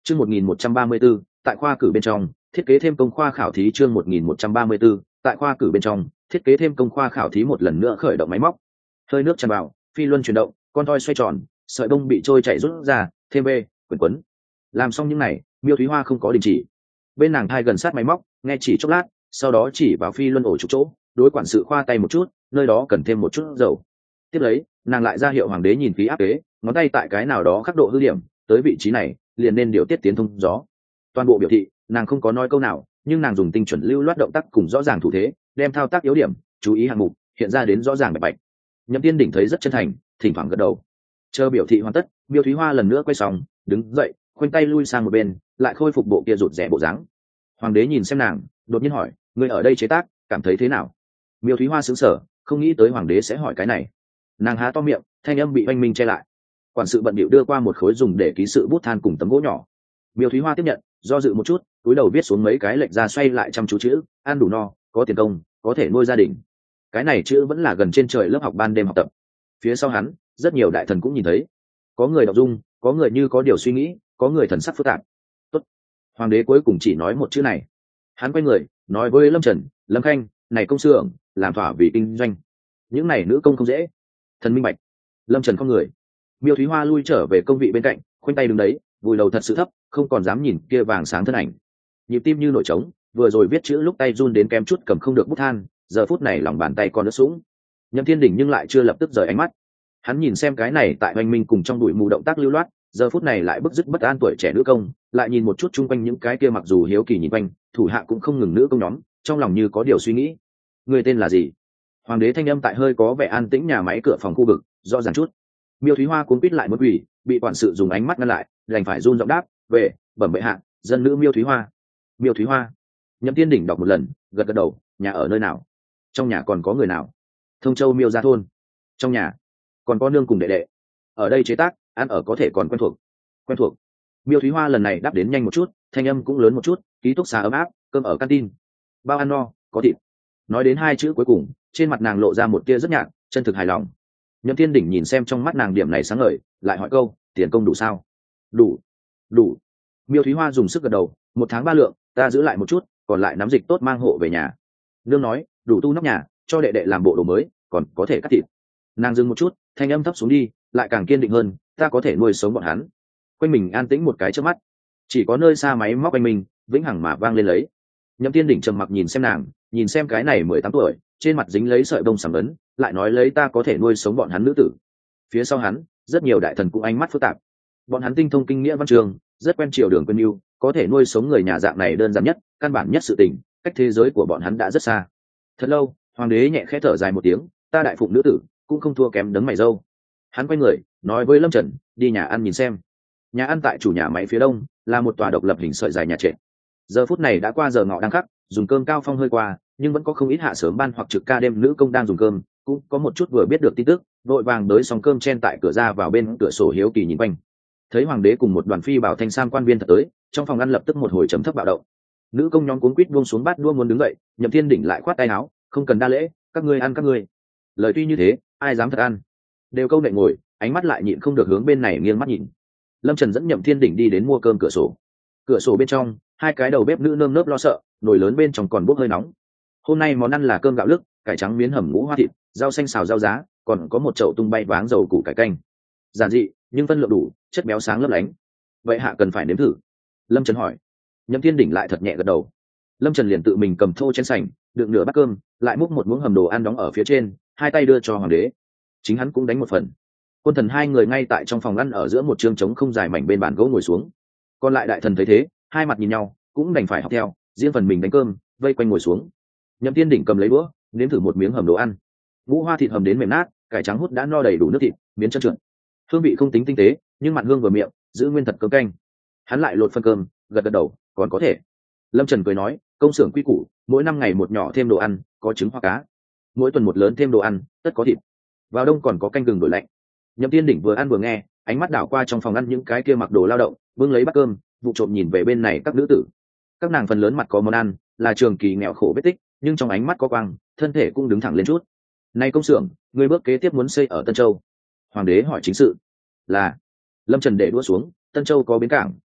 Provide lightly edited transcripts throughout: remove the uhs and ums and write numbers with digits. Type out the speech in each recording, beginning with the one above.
Chương 1134, tại khoa cử bên trong, thiết kế thêm công khoa khảo thí. Chương 1134, tại khoa cử bên trong, thiết kế thêm công khoa khảo thí. Một lần nữa khởi động máy móc. Hơi nước tràn vào, phi luân chuyển động, con thoi xoay tròn, sợi bông bị trôi chảy rút ra, thêm bê, quấn quấn. Làm xong những này, Miêu Thúy Hoa không có đình chỉ. Bên nàng thai gần sát máy móc, nghe chỉ chốc lát, sau đó chỉ vào phi luân ổ trục chỗ, đối quản sự khoa tay một chút, nơi đó cần thêm một chút dầu. Tiếp lấy, nàng lại ra hiệu hoàng đế nhìn khí áp kế, ngón tay tại cái nào đó khắc độ hư điểm, tới vị trí này liền nên điều tiết tiến thông gió. Toàn bộ biểu thị nàng không có nói câu nào, nhưng nàng dùng tinh chuẩn lưu loát động tác cùng rõ ràng thủ thế, đem thao tác yếu điểm, chú ý hạng mục hiện ra đến rõ ràng bạch bạch. Nhậm Tiên Đỉnh thấy rất chân thành, thỉnh thoảng gật đầu. Chờ biểu thị hoàn tất, Miêu Thúy Hoa lần nữa quay xong, đứng dậy, khoanh tay lui sang một bên, lại khôi phục bộ kia rụt rè bộ dáng. Hoàng đế nhìn xem nàng, đột nhiên hỏi, người ở đây chế tác cảm thấy thế nào? Miêu Thúy Hoa sững sờ, không nghĩ tới hoàng đế sẽ hỏi cái này. Nàng há to miệng, thanh âm bị oanh minh che lại. Quản sự bận bịu đưa qua một khối dùng để ký sự bút than cùng tấm gỗ nhỏ. Miêu Thúy Hoa tiếp nhận, do dự một chút, cúi đầu viết xuống mấy cái lệnh ra xoay lại chăm chú chữ: ăn đủ no, có tiền công, có thể nuôi gia đình. Cái này chữ vẫn là gần trên trời lớp học ban đêm học tập. Phía sau hắn, rất nhiều đại thần cũng nhìn thấy. Có người đọc dung, có người như có điều suy nghĩ, có người thần sắc phức tạp. Tốt. Hoàng đế cuối cùng chỉ nói một chữ này. Hắn quay người, nói với Lâm Trần, Lâm Khanh, này công xưởng, làm thỏa vì kinh doanh. Những này nữ công không dễ. Thần minh bạch. Lâm Trần không người. Miêu Thúy Hoa lui trở về công vị bên cạnh, khoanh tay đứng đấy, vùi đầu thật sự thấp, không còn dám nhìn kia vàng sáng thân ảnh. Nhịp tim như nổi trống, vừa rồi viết chữ lúc tay run đến kém chút cầm không được bút than, giờ phút này lòng bàn tay còn ướt sũng. Nhậm Thiên Đỉnh nhưng lại chưa lập tức rời ánh mắt. Hắn nhìn xem cái này tại oanh minh cùng trong bụi mù động tác lưu loát, giờ phút này lại bức dứt bất an tuổi trẻ nữ công, lại nhìn một chút chung quanh những cái kia mặc dù hiếu kỳ nhìn quanh, thủ hạ cũng không ngừng nữ công nhóm, trong lòng như có điều suy nghĩ. Người tên là gì? Hoàng đế thanh âm tại hơi có vẻ an tĩnh nhà máy cửa phòng khu vực, rõ ràng chút. Miêu Thúy Hoa cuống quýt lại một quỷ, bị quản sự dùng ánh mắt ngăn lại, đành phải run giọng đáp, về, bẩm bệ hạ, dân nữ Miêu Thúy Hoa. Miêu Thúy Hoa. Nhậm Tiên Đỉnh đọc một lần, gật gật đầu, nhà ở nơi nào? Trong nhà còn có người nào? Thông Châu Miêu gia thôn. Trong nhà còn có nương cùng đệ đệ. Ở đây chế tác, ăn ở có thể còn quen thuộc. Quen thuộc. Miêu Thúy Hoa lần này đáp đến nhanh một chút, thanh âm cũng lớn một chút, ký túc xá ấm áp, cơm ở canteen. Bao ăn no, có thịt. Nói đến hai chữ cuối cùng, trên mặt nàng lộ ra một tia rất nhạt, chân thực hài lòng. Nhậm Thiên Đỉnh nhìn xem trong mắt nàng điểm này sáng ngời, lại hỏi câu, tiền công đủ sao? Đủ. Đủ. Miêu Thúy Hoa dùng sức gật đầu, 1 tháng 3 lượng, ta giữ lại một chút, còn lại nắm dịch tốt mang hộ về nhà. Nương nói, đủ tu nóc nhà, cho đệ đệ làm bộ đồ mới, còn có thể cắt thịt. Nàng dừng một chút, thanh âm thấp xuống đi, lại càng kiên định hơn, ta có thể nuôi sống bọn hắn. Quanh mình an tĩnh một cái trước mắt, chỉ có nơi xa máy móc quanh mình vĩnh hằng mà vang lên lấy. Nhậm Thiên Đỉnh trầm mặc nhìn xem nàng, nhìn xem cái này 18 tuổi, trên mặt dính lấy sợi bông sàm ấn, lại nói lấy ta có thể nuôi sống bọn hắn nữ tử. Phía sau hắn, rất nhiều đại thần cũng ánh mắt phức tạp. Bọn hắn tinh thông kinh nghĩa văn trường, rất quen triều đường quân yêu, có thể nuôi sống người nhà dạng này đơn giản nhất, căn bản nhất sự tình, cách thế giới của bọn hắn đã rất xa. Thật lâu, hoàng đế nhẹ khẽ thở dài một tiếng, ta đại phụng nữ tử, cũng không thua kém đấng mày râu. Hắn quay người, nói với Lâm Trần, đi nhà ăn nhìn xem. Nhà ăn tại chủ nhà máy phía đông, là một tòa độc lập hình sợi dài nhà trệt. Giờ phút này đã qua giờ ngọ đang khắc, dùng cơm cao phong hơi qua, nhưng vẫn có không ít hạ sớm ban hoặc trực ca đêm nữ công đang dùng cơm, cũng có một chút vừa biết được tin tức, vội vàng đới xong cơm chen tại cửa ra vào bên cửa sổ hiếu kỳ nhìn quanh. Thấy hoàng đế cùng một đoàn phi bảo thanh sam quan viên thật tới, trong phòng ăn lập tức một hồi trầm thấp bạo động. Nữ công nhóm cuống quýt buông xuống bát đua muốn đứng dậy, Nhậm Thiên Đỉnh lại khoát tay áo, không cần đa lễ, các ngươi ăn các ngươi. Lời tuy như thế, ai dám thật ăn? Đều câu nệ ngồi, ánh mắt lại nhịn không được hướng bên này nghiêng mắt nhìn. Lâm Trần dẫn Nhậm Thiên Đỉnh đi đến mua cơm cửa sổ. Cửa sổ bên trong, hai cái đầu bếp nữ nơm nớp lo sợ, nồi lớn bên trong còn bốc hơi nóng. Hôm nay món ăn là cơm gạo lứt, cải trắng miến hầm ngũ hoa thịt, rau xanh xào rau giá, còn có một chậu tung bay váng dầu củ cải canh. Giản dị nhưng phân lượng đủ, chất béo sáng lấp lánh. Vậy hạ cần phải nếm thử. Lâm Trần hỏi. Nhậm Thiên Đỉnh lại thật nhẹ gật đầu. Lâm Trần liền tự mình cầm thô chén sành, đựng nửa bát cơm, lại múc một muỗng hầm đồ ăn đóng ở phía trên, hai tay đưa cho hoàng đế. Chính hắn cũng đánh một phần. Quân thần hai người ngay tại trong phòng ăn ở giữa một chương trống không dài mảnh bên bàn gỗ ngồi xuống. Còn lại đại thần thấy thế, hai mặt nhìn nhau, cũng đành phải học theo, riêng phần mình đánh cơm, vây quanh ngồi xuống. Nhậm Thiên Đỉnh cầm lấy đũa, nếm thử một miếng hầm đồ ăn. Ngũ hoa thịt hầm đến mềm nát, cải trắng hút đã no đầy đủ nước thịt, miến chân trượt. Hương vị không tính tinh tế, nhưng mặn hương vừa miệng, giữ nguyên thật cơm canh. Hắn lại lột phân cơm, gật gật đầu, còn có thể. Lâm Trần cười nói, công xưởng quy củ, mỗi 5 ngày một nhỏ thêm đồ ăn, có trứng hoặc cá. Mỗi tuần một lớn thêm đồ ăn, tất có thịt. Vào đông còn có canh gừng đổi lạnh. Nhậm Thiên Đỉnh vừa ăn vừa nghe, ánh mắt đảo qua trong phòng ăn những cái kia mặc đồ lao động, bưng lấy bát cơm, vụ trộm nhìn về bên này các nữ tử. Các nàng phần lớn mặt có món ăn, là trường kỳ nghèo khổ vết tích, nhưng trong ánh mắt có quang, thân thể cũng đứng thẳng lên chút. Này công xưởng, người bước kế tiếp muốn xây ở Tân Châu. Hoàng đế hỏi chính sự. Là. Lâm Trần để đũa xuống, Tân Châu có bến cảng,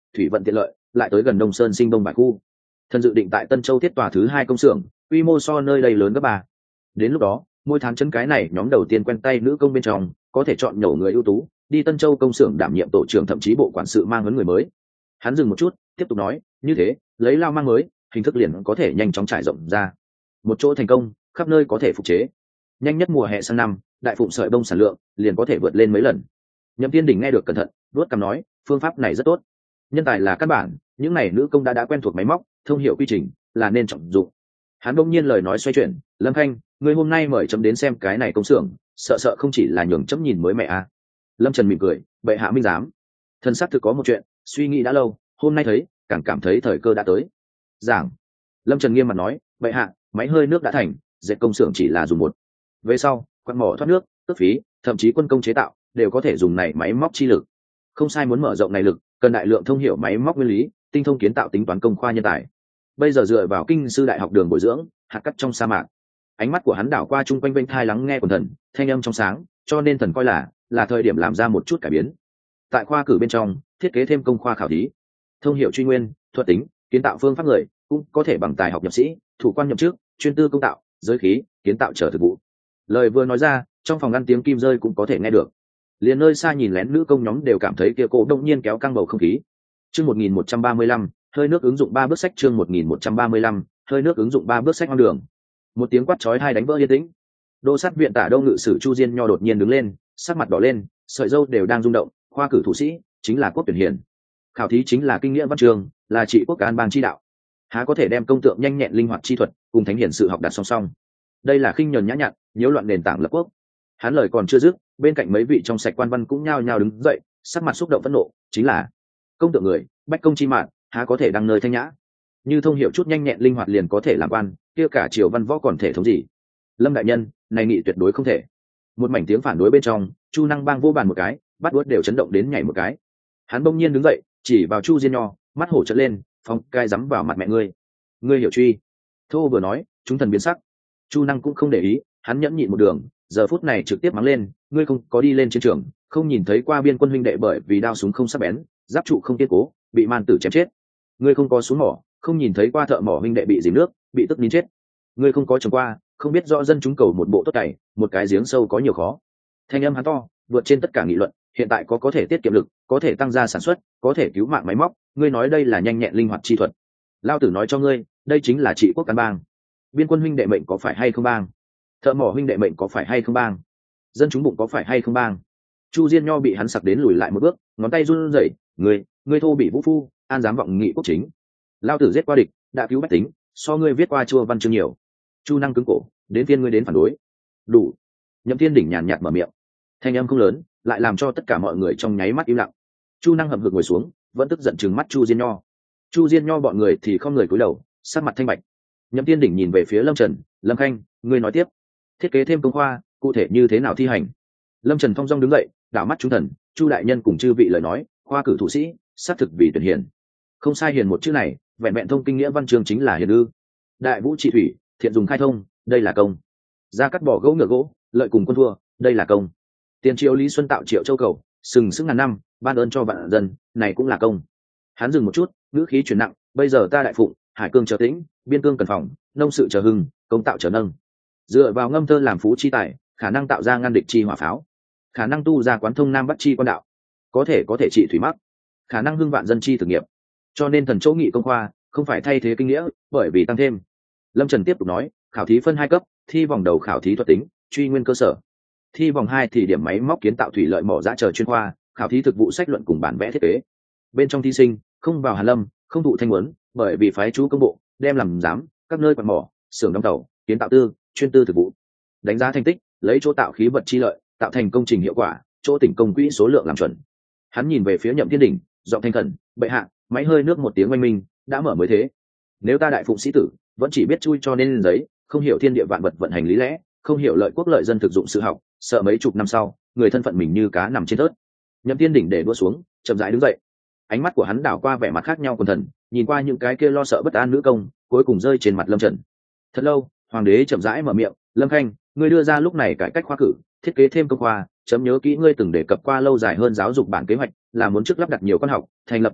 thủy vận tiện lợi, lại tới gần Đông Sơn Sinh Đông Bại khu. Thần dự định tại Tân Châu thiết tòa thứ 2 công xưởng, quy mô so nơi đây lớn gấp 3. Đến lúc đó, mỗi tháng chân cái này nhóm đầu tiên quen tay nữ công bên trong, có thể chọn nhổ người ưu tú, đi Tân Châu công xưởng đảm nhiệm tổ trưởng thậm chí bộ quản sự mang huấn người mới. Hắn dừng một chút, tiếp tục nói, như thế, lấy lao mang mới, hình thức liền có thể nhanh chóng trải rộng ra. Một chỗ thành công, khắp nơi có thể phục chế. Nhanh nhất mùa hè sang năm, đại phụng sợi bông sản lượng liền có thể vượt lên mấy lần. Nhậm Tiên Đỉnh nghe được cẩn thận, vuốt cằm nói, phương pháp này rất tốt. Nhân tài là căn bản, những này nữ công đã quen thuộc máy móc, thông hiểu quy trình, là nên trọng dụng. Hắn bỗng nhiên lời nói xoay chuyển, Lâm Khanh, ngươi hôm nay mời chấm đến xem cái này công xưởng, sợ không chỉ là nhường chấm nhìn mới mẹ à. Lâm Trần mỉm cười, bệ hạ minh giám. Thần sắc thực có một chuyện, suy nghĩ đã lâu, hôm nay thấy, càng cảm thấy thời cơ đã tới. Giảng. Lâm Trần nghiêm mặt nói, bệ hạ, máy hơi nước đã thành, dệt công xưởng chỉ là dùng một. Về sau, quạt mỏ thoát nước, tước phí, thậm chí quân công chế tạo, đều có thể dùng này máy móc chi lực. Không sai, muốn mở rộng này lực, cần đại lượng thông hiểu máy móc nguyên lý, tinh thông kiến tạo tính toán công khoa nhân tài. Bây giờ dựa vào kinh sư đại học đường bồi dưỡng, hạt cắt trong sa mạc. Ánh mắt của hắn đảo qua chung quanh vênh thai lắng nghe quần thần, thanh âm trong sáng, cho nên thần coi là thời điểm làm ra một chút cải biến. Tại khoa cử bên trong, thiết kế thêm công khoa khảo thí, thông hiểu truy nguyên, thuật tính, kiến tạo phương pháp người, cũng có thể bằng tài học nhập sĩ, thủ quan nhậm chức, chuyên tư công tạo, giới khí, kiến tạo trở thực vụ. Lời vừa nói ra, trong phòng ăn tiếng kim rơi cũng có thể nghe được. Liền nơi xa nhìn lén nữ công nhóm đều cảm thấy kia cô đông nhiên kéo căng bầu không khí. Chương 1135, hơi nước ứng dụng 3 bước sách. Chương 1135, hơi nước ứng dụng 3 bước sách hoang đường. Một tiếng quát chói tai đánh vỡ yên tĩnh. Đô sát viện tả đông ngự sử Chu Diên Nho đột nhiên đứng lên, sắc mặt đỏ lên, sợi râu đều đang rung động. Khoa cử thủ sĩ chính là quốc tuyển hiền, khảo thí chính là kinh nghĩa văn trường, là trị quốc an bang chi đạo. Há có thể đem công tượng nhanh nhẹn linh hoạt chi thuật cùng thánh hiển sự học đặt song song? Đây là khinh nhẫn nhã nhặn, nhiễu loạn nền tảng lập quốc. Hắn lời còn chưa dứt, bên cạnh mấy vị trong sạch quan văn cũng nhao nhao đứng dậy, sắc mặt xúc động phẫn nộ, chính là công tượng người, bách công chi mạng, há có thể đăng nơi thanh nhã? Như thông hiểu chút nhanh nhẹn linh hoạt liền có thể làm quan, kia cả triều văn võ còn thể thống gì? Lâm đại nhân, này nghị tuyệt đối không thể. Một mảnh tiếng phản đối bên trong, Chu Năng Bang vô bàn một cái, bắt đuốt đều chấn động đến nhảy một cái. Hắn bỗng nhiên đứng dậy, chỉ vào Chu Diên Nho, mắt hổ trợn lên, phóng cai dắm vào mặt mẹ ngươi. Ngươi hiểu truy? Thô vừa nói, chúng thần biến sắc. Chu Năng cũng không để ý, hắn nhẫn nhịn một đường, giờ phút này trực tiếp mắng lên, ngươi không có đi lên chiến trường, không nhìn thấy qua biên quân huynh đệ bởi vì đao súng không sắc bén, giáp trụ không kiên cố, bị man tử chém chết. Ngươi không có xuống mỏ, không nhìn thấy qua thợ mỏ huynh đệ bị dìm nước, bị tức nín chết. Ngươi không có trồng qua, không biết rõ dân chúng cầu một bộ tốt cày, một cái giếng sâu có nhiều khó. Thanh âm hắn to, vượt trên tất cả nghị luận, hiện tại có thể tiết kiệm lực, có thể tăng gia sản xuất, có thể cứu mạng máy móc, ngươi nói đây là nhanh nhẹn linh hoạt chi thuật. Lao tử nói cho ngươi, đây chính là trị quốc căn bang. Biên quân huynh đệ mệnh có phải hay không bang? Thợ mỏ huynh đệ mệnh có phải hay không bang? Dân chúng bụng có phải hay không bang? Chu Diên Nho bị hắn sặc đến lùi lại một bước, ngón tay run rẩy, ngươi thô bị vũ phu, an dám vọng nghị quốc chính. Lao tử giết qua địch, đã cứu bách tính, so ngươi viết qua chua văn chương nhiều. Chu Năng cứng cổ, đến phiên ngươi đến phản đối. Đủ. Nhậm Thiên Đỉnh nhàn nhạt mở miệng, thanh âm không lớn, lại làm cho tất cả mọi người trong nháy mắt im lặng. Chu Năng hậm hực ngồi xuống, vẫn tức giận trừng mắt Chu Diên Nho. Chu Diên Nho bọn người thì không người cúi đầu, sắc mặt thanh bạch. Nhậm Thiên Đỉnh nhìn về phía Lâm Trần, Lâm Khanh, ngươi nói tiếp, thiết kế thêm công khoa, cụ thể như thế nào thi hành? Lâm Trần thong dong đứng dậy, đảo mắt chúng thần, Chu đại nhân cùng chư vị lời nói, khoa cử thủ sĩ, xác thực vì tuyển hiền. Không sai, hiền một chữ này, vẹn vẹn thông kinh nghĩa văn chương chính là hiền ư? Đại vũ trị thủy, thiện dùng khai thông, đây là công. Ra cắt bỏ gỗ ngựa gỗ, lợi cùng quân thua, đây là công. Tiền triệu Lý Xuân tạo triệu châu cầu, sừng sững ngàn năm, ban ơn cho vạn dân, này cũng là công. Hắn dừng một chút, ngữ khí chuyển nặng, bây giờ ta đại phụng, hải cương chờ tĩnh, biên cương cần phòng, nông sự chờ hưng, công tạo chờ nâng. Dựa vào ngâm thơ làm phú chi tài, khả năng tạo ra ngăn địch chi hỏa pháo, khả năng tu ra quán thông nam bắc chi quan đạo, có thể trị thủy mắc, khả năng hưng vạn dân chi thực nghiệp. Cho nên thần chỗ nghị công khoa không phải thay thế kinh nghĩa, bởi vì tăng thêm. Lâm Trần tiếp tục nói, khảo thí phân 2 cấp, thi vòng đầu khảo thí thuật tính, truy nguyên cơ sở. Thi vòng 2 thì điểm máy móc kiến tạo thủy lợi mỏ giã chờ chuyên khoa, khảo thí thực vụ sách luận cùng bản vẽ thiết kế. Bên trong thí sinh không vào Hàn Lâm, không thụ thanh muốn, bởi vì phái chú công bộ đem làm giám các nơi quạt mỏ, xưởng đóng tàu, kiến tạo tư, chuyên tư thực vụ. Đánh giá thành tích, lấy chỗ tạo khí vật chi lợi, tạo thành công trình hiệu quả, chỗ tỉnh công quỹ số lượng làm chuẩn. Hắn nhìn về phía Nhậm Thiên Đỉnh, giọng thanh khẩn, bệ hạ, máy hơi nước một tiếng oanh minh, đã mở mới thế. Nếu ta đại phụng sĩ tử, vẫn chỉ biết chui cho nên lên giấy, không hiểu thiên địa vạn vật vận hành lý lẽ, không hiểu lợi quốc lợi dân thực dụng sự học, sợ mấy chục năm sau, người thân phận mình như cá nằm trên thớt. Nhậm Thiên Đỉnh để đua xuống, chậm rãi đứng dậy. Ánh mắt của hắn đảo qua vẻ mặt khác nhau quần thần, nhìn qua những cái kia lo sợ bất an nữ công, cuối cùng rơi trên mặt Lâm Trần. Thật lâu, hoàng đế chậm rãi mở miệng, Lâm Khanh, ngươi đưa ra lúc này cải cách khoa cử, thiết kế thêm công khoa, chấm nhớ kỹ ngươi từng đề cập qua lâu dài hơn giáo dục bản kế hoạch, là muốn trước lắp đặt nhiều con học, thành lập tiểu học,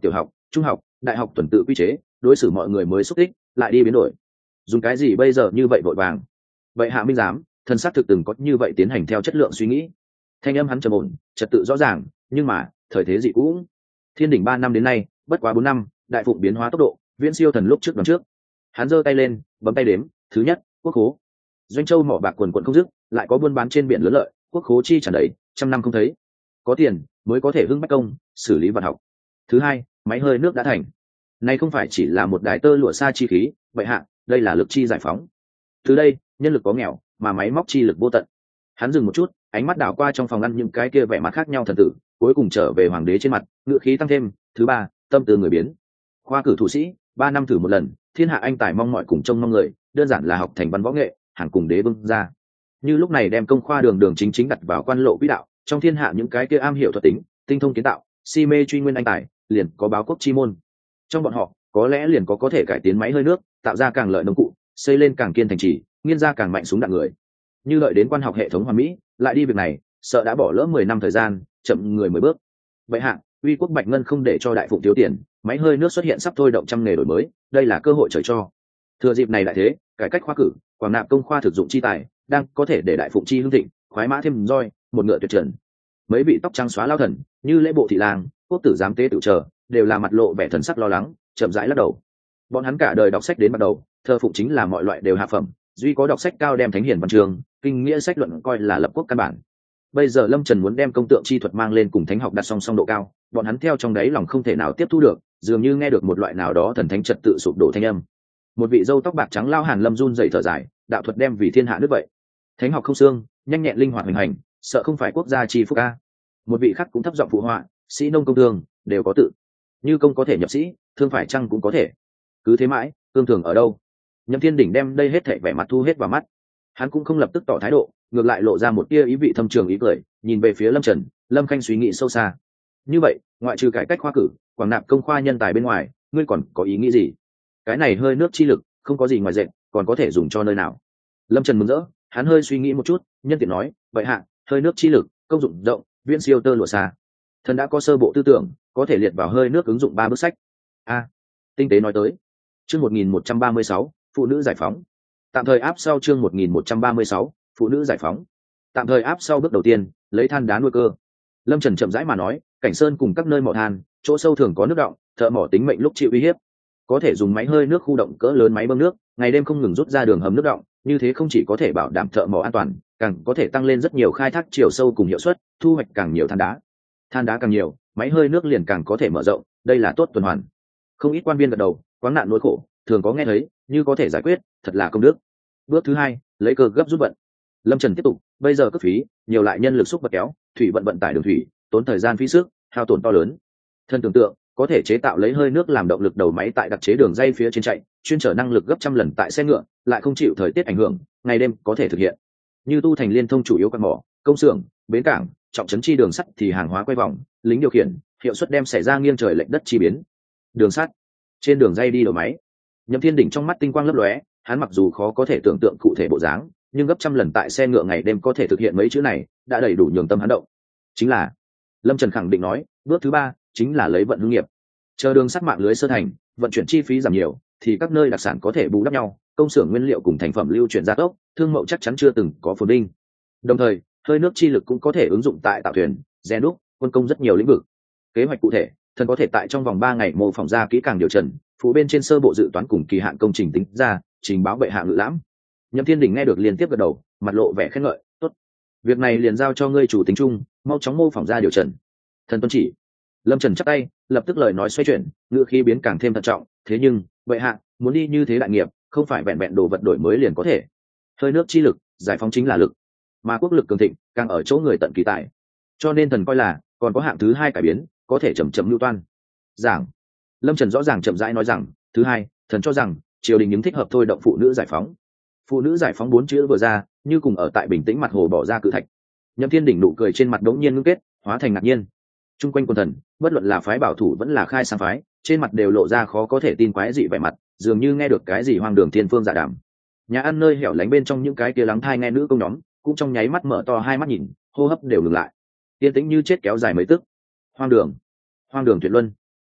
trung học, đại học tuần tự quy chế, đối xử mọi người mới xúc tích, lại đi biến đổi. Dùng cái gì bây giờ như vậy vội vàng? Vậy hạ minh giám, thân xác thực từng có như vậy tiến hành theo chất lượng suy nghĩ. Thanh âm hắn trầm ổn, trật tự rõ ràng, nhưng mà thời thế dị cũng. Thiên đỉnh 3 năm đến nay, bất quá 4 năm, đại phụng biến hóa tốc độ, viễn siêu thần lúc trước. Hắn giơ tay lên, bấm tay đếm. Thứ nhất, quốc khố. Doanh châu mỏ bạc quần quận không dứt, lại có buôn bán trên biển lớn lợi, quốc khố chi tràn đầy, trăm năm không thấy. Có tiền mới có thể hưng bách công, xử lý vật học. Thứ hai, máy hơi nước đã thành. Này không phải chỉ là một đài tơ lụa xa chi khí, vậy hạ, đây là lực chi giải phóng. Từ đây, nhân lực có nghèo, mà máy móc chi lực vô tận. Hắn dừng một chút, ánh mắt đảo qua trong phòng ăn những cái kia vẻ mặt khác nhau thần tử, cuối cùng trở về hoàng đế trên mặt, ngựa khí tăng thêm. Thứ ba, tâm từ người biến. Khoa cử thủ sĩ, 3 năm thử một lần, thiên hạ anh tài mong mọi cùng trông mong người, đơn giản là học thành văn võ nghệ, hàng cùng đế vương ra. Như lúc này đem công khoa đường đường chính chính đặt vào quan lộ quỹ đạo, trong thiên hạ những cái kia am hiểu thuật tính, tinh thông kiến tạo, si mê truy nguyên anh tài, liền có báo quốc chi môn. Trong bọn họ, có lẽ liền có thể cải tiến máy hơi nước, tạo ra càng lợi nông cụ, xây lên càng kiên thành trì, nghiên ra càng mạnh súng đạn người. Như lợi đến quan học hệ thống hoàn mỹ, lại đi việc này, sợ đã bỏ lỡ 10 năm thời gian, chậm người 10 bước. Vậy hạ, uy quốc bạch ngân không để cho đại phụng thiếu tiền, máy hơi nước xuất hiện sắp thôi động trăm nghề đổi mới, đây là cơ hội trời cho. Thừa dịp này lại thế, cải cách khoa cử, quảng nạp công khoa thực dụng chi tài, đang có thể để đại phụng chi hưng thịnh, khoái mã thêm roi, một ngựa tuyệt trần. Mấy vị tóc trắng xóa lao thần, như lễ bộ thị lang, quốc tử giám tế tự chờ, đều là mặt lộ vẻ thần sắc lo lắng, chậm rãi lắc đầu. Bọn hắn cả đời đọc sách đến bắt đầu, thờ phụng chính là mọi loại đều hạ phẩm, duy có đọc sách cao đem thánh hiền văn trường, kinh nghĩa sách luận coi là lập quốc căn bản. Bây giờ Lâm Trần muốn đem công tượng chi thuật mang lên cùng thánh học đặt song song độ cao, bọn hắn theo trong đấy lòng không thể nào tiếp thu được, dường như nghe được một loại nào đó thần thánh trật tự sụp đổ thanh âm. Một vị dâu tóc bạc trắng lao Hàn Lâm run rẩy thở dài, đạo thuật đem vì thiên hạ nước vậy. Thánh học không xương, nhanh nhẹn linh hoạt hành hành, sợ không phải quốc gia chi phúc a. Một vị khác cũng thấp giọng phụ họa, sĩ nông công thương đều có tự. Như công có thể nhập sĩ, thương phải chăng cũng có thể. Cứ thế mãi, cương thường ở đâu? Nhậm Thiên Đỉnh đem đây hết thảy vẻ mặt thu hết vào mắt. Hắn cũng không lập tức tỏ thái độ, ngược lại lộ ra một tia ý vị thâm trường ý cười, nhìn về phía Lâm Trần. Lâm Khanh suy nghĩ sâu xa. Như vậy, ngoại trừ cải cách khoa cử, quảng nạp công khoa nhân tài bên ngoài, ngươi còn có ý nghĩ gì? Cái này hơi nước chi lực, không có gì ngoài dệt, còn có thể dùng cho nơi nào? Lâm Trần mừng rỡ, hắn hơi suy nghĩ một chút, nhân tiện nói, vậy hạ, hơi nước chi lực, công dụng rộng, viễn siêu tơ lụa xa. Thần đã có sơ bộ tư tưởng, có thể liệt vào hơi nước ứng dụng 3 bước sách. A, tinh tế nói tới. Chương 1136, phụ nữ giải phóng. Tạm thời áp sau chương 1136, phụ nữ giải phóng. Tạm thời áp sau bước đầu tiên, lấy than đá nuôi cơ. Lâm Trần chậm rãi mà nói, cảnh sơn cùng các nơi mỏ than, chỗ sâu thường có nước đọng, thợ mỏ tính mệnh lúc chịu uy hiếp. Có thể dùng máy hơi nước khu động cỡ lớn máy bơm nước, ngày đêm không ngừng rút ra đường hầm nước đọng, như thế không chỉ có thể bảo đảm thợ mỏ an toàn, càng có thể tăng lên rất nhiều khai thác chiều sâu cùng hiệu suất, thu hoạch càng nhiều than đá. Than đá càng nhiều, máy hơi nước liền càng có thể mở rộng, đây là tốt tuần hoàn. Không ít quan viên gật đầu, quáng nạn nỗi khổ, thường có nghe thấy, như có thể giải quyết, thật là công đức. Bước thứ hai, lấy cơ gấp rút vận. Lâm Trần tiếp tục, bây giờ cấp phí, nhiều lại nhân lực xúc bật kéo, thủy vận tải đường thủy, tốn thời gian phí sức, hao tổn to lớn. Thân tưởng tượng, có thể chế tạo lấy hơi nước làm động lực đầu máy tại đặc chế đường dây phía trên chạy, chuyên trở năng lực gấp trăm lần tại xe ngựa, lại không chịu thời tiết ảnh hưởng, ngày đêm có thể thực hiện. Như tu thành liên thông chủ yếu các mỏ, công xưởng, bến cảng, trọng trấn chi đường sắt thì hàng hóa quay vòng, lính điều khiển, hiệu suất đem xảy ra nghiêng trời lệch đất chi biến. Đường sắt, trên đường dây đi đầu máy. Nhậm Thiên Đỉnh trong mắt tinh quang lấp lóe, hắn mặc dù khó có thể tưởng tượng cụ thể bộ dáng, nhưng gấp trăm lần tại xe ngựa ngày đêm có thể thực hiện mấy chữ này, đã đầy đủ nhường tâm hắn động. Chính là, Lâm Trần khẳng định nói, bước thứ ba chính là lấy vận hương nghiệp. Chờ đường sắt mạng lưới sơ thành, vận chuyển chi phí giảm nhiều, thì các nơi đặc sản có thể bù đắp nhau, công xưởng nguyên liệu cùng thành phẩm lưu chuyển gia tốc, thương mậu chắc chắn chưa từng có phồn vinh. Đồng thời, hơi nước chi lực cũng có thể ứng dụng tại tạo thuyền, rèn đúc, quân công rất nhiều lĩnh vực. Kế hoạch cụ thể, thần có thể tại trong vòng 3 ngày mô phỏng ra kỹ càng điều trần, phụ bên trên sơ bộ dự toán cùng kỳ hạn công trình tính ra, trình báo bệ hạ ngự lãm. Nhậm Thiên Đỉnh nghe được liên tiếp gật đầu, mặt lộ vẻ khen ngợi, tốt, việc này liền giao cho ngươi chủ tính chung, mau chóng mô phỏng ra điều trần. Thần tuân chỉ. Lâm Trần chắp tay, lập tức lời nói xoay chuyển, ngữ khí biến càng thêm thận trọng, thế nhưng, bệ hạ, muốn đi như thế đại nghiệp, không phải vẹn vẹn đồ vật đổi mới liền có thể. Hơi nước chi lực, giải phóng chính là lực, mà quốc lực cường thịnh, càng ở chỗ người tận kỳ tài. Cho nên thần coi là, còn có hạng thứ hai cải biến, có thể chậm chậm lưu toan. Giảng. Lâm Trần rõ ràng chậm rãi nói rằng, thứ hai, thần cho rằng, triều đình những thích hợp thôi động phụ nữ giải phóng. Phụ nữ giải phóng 4 chữ vừa ra, như cùng ở tại bình tĩnh mặt hồ bỏ ra cự thạch. Nhậm Thiên Đỉnh nụ cười trên mặt đống nhiên ngưng kết, hóa thành ngạc nhiên. Trung quanh quần thần, bất luận là phái bảo thủ vẫn là khai sang phái, trên mặt đều lộ ra khó có thể tin quái dị vẻ mặt, dường như nghe được cái gì hoang đường thiên phương dạ đàm. Nhà ăn nơi hẻo lánh bên trong những cái kia lắng thai nghe nữ công nhóm, cũng trong nháy mắt mở to hai mắt nhìn, hô hấp đều ngừng lại. Yên tĩnh như chết kéo dài mấy tức. Hoang đường tuyệt luân.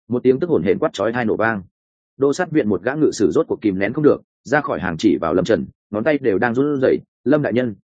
Một tiếng tức hổn hển quát chói tai nổ vang. Đô sát viện một gã ngự sử rốt cuộc kìm nén không được, ra khỏi hàng chỉ vào Lâm Trần, ngón tay đều đang run rẩy. Lâm đại nhân,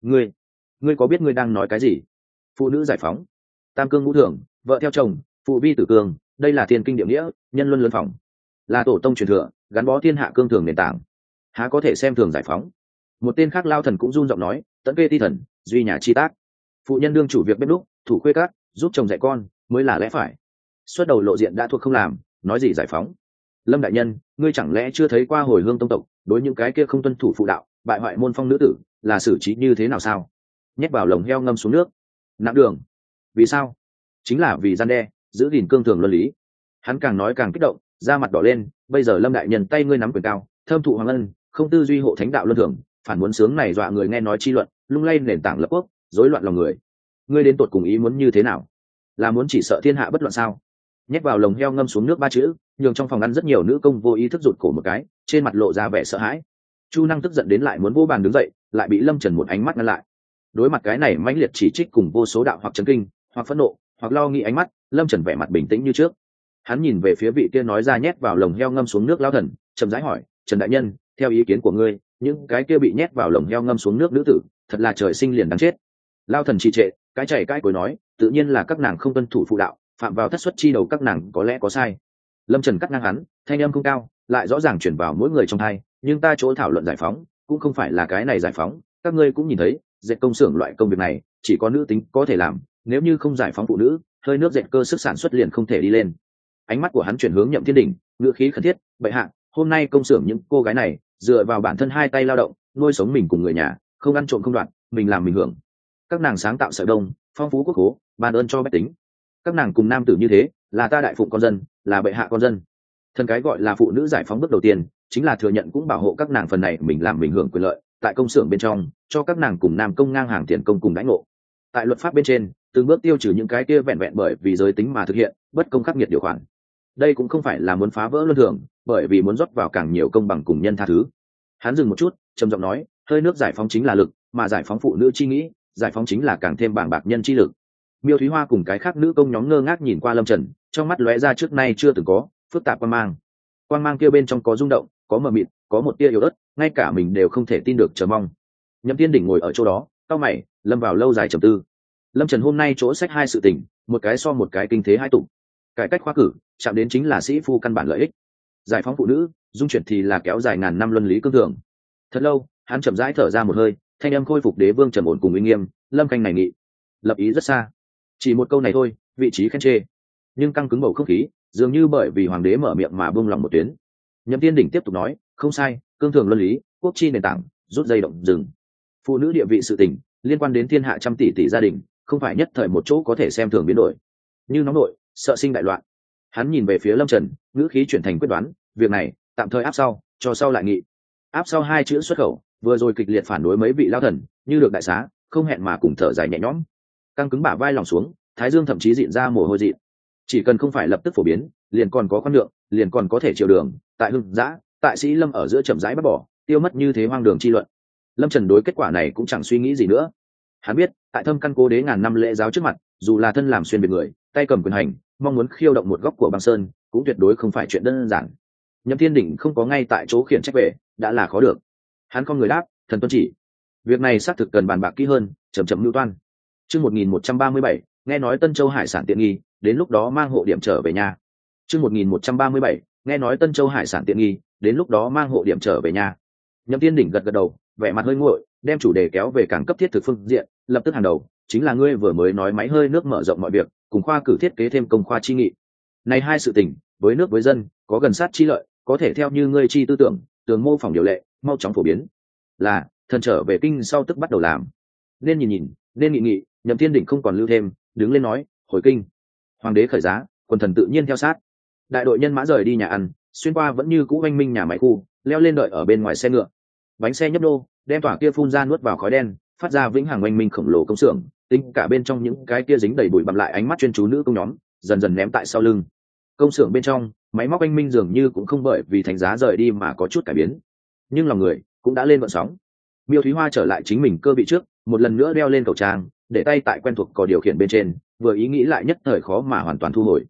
ngươi có biết ngươi đang nói cái gì? Phụ nữ giải phóng, tam cương ngũ thường, vợ theo chồng, phụ vi tử cương, đây là thiên kinh địa nghĩa, nhân luân lớn phòng, là tổ tông truyền thừa, gắn bó thiên hạ cương thường nền tảng, há có thể xem thường giải phóng. Một tên khác lao thần cũng run giọng nói, tẫn kê ti thần, duy nhà chi tác, phụ nhân đương chủ việc bếp đúc, thủ khuê các, giúp chồng dạy con mới là lẽ phải. Xuất đầu lộ diện đã thuộc không làm, nói gì giải phóng? Lâm đại nhân, ngươi chẳng lẽ chưa thấy qua hồi hương tông tộc đối những cái kia không tuân thủ phụ đạo, bại hoại môn phong nữ tử là xử trí như thế nào sao? Nhét vào lồng heo ngâm xuống nước, nặng đường. Vì sao? Chính là vì gian đe, giữ gìn cương thường luân lý. Hắn càng nói càng kích động, da mặt đỏ lên. Bây giờ Lâm đại nhân tay ngươi nắm quyền cao, thơm thụ hoàng ân, không tư duy hộ thánh đạo luân thường, phản muốn sướng này dọa người nghe nói chi luận, lung lay nền tảng lập quốc, rối loạn lòng người. Ngươi đến tột cùng ý muốn như thế nào? Là muốn chỉ sợ thiên hạ bất loạn sao? Nhét vào lồng heo ngâm xuống nước ba chữ, nhường trong phòng ăn rất nhiều nữ công vô ý thức rụt cổ một cái, trên mặt lộ ra vẻ sợ hãi. Chu Năng tức giận đến lại muốn vô bàn đứng dậy, lại bị Lâm Trần một ánh mắt ngăn lại. Đối mặt cái này mãnh liệt chỉ trích cùng vô số đạo hoặc chấn kinh, hoặc phẫn nộ, hoặc lo nghĩ ánh mắt, Lâm Trần vẻ mặt bình tĩnh như trước. Hắn nhìn về phía vị kia nói ra nhét vào lồng heo ngâm xuống nước lao thần, chậm rãi hỏi, Trần đại nhân, theo ý kiến của ngươi, những cái kia bị nhét vào lồng heo ngâm xuống nước nữ tử, thật là trời sinh liền đáng chết. Lao thần trì trệ, cái chảy cái cối nói, tự nhiên là các nàng không tuân thủ phụ đạo, phạm vào thất xuất chi đầu các nàng có lẽ có sai. Lâm Trần cắt ngang hắn, thanh âm không cao, lại rõ ràng chuyển vào mỗi người trong tai, nhưng ta chỗ thảo luận giải phóng, cũng không phải là cái này giải phóng, các ngươi cũng nhìn thấy, dệt công xưởng loại công việc này, chỉ có nữ tính có thể làm, nếu như không giải phóng phụ nữ, hơi nước dệt cơ sức sản xuất liền không thể đi lên. Ánh mắt của hắn chuyển hướng Nhậm Thiên Đình, ngữ khí khẩn thiết, bệ hạ, hôm nay công xưởng những cô gái này dựa vào bản thân hai tay lao động, nuôi sống mình cùng người nhà, không ăn trộm không đoạt, mình làm mình hưởng. Các nàng sáng tạo sợi đông, phong phú quốc khố, ban ơn cho bách tính. Các nàng cùng nam tử như thế, là ta đại phụng con dân, là bệ hạ con dân. Thân cái gọi là phụ nữ giải phóng bước đầu tiên, chính là thừa nhận cũng bảo hộ các nàng phần này mình làm mình hưởng quyền lợi, tại công xưởng bên trong, cho các nàng cùng nam công ngang hàng tiền công cùng đãi ngộ. Tại luật pháp bên trên, từng bước tiêu trừ những cái kia vẹn vẹn bởi vì giới tính mà thực hiện bất công khắc nghiệt điều khoản. Đây cũng không phải là muốn phá vỡ luân thường, bởi vì muốn rót vào càng nhiều công bằng cùng nhân tha thứ. Hắn dừng một chút, trầm giọng nói, hơi nước giải phóng chính là lực, mà giải phóng phụ nữ chi nghĩ, giải phóng chính là càng thêm bảng bạc nhân chi lực. Miêu Thúy Hoa cùng cái khác nữ công nhóm ngơ ngác nhìn qua Lâm Trần, trong mắt lóe ra trước nay chưa từng có phức tạp quang mang kia bên trong có rung động, có mờ mịt, có một tia yếu ớt, ngay cả mình đều không thể tin được chờ mong. Nhậm Tiên Đỉnh ngồi ở chỗ đó, cau mày, lâm vào lâu dài trầm tư. Lâm Trần hôm nay chỗ sách hai sự tình, một cái so một cái kinh thế hai tụng. Cải cách khoa cử, chạm đến chính là sĩ phu căn bản lợi ích. Giải phóng phụ nữ, dung chuyển thì là kéo dài ngàn năm luân lý cương thường. Thật lâu, hắn chậm rãi thở ra một hơi, thanh âm khôi phục đế vương trầm ổn cùng uy nghiêm, Lâm Khanh này nghị, lập ý rất xa. Chỉ một câu này thôi, vị trí khen chê, nhưng căng cứng bầu không khí, dường như bởi vì hoàng đế mở miệng mà buông lòng một tuyến. Nhậm Tiên Đỉnh tiếp tục nói, không sai, cương thường luân lý, quốc chi nền tảng, rút dây động rừng. Phụ nữ địa vị sự tình, liên quan đến thiên hạ trăm tỷ tỷ gia đình, không phải nhất thời một chỗ có thể xem thường biến đổi. Như nóng nội, sợ sinh đại loạn. Hắn nhìn về phía Lâm Trần, ngữ khí chuyển thành quyết đoán, việc này tạm thời áp sau, cho sau lại nghị. Áp sau hai chữ xuất khẩu, vừa rồi kịch liệt phản đối mấy vị lao thần, như được đại xá, không hẹn mà cùng thở dài nhẹ nhõm. Căng cứng bả vai lòng xuống, thái dương thậm chí dịn ra mồ hôi dịn. Chỉ cần không phải lập tức phổ biến, liền còn có con lượng, liền còn có thể chiều đường, tại hưng dã, tại sĩ Lâm ở giữa chậm rãi bắt bỏ, tiêu mất như thế hoang đường chi luận. Lâm Trần đối kết quả này cũng chẳng suy nghĩ gì nữa. Hắn biết, tại thâm căn cố đế ngàn năm lễ giáo trước mặt, dù là thân làm xuyên biệt người, tay cầm quyền hành, mong muốn khiêu động một góc của băng sơn, cũng tuyệt đối không phải chuyện đơn giản. Nhậm Thiên Đỉnh không có ngay tại chỗ khiển trách về, đã là khó được. Hắn không người đáp, thần tuân chỉ. Việc này xác thực cần bàn bạc kỹ hơn, chậm chậm lưu toan. Chương 1137, nghe nói Tân Châu hải sản tiện nghi, đến lúc đó mang hộ điểm trở về nhà. Chương 1137, nghe nói Tân Châu hải sản tiện nghi, đến lúc đó mang hộ điểm trở về nhà. Nhậm Thiên Đỉnh gật gật đầu, vẻ mặt hơi nguội, đem chủ đề kéo về càng cấp thiết thực phương diện, lập tức hàng đầu, chính là ngươi vừa mới nói máy hơi nước mở rộng mọi việc, cùng khoa cử thiết kế thêm công khoa chi nghị. Này hai sự tình, với nước với dân, có gần sát chi lợi, có thể theo như ngươi chi tư tưởng, tường mô phỏng điều lệ, mau chóng phổ biến. Là, thần trở về kinh sau tức bắt đầu làm. Nên nhìn, nên nghị, Nhậm Thiên Đỉnh không còn lưu thêm, đứng lên nói, hồi kinh. Hoàng đế khởi giá, quần thần tự nhiên theo sát. Đại đội nhân mã rời đi nhà ăn, xuyên qua vẫn như cũ oanh minh nhà máy khu, leo lên đợi ở bên ngoài xe ngựa. Bánh xe nhấp đô, đem tỏa kia phun ra nuốt vào khói đen, phát ra vĩnh hằng oanh minh khổng lồ công xưởng, tính cả bên trong những cái kia dính đầy bụi bặm lại ánh mắt chuyên chú nữ công nhóm, dần dần ném tại sau lưng. Công xưởng bên trong, máy móc oanh minh dường như cũng không bởi vì thành giá rời đi mà có chút cải biến, nhưng lòng người cũng đã lên vận sóng. Miêu Thúy Hoa trở lại chính mình cơ vị trước, một lần nữa đeo lên cầu trang, để tay tại quen thuộc cò điều khiển bên trên, vừa ý nghĩ lại nhất thời khó mà hoàn toàn thu hồi.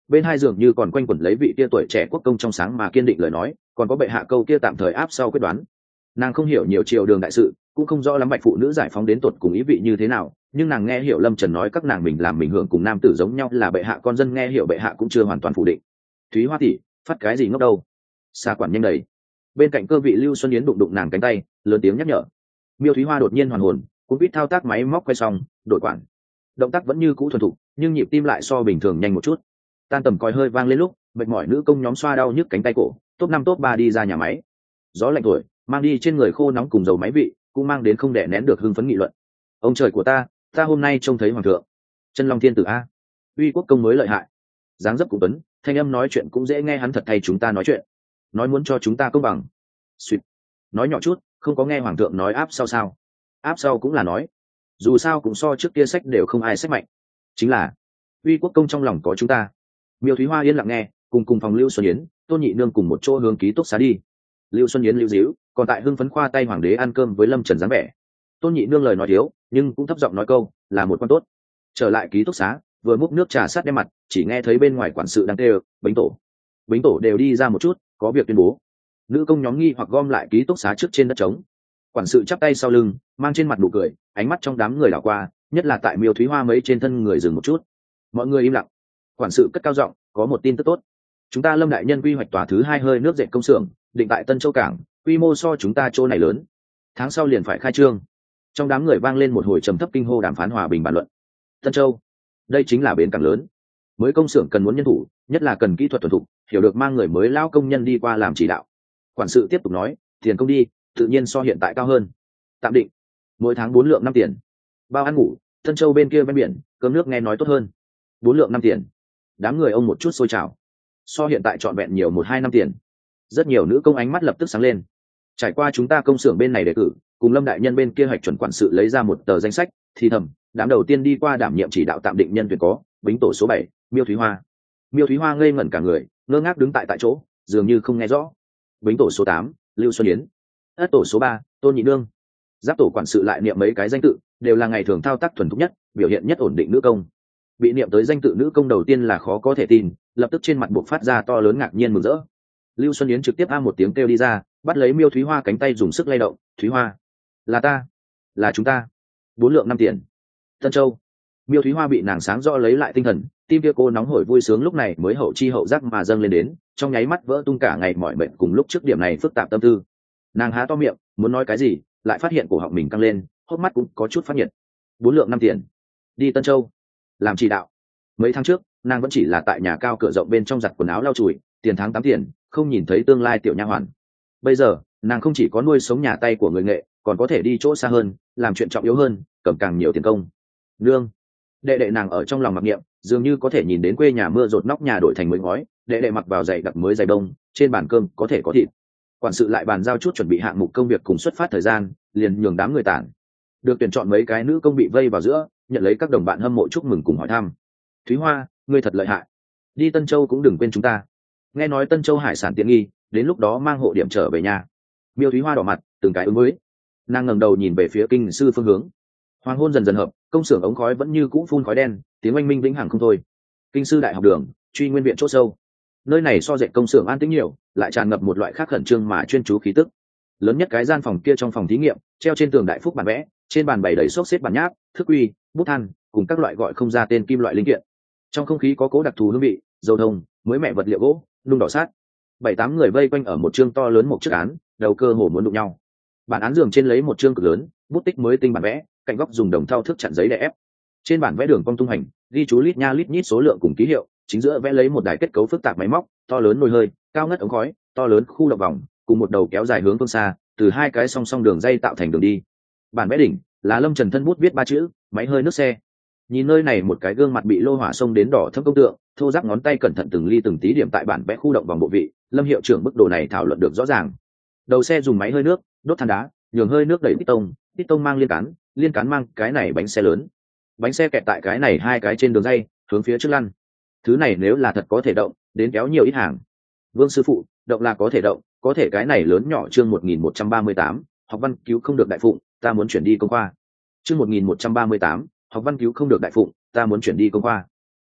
bên hai giường như còn quanh quẩn lấy vị kia tuổi trẻ quốc công trong sáng mà kiên định lời nói, còn có bệ hạ câu kia tạm thời áp sau quyết đoán. Nàng không hiểu nhiều triều đường đại sự, cũng không rõ lắm bạch phụ nữ giải phóng đến tột cùng ý vị như thế nào, nhưng nàng nghe hiểu Lâm Trần nói các nàng mình làm mình hưởng cùng nam tử giống nhau là bệ hạ con dân, nghe hiểu bệ hạ cũng chưa hoàn toàn phủ định. Thúy Hoa tỷ, phát cái gì ngốc đâu? Xa quản nhanh đầy. Bên cạnh cơ vị Lưu Xuân Yến đụng đụng nàng cánh tay, lớn tiếng nhắc nhở. Miêu Thúy Hoa đột nhiên hoàn hồn, cũng biết thao tác máy móc quay xong, đổi quản. Động tác vẫn như cũ thuần thục, nhưng nhịp tim lại so bình thường nhanh một chút. Tan tầm còi hơi vang lên lúc mệt mỏi nữ công nhóm xoa đau nhức cánh tay cổ, top 5 top 3 đi ra nhà máy. Gió lạnh thổi, mang đi trên người khô nóng cùng dầu máy vị, cũng mang đến không đè nén được hưng phấn nghị luận. Ông trời của ta hôm nay trông thấy hoàng thượng, chân long thiên tử a, uy quốc công mới lợi hại, dáng dấp cũng tuấn, thanh âm nói chuyện cũng dễ nghe, hắn thật thay chúng ta nói chuyện, nói muốn cho chúng ta công bằng. Xuyệt, nói nhỏ chút, không có nghe hoàng thượng nói áp sau sao? Áp sau cũng là nói, dù sao cũng so trước kia sách đều không ai sách mạnh, chính là uy quốc công trong lòng có chúng ta. Miêu Thúy Hoa yên lặng nghe, cùng phòng Lưu Xuân Yến, Tôn Nhị Nương cùng một chỗ hướng ký túc xá đi. Lưu Xuân Yến lưu díu, còn tại hưng phấn khoa tay hoàng đế ăn cơm với Lâm Trần dáng vẻ. Tôn Nhị Nương lời nói thiếu, nhưng cũng thấp giọng nói câu, là một con tốt. Trở lại ký túc xá, vừa múc nước trà sát đem mặt, chỉ nghe thấy bên ngoài quản sự đang kêu, Bính tổ đều đi ra một chút, có việc tuyên bố. Nữ công nhóm nghi hoặc gom lại ký túc xá trước trên đất trống. Quản sự chắp tay sau lưng, mang trên mặt nụ cười, ánh mắt trong đám người đảo qua, nhất là tại Miêu Thúy Hoa mấy trên thân người dừng một chút. Mọi người im lặng. Quản sự cất cao giọng, có một tin tức tốt. Chúng ta Lâm đại nhân quy hoạch tòa thứ 2 hơi nước dệt công xưởng, định tại Tân Châu cảng, quy mô so chúng ta chỗ này lớn. Tháng sau liền phải khai trương. Trong đám người vang lên một hồi trầm thấp kinh hô đàm phán hòa bình bàn luận. Tân Châu, đây chính là bến cảng lớn. Mới công xưởng cần muốn nhân thủ, nhất là cần kỹ thuật thuần thục, hiểu được mang người mới lao công nhân đi qua làm chỉ đạo. Quản sự tiếp tục nói, tiền công đi, tự nhiên so hiện tại cao hơn. Tạm định, mỗi tháng 4 lượng 5 tiền. Bao ăn ngủ, Tân Châu bên kia bên biển, cơm nước nghe nói tốt hơn. 4 lượng 5 tiền. Đám người ông một chút sôi trào. So hiện tại trọn vẹn nhiều 1-2 năm tiền. Rất nhiều nữ công ánh mắt lập tức sáng lên. Trải qua chúng ta công xưởng bên này đề cử, cùng Lâm đại nhân bên kia hoạch chuẩn quản sự lấy ra một tờ danh sách, thì thầm, đám đầu tiên đi qua đảm nhiệm chỉ đạo tạm định nhân tuyển có, Bính tổ số 7, Miêu Thúy Hoa. Miêu Thúy Hoa ngây ngẩn cả người, ngơ ngác đứng tại chỗ, dường như không nghe rõ. Bính tổ số 8, Lưu Xuân Yến. Ất tổ số 3, Tôn Nhị Nương. Giáp tổ quản sự lại niệm mấy cái danh tự, đều là ngày thường thao tác thuần thục nhất, biểu hiện nhất ổn định nữ công. Bị niệm tới danh tự nữ công đầu tiên là khó có thể tin, lập tức trên mặt buộc phát ra to lớn ngạc nhiên mừng rỡ. Lưu Xuân Yến trực tiếp a một tiếng kêu đi ra, bắt lấy Miêu Thúy Hoa cánh tay dùng sức lay động. Thúy Hoa, là ta, là chúng ta. 4 lượng 5 tiền. Tân Châu. Miêu Thúy Hoa bị nàng sáng rõ lấy lại tinh thần, tim kia cô nóng hổi vui sướng lúc này mới hậu chi hậu giác mà dâng lên đến, trong nháy mắt vỡ tung cả ngày mỏi mệt cùng lúc trước điểm này phức tạp tâm tư. Nàng há to miệng muốn nói cái gì, lại phát hiện cổ họng mình căng lên, hốc mắt cũng có chút phát nhiệt. 4 lượng 5 tiền. Đi Tân Châu làm chỉ đạo. Mấy tháng trước nàng vẫn chỉ là tại nhà cao cửa rộng bên trong giặt quần áo lau chùi, tiền tháng 8 tiền, không nhìn thấy tương lai tiểu nha hoàn. Bây giờ nàng không chỉ có nuôi sống nhà tay của người nghệ, còn có thể đi chỗ xa hơn, làm chuyện trọng yếu hơn, cầm càng nhiều tiền công. Nương, đệ đệ nàng ở trong lòng mặc niệm, dường như có thể nhìn đến quê nhà mưa rột nóc nhà đổi thành mới ngói, đệ đệ mặc vào giày đặc mới giày đông, trên bàn cơm có thể có thịt. Quản sự lại bàn giao chút chuẩn bị hạng mục công việc cùng xuất phát thời gian, liền nhường đám người tản. Được tuyển chọn mấy cái nữ công bị vây vào giữa, nhận lấy các đồng bạn hâm mộ chúc mừng cùng hỏi thăm. Thúy Hoa, ngươi thật lợi hại, đi Tân Châu cũng đừng quên chúng ta. Nghe nói Tân Châu hải sản tiện nghi, đến lúc đó mang hộ điểm trở về nhà. Miêu Thúy Hoa đỏ mặt, từng cái ứng với. Nàng ngẩng đầu nhìn về phía kinh sư phương hướng. Hoàng hôn dần dần hợp, công xưởng ống khói vẫn như cũ phun khói đen, tiếng oanh minh vĩnh hằng không thôi. Kinh sư đại học đường, Truy Nguyên viện chỗ sâu. Nơi này so dệt công xưởng an tĩnh nhiều, lại tràn ngập một loại khác khẩn trương mà chuyên chú khí tức. Lớn nhất cái gian phòng kia trong phòng thí nghiệm, treo trên tường đại phúc bản vẽ, trên bàn bày đầy xốc xếp bản nháp, thước uy, bút than, cùng các loại gọi không ra tên kim loại linh kiện. Trong không khí có cố đặc thù hương vị, dầu thông, mới mẹ vật liệu gỗ, nung đỏ sát. 7-8 người vây quanh ở một chương to lớn một chiếc án, đầu cơ hồ muốn đụng nhau. Bản án giường trên lấy một chương cực lớn, bút tích mới tinh bản vẽ, cạnh góc dùng đồng thau thước chặn giấy để ép. Trên bản vẽ đường cong tung hành, ghi chú lít nha lít nhít số lượng cùng ký hiệu, chính giữa vẽ lấy một đài kết cấu phức tạp máy móc, to lớn nồi hơi, cao ngất ống khói, to lớn khu động vòng, cùng một đầu kéo dài hướng phương xa, từ hai cái song song đường dây tạo thành đường đi. Bản vẽ đỉnh là Lâm Trần thân bút viết 3 chữ, máy hơi nước xe. Nhìn nơi này một cái gương mặt bị lô hỏa xông đến đỏ thâm công tượng, thô ráp ngón tay cẩn thận từng ly từng tí điểm tại bản vẽ khu động vòng bộ vị, Lâm hiệu trưởng bức đồ này thảo luận được rõ ràng. Đầu xe dùng máy hơi nước, đốt than đá, nhường hơi nước đẩy piston mang liên cán mang cái này bánh xe lớn. Bánh xe kẹt tại cái này hai cái trên đường dây, hướng phía trước lăn. Thứ này nếu là thật có thể động, đến kéo nhiều ít hàng. Vương sư phụ, động là có thể động, có thể cái này lớn nhỏ chương 1138, học văn cứu không được đại phụng, ta muốn chuyển đi công khoa. Chương 1138, học văn cứu không được đại phụng, ta muốn chuyển đi công khoa.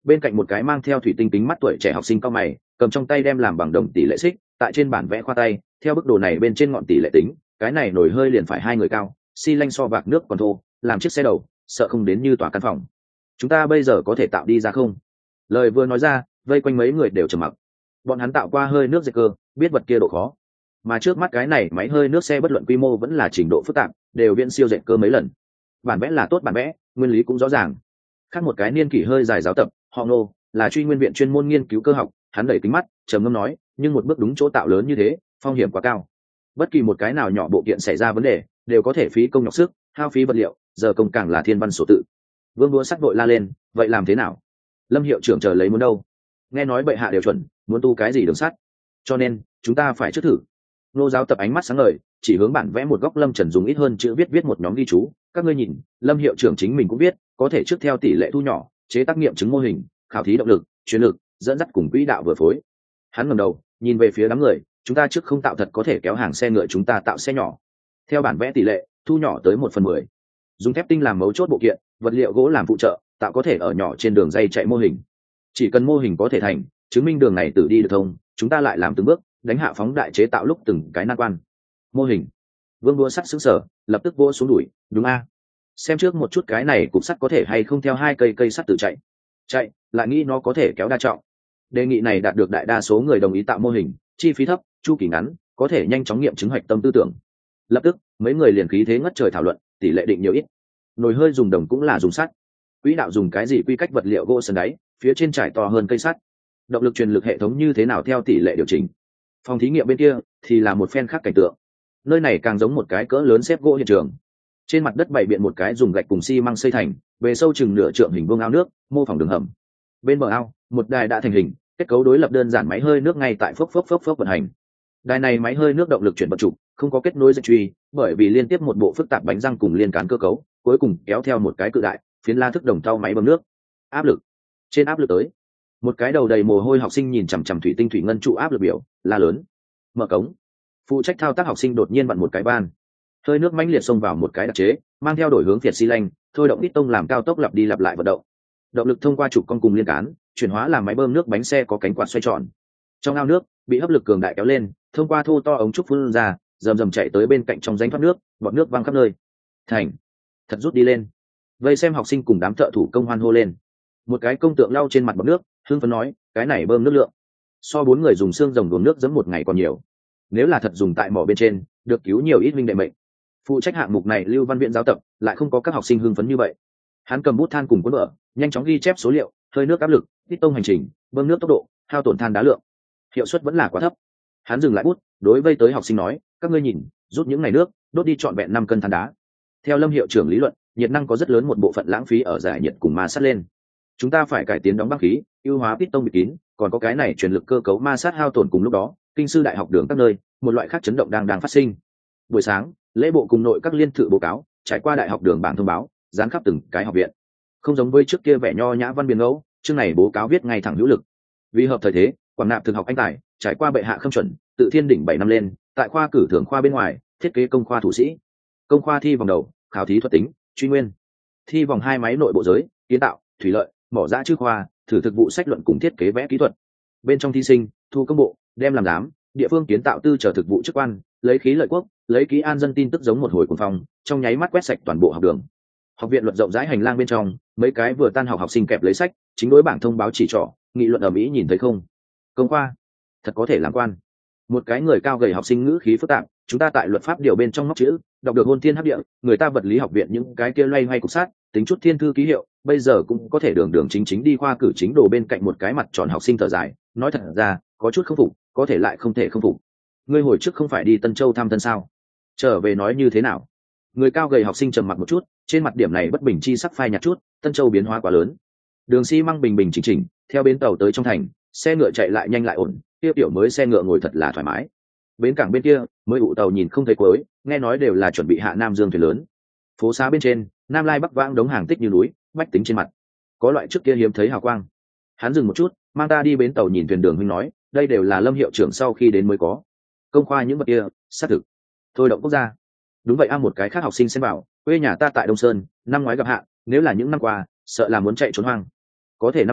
Bên cạnh một cái mang theo thủy tinh kính mắt tuổi trẻ học sinh cao mày, cầm trong tay đem làm bằng đồng tỷ lệ xích, tại trên bản vẽ khoa tay, theo bức đồ này bên trên ngọn tỷ lệ tính, cái này nổi hơi liền phải 2 người cao, xi lanh so vạc nước còn thô, làm chiếc xe đầu, sợ không đến như tòa căn phòng. Chúng ta bây giờ có thể tạo đi ra không? Lời vừa nói ra, vây quanh mấy người đều trầm mặc. Bọn hắn tạo qua hơi nước dệt cơ, biết vật kia độ khó, mà trước mắt cái này máy hơi nước xe bất luận quy mô vẫn là trình độ phức tạp, đều viễn siêu dệt cơ mấy lần. Bản vẽ là tốt bản vẽ, nguyên lý cũng rõ ràng. Khác một cái niên kỷ hơi dài giáo tập, họ Ngô, là Truy Nguyên viện chuyên môn nghiên cứu cơ học, hắn đẩy kính mắt, trầm ngâm nói, nhưng một bước đúng chỗ tạo lớn như thế, phong hiểm quá cao. Bất kỳ một cái nào nhỏ bộ kiện xảy ra vấn đề, đều có thể phí công nhọc sức, hao phí vật liệu, giờ công càng là thiên văn sổ tự. Vương Đũa sắc vội la lên, vậy làm thế nào? Lâm hiệu trưởng chờ lấy muốn đâu? Nghe nói bệ hạ đều chuẩn, muốn tu cái gì đường sắt, cho nên chúng ta phải trước thử. Nô giáo tập ánh mắt sáng ngời, chỉ hướng bản vẽ một góc Lâm Trần dùng ít hơn chữ viết một nhóm ghi chú, các ngươi nhìn, Lâm hiệu trưởng chính mình cũng biết, có thể trước theo tỷ lệ thu nhỏ, chế tác nghiệm chứng mô hình, khảo thí động lực, chuyên lực, dẫn dắt cùng quỹ đạo vừa phối. Hắn ngẩng đầu, nhìn về phía đám người, chúng ta trước không tạo thật có thể kéo hàng xe ngựa, chúng ta tạo xe nhỏ. Theo bản vẽ tỷ lệ, thu nhỏ tới 1/10. Dùng thép tinh làm mấu chốt bộ kiện, vật liệu gỗ làm phụ trợ, tạo có thể ở nhỏ trên đường dây chạy mô hình. Chỉ cần mô hình có thể thành, chứng minh đường này tự đi được thông, chúng ta lại làm từng bước, đánh hạ phóng đại chế tạo lúc từng cái nan quan. Mô hình. Vương Đũa sắt sững sờ, lập tức vỗ xuống đùi, đúng a. Xem trước một chút cái này cục sắt có thể hay không theo 2 cây sắt tự chạy, lại nghĩ nó có thể kéo đa trọng. Đề nghị này đạt được đại đa số người đồng ý, tạo mô hình, chi phí thấp, chu kỳ ngắn, có thể nhanh chóng nghiệm chứng hoạch tâm tư tưởng. Lập tức, mấy người liền khí thế ngất trời thảo luận, tỷ lệ định nhiều ít. Nồi hơi dùng đồng cũng là dùng sắt. Quỹ đạo dùng cái gì, quy cách vật liệu gỗ sần đáy, phía trên trải to hơn cây sắt. Động lực truyền lực hệ thống như thế nào theo tỷ lệ điều chỉnh. Phòng thí nghiệm bên kia thì là một phen khác cảnh tượng. Nơi này càng giống một cái cỡ lớn xếp gỗ hiện trường. Trên mặt đất bày biện một cái dùng gạch cùng xi măng xây thành, bề sâu chừng nửa trượng hình vuông ao nước, mô phỏng đường hầm. Bên bờ ao, một đài đã thành hình, kết cấu đối lập đơn giản máy hơi nước ngay tại phốc vận hành. Đài này máy hơi nước động lực chuyển vận trục, không có kết nối dây truy, bởi vì liên tiếp một bộ phức tạp bánh răng cùng liên cán cơ cấu, cuối cùng kéo theo một cái cự đại phiến la thức đồng thau máy bơm nước. Áp lực, trên áp lực tới. Một cái đầu đầy mồ hôi học sinh nhìn chằm chằm thủy tinh thủy ngân trụ áp lực biểu, la lớn. Mở cống. Phụ trách thao tác học sinh đột nhiên vặn một cái van. Hơi nước mãnh liệt xông vào một cái đặc chế, mang theo đổi hướng phiệt xi lanh, thôi động ít tông làm cao tốc lặp đi lặp lại vận động. Động lực thông qua trục cong cùng liên cán, chuyển hóa làm máy bơm nước bánh xe có cánh quạt xoay tròn. Trong ao nước, bị hấp lực cường đại kéo lên, thông qua thô to ống trúc phun ra, rầm rầm chạy tới bên cạnh trong rãnh thoát nước, bọt nước văng khắp nơi. Thành, thật rút đi lên. Vây xem học sinh cùng đám thợ thủ công hoan hô lên. Một cái công tượng lau trên mặt bọt nước, hưng phấn nói, cái này bơm nước lượng, so 4 người dùng xương rồng đuồng nước giấm một ngày còn nhiều. Nếu là thật dùng tại mỏ bên trên, được cứu nhiều ít minh đệ mệnh. Phụ trách hạng mục này Lưu Văn Viễn giáo tập lại không có các học sinh hưng phấn như vậy. Hắn cầm bút than cùng cuốn vở, nhanh chóng ghi chép số liệu, hơi nước áp lực, tiết tông hành trình, bơm nước tốc độ, hao tổn than đá lượng. Hiệu suất vẫn là quá thấp. Hắn dừng lại bút, đối vây tới học sinh nói, các ngươi nhìn, rút những ngày nước, đốt đi trọn vẹn 5 cân than đá. Theo Lâm hiệu trưởng lý luận, nhiệt năng có rất lớn một bộ phận lãng phí ở giải nhiệt cùng ma sát lên. Chúng ta phải cải tiến đóng băng khí, ưu hóa piston bịt kín, còn có cái này truyền lực cơ cấu ma sát hao tổn. Cùng lúc đó, kinh sư đại học đường các nơi, một loại khác chấn động đang phát sinh. Buổi sáng, lễ bộ cùng nội các liên thự báo cáo, trải qua đại học đường bảng thông báo, dán khắp từng cái học viện. Không giống với trước kia vẻ nho nhã văn biên ngẫu, chương này báo cáo viết ngay thẳng hữu lực. Vì hợp thời thế, quảng nạp thực học anh tài, trải qua bệ hạ khâm chuẩn, tự thiên đỉnh 7 năm lên, tại khoa cử thưởng khoa bên ngoài, thiết kế công khoa thủ sĩ. Công khoa thi vòng đầu, khảo thí thuật tính, truy nguyên. Thi vòng 2 máy nội bộ giới, kiến tạo, thủy lợi, mỏ giã chữ khoa, thử thực vụ sách luận cùng thiết kế vẽ kỹ thuật. Bên trong thí sinh, thu công bộ, đem làm giám, địa phương kiến tạo tư trở thực vụ chức quan, lấy khí lợi quốc, lấy ký an dân tin tức giống một hồi cuồng phong, trong nháy mắt quét sạch toàn bộ học đường. Học viện luật rộng rãi hành lang bên trong, mấy cái vừa tan học học sinh kẹp lấy sách, chính đối bảng thông báo chỉ trỏ, nghị luận ở mỹ, nhìn thấy không? Công khoa, thật có thể làm quan. Một cái người cao gầy học sinh ngữ khí phức tạp, chúng ta tại luật pháp điều bên trong ngóc chữ, đọc được hôn thiên hấp địa, người ta vật lý học viện những cái kia loay hoay cục sát, tính chút thiên thư ký hiệu, bây giờ cũng có thể đường đường chính chính đi khoa cử chính đồ. Bên cạnh một cái mặt tròn học sinh thở dài, nói thật ra, có chút không phục, có thể lại không thể không phục. Ngươi hồi trước không phải đi Tân Châu thăm thân sao? Trở về nói như thế nào? Người cao gầy học sinh trầm mặc một chút, trên mặt điểm này bất bình chi sắc phai nhạt chút. Tân Châu biến hóa quá lớn, đường xi măng bình bình chỉnh chỉnh, theo bến tàu tới trong thành, xe ngựa chạy lại nhanh lại ổn, tiêu tiểu mới xe ngựa ngồi thật là thoải mái. Bến cảng bên kia, mới ụ tàu nhìn không thấy cuối, nghe nói đều là chuẩn bị hạ Nam Dương thuyền lớn. Phố xá bên trên, Nam Lai Bắc vãng đống hàng tích như núi, bách tính trên mặt có loại trước kia hiếm thấy hào quang. Hắn dừng một chút, mang ta đi bến tàu nhìn thuyền. Đường huynh nói, đây đều là Lâm hiệu trưởng sau khi đến mới có. Công khoa những vật kia, xác thực. Thôi động quốc gia. Đúng vậy. Một cái khác học sinh xem bảo, quê nhà ta tại Đông Sơn, năm ngoái gặp hạn, nếu là những năm qua, sợ là muốn chạy trốn hoang. Có thể năm nay,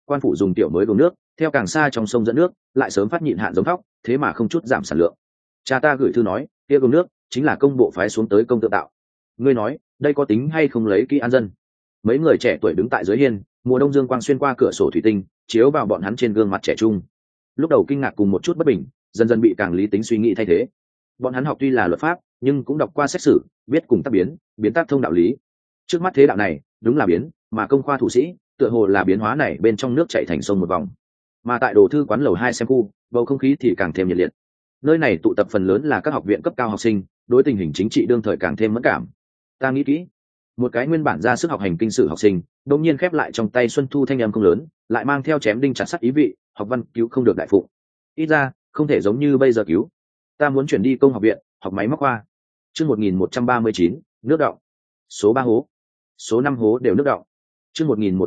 Quan phủ dùng tiểu mới đổ nước, theo càng xa trong sông dẫn nước, lại sớm phát nhịn hạn giống thóc, thế mà không chút giảm sản lượng. Cha ta gửi thư nói, kia đổ nước chính là công bộ phái xuống tới công tự tạo. Ngươi nói, đây có tính hay không lấy kỹ an dân? Mấy người trẻ tuổi đứng tại dưới hiên, mùa đông dương quang xuyên qua cửa sổ thủy tinh, chiếu vào bọn hắn trên gương mặt trẻ trung. Lúc đầu kinh ngạc cùng một chút bất bình, dần dần bị càng lý tính suy nghĩ thay thế. Bọn hắn học tuy là luật pháp, nhưng cũng đọc qua xét xử, biết cùng tác biến, biến tác thông đạo lý. Trước mắt thế đạo này, đúng là biến, mà công khoa thủ sĩ, tựa hồ là biến hóa này bên trong nước chảy thành sông một vòng. Mà tại đồ thư quán lầu 2 xem khu, bầu không khí thì càng thêm nhiệt liệt. Nơi này tụ tập phần lớn là các học viện cấp cao học sinh, đối tình hình chính trị đương thời càng thêm mẫn cảm. Ta nghĩ kỹ, một cái nguyên bản ra sức học hành kinh sử học sinh, đột nhiên khép lại trong tay Xuân Thu thanh âm không lớn, lại mang theo chém đinh chặt sắt ý vị, học văn cứu không được đại phụ. Ít ra, không thể giống như bây giờ cứu. Ta muốn chuyển đi công học viện, học máy móc khoa. Chương 1139, nước đọng. Số 3 hố. Số 5 hố đều nước đọng. Chương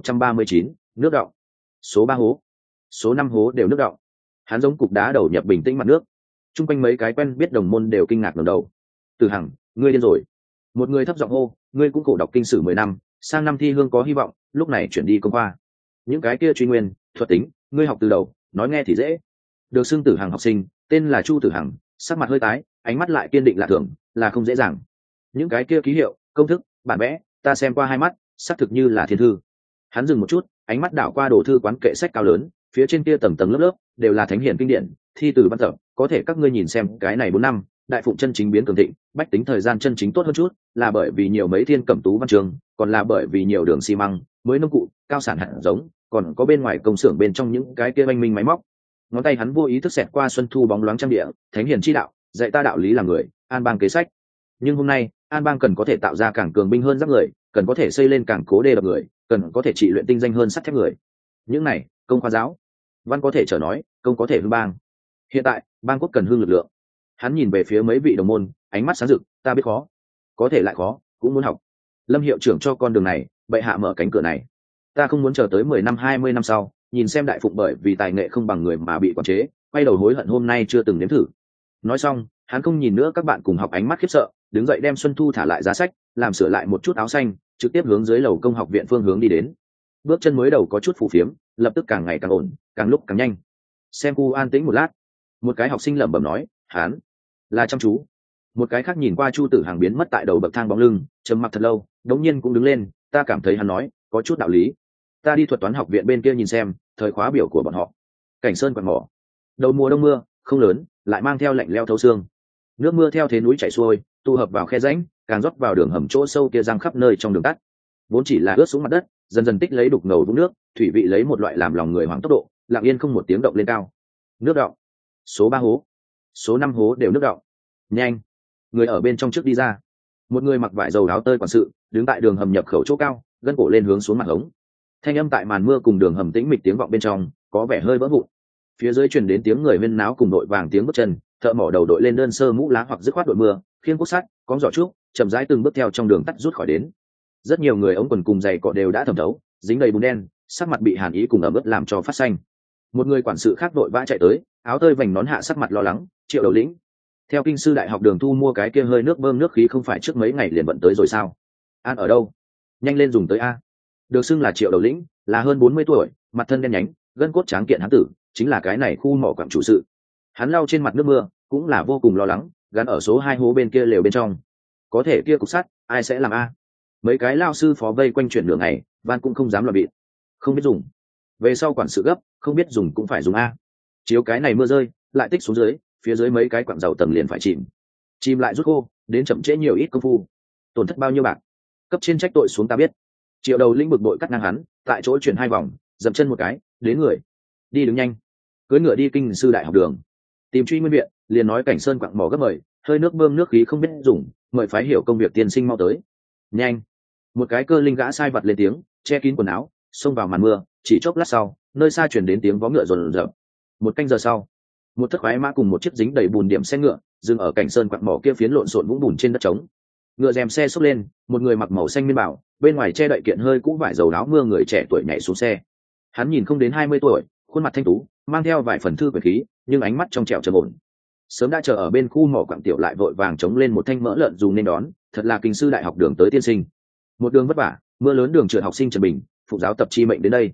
1139, nước đọng. Số 3 hố. Số 5 hố đều nước đọng. Hắn giống cục đá đầu nhập bình tĩnh mặt nước. Trung quanh mấy cái quen biết đồng môn đều kinh ngạc ngẩng đầu. Từ Hằng, ngươi điên rồi. Một người thấp giọng hô, ngươi cũng cổ đọc kinh sử 10 năm, sang năm thi hương có hy vọng, lúc này chuyển đi công khoa. Những cái kia truy nguyên, thuật tính, ngươi học từ đầu, nói nghe thì dễ. Được xưng Tử Hằng học sinh, tên là Chu Tử Hằng, sắc mặt hơi tái, ánh mắt lại kiên định lạ thường, là không dễ dàng. Những cái kia ký hiệu, công thức, bản vẽ, ta xem qua hai mắt, xác thực như là thiên thư. Hắn dừng một chút, ánh mắt đảo qua đồ thư quán kệ sách cao lớn, phía trên kia tầng tầng lớp lớp đều là thánh hiển kinh điển, thi từ văn tập, có thể các ngươi nhìn xem, cái này 4 năm, đại phụng chân chính biến cường thịnh, bách tính thời gian chân chính tốt hơn chút, là bởi vì nhiều mấy thiên cẩm tú văn trường, còn là bởi vì nhiều đường xi măng, mới nông cụ, cao sản hạt giống, còn có bên ngoài công xưởng bên trong những cái kia oanh minh máy móc. Ngón tay hắn vô ý thức xẹt qua Xuân Thu bóng loáng trang địa, thánh hiển chi đạo, dạy ta đạo lý làm người, an bang kế sách. Nhưng hôm nay, an bang cần có thể tạo ra càng cường binh hơn giáp người, cần có thể xây lên càng cố đê đập người, cần có thể trị luyện tinh danh hơn sắt thép người. Những này, công khoa giáo, văn có thể trở nói, công có thể hương bang. Hiện tại, bang quốc cần hương lực lượng. Hắn nhìn về phía mấy vị đồng môn, ánh mắt sáng rực, ta biết khó, có thể lại khó, cũng muốn học. Lâm hiệu trưởng cho con đường này, bệ hạ mở cánh cửa này. Ta không muốn chờ tới 10 năm 20 năm sau, nhìn xem đại phụng bởi vì tài nghệ không bằng người mà bị quản chế, quay đầu hối hận hôm nay chưa từng nếm thử. Nói xong, hắn không nhìn nữa các bạn cùng học ánh mắt khiếp sợ, đứng dậy đem Xuân Thu thả lại giá sách, làm sửa lại một chút áo xanh, trực tiếp hướng dưới lầu công học viện phương hướng đi đến. Bước chân mới đầu có chút phù phiếm, lập tức càng ngày càng ổn, càng lúc càng nhanh. Xem khu an tĩnh một lát, một cái học sinh lẩm bẩm nói, hắn là chăm chú. Một cái khác nhìn qua Chu Tử Hằng biến mất tại đầu bậc thang bóng lưng, trầm mặc thật lâu, đống nhiên cũng đứng lên, ta cảm thấy hắn nói có chút đạo lý. Ta đi thuật toán học viện bên kia nhìn xem thời khóa biểu của bọn họ. Cảnh sơn quạt mỏ, đầu mùa đông mưa không lớn, lại mang theo lạnh leo thấu xương. Nước mưa theo thế núi chảy xuôi, tụ hợp vào khe rãnh, càng rót vào đường hầm chỗ sâu kia giăng khắp nơi trong đường tắt. Vốn chỉ là ướt xuống mặt đất, dần dần tích lấy đục ngầu vũng nước, thủy vị lấy một loại làm lòng người hoảng tốc độ, lặng yên không một tiếng động lên cao. Nước đọng. Số 3 hố, số 5 hố đều nước đọng. Nhanh, người ở bên trong trước đi ra. Một người mặc vải dầu áo tơi quản sự, đứng tại đường hầm nhập khẩu chỗ cao, gân cổ lên hướng xuống mặt hống. Thanh âm tại màn mưa cùng đường hầm tĩnh mịch tiếng vọng bên trong, có vẻ hơi vỡ vụn. Phía dưới truyền đến tiếng người huyên náo cùng đội vàng tiếng bước chân, thợ mỏ đầu đội lên đơn sơ mũ lá hoặc dứt khoát đội mưa, khiêng cuốc sắt, có giỏ trúc, chậm rãi từng bước theo trong đường tắt rút khỏi đến. Rất nhiều người ống quần cùng giày cọ đều đã thẩm thấu, dính đầy bùn đen, sắc mặt bị hàn ý cùng ẩm ướt làm cho phát xanh. Một người quản sự khác đội vã chạy tới, áo tơi vành nón hạ sắc mặt lo lắng, Triệu đầu lĩnh. Theo kinh sư đại học đường thu mua cái kia hơi nước bơm nước khí không phải trước mấy ngày liền vận tới rồi sao? An ở đâu? Nhanh lên dùng tới a. Được xưng là Triệu đầu lĩnh, là hơn 40 tuổi, mặt thân đen nhánh, gân cốt tráng kiện hán tử, chính là cái này khu mỏ quặng chủ sự. Hắn lau trên mặt nước mưa, cũng là vô cùng lo lắng, gắn ở số 2 hố bên kia lều bên trong. Có thể kia cục sắt, ai sẽ làm a? Mấy cái lao sư phó vây quanh chuyển đường này, van cũng không dám loạn bị. Không biết dùng. Về sau quản sự gấp, không biết dùng cũng phải dùng a. Chiếu cái này mưa rơi, lại tích xuống dưới, phía dưới mấy cái quặng dầu tầng liền phải chìm lại rút khô, đến chậm trễ nhiều ít công phu. Tổn thất bao nhiêu bạc? Cấp trên trách tội xuống ta biết. Triệu đầu lĩnh bực bội cắt ngang hắn, tại chỗ chuyển 2 vòng, dậm chân một cái, đến người. Đi đứng nhanh. Cưỡi ngựa đi kinh sư đại học đường. Tìm truy nguyên viện, liền nói cảnh sơn quặng mỏ gấp mời, hơi nước bơm nước khí không biết dùng, mời phái hiểu công việc tiên sinh mau tới. Nhanh. Một cái cơ linh gã sai vặt lên tiếng, che kín quần áo, xông vào màn mưa, chỉ chốc lát sau, nơi xa truyền đến tiếng vó ngựa rồn rập. Một canh giờ sau, một thất khoái mã cùng một chiếc dính đầy bùn điểm xe ngựa dừng ở cảnh sơn quặng mỏ kia phiến lộn xộn vũng bùn trên đất trống. Ngựa rèm xe xốc lên, một người mặc màu xanh miên bảo, bên ngoài che đậy kiện hơi cũ vải dầu áo mưa người trẻ tuổi nhảy xuống xe. Hắn nhìn không đến 20 tuổi, khuôn mặt thanh tú, mang theo vài phần thư quyền khí, nhưng ánh mắt trong trẻo trầm ổn. Sớm đã chờ ở bên khu mỏ quặng tiểu lại vội vàng chống lên một thanh mỡ lợn dùng nên đón, thật là kinh sư đại học đường tới tiên sinh. Một đường vất vả, mưa lớn đường trượt học sinh Trần Bình, phụ giáo tập chi mệnh đến đây.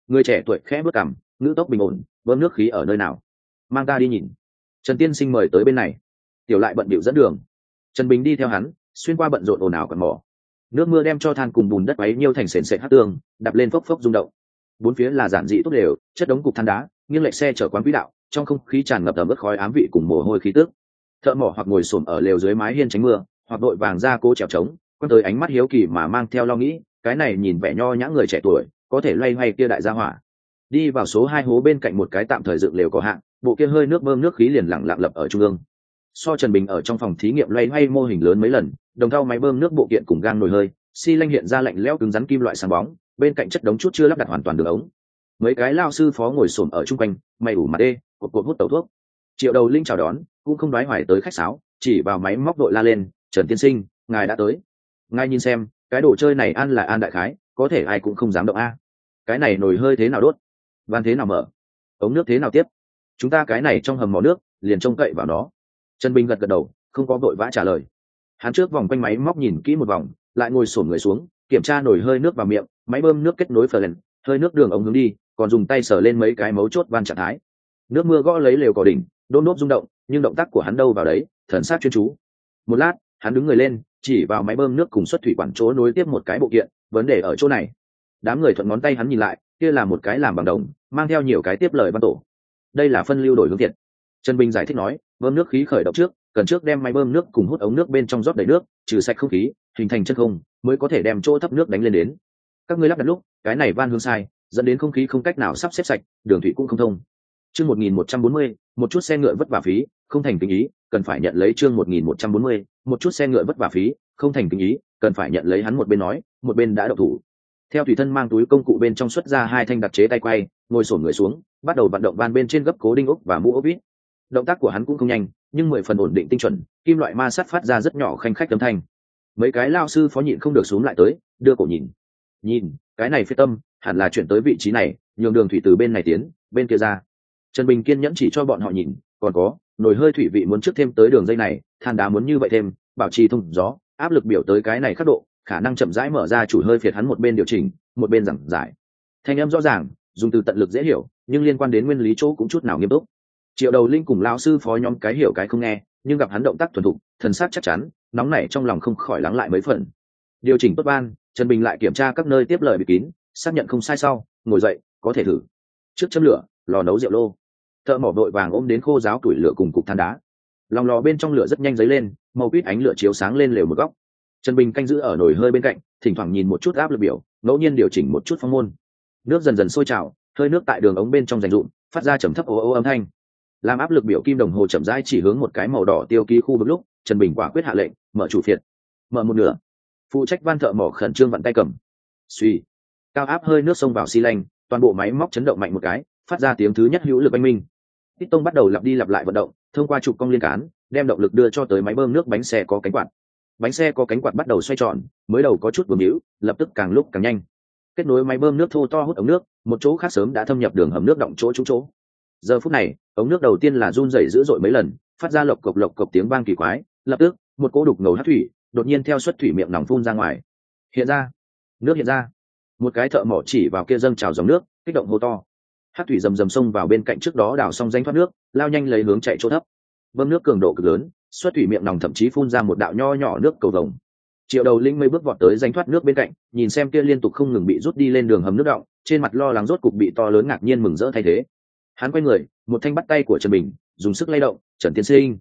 Người trẻ tuổi khẽ bước cằm, ngữ tốc bình ổn, bơm nước khí ở nơi nào, mang ta đi nhìn. Trần tiên sinh mời tới bên này. Tiểu lại bận bịu dẫn đường. Trần Bình đi theo hắn, xuyên qua bận rộn ồn ào quần mỏ. Nước mưa đem cho than cùng bùn đất ấy nhiêu thành sền sệt hát tường, đập lên phốc phốc rung động. Bốn phía là giản dị tốt đều, chất đống cục than đá, nghiêng lệch xe chở quán quỹ đạo, trong không khí tràn ngập ẩm ướt khói ám vị cùng mồ hôi khí tức. Thợ mỏ hoặc ngồi xổm ở lều dưới mái hiên tránh mưa, hoặc đội vàng ra cố trèo trống, quan tới ánh mắt hiếu kỳ mà mang theo lo nghĩ, cái này nhìn vẻ nho nhã người trẻ tuổi, có thể loay hoay kia đại gia hỏa. Đi vào số 2 hố bên cạnh một cái tạm thời dựng lều có hạng, bộ kia hơi nước bơm nước khí liền lặng lặng lập ở trung ương. So Trần Bình ở trong phòng thí nghiệm loay hoay mô hình lớn mấy lần, đồng thau máy bơm nước bộ kiện cùng gang nồi hơi, xi lanh hiện ra lạnh lẽo cứng rắn kim loại sáng bóng, bên cạnh chất đống chút chưa lắp đặt hoàn toàn đường ống. Mấy cái lao sư phó ngồi xổm ở chung quanh, mày ủ mặt đê, cột hút tẩu thuốc. Triệu Đầu Linh chào đón, cũng không đoái hoài tới khách sáo, chỉ vào máy móc đội la lên, "Trần tiên sinh, ngài đã tới. Ngài nhìn xem, cái đồ chơi này an là an đại khái, có thể ai cũng không dám động a. Cái này nồi hơi thế nào đốt, van thế nào mở, ống nước thế nào tiếp, chúng ta cái này trong hầm mỏ nước, liền trông cậy vào nó." Trần Bình gật gật đầu, không có vội vã trả lời. Hắn trước vòng quanh máy móc nhìn kỹ một vòng, lại ngồi xổm người xuống, kiểm tra nồi hơi nước vào miệng, máy bơm nước kết nối phờ lần, hơi nước đường ống hướng đi, còn dùng tay sờ lên mấy cái mấu chốt van trạng thái. Nước mưa gõ lấy lều cỏ đỉnh, đôn đốt rung động, nhưng động tác của hắn đâu vào đấy, thần sắc chuyên chú. Một lát, hắn đứng người lên, chỉ vào máy bơm nước cùng xuất thủy quản chỗ nối tiếp một cái bộ kiện, vấn đề ở chỗ này. Đám người thuận ngón tay hắn nhìn lại, kia là một cái làm bằng đồng, mang theo nhiều cái tiếp lời văn tổ. Đây là phân lưu đổi hướng thiệt. Trần Bình giải thích nói, bơm nước khí khởi động trước, cần trước đem máy bơm nước cùng hút ống nước bên trong rót đầy nước, trừ sạch không khí, hình thành chân không, mới có thể đem chỗ thấp nước đánh lên đến. Các ngươi lắp đặt lúc, cái này van hướng sai, dẫn đến không khí không cách nào sắp xếp sạch, đường thủy cũng không thông. Chương 1140, một chút xe ngựa vất vả phí, không thành kinh ý, cần phải nhận lấy. Chương 1140, một chút xe ngựa vất vả phí, không thành kinh ý, cần phải nhận lấy. Hắn một bên nói, một bên đã động thủ. Theo tùy thân mang túi công cụ bên trong xuất ra 2 thanh đặc chế tay quay, ngồi xổm người xuống, bắt đầu vận động van bên trên gấp cố đinh ốc và mũ ốp vít. Động tác của hắn cũng không nhanh, nhưng 10 phần ổn định tinh chuẩn, kim loại ma sát phát ra rất nhỏ khanh khách âm thanh. Mấy cái lao sư phó nhịn không được xuống lại tới, đưa cổ nhìn, cái này phi tâm, hẳn là chuyển tới vị trí này, nhường đường thủy từ bên này tiến, bên kia ra. Trần Bình kiên nhẫn chỉ cho bọn họ nhìn, còn có, nồi hơi thủy vị muốn trước thêm tới đường dây này, than đá muốn như vậy thêm, bảo trì thông gió, áp lực biểu tới cái này khắc độ, khả năng chậm rãi mở ra chủ hơi phiệt. Hắn một bên điều chỉnh, một bên giảng giải. Thanh âm rõ ràng, dùng từ tận lực dễ hiểu, nhưng liên quan đến nguyên lý chỗ cũng chút nào nghiêm túc. Triệu Đầu Linh cùng lão sư phó nhóm cái hiểu cái không nghe, nhưng gặp hắn động tác thuần thục, thần sắc chắc chắn, nóng nảy trong lòng không khỏi lắng lại mấy phần. Điều chỉnh tốt ban, Trần Bình lại kiểm tra các nơi tiếp lời bị kín, xác nhận không sai sau, ngồi dậy, có thể thử. Trước châm lửa, lò nấu rượu lô. Thợ mỏ vội vàng ôm đến khô ráo củi lửa cùng cục than đá. Lòng lò bên trong lửa rất nhanh dấy lên, màu quýt ánh lửa chiếu sáng lên lều một góc. Trần Bình canh giữ ở nồi hơi bên cạnh, thỉnh thoảng nhìn một chút áp lực biểu, ngẫu nhiên điều chỉnh một chút phong môn. Nước dần dần sôi trào, hơi nước tại đường ống bên trong rành rụn, phát ra trầm thấp ồ ồ âm thanh. Làm áp lực biểu kim đồng hồ chậm rãi chỉ hướng một cái màu đỏ tiêu ký khu vực lúc, Trần Bình quả quyết hạ lệnh, mở chủ phiệt. Mở một nửa. Phụ trách van thợ mỏ khẩn trương vặn tay cầm. Suy. Cao áp hơi nước xông vào xi lanh, toàn bộ máy móc chấn động mạnh một cái, phát ra tiếng thứ nhất hữu lực oanh minh. Tít tông bắt đầu lặp đi lặp lại vận động, thông qua trục cong liên cán, đem động lực đưa cho tới máy bơm nước bánh xe có cánh quạt. Bánh xe có cánh quạt bắt đầu xoay tròn, mới đầu có chút vương hữu, lập tức càng lúc càng nhanh. Kết nối máy bơm nước thô to hút ống nước, một chỗ khác sớm đã thâm nhập đường hầm nước động chỗ trúng chỗ. Giờ phút này, ống nước đầu tiên là run rẩy dữ dội mấy lần, phát ra lộc cộc tiếng vang kỳ quái, lập tức, một cỗ đục ngầu hắc thủy, đột nhiên theo xuất thủy miệng nòng phun ra ngoài. Hiện ra, nước hiện ra. Một cái thợ mỏ chỉ vào kia dâng trào dòng nước, kích động hô to. Hắc thủy rầm rầm xông vào bên cạnh trước đó đào xong danh thoát nước, lao nhanh lấy hướng chạy chỗ thấp. Bơm nước cường độ cực lớn, xuất thủy miệng nòng thậm chí phun ra một đạo nho nhỏ nước cầu vồng. Triệu Đầu Linh mấy bước vọt tới danh thoát nước bên cạnh, nhìn xem kia liên tục không ngừng bị rút đi lên đường hầm nước động, trên mặt lo lắng rốt cục bị to lớn ngạc nhiên mừng rỡ thay thế. Hắn quay người, một thanh bắt tay của Trần Bình, dùng sức lay động. "Trần tiên sinh,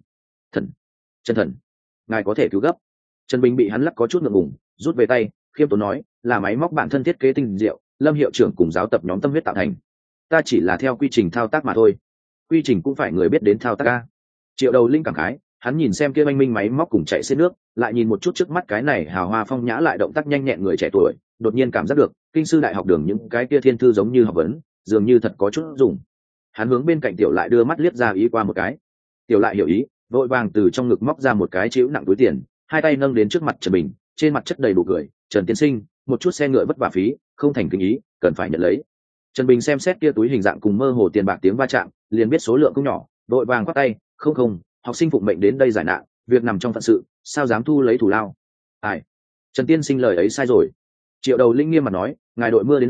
Trần thần, ngài có thể cứu gấp." Trần Bình bị hắn lắc có chút ngượng ngùng, rút về tay, khiêm tốn nói, "Là máy móc bản thân thiết kế tinh diệu, Lâm hiệu trưởng cùng giáo tập nhóm tâm huyết tạo thành, ta chỉ là theo quy trình thao tác mà thôi." Quy trình cũng phải người biết đến thao tác a. Triệu Đầu Linh cảm khái, hắn nhìn xem kia oanh minh máy móc cùng chạy xiết nước, lại nhìn một chút trước mắt cái này hào hoa phong nhã lại động tác nhanh nhẹn người trẻ tuổi, đột nhiên cảm giác được kinh sư đại học đường những cái kia thiên thư giống như học vấn, dường như thật có chút dùng. Hắn hướng bên cạnh Tiểu Lại đưa mắt liếc ra ý qua một cái. Tiểu Lại hiểu ý, vội vàng từ trong ngực móc ra một cái chĩu nặng túi tiền, hai tay nâng đến trước mặt Trần Bình, trên mặt chất đầy đủ cười. "Trần tiên sinh, một chút xe ngựa vất vả phí, không thành kinh ý, cần phải nhận lấy." Trần Bình xem xét kia túi hình dạng cùng mơ hồ tiền bạc tiếng va chạm, liền biết số lượng không nhỏ, vội vàng quát tay, không, học sinh phụng mệnh đến đây giải nạn, việc nằm trong phận sự, sao dám thu lấy thù lao." "Ai, Trần tiên sinh lời ấy sai rồi." Triệu Đầu Linh nghiêm mặt nói, "Ngài đội mưa đến đây,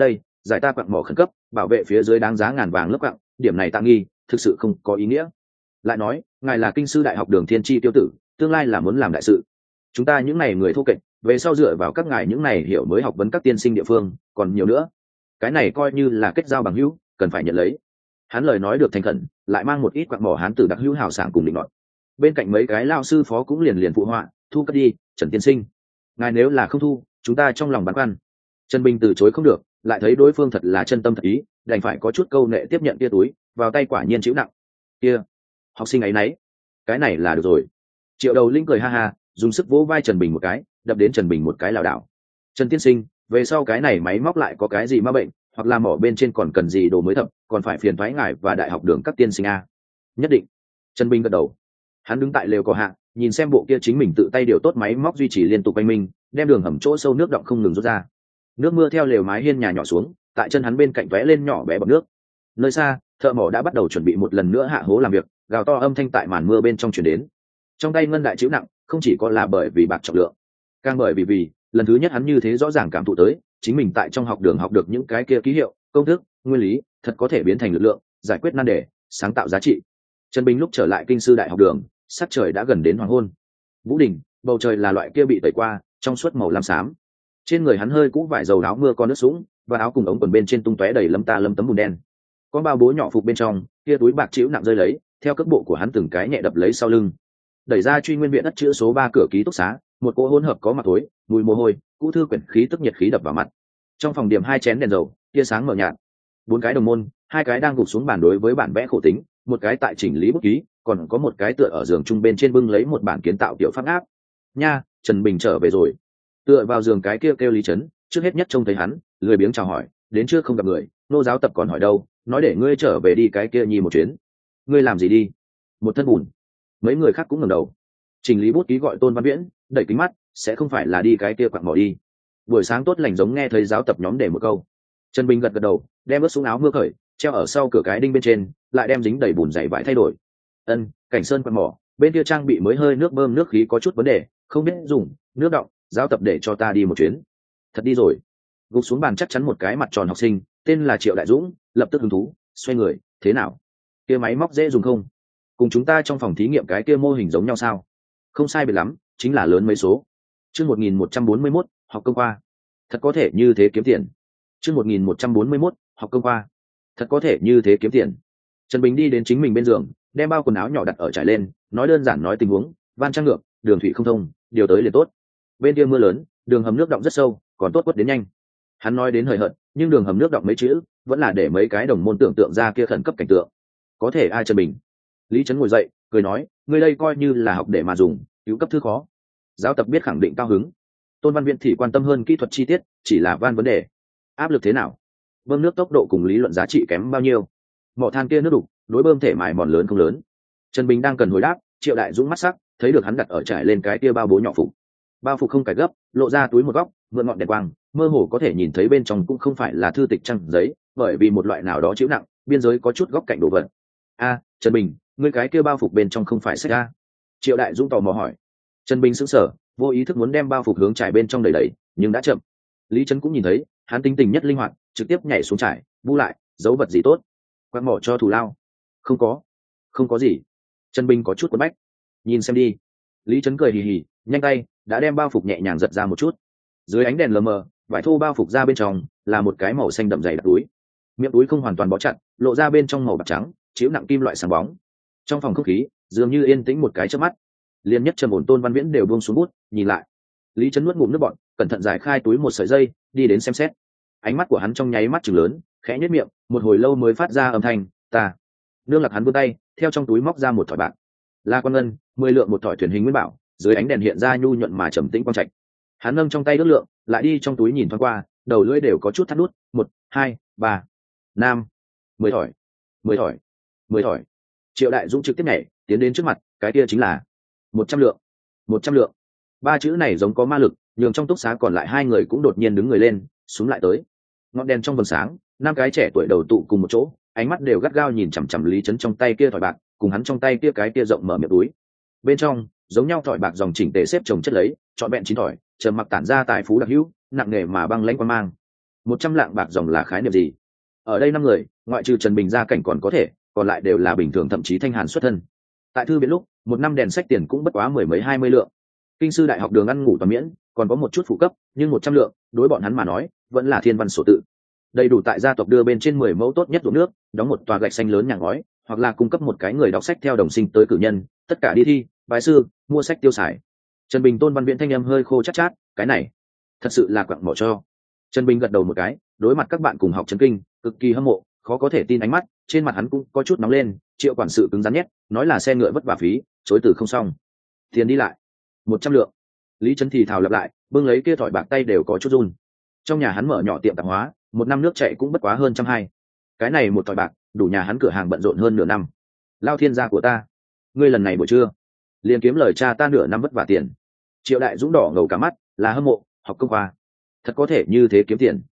giải ta quặng mỏ khẩn cấp, bảo vệ phía dưới đáng giá ngàn vàng lớp quặng, điểm này tạ nghi thực sự không có ý nghĩa. Lại nói ngài là kinh sư đại học Đường Thiên Chi tiêu tử, tương lai là muốn làm đại sự, chúng ta những này người thô kệch về sau dựa vào các ngài những này hiểu mới học vấn các tiên sinh địa phương còn nhiều nữa, cái này coi như là kết giao bằng hữu, cần phải nhận lấy. Hắn lời nói được thành khẩn, lại mang một ít quặng mỏ hán tử đặc hữu hào sảng cùng định luận. Bên cạnh mấy cái lao sư phó cũng liền phụ họa, thu cất đi, Trần tiên sinh, ngài nếu là không thu, chúng ta trong lòng băn khoăn. Trần Bình từ chối không được, lại thấy đối phương thật là chân tâm thật ý, đành phải có chút câu nệ tiếp nhận kia túi, vào tay quả nhiên chịu nặng. Kia, học sinh ấy nấy, cái này là được rồi. Triệu Đầu Linh cười ha ha, dùng sức vỗ vai Trần Bình một cái, đập đến Trần Bình một cái lảo đảo. Trần tiên sinh, về sau cái này máy móc lại có cái gì ma bệnh, hoặc là mỏ bên trên còn cần gì đồ mới thập, còn phải phiền thoái ngài và đại học Đường các tiên sinh a. Nhất định. Trần Bình gật đầu. Hắn đứng tại lều cỏ hạ, nhìn xem bộ kia chính mình tự tay điều tốt máy móc duy trì liên tục quanh mình, đem đường hầm chỗ sâu nước động không ngừng rút ra. Nước mưa theo lều mái hiên nhà nhỏ xuống, tại chân hắn bên cạnh vẽ lên nhỏ bé bọt nước. Nơi xa, thợ mỏ đã bắt đầu chuẩn bị một lần nữa hạ hố làm việc, gào to âm thanh tại màn mưa bên trong truyền đến. Trong tay ngân đại chịu nặng, không chỉ có là bởi vì bạc trọng lượng, càng bởi vì lần thứ nhất hắn như thế rõ ràng cảm thụ tới, chính mình tại trong học đường học được những cái kia ký hiệu, công thức, nguyên lý, thật có thể biến thành lực lượng, giải quyết nan đề, sáng tạo giá trị. Trần Bình lúc trở lại kinh sư đại học đường, sắc trời đã gần đến hoàng hôn. Vũ đỉnh, bầu trời là loại kia bị tẩy qua, trong suốt màu lam xám. Trên người hắn hơi cũ vải dầu áo mưa con nước sũng, và áo cùng ống quần bên trên tung tóe đầy lấm tấm bùn đen. Con bao bố nhỏ phục bên trong, kia túi bạc chịu nặng rơi lấy, theo cước bộ của hắn từng cái nhẹ đập lấy sau lưng. Đẩy ra Truy Nguyên viện đất chữ số 3 cửa ký túc xá, một cỗ hỗn hợp có mặt tối, mùi mồ hôi, cũ thư quyển khí tức nhiệt khí đập vào mặt. Trong phòng điểm 2 chén đèn dầu, tia sáng mờ nhạt. 4 cái đồng môn, 2 cái đang gục xuống bàn đối với bản vẽ khổ tính, một cái tại chỉnh lý bút ký, còn có một cái tựa ở giường trung bên trên bưng lấy một bản kiến tạo tiểu pháp áp. Nha, Trần Bình trở về rồi. Tựa vào giường cái kia kêu Lý Trấn, trước hết nhất trông thấy hắn, lười biếng chào hỏi, đến chưa không gặp người, nô giáo tập còn hỏi đâu, nói để ngươi trở về đi cái kia nhi một chuyến. Ngươi làm gì đi? Một thân bùn. Mấy người khác cũng ngẩng đầu. Chỉnh lý bút ký gọi Tôn Văn Viễn, đẩy kính mắt, sẽ không phải là đi cái kia quặng mỏ đi. Buổi sáng tốt lành giống nghe thấy giáo tập nhóm để một câu. Trần Bình gật đầu, đem ướt xuống áo mưa cởi, treo ở sau cửa cái đinh bên trên, lại đem dính đầy bùn giày vải thay đổi. Cảnh sơn quặng mỏ, bên kia trang bị mới hơi nước bơm nước khí có chút vấn đề, không biết dùng, nước đọng, giáo tập để cho ta đi một chuyến. Thật đi rồi. Gục xuống bàn chắc chắn một cái mặt tròn học sinh, tên là Triệu Đại Dũng, lập tức hứng thú, xoay người, thế nào? Kia máy móc dễ dùng không? Cùng chúng ta trong phòng thí nghiệm cái kia mô hình giống nhau sao? Không sai biệt lắm, chính là lớn mấy số. Chương 1141, học công khoa. Thật có thể như thế kiếm tiền. Chương 1141, học công khoa. Thật có thể như thế kiếm tiền. Trần Bình đi đến chính mình bên giường, đem bao quần áo nhỏ đặt ở trải lên, nói đơn giản nói tình huống, van trang ngược, đường thủy không thông, điều tới liền tốt. Bên kia mưa lớn, đường hầm nước động rất sâu, còn tốt quất đến nhanh. Hắn nói đến hời hợt, nhưng đường hầm nước động mấy chữ, vẫn là để mấy cái đồng môn tưởng tượng ra kia khẩn cấp cảnh tượng. Có thể ai Trần Bình? Lý Trấn ngồi dậy, cười nói, ngươi đây coi như là học để mà dùng, cứu cấp thư khó. Giáo tập biết khẳng định cao hứng. Tôn Văn Viễn thì quan tâm hơn kỹ thuật chi tiết, chỉ là van vấn đề. Áp lực thế nào? Bơm nước tốc độ cùng lý luận giá trị kém bao nhiêu? Mỏ than kia nước đục, đối bơm thể mài mòn lớn không lớn. Trần Bình đang cần hồi đáp, Triệu Đại Dũng mắt sắc, thấy được hắn đặt ở trải lên cái kia bao bố nhỏ phục. Bao phục không cài gấp, lộ ra túi một góc, mượn ngọn đèn quang, mơ hồ có thể nhìn thấy bên trong cũng không phải là thư tịch trang giấy, bởi vì một loại nào đó chịu nặng, biên giới có chút góc cạnh đồ vật. Trần Bình, ngươi cái kia bao phục bên trong không phải sách a? Triệu Đại Dũng tò mò hỏi. Trần Bình sững sờ, vô ý thức muốn đem bao phục hướng trải bên trong đẩy, nhưng đã chậm. Lý Trấn cũng nhìn thấy, hắn tính tình nhất linh hoạt, trực tiếp nhảy xuống trải, bu lại, giấu vật gì tốt? Quăng mỏ cho thù lao. Không có gì. Trần Bình có chút quấn bách. Nhìn xem đi. Lý Trấn cười hì hì, nhanh tay, đã đem bao phục nhẹ nhàng giật ra một chút. Dưới ánh đèn lờ mờ, vải thô bao phục ra bên trong là một cái màu xanh đậm dày đặc túi. Miệng túi không hoàn toàn bó chặt, lộ ra bên trong màu bạc trắng, chịu nặng kim loại sáng bóng. Trong phòng không khí dường như yên tĩnh một cái chớp mắt. Liên nhất trầm ổn Tôn Văn Viễn đều buông xuống bút, nhìn lại. Lý Trấn nuốt ngụm nước bọt, cẩn thận giải khai túi một sợi dây, đi đến xem xét. Ánh mắt của hắn trong nháy mắt trừng lớn, khẽ nhếch miệng, một hồi lâu mới phát ra âm thanh, ta. Nương Lạc hắn vươn tay, theo trong túi móc ra một thỏi bạc. La Quan Ngân, 10 lượng một thỏi thuyền hình nguyên bảo, dưới ánh đèn hiện ra nhu nhuận mà trầm tĩnh quang trạch. Hắn nâng trong tay ước lượng, lại đi trong túi nhìn thoáng qua, đầu lưỡi đều có chút thắt nút, 1, 2, 3, 5, 10 thỏi, 10 thỏi. Triệu Đại Dũng trực tiếp nhảy, tiến đến trước mặt, cái kia chính là 100 lượng. 100 lượng. Ba chữ này giống có ma lực, nhường trong túc xá còn lại 2 người cũng đột nhiên đứng người lên, xuống lại tới. Ngọn đèn trong vầng sáng, 5 cái trẻ tuổi đầu tụ cùng một chỗ, ánh mắt đều gắt gao nhìn chằm chằm Lý Trấn trong tay kia thỏi bạc, cùng hắn trong tay kia cái kia rộng mở miệng túi. Bên trong, giống nhau thỏi bạc dòng chỉnh tề xếp chồng chất lấy, trọn vẹn 9 thỏi, trầm mặc tản ra tài phú đặc hữu, nặng nề mà băng lãnh quan mang. 100 lạng bạc dòng là khái niệm gì? Ở đây 5 người, ngoại trừ Trần Bình gia cảnh còn có thể, còn lại đều là bình thường thậm chí thanh hàn xuất thân. Tại thư viện lúc, một năm đèn sách tiền cũng bất quá 10 mấy 20 lượng. Kinh sư đại học đường ăn ngủ toàn miễn, còn có một chút phụ cấp, nhưng 100 lượng, đối bọn hắn mà nói, vẫn là thiên văn sổ tự. Đầy đủ tại gia tộc đưa bên trên 10 mẫu tốt nhất ruộng nước, đóng một tòa gạch xanh lớn nhà ngói, hoặc là cung cấp một cái người đọc sách theo đồng sinh tới cử nhân, tất cả đi thi, bái sư, mua sách tiêu xài. Trần Bình Tôn Văn Viễn thanh âm hơi khô chát chát, cái này thật sự là quặng bỏ cho. Trần Bình gật đầu một cái, đối mặt các bạn cùng học chấn kinh, cực kỳ hâm mộ, khó có thể tin ánh mắt, trên mặt hắn cũng có chút nóng lên. Triệu quản sự cứng rắn nhét, nói là xe ngựa vất vả phí, chối từ không xong. Tiền đi lại 100 lượng. Lý Trấn thì thào lặp lại, bưng lấy kia thỏi bạc tay đều có chút run. Trong nhà hắn mở nhỏ tiệm tạp hóa, một năm nước chạy cũng bất quá hơn 120. Cái này một thỏi bạc, đủ nhà hắn cửa hàng bận rộn hơn nửa năm. Lao thiên gia của ta, ngươi lần này buổi trưa liền kiếm lời cha ta nửa năm vất vả tiền. Triệu Đại Dũng đỏ ngầu cả mắt, là hâm mộ, học công khoa, thật có thể như thế kiếm tiền.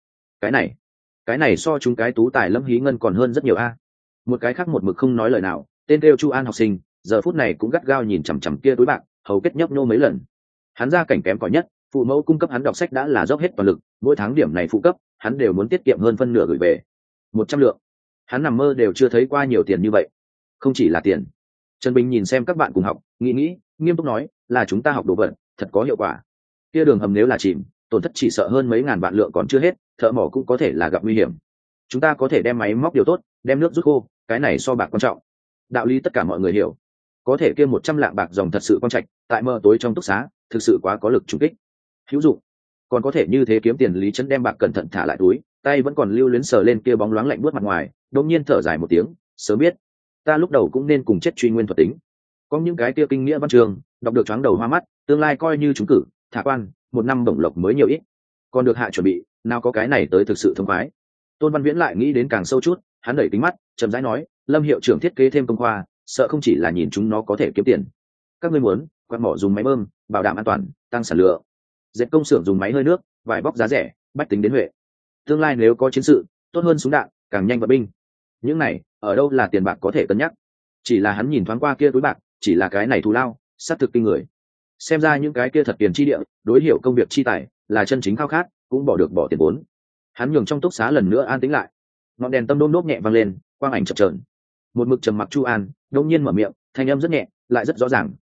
Cái này so chúng cái tú tài Lâm Hí Ngân còn hơn rất nhiều a. Một cái khác một mực không nói lời nào, tên kêu Chu An học sinh, giờ phút này cũng gắt gao nhìn chằm chằm kia túi bạc, hầu kết nhấp nhô mấy lần. Hắn gia cảnh kém cỏi nhất, phụ mẫu cung cấp hắn đọc sách đã là dốc hết toàn lực, mỗi tháng điểm này phụ cấp, hắn đều muốn tiết kiệm hơn phân nửa gửi về. 100 lượng, hắn nằm mơ đều chưa thấy qua nhiều tiền như vậy. Không chỉ là tiền. Trần Bình nhìn xem các bạn cùng học, nghĩ, nghiêm túc nói, là chúng ta học đồ vật, thật có hiệu quả. Kia đường hầm nếu là chìm, tổn thất chỉ sợ hơn mấy ngàn vạn lượng còn chưa hết, thợ mỏ cũng có thể là gặp nguy hiểm. Chúng ta có thể đem máy móc điều tốt, đem nước rút khô, cái này so bạc quan trọng. Đạo lý tất cả mọi người hiểu. Có thể kia 100 lạng bạc dòng thật sự quan trạch, tại mờ tối trong túc xá, thực sự quá có lực trùng kích. Hữu dụng. Còn có thể như thế kiếm tiền. Lý Trấn đem bạc cẩn thận thả lại túi, tay vẫn còn lưu luyến sờ lên kia bóng loáng lạnh buốt mặt ngoài, đột nhiên thở dài một tiếng, sớm biết, ta lúc đầu cũng nên cùng chết truy nguyên thuật tính. Có những cái kia kinh nghĩa văn trường, đọc được choáng đầu hoa mắt, tương lai coi như trúng cử, thả quan, một năm bổng lộc mới nhiều ít. Còn được hạ chuẩn bị, nào có cái này tới thực sự thông khoái. Tôn Văn Viễn lại nghĩ đến càng sâu chút, hắn đẩy kính mắt, chậm rãi nói, Lâm hiệu trưởng thiết kế thêm công khoa, sợ không chỉ là nhìn chúng nó có thể kiếm tiền. Các ngươi muốn, quạt mỏ dùng máy bơm, bảo đảm an toàn, tăng sản lượng. Dệt công xưởng dùng máy hơi nước, vải bóc giá rẻ, bách tính đến huệ. Tương lai nếu có chiến sự, tốt hơn súng đạn, càng nhanh vận binh. Những này, ở đâu là tiền bạc có thể cân nhắc. Chỉ là hắn nhìn thoáng qua kia túi bạc, chỉ là cái này thù lao, sát thực kinh người. Xem ra những cái kia thật tiền chi địa, đối hiểu công việc chi tài, là chân chính khao khát, cũng bỏ được bỏ tiền vốn. Hắn nhường trong túc xá lần nữa an tĩnh lại. Ngọn đèn tâm đôm đốp nhẹ vang lên, quang ảnh chập chờn. Một mực trầm mặc Chu An, đột nhiên mở miệng, thanh âm rất nhẹ, lại rất rõ ràng,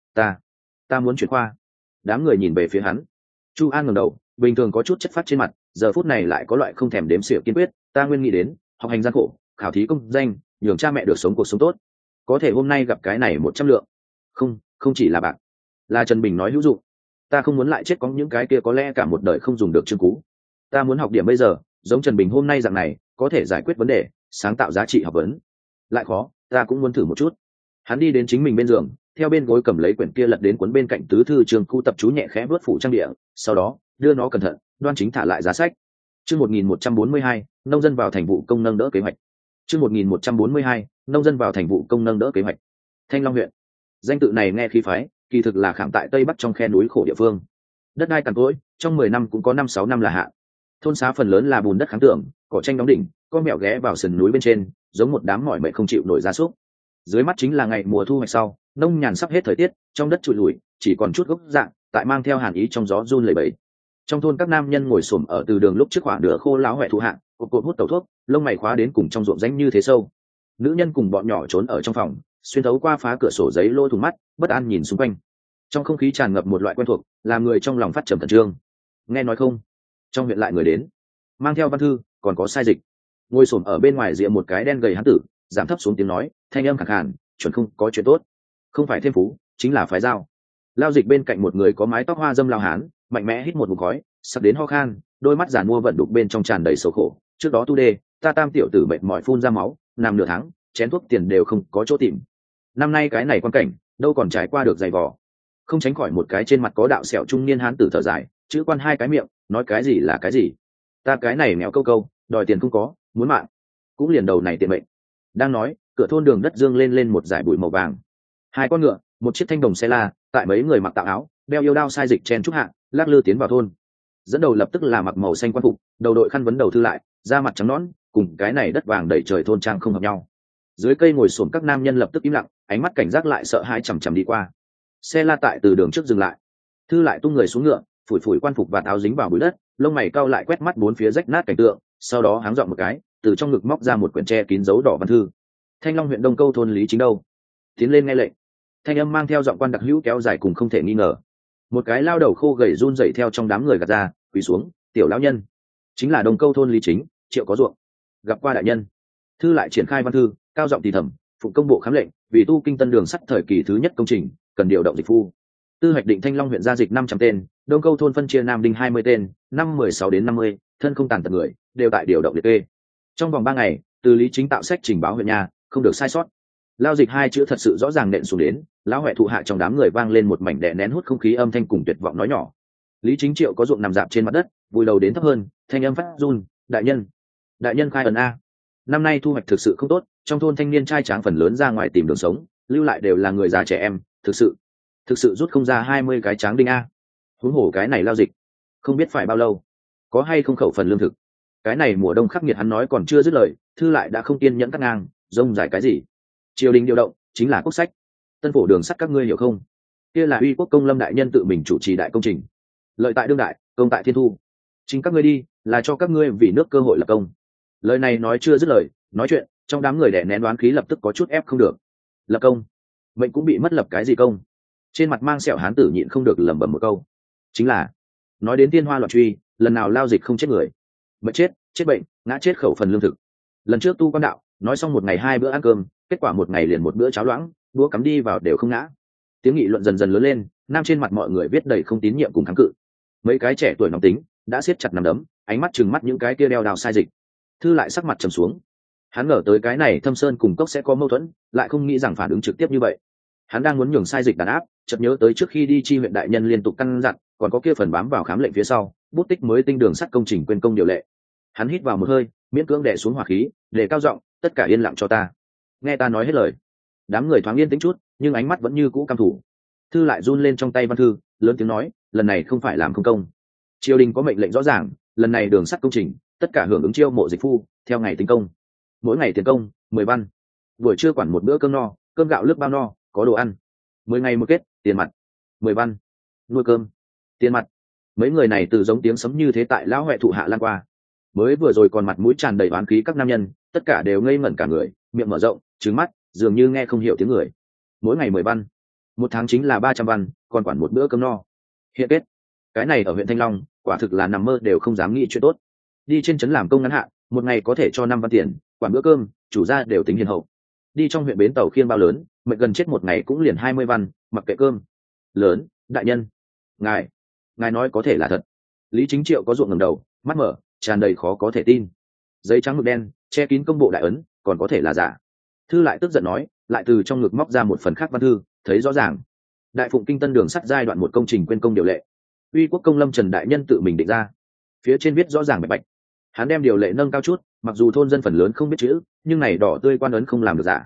ta muốn chuyển khoa. Đám người nhìn về phía hắn. Chu An ngẩng đầu, bình thường có chút chất phát trên mặt, giờ phút này lại có loại không thèm đếm xỉa kiên quyết, ta nguyên nghĩ đến, học hành gian khổ, khảo thí công danh, nhường cha mẹ được sống cuộc sống tốt. Có thể hôm nay gặp cái này 100 lượng. Không chỉ là bạc, là Trần Bình nói hữu dụng. Ta không muốn lại chết có những cái kia có lẽ cả một đời không dùng được chương cú. Ta muốn học điểm bây giờ, giống Trần Bình hôm nay dạng này, có thể giải quyết vấn đề, sáng tạo giá trị học vấn. Lại khó, ta cũng muốn thử một chút. Hắn đi đến chính mình bên giường, theo bên gối cầm lấy quyển kia lật đến cuốn bên cạnh tứ thư trường khu tập chú nhẹ khẽ vớt phủ trang địa, sau đó đưa nó cẩn thận, đoan chính thả lại giá sách. Chương 1142, nông dân vào thành vụ công nâng đỡ kế hoạch. Chương 1142, nông dân vào thành vụ công nâng đỡ kế hoạch. Thanh Long huyện. Danh tự này nghe khí phái, kỳ thực là khảm tại tây bắc trong khe núi khổ địa phương. Đất đai cằn cỗi, trong 10 năm cũng có 5-6 năm là hạ. Thôn xá phần lớn là bùn đất kháng tường, cỏ tranh đóng đỉnh, con mèo ghé vào sườn núi bên trên, giống một đám mỏi mệt không chịu nổi gia súc. Dưới mắt chính là ngày mùa thu hoạch sau, nông nhàn sắp hết thời tiết, trong đất trụi lùi, chỉ còn chút gốc dạng, tại mang theo hàn ý trong gió run lẩy bẩy. Trong thôn các nam nhân ngồi xổm ở từ đường lúc trước khoảng nửa khô láo hoẹ thụ hạng, cột hút tẩu thuốc, lông mày khóa đến cùng trong ruộng rãnh như thế sâu. Nữ nhân cùng bọn nhỏ trốn ở trong phòng, xuyên thấu qua phá cửa sổ giấy lỗ thủng mắt, bất an nhìn xung quanh. Trong không khí tràn ngập một loại quen thuộc, làm người trong lòng phát trầm khẩn trương. Nghe nói không, trong huyện lại người đến, mang theo văn thư, còn có sai dịch. Ngồi xổm ở bên ngoài rìa một cái đen gầy hán tử, giảm thấp xuống tiếng nói, thanh âm khàn khàn, chuẩn không có chuyện tốt. Không phải thêm phú, chính là phái dao. Lao dịch bên cạnh một người có mái tóc hoa dâm lao hán, mạnh mẽ hít một ngụm khói, sắp đến ho khan, đôi mắt giàn mua vận đục bên trong tràn đầy sầu khổ. Trước đó tu đê, ta tam tiểu tử mệt mỏi phun ra máu, nằm nửa tháng, chén thuốc tiền đều không có chỗ tìm. Năm nay cái này quan cảnh, đâu còn trải qua được dày vò. Không tránh khỏi một cái trên mặt có đạo sẹo trung niên hán tử thở dài, chữ quan hai cái miệng, nói cái gì là cái gì. Ta cái này nghèo câu câu, đòi tiền không có, muốn mạng cũng liền đầu này tiền mệnh. Đang nói, cửa thôn đường đất dương lên một dải bụi màu vàng. Hai con ngựa, một chiếc thanh đồng xe la, tại mấy người mặc tạo áo, đeo yêu đao sai dịch chen trúc hạng, lắc lư tiến vào thôn. Dẫn đầu lập tức là mặc màu xanh quan phục, đầu đội khăn vấn đầu thư lại, da mặt trắng nõn, cùng cái này đất vàng đầy trời thôn trang không hợp nhau. Dưới cây ngồi xổm các nam nhân lập tức im lặng, ánh mắt cảnh giác lại sợ hãi chằm chằm đi qua. Xe la tại từ đường trước dừng lại, thư lại tung người xuống ngựa, phủi phủi quan phục và áo dính vào bụi đất, lông mày cau lại quét mắt bốn phía rách nát cảnh tượng, sau đó háng dọn một cái, từ trong ngực móc ra một quyển tre kín dấu đỏ văn thư. Thanh Long huyện Đông Câu thôn Lý Chính đâu? Tiến lên nghe lệnh. Thanh âm mang theo giọng quan đặc hữu kéo dài cùng không thể nghi ngờ. Một cái lao đầu khô gầy run rẩy theo trong đám người gạt ra, quỳ xuống. Tiểu lão nhân, chính là Đông Câu thôn Lý Chính, Triệu có ruộng. Gặp qua đại nhân. Thư lại triển khai văn thư, cao giọng thì thầm, phụ công bộ khám lệnh, vì tu kinh tân đường sắt thời kỳ thứ nhất công trình, cần điều động dịch phu. Tư hoạch định Thanh Long huyện gia dịch 500 tên, Đông Câu thôn phân chia Nam Đinh 20 tên, năm 16 đến 50, thân không tàn tật người, đều tại điều động liệt kê. Trong vòng 3 ngày, từ Lý Chính tạo sách trình báo huyện nhà, không được sai sót. Lao dịch hai chữ thật sự rõ ràng nện xuống đến, lão huệ thụ hạ trong đám người vang lên một mảnh đè nén hút không khí âm thanh cùng tuyệt vọng nói nhỏ. Lý Chính Triệu có ruộng nằm dạp trên mặt đất, vùi đầu đến thấp hơn, thanh âm phát run, đại nhân khai ẩn a. Năm nay thu hoạch thực sự không tốt, trong thôn thanh niên trai tráng phần lớn ra ngoài tìm đường sống, lưu lại đều là người già trẻ em, thực sự rút không ra 20 cái tráng đinh a. Huống hồ cái này lao dịch, không biết phải bao lâu, có hay không khẩu phần lương thực. Cái này mùa đông khắc nghiệt hắn nói còn chưa dứt lời, thư lại đã không kiên nhẫn cắt ngang, rông dài cái gì? Triều đình điều động chính là quốc sách, tân phổ đường sắt các ngươi hiểu không? Kia là uy quốc công lâm đại nhân tự mình chủ trì đại công trình, lợi tại đương đại, công tại thiên thu. Chính các ngươi đi, là cho các ngươi vì nước cơ hội lập công. Lời này nói chưa dứt lời, nói chuyện trong đám người đè nén đoán khí lập tức có chút ép không được. Lập công, mệnh cũng bị mất, lập cái gì công? Trên mặt mang sẹo hán tử nhịn không được lẩm bẩm một câu, chính là nói đến tiên hoa loạn truy, lần nào lao dịch không chết người, bệnh chết bệnh, ngã chết khẩu phần lương thực. Lần trước tu quan đạo nói xong một ngày 2 bữa ăn cơm, kết quả một ngày liền 1 bữa cháo loãng, đũa cắm đi vào đều không ngã. Tiếng nghị luận dần dần lớn lên, nam trên mặt mọi người viết đầy không tín nhiệm cùng kháng cự. Mấy cái trẻ tuổi nóng tính đã siết chặt nắm đấm, ánh mắt trừng mắt những cái kia đeo đào sai dịch. Thư lại sắc mặt trầm xuống, hắn ngờ tới cái này Thâm Sơn cùng Cốc sẽ có mâu thuẫn, lại không nghĩ rằng phản ứng trực tiếp như vậy. Hắn đang muốn nhường sai dịch đàn áp, chợt nhớ tới trước khi đi chi huyện đại nhân liên tục căn dặn, còn có kia phần bám vào khám lệnh phía sau, bút tích mới tinh đường sắt công trình quên công điều lệ. Hắn hít vào một hơi, miễn cưỡng đè xuống hỏa khí, để cao giọng, tất cả yên lặng cho ta, nghe ta nói hết lời. Đám người thoáng yên tĩnh chút, nhưng ánh mắt vẫn như cũ căm thủ. Thư lại run lên trong tay văn thư, lớn tiếng nói, lần này không phải làm không công, triều đình có mệnh lệnh rõ ràng, lần này đường sắt công trình tất cả hưởng ứng chiêu mộ dịch phu, theo ngày tính công, mỗi ngày tiền công 10 văn, buổi trưa quản 1 bữa cơm no, cơm gạo nước bao no, có đồ ăn, 10 ngày một kết, tiền mặt 10 văn, nuôi cơm tiền mặt. Mấy người này từ giống tiếng sấm như thế tại lão huệ thụ hạ lan qua, mới vừa rồi còn mặt mũi tràn đầy oán khí các nam nhân, tất cả đều ngây ngẩn cả người, miệng mở rộng trừng mắt, dường như nghe không hiểu tiếng người. Mỗi ngày 10 văn, 1 tháng chính là 300 văn, còn quản 1 bữa cơm no. Hiện kết, cái này ở huyện Thanh Long quả thực là nằm mơ đều không dám nghĩ chuyện tốt. Đi trên trấn làm công ngắn hạn, một ngày có thể cho 5 văn tiền, quản bữa cơm chủ gia đều tính hiền hậu. Đi trong huyện bến tàu khiên bao lớn, mệt gần chết một ngày cũng liền 20 văn, mặc kệ cơm lớn. Đại nhân, ngài nói có thể là thật? Lý Chính Triệu có ruộng ngẩng đầu, mắt mở tràn đầy khó có thể tin. Giấy trắng mực đen che kín công bộ đại ấn, còn có thể là giả? Thư lại tức giận nói, lại từ trong ngực móc ra một phần khác văn thư, thấy rõ ràng, đại phụng kinh tân đường sắt giai đoạn 1 công trình quên công điều lệ, uy quốc công lâm Trần đại nhân tự mình định ra. Phía trên viết rõ ràng bạch bạch. Hắn đem điều lệ nâng cao chút, mặc dù thôn dân phần lớn không biết chữ, nhưng này đỏ tươi quan ấn không làm được giả.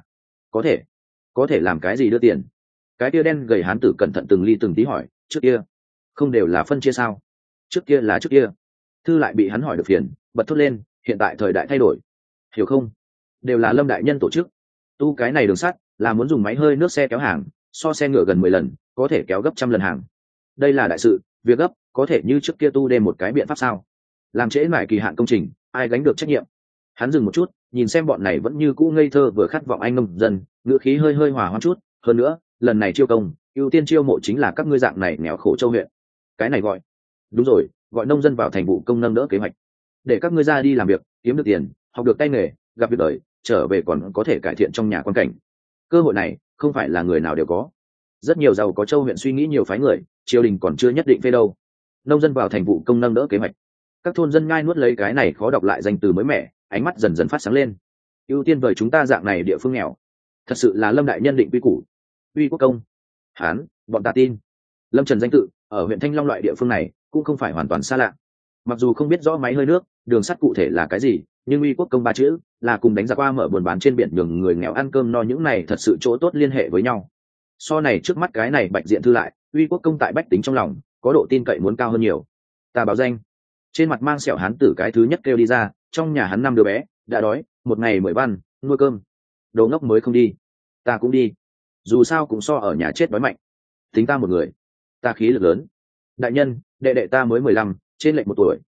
Có thể làm cái gì đưa tiền? Cái kia đen gầy hán tử cẩn thận từng ly từng tí hỏi, trước kia không đều là phân chia sao? Trước kia là trước kia. Thư lại bị hắn hỏi được phiền, bật thốt lên, hiện tại thời đại thay đổi, hiểu không? Đều là lâm đại nhân tổ chức. Tu cái này đường sắt là muốn dùng máy hơi nước xe kéo hàng, so xe ngựa gần 10 lần, có thể kéo gấp 100 lần hàng. Đây là đại sự, việc gấp, có thể như trước kia tu đêm một cái biện pháp sao? Làm trễ mãi kỳ hạn công trình, ai gánh được trách nhiệm? Hắn dừng một chút, nhìn xem bọn này vẫn như cũ ngây thơ vừa khát vọng anh nông dân, ngữ khí hơi hòa hoãn chút. Hơn nữa, lần này chiêu công, ưu tiên chiêu mộ chính là các ngươi dạng này nghèo khổ châu huyện. Cái này gọi, đúng rồi, gọi nông dân vào thành vụ công nâng đỡ kế hoạch, để các ngươi ra đi làm việc, kiếm được tiền, học được tay nghề, gặp việc đời, trở về còn có thể cải thiện trong nhà quan cảnh. Cơ hội này không phải là người nào đều có. Rất nhiều giàu có châu huyện suy nghĩ nhiều phái người, triều đình còn chưa nhất định phê đâu. Nông dân vào thành vụ công nâng đỡ kế hoạch. Các thôn dân ngai nuốt lấy cái này khó đọc lại danh từ mới mẻ, ánh mắt dần dần phát sáng lên. Ưu tiên với chúng ta dạng này địa phương nghèo, thật sự là lâm đại nhân định quy củ. Uy quốc công, hán, bọn ta tin. Lâm Trần danh tự ở huyện Thanh Long loại địa phương này cũng không phải hoàn toàn xa lạ. Mặc dù không biết rõ máy hơi nước, đường sắt cụ thể là cái gì, nhưng uy quốc công 3 chữ là cùng đánh giặc qua mở buôn bán trên biển nhường người nghèo ăn cơm no, những này thật sự chỗ tốt liên hệ với nhau. So này trước mắt cái này bạch diện thư lại, uy quốc công tại bách tính trong lòng có độ tin cậy muốn cao hơn nhiều. Ta báo danh. Trên mặt mang sẹo hán tử cái thứ nhất kêu đi ra, trong nhà hắn 5 đứa bé, đã đói, một ngày 10 văn, nuôi cơm. Đồ ngốc mới không đi, ta cũng đi. Dù sao cũng so ở nhà chết đói mạnh. Tính ta một người, ta khí lực lớn. Đại nhân, đệ đệ ta mới 15, trên lệch 1 tuổi,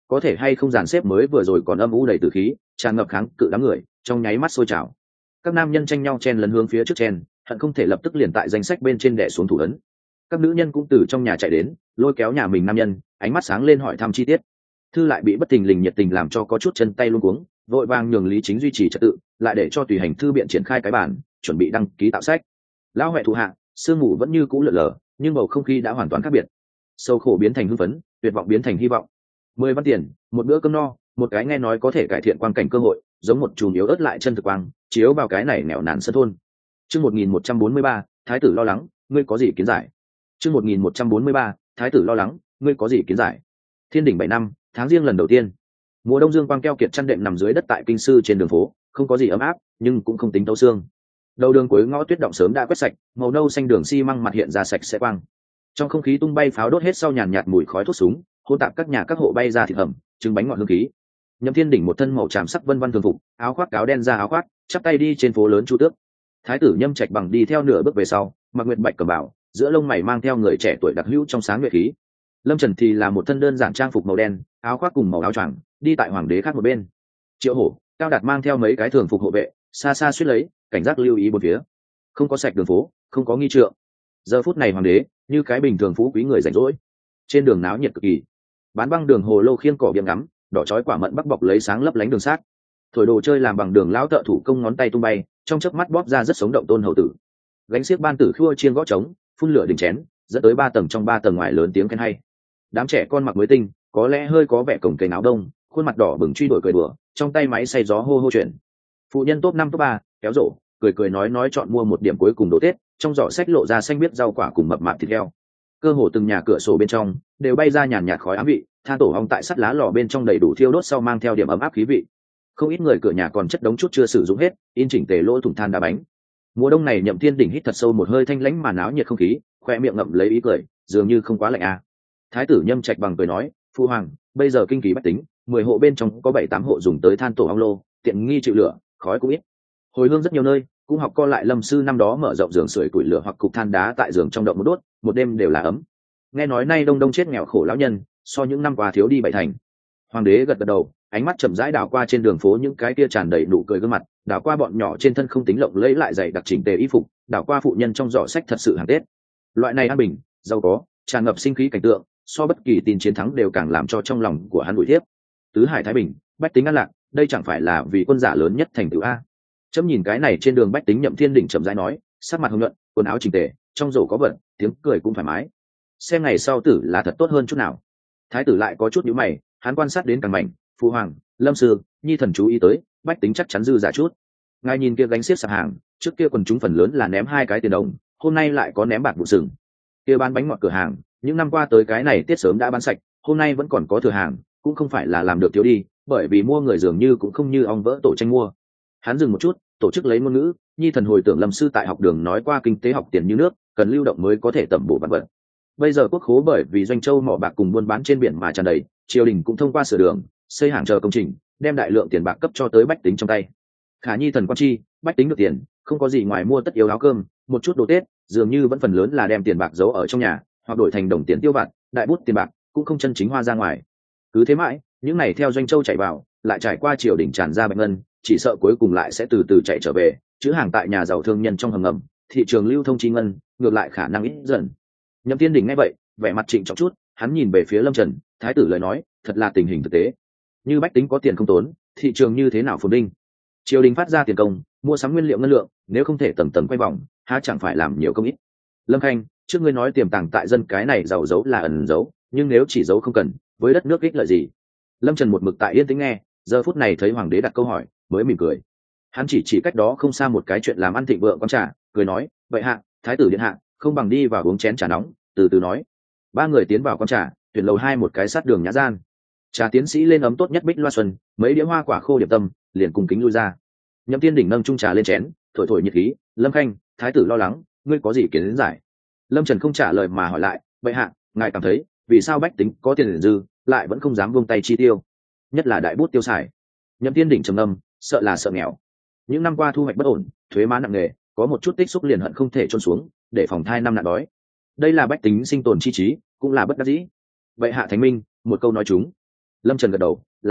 có thể hay không dàn xếp mới vừa rồi còn âm u đầy từ khí tràn ngập kháng cự đám người trong nháy mắt sôi trào. Các nam nhân tranh nhau chen lấn hướng phía trước chen, hận không thể lập tức liền tại danh sách bên trên đè xuống thủ ấn. Các nữ nhân cũng từ trong nhà chạy đến lôi kéo nhà mình nam nhân, ánh mắt sáng lên hỏi thăm chi tiết. Thư lại bị bất thình lình nhiệt tình làm cho có chút chân tay luống cuống, vội vàng nhường Lý Chính duy trì trật tự, lại để cho tùy hành thư biện triển khai cái bản chuẩn bị đăng ký tạo sách. Lão huệ thủ hạ sương mù vẫn như cũ lượn lờ, nhưng bầu không khí đã hoàn toàn khác biệt. Sâu khổ biến thành hưng phấn, tuyệt vọng biến thành hy vọng. 10 văn tiền, một bữa cơm no, một cái nghe nói có thể cải thiện quang cảnh cơ hội, giống một chùm yếu ớt lại chân thực quang chiếu vào cái này nghèo nàn sân thôn. Chương 1143, thái tử lo lắng, ngươi có gì kiến giải? Chương 1143, thái tử lo lắng, ngươi có gì kiến giải? Thiên đỉnh 7 năm, tháng riêng lần đầu tiên. Mùa đông dương quang keo kiệt chăn đệm nằm dưới đất tại kinh sư trên đường phố, không có gì ấm áp, nhưng cũng không tính tấu xương. Đầu đường cuối ngõ tuyết động sớm đã quét sạch, màu nâu xanh đường xi măng mặt hiện ra sạch sẽ quang. Trong không khí tung bay pháo đốt hết sau nhàn nhạt mùi khói thuốc súng, hỗn tạp các nhà các hộ bay ra thịt hầm, trứng bánh ngọt hương khí. Nhậm Thiên Đỉnh một thân màu tràm sắc vân vân thường phục, áo khoác áo đen ra áo khoác, chắp tay đi trên phố lớn Chu Tước. Thái tử Nhâm Trạch bằng đi theo nửa bước về sau, mặc nguyệt bạch cẩm bào, giữa lông mày mang theo người trẻ tuổi đặc hữu trong sáng nhuệ khí. Lâm Trần thì là một thân đơn giản trang phục màu đen, áo khoác cùng màu áo choàng, đi tại hoàng đế khác một bên. Triệu Hổ, Cao Đạt mang theo mấy cái thường phục hộ vệ, xa xa suýt lấy, cảnh giác lưu ý bốn phía. Không có sạch đường phố, không có nghi trượng. Giờ phút này hoàng đế như cái bình thường phú quý người rảnh rỗi. Trên đường náo nhiệt cực kỳ. Bán băng đường hồ lô khiên cỏ biếng ngắm, đỏ chói quả mận bắc bọc lấy sáng lấp lánh đường sát. Thổi đồ chơi làm bằng đường lão thợ thủ công ngón tay tung bay, trong chớp mắt bóp ra rất sống động tôn hầu tử. Gánh xiếc ban tử khua chiên gõ trống, phun lửa đỉnh chén, dẫn tới 3 tầng trong 3 tầng ngoài lớn tiếng khen hay. Đám trẻ con mặc mới tinh, có lẽ hơi có vẻ cổng kềnh áo đông, khuôn mặt đỏ bừng truy đuổi cười đùa, trong tay máy xay gió hô hô chuyện. Phụ nhân top 5 top 3, kéo rổ, cười nói chọn mua một điểm cuối cùng đồ Tết, trong giỏ sách lộ ra xanh biết rau quả cùng mập mạp thịt heo. Cơ hồ từng nhà cửa sổ bên trong đều bay ra nhàn nhạt khói ám vị, than tổ ong tại sắt lá lò bên trong đầy đủ thiêu đốt sau mang theo điểm ấm áp khí vị. Không ít người cửa nhà còn chất đống chút chưa sử dụng hết, in chỉnh tề lỗ thủng than đá bánh. Mùa đông này Nhậm Thiên Đỉnh hít thật sâu một hơi thanh lãnh mà náo nhiệt không khí, khoe miệng ngậm lấy ý cười, dường như không quá lạnh à. Thái tử Nhâm Trạch bằng cười nói, phu hoàng, bây giờ kinh kỳ bách tính, 10 hộ bên trong có 7-8 hộ dùng tới than tổ ong lô, tiện nghi chịu lửa, khói cũng ít. Hồi hương rất nhiều nơi, cũng học co lại Lâm sư năm đó mở rộng giường sưởi củi lửa hoặc cục than đá tại giường trong động một đốt, một đêm đều là ấm. Nghe nói nay đông đông chết nghèo khổ lão nhân, so những năm qua thiếu đi 7 thành. Hoàng đế gật gật đầu, ánh mắt chậm rãi đảo qua trên đường phố những cái kia tràn đầy nụ cười gương mặt, đảo qua bọn nhỏ trên thân không tính lộng lẫy lại dày đặc chỉnh tề y phục, đảo qua phụ nhân trong giỏ sách thật sự hàng Tết. Loại này an bình, giàu có, tràn ngập sinh khí cảnh tượng, so bất kỳ tin chiến thắng đều càng làm cho trong lòng của hắn ủi thiếp. Tứ hải thái bình, bách tính an lạc, đây chẳng phải là vì quân giả lớn nhất thành tựu a. Chấm nhìn cái này trên đường bách tính Nhậm Thiên Đỉnh chậm rãi nói, sắc mặt hồng nhuận, quần áo chỉnh tề, trong rổ có vật, tiếng cười cũng thoải mái. Xem ngày sau tử là thật tốt hơn chút nào. Thái tử lại có chút nhíu mày, hắn quan sát đến càng mảnh, phụ hoàng, Lâm sư, nhi thần chú ý tới, bách tính chắc chắn dư giả chút. Ngài nhìn kia gánh xiếc sạp hàng, trước kia quần chúng phần lớn là ném 2 cái tiền đồng, hôm nay lại có ném bạc vụ sừng. Kia bán bánh ngọt cửa hàng, những năm qua tới cái này tiết sớm đã bán sạch, hôm nay vẫn còn có thừa hàng, cũng không phải là làm được thiếu đi, bởi vì mua người dường như cũng không như ong vỡ tổ tranh mua. Hắn dừng một chút, tổ chức lấy ngôn ngữ, nhi thần hồi tưởng Lâm sư tại học đường nói qua kinh tế học tiền như nước, cần lưu động mới có thể tẩm bổ vạn vật. Bây giờ quốc khố bởi vì doanh châu mỏ bạc cùng buôn bán trên biển mà tràn đầy, triều đình cũng thông qua sửa đường, xây hàng chờ công trình, đem đại lượng tiền bạc cấp cho tới bách tính trong tay. Khả nhi thần quan chi, bách tính được tiền, không có gì ngoài mua tất yếu áo cơm, một chút đồ Tết, dường như vẫn phần lớn là đem tiền bạc giấu ở trong nhà, hoặc đổi thành đồng tiền tiêu vặt, đại bút tiền bạc cũng không chân chính hoa ra ngoài. Cứ thế mãi, những này theo doanh châu chạy vào, lại trải qua triều đình tràn ra bạch ngân, chỉ sợ cuối cùng lại sẽ từ từ chạy trở về, chữ hàng tại nhà giàu thương nhân trong hầm ngầm, thị trường lưu thông chi ngân, ngược lại khả năng ít dần. Nhậm Thiên Đỉnh nghe vậy, vẻ mặt trịnh trọng chút, hắn nhìn về phía Lâm Trần, thái tử lời nói, thật là tình hình thực tế. Như bách tính có tiền không tốn, thị trường như thế nào phồn vinh? Triều đình phát ra tiền công, mua sắm nguyên liệu ngân lượng, nếu không thể tầng tầng quay vòng, há chẳng phải làm nhiều công ít. Lâm Khanh, trước ngươi nói tiềm tàng tại dân cái này giàu giấu là ẩn giấu, nhưng nếu chỉ giấu không cần, với đất nước ích lợi gì? Lâm Trần một mực tại yên tĩnh nghe, giờ phút này thấy hoàng đế đặt câu hỏi, mới mỉm cười. Hắn chỉ cách đó không xa một cái chuyện làm ăn thịnh vượng con trà, cười nói, vậy hạ, thái tử điện hạ, không bằng đi vào uống chén trà nóng, từ từ nói. 3 người tiến vào con trà, tuyển lầu 2 một cái sát đường nhã gian. Trà tiến sĩ lên ấm tốt nhất bích loa xuân, mấy đĩa hoa quả khô điểm tâm, liền cùng kính lui ra. Nhậm Thiên Đỉnh nâng chung trà lên chén, thổi thổi nhiệt khí, Lâm Khanh, thái tử lo lắng, ngươi có gì kiến giải? Lâm Trần không trả lời mà hỏi lại, vậy hạ, ngài cảm thấy vì sao bách tính có tiền dư lại vẫn không dám buông tay chi tiêu, nhất là đại bút tiêu xài? Nhậm Thiên Đỉnh trầm ngâm, sợ là sợ nghèo. Những năm qua thu hoạch bất ổn, thuế má nặng nề, có một chút tích xúc liền hận không thể chôn xuống, để phòng thai năm nạn đói. Đây là bách tính sinh tồn chi trí, cũng là bất đắc dĩ. Vậy hạ thánh minh, một câu nói chúng. Lâm Trần gật đầu, là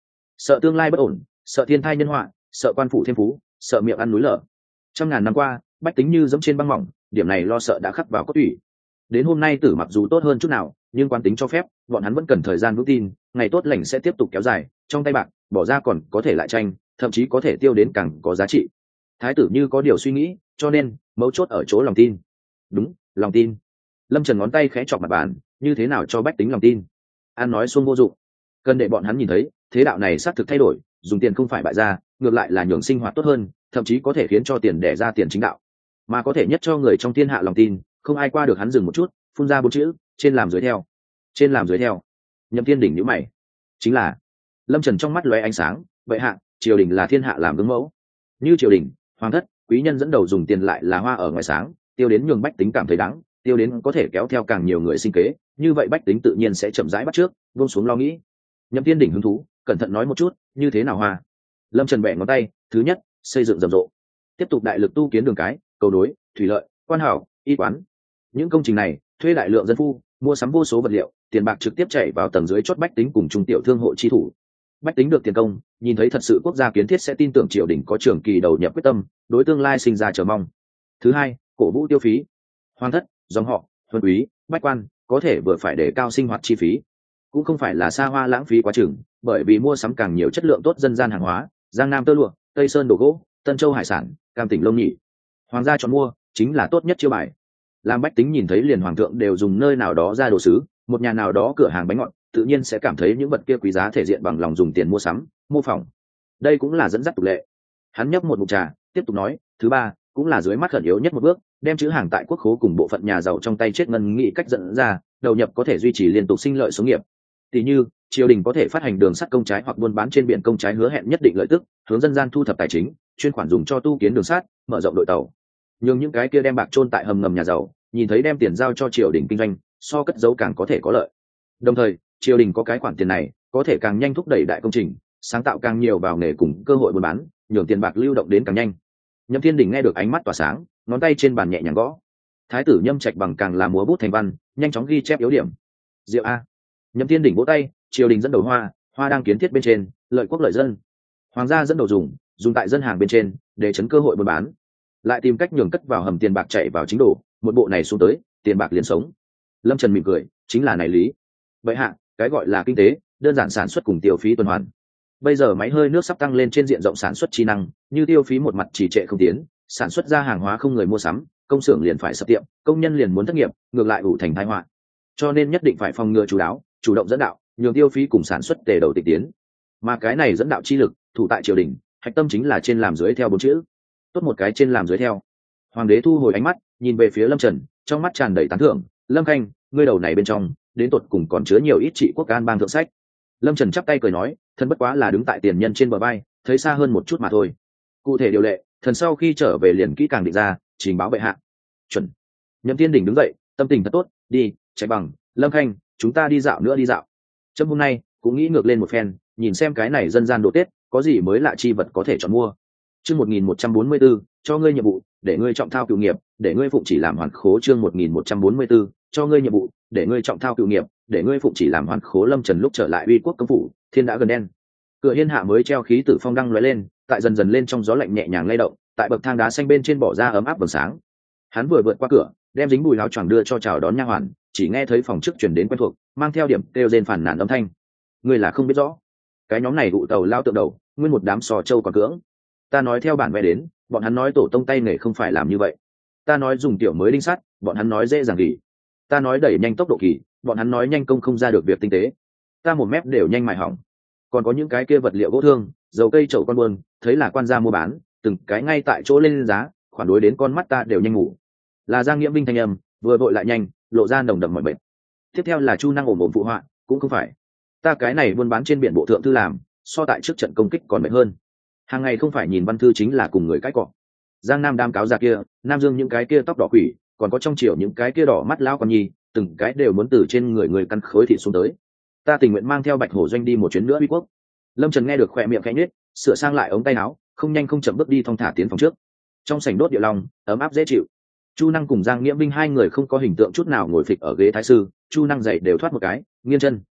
sợ tương lai bất ổn, sợ thiên thai nhân họa, sợ quan phủ thêm phú, sợ miệng ăn núi lở. Trăm ngàn năm qua, bách tính như dẫm trên băng mỏng, điểm này lo sợ đã khắc vào cốt tủy. Đến hôm nay tử mặc dù tốt hơn chút nào, nhưng quán tính cho phép, bọn hắn vẫn cần thời gian vững tin, ngày tốt lành sẽ tiếp tục kéo dài, trong tay bạc, bỏ ra còn có thể lại tranh, thậm chí có thể tiêu đến càng có giá trị. Thái tử như có điều suy nghĩ, cho nên mấu chốt ở chỗ lòng tin. Đúng, lòng tin. Lâm Trần ngón tay khẽ chọc mặt bàn, như thế nào cho bách tính lòng tin? An nói xuông vô dụng, cần để bọn hắn nhìn thấy, thế đạo này xác thực thay đổi, dùng tiền không phải bại gia, ngược lại là nhường sinh hoạt tốt hơn, thậm chí có thể khiến cho tiền đẻ ra tiền chính đạo, mà có thể nhất cho người trong thiên hạ lòng tin, không ai qua được hắn. Dừng một chút, phun ra bốn chữ: trên làm dưới theo. Trên làm dưới theo. Nhậm Thiên Đỉnh nhíu mày. Chính là. Lâm Trần trong mắt lóe ánh sáng, vậy hạ, triều đình là thiên hạ làm gương mẫu, như triều đình, hoàng thất, quý nhân dẫn đầu dùng tiền lại là hoa ở ngoài sáng, tiêu đến nhường bách tính cảm thấy đắng, tiêu đến có thể kéo theo càng nhiều người sinh kế, như vậy bách tính tự nhiên sẽ chậm rãi bắt trước, buông xuống lo nghĩ. Nhậm Thiên Đỉnh hứng thú, cẩn thận nói một chút, như thế nào hoa? Lâm Trần bẻ ngón tay, thứ nhất, xây dựng rầm rộ, tiếp tục đại lực tu kiến đường cái, cầu nối, thủy lợi, quan hảo, y quán. Những công trình này thuê đại lượng dân phu, mua sắm vô số vật liệu, tiền bạc trực tiếp chảy vào tầng dưới chót bách tính cùng trung tiểu thương hộ chi thủ. Bách tính được tiền công, nhìn thấy thật sự quốc gia kiến thiết sẽ tin tưởng triều đình có trường kỳ đầu nhập quyết tâm, đối tương lai sinh ra chờ mong. Thứ hai, cổ vũ tiêu phí. Hoàng thất, dòng họ, huân quý, bách quan có thể vừa phải để cao sinh hoạt chi phí, cũng không phải là xa hoa lãng phí quá chừng, bởi vì mua sắm càng nhiều chất lượng tốt dân gian hàng hóa, Giang Nam tơ lụa, Tây Sơn đồ gỗ, Tân Châu hải sản, Cam Tỉnh lông nhỉ. Hoàng gia chọn mua chính là tốt nhất chiêu bài. Làm bách tính nhìn thấy liền hoàng thượng đều dùng nơi nào đó ra đồ sứ, một nhà nào đó cửa hàng bánh ngọt, tự nhiên sẽ cảm thấy những vật kia quý giá thể diện bằng lòng dùng tiền mua sắm, mô phỏng. Đây cũng là dẫn dắt tục lệ. Hắn nhấp một ngụm trà, tiếp tục nói, thứ ba, cũng là dưới mắt khẩn yếu nhất một bước, đem chữ hàng tại quốc khố cùng bộ phận nhà giàu trong tay chết ngân nghĩ cách dẫn ra, đầu nhập có thể duy trì liên tục sinh lợi số nghiệp. Tỷ như, triều đình có thể phát hành đường sắt công trái hoặc buôn bán trên biển công trái hứa hẹn nhất định lợi tức, hướng dân gian thu thập tài chính, chuyên khoản dùng cho tu kiến đường sắt, mở rộng đội tàu. Nhưng những cái kia đem bạc chôn tại hầm ngầm nhà giàu, nhìn thấy đem tiền giao cho triều đình kinh doanh, so cất giấu càng có thể có lợi. Đồng thời, triều đình có cái khoản tiền này, có thể càng nhanh thúc đẩy đại công trình, sáng tạo càng nhiều vào nghề cùng cơ hội buôn bán, nhường tiền bạc lưu động đến càng nhanh. Nhậm Thiên Đỉnh nghe được ánh mắt tỏa sáng, ngón tay trên bàn nhẹ nhàng gõ. Thái tử Nhâm Trạch bằng càng là múa bút thành văn, nhanh chóng ghi chép yếu điểm. Diệu a. Nhậm Thiên Đỉnh vỗ tay, triều đình dẫn đầu hoa đang kiến thiết bên trên, lợi quốc lợi dân. Hoàng gia dẫn đầu dùng tại dân hàng bên trên, để chấn cơ hội buôn bán. Lại tìm cách nhường cất vào hầm tiền bạc chạy vào chính đồ, một bộ này xuống tới, tiền bạc liền sống. Lâm Trần mỉm cười, chính là này lý. Vậy hạ, cái gọi là kinh tế, đơn giản sản xuất cùng tiêu phí tuần hoàn. Bây giờ máy hơi nước sắp tăng lên trên diện rộng sản xuất chi năng, như tiêu phí một mặt trì trệ không tiến, sản xuất ra hàng hóa không người mua sắm, công xưởng liền phải sập tiệm, công nhân liền muốn thất nghiệp, ngược lại ủ thành tai họa. Cho nên nhất định phải phòng ngừa chú đáo, chủ động dẫn đạo, nhường tiêu phí cùng sản xuất tề đầu tịch tiến. Mà cái này dẫn đạo chi lực, thủ tại triều đình, hạch tâm chính là trên làm dưới theo bốn chữ. Tốt một cái trên làm dưới theo. Hoàng đế thu hồi ánh mắt, nhìn về phía Lâm Trần, trong mắt tràn đầy tán thưởng. Lâm Khanh, ngươi đầu này bên trong, đến tột cùng còn chứa nhiều ít trị quốc an bang thượng sách. Lâm Trần chắp tay cười nói, thần bất quá là đứng tại tiền nhân trên bờ vai, thấy xa hơn một chút mà thôi. Cụ thể điều lệ, thần sau khi trở về liền kỹ càng định ra, trình báo bệ hạ. Chuẩn. Nhậm Thiên Đỉnh đứng dậy, tâm tình thật tốt, đi, Trạch bằng, Lâm Khanh, chúng ta đi dạo nữa đi dạo. Trâm hôm nay cũng nghĩ ngược lên một phen, nhìn xem cái này dân gian đồ Tết, có gì mới lạ chi vật có thể chọn mua. Chương 1144, cho ngươi nhiệm vụ, để ngươi trọng thao cựu nghiệp, để ngươi phụng chỉ làm hoàn khố. Chương 1144, cho ngươi nhiệm vụ, để ngươi trọng thao cựu nghiệp, để ngươi phụng chỉ làm hoàn khố. Lâm Trần lúc trở lại Uy Quốc công phủ, thiên đã gần đen. Cửa hiên hạ mới treo khí tử phong đăng lóe lên, tại dần dần lên trong gió lạnh nhẹ nhàng lay động, tại bậc thang đá xanh bên trên bỏ ra ấm áp vầng sáng. Hắn vừa vượt qua cửa, đem dính bùi áo choàng đưa cho chào đón nha hoàn, chỉ nghe thấy phòng trước truyền đến quen thuộc, mang theo điểm kêu rên phản nàn âm thanh. Ngươi là không biết rõ, cái nhóm này vụ tàu lao tượng đầu, nguyên một đám sò trâu còn cưỡng. Ta nói theo bản vẽ đến, bọn hắn nói tổ tông tay nghề không phải làm như vậy. Ta nói dùng tiểu mới đinh sắt, bọn hắn nói dễ dàng gì. Ta nói đẩy nhanh tốc độ kỳ, bọn hắn nói nhanh công không ra được việc tinh tế. Ta một mép đều nhanh mài hỏng. Còn có những cái kia vật liệu gỗ thương, dầu cây chậu con buôn, thấy là quan gia mua bán, từng cái ngay tại chỗ lên giá, khoản đối đến con mắt ta đều nhanh ngủ. Là Giang Nghiễm Binh thanh âm, vừa vội lại nhanh, lộ ra nồng đậm mọi bệnh. Tiếp theo là Chu Năng ổn ổn phụ họa, cũng không phải. Ta cái này buôn bán trên biển bộ thượng thư làm, so tại trước trận công kích còn mệt hơn. Hàng ngày không phải nhìn văn thư chính là cùng người cãi cọ. Giang Nam đam cáo già kia, Nam Dương những cái kia tóc đỏ quỷ, còn có trong triều những cái kia đỏ mắt lao con nhi, từng cái đều muốn từ trên người căn khối thịt xuống tới. Ta tình nguyện mang theo Bạch Hổ doanh đi một chuyến nữa Uy Quốc. Lâm Trần nghe được khỏe miệng khẽ nhếch, sửa sang lại ống tay áo, không nhanh không chậm bước đi thong thả tiến phòng trước. Trong sảnh đốt địa long, ấm áp dễ chịu. Chu Năng cùng Giang Nghiễm Binh hai người không có hình tượng chút nào ngồi phịch ở ghế thái sư, Chu Năng dậy đều thoát một cái, nghiêng chân.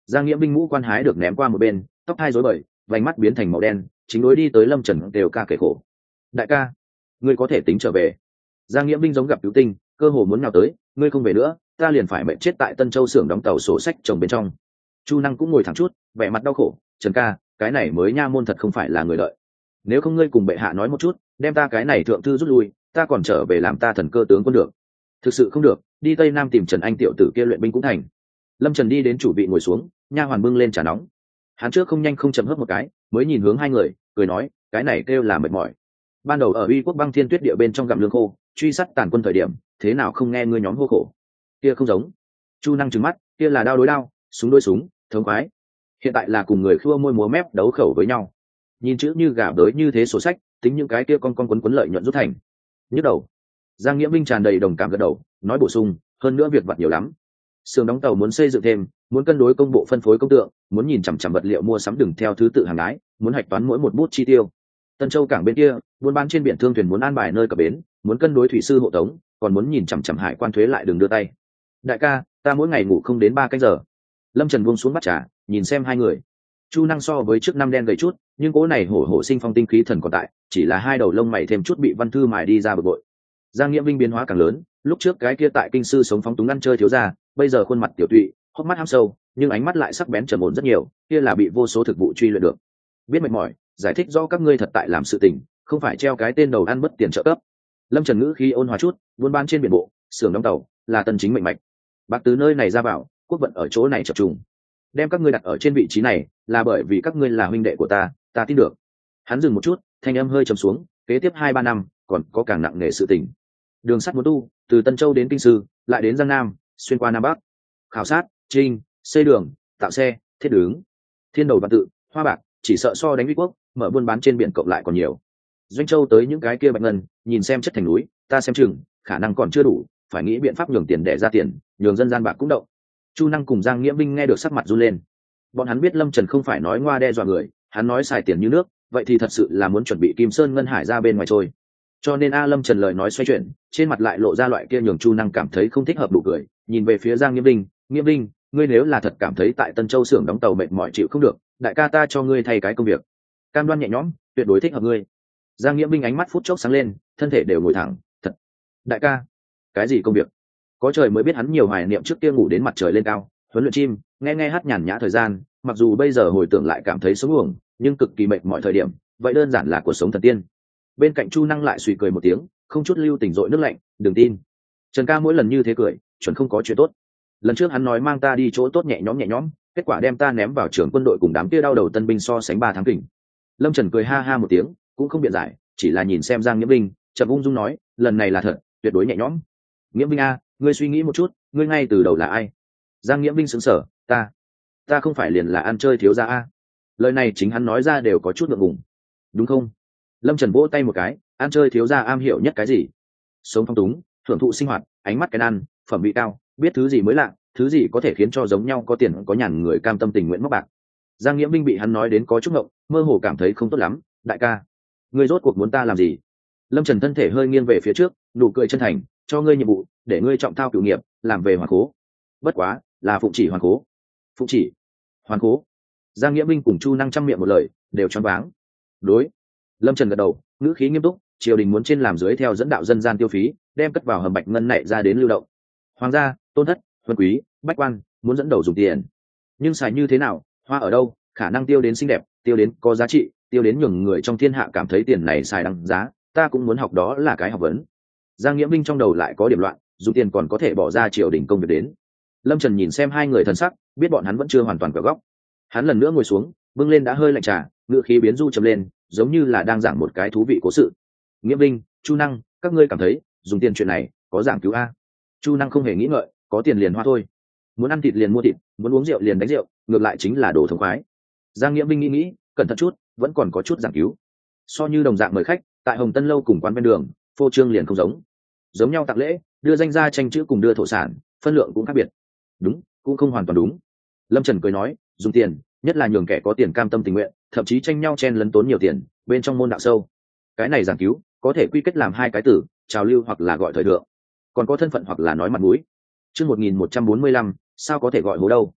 Giang Nghĩa binh mũ quan hái được ném qua một bên, tóc hai rối bời, vành mắt biến thành màu đen, chính đối đi tới Lâm Trần đều ca kể khổ. Đại ca, ngươi có thể tính trở về. Giang Nghĩa binh giống gặp cứu tinh, cơ hồ muốn nhào tới, ngươi không về nữa ta liền phải mệnh chết tại Tân Châu xưởng đóng tàu sổ sách chồng bên trong. Chu Năng cũng ngồi thẳng chút, vẻ mặt đau khổ. Trần ca, cái này mới nha môn thật không phải là người đợi. Nếu không ngươi cùng bệ hạ nói một chút, đem ta cái này thượng thư rút lui, ta còn trở về làm ta thần cơ tướng quân được. Thực sự không được, đi Tây Nam tìm Trần Anh tiểu tử kia luyện binh cũng thành. Lâm Trần đi đến chủ vị ngồi xuống, nha hoàn bưng lên trà nóng. Hắn trước không nhanh không chậm hớp một cái, mới nhìn hướng hai người, cười nói, cái này kêu là mệt mỏi. Ban đầu ở Uy Quốc Băng Thiên Tuyết địa bên trong gặm lương khô, truy sát tàn quân thời điểm, thế nào không nghe ngươi nhóm hô khổ. Kia không giống. Chu Năng trừng mắt, kia là đao đối đao, súng đối súng, thống khoái. Hiện tại là cùng người khua môi múa mép đấu khẩu với nhau. Nhìn chữ như gà bới như thế sổ sách, tính những cái kia con quấn lợi nhuận rút thành. Nhức đầu. Giang Nghĩa binh tràn đầy đồng cảm gật đầu, nói bổ sung, hơn nữa việc vặt nhiều lắm. Xưởng đóng tàu muốn xây dựng thêm, muốn cân đối công bộ phân phối công tượng, muốn nhìn chằm chằm vật liệu mua sắm đừng theo thứ tự hàng đái, muốn hạch toán mỗi một bút chi tiêu. Tân Châu cảng bên kia, buôn bán trên biển thương thuyền muốn an bài nơi cập bến, muốn cân đối thủy sư hộ tống, còn muốn nhìn chằm chằm hải quan thuế lại đừng đưa tay. Đại ca, ta mỗi ngày ngủ không đến 3 canh giờ. Lâm Trần buông xuống bát trà, nhìn xem hai người. Chu Năng so với trước năm đen gầy chút, nhưng cỗ này hổ hổ sinh phong tinh khí thần còn tại, chỉ là hai đầu lông mày thêm chút bị văn thư mài đi ra bực bội. Giang Nghĩa binh biến hóa càng lớn, lúc trước cái kia tại kinh sư sống phóng túng ăn chơi thiếu gia, bây giờ khuôn mặt tiểu tụy, hốc mắt hăm sâu, nhưng ánh mắt lại sắc bén trầm ổn rất nhiều, kia là bị vô số thực vụ truy luyện được. Biết mệt mỏi, giải thích rõ các ngươi thật tại làm sự tình, không phải treo cái tên đầu ăn bất tiền trợ cấp. Lâm Trần ngữ khí ôn hòa chút, buôn bán trên biển bộ, xưởng đóng tàu, là tân chính mệnh mạch. Bạc từ nơi này ra vào, quốc vận ở chỗ này chập trùng. Đem các ngươi đặt ở trên vị trí này, là bởi vì các ngươi là huynh đệ của ta tin được. Hắn dừng một chút, thanh âm hơi trầm xuống, kế tiếp 2-3 năm, còn có càng nặng nề sự tình. Đường sắt muốn tu, từ Tân Châu đến Kinh Sư, lại đến Giang Nam, xuyên qua Nam Bắc. Khảo sát, trinh, xây đường, tạo xe, thiết đứng. Thiên đầu văn tự, hoa bạc, chỉ sợ so đánh Uy Quốc, mở buôn bán trên biển cộng lại còn nhiều. Doanh Châu tới những cái kia bạch ngân, nhìn xem chất thành núi, ta xem chừng, khả năng còn chưa đủ, phải nghĩ biện pháp nhường tiền để ra tiền, nhường dân gian bạc cũng động. Chu Năng cùng Giang Nghĩa binh nghe được sắc mặt run lên. Bọn hắn biết Lâm Trần không phải nói ngoa đe dọa người, hắn nói xài tiền như nước, vậy thì thật sự là muốn chuẩn bị Kim Sơn ngân hải ra bên ngoài trôi. Cho nên Lâm Trần lời nói xoay chuyển, trên mặt lại lộ ra loại kia nhường Chu Năng cảm thấy không thích hợp đủ cười, nhìn về phía Giang Nghĩa binh, Nghĩa binh, ngươi nếu là thật cảm thấy tại Tân Châu xưởng đóng tàu mệt mỏi chịu không được, đại ca ta cho ngươi thay cái công việc. Cam đoan nhẹ nhõm, tuyệt đối thích hợp ngươi. Giang Nghĩa binh ánh mắt phút chốc sáng lên, thân thể đều ngồi thẳng, thật. Đại ca, cái gì công việc? Có trời mới biết hắn nhiều hoài niệm trước kia ngủ đến mặt trời lên cao, huấn luyện chim, nghe hát nhàn nhã thời gian, mặc dù bây giờ hồi tưởng lại cảm thấy sống uổng, nhưng cực kỳ mệt mọi thời điểm, vậy đơn giản là cuộc sống thần tiên. Bên cạnh Chu Năng lại suy cười một tiếng, không chút lưu tình dội nước lạnh, đừng tin. Trần ca mỗi lần như thế cười, chuẩn không có chuyện tốt. Lần trước hắn nói mang ta đi chỗ tốt nhẹ nhõm, kết quả đem ta ném vào trường quân đội cùng đám kia đau đầu tân binh so sánh 3 tháng kình. Lâm Trần cười ha ha một tiếng, cũng không biện giải, chỉ là nhìn xem Giang Nghĩa binh, chậm ung dung nói, lần này là thật, tuyệt đối nhẹ nhõm. Nghĩa binh a, ngươi suy nghĩ một chút, ngươi ngay từ đầu là ai? Giang Nghĩa binh sững sờ, ta không phải liền là ăn chơi thiếu gia a. Lời này chính hắn nói ra đều có chút ngượng ngùng. Đúng không? Lâm Trần vỗ tay một cái, ăn chơi thiếu gia am hiểu nhất cái gì? Sống phong túng, hưởng thụ sinh hoạt, ánh mắt cái ăn, phẩm vị cao, biết thứ gì mới lạ, thứ gì có thể khiến cho giống nhau có tiền có nhàn người cam tâm tình nguyện móc bạc. Giang Nghĩa binh bị hắn nói đến có chút ngộng, mơ hồ cảm thấy không tốt lắm. Đại ca, ngươi rốt cuộc muốn ta làm gì? Lâm Trần thân thể hơi nghiêng về phía trước, nụ cười chân thành, cho ngươi nhiệm vụ, để ngươi trọng thao cửu nghiệp, làm về hoàn cố. Bất quá, là phụng chỉ hoàn cố. Phụng chỉ, hoàn cố. Giang Nghĩa binh cùng Chu Năng trăm miệng một lời, đều choáng váng. Đối. Lâm Trần gật đầu, ngữ khí nghiêm túc, triều đình muốn trên làm dưới theo dẫn đạo dân gian tiêu phí, đem cất vào hầm bạch ngân này ra đến lưu động. Hoàng gia, tôn thất, huân quý, bách quan, muốn dẫn đầu dùng tiền. Nhưng xài như thế nào, hoa ở đâu, khả năng tiêu đến xinh đẹp, tiêu đến có giá trị, tiêu đến nhường người trong thiên hạ cảm thấy tiền này xài đăng giá, ta cũng muốn học, đó là cái học vấn. Giang Nghĩa binh trong đầu lại có điểm loạn, dùng tiền còn có thể bỏ ra triều đình công việc đến. Lâm Trần nhìn xem hai người thần sắc, biết bọn hắn vẫn chưa hoàn toàn cởi góc. Hắn lần nữa ngồi xuống, bưng lên đã hơi lạnh trà, ngựa khí biến du trầm lên, giống như là đang giảng một cái thú vị cố sự. Nghĩa binh, Chu Năng, các ngươi cảm thấy dùng tiền chuyện này có giảng cứu a? Chu Năng không hề nghĩ ngợi, có tiền liền hoa thôi. Muốn ăn thịt liền mua thịt, muốn uống rượu liền đánh rượu, ngược lại chính là đồ thống khoái. Giang Nghĩa binh nghĩ, cẩn thận chút, vẫn còn có chút giảng cứu. So như đồng dạng mời khách, tại Hồng Tân lâu cùng quán bên đường, phô trương liền không giống nhau tặng lễ, đưa danh gia tranh chữ cùng đưa thổ sản, phân lượng cũng khác biệt. Đúng, cũng không hoàn toàn đúng. Lâm Trần cười nói, dùng tiền, nhất là nhường kẻ có tiền cam tâm tình nguyện, thậm chí tranh nhau chen lấn tốn nhiều tiền, bên trong môn đạo sâu. Cái này giảng cứu, có thể quy kết làm 2 cái từ, trào lưu hoặc là gọi thời thượng, còn có thân phận hoặc là nói mặt mũi. Chương 1145, sao có thể gọi hố đâu?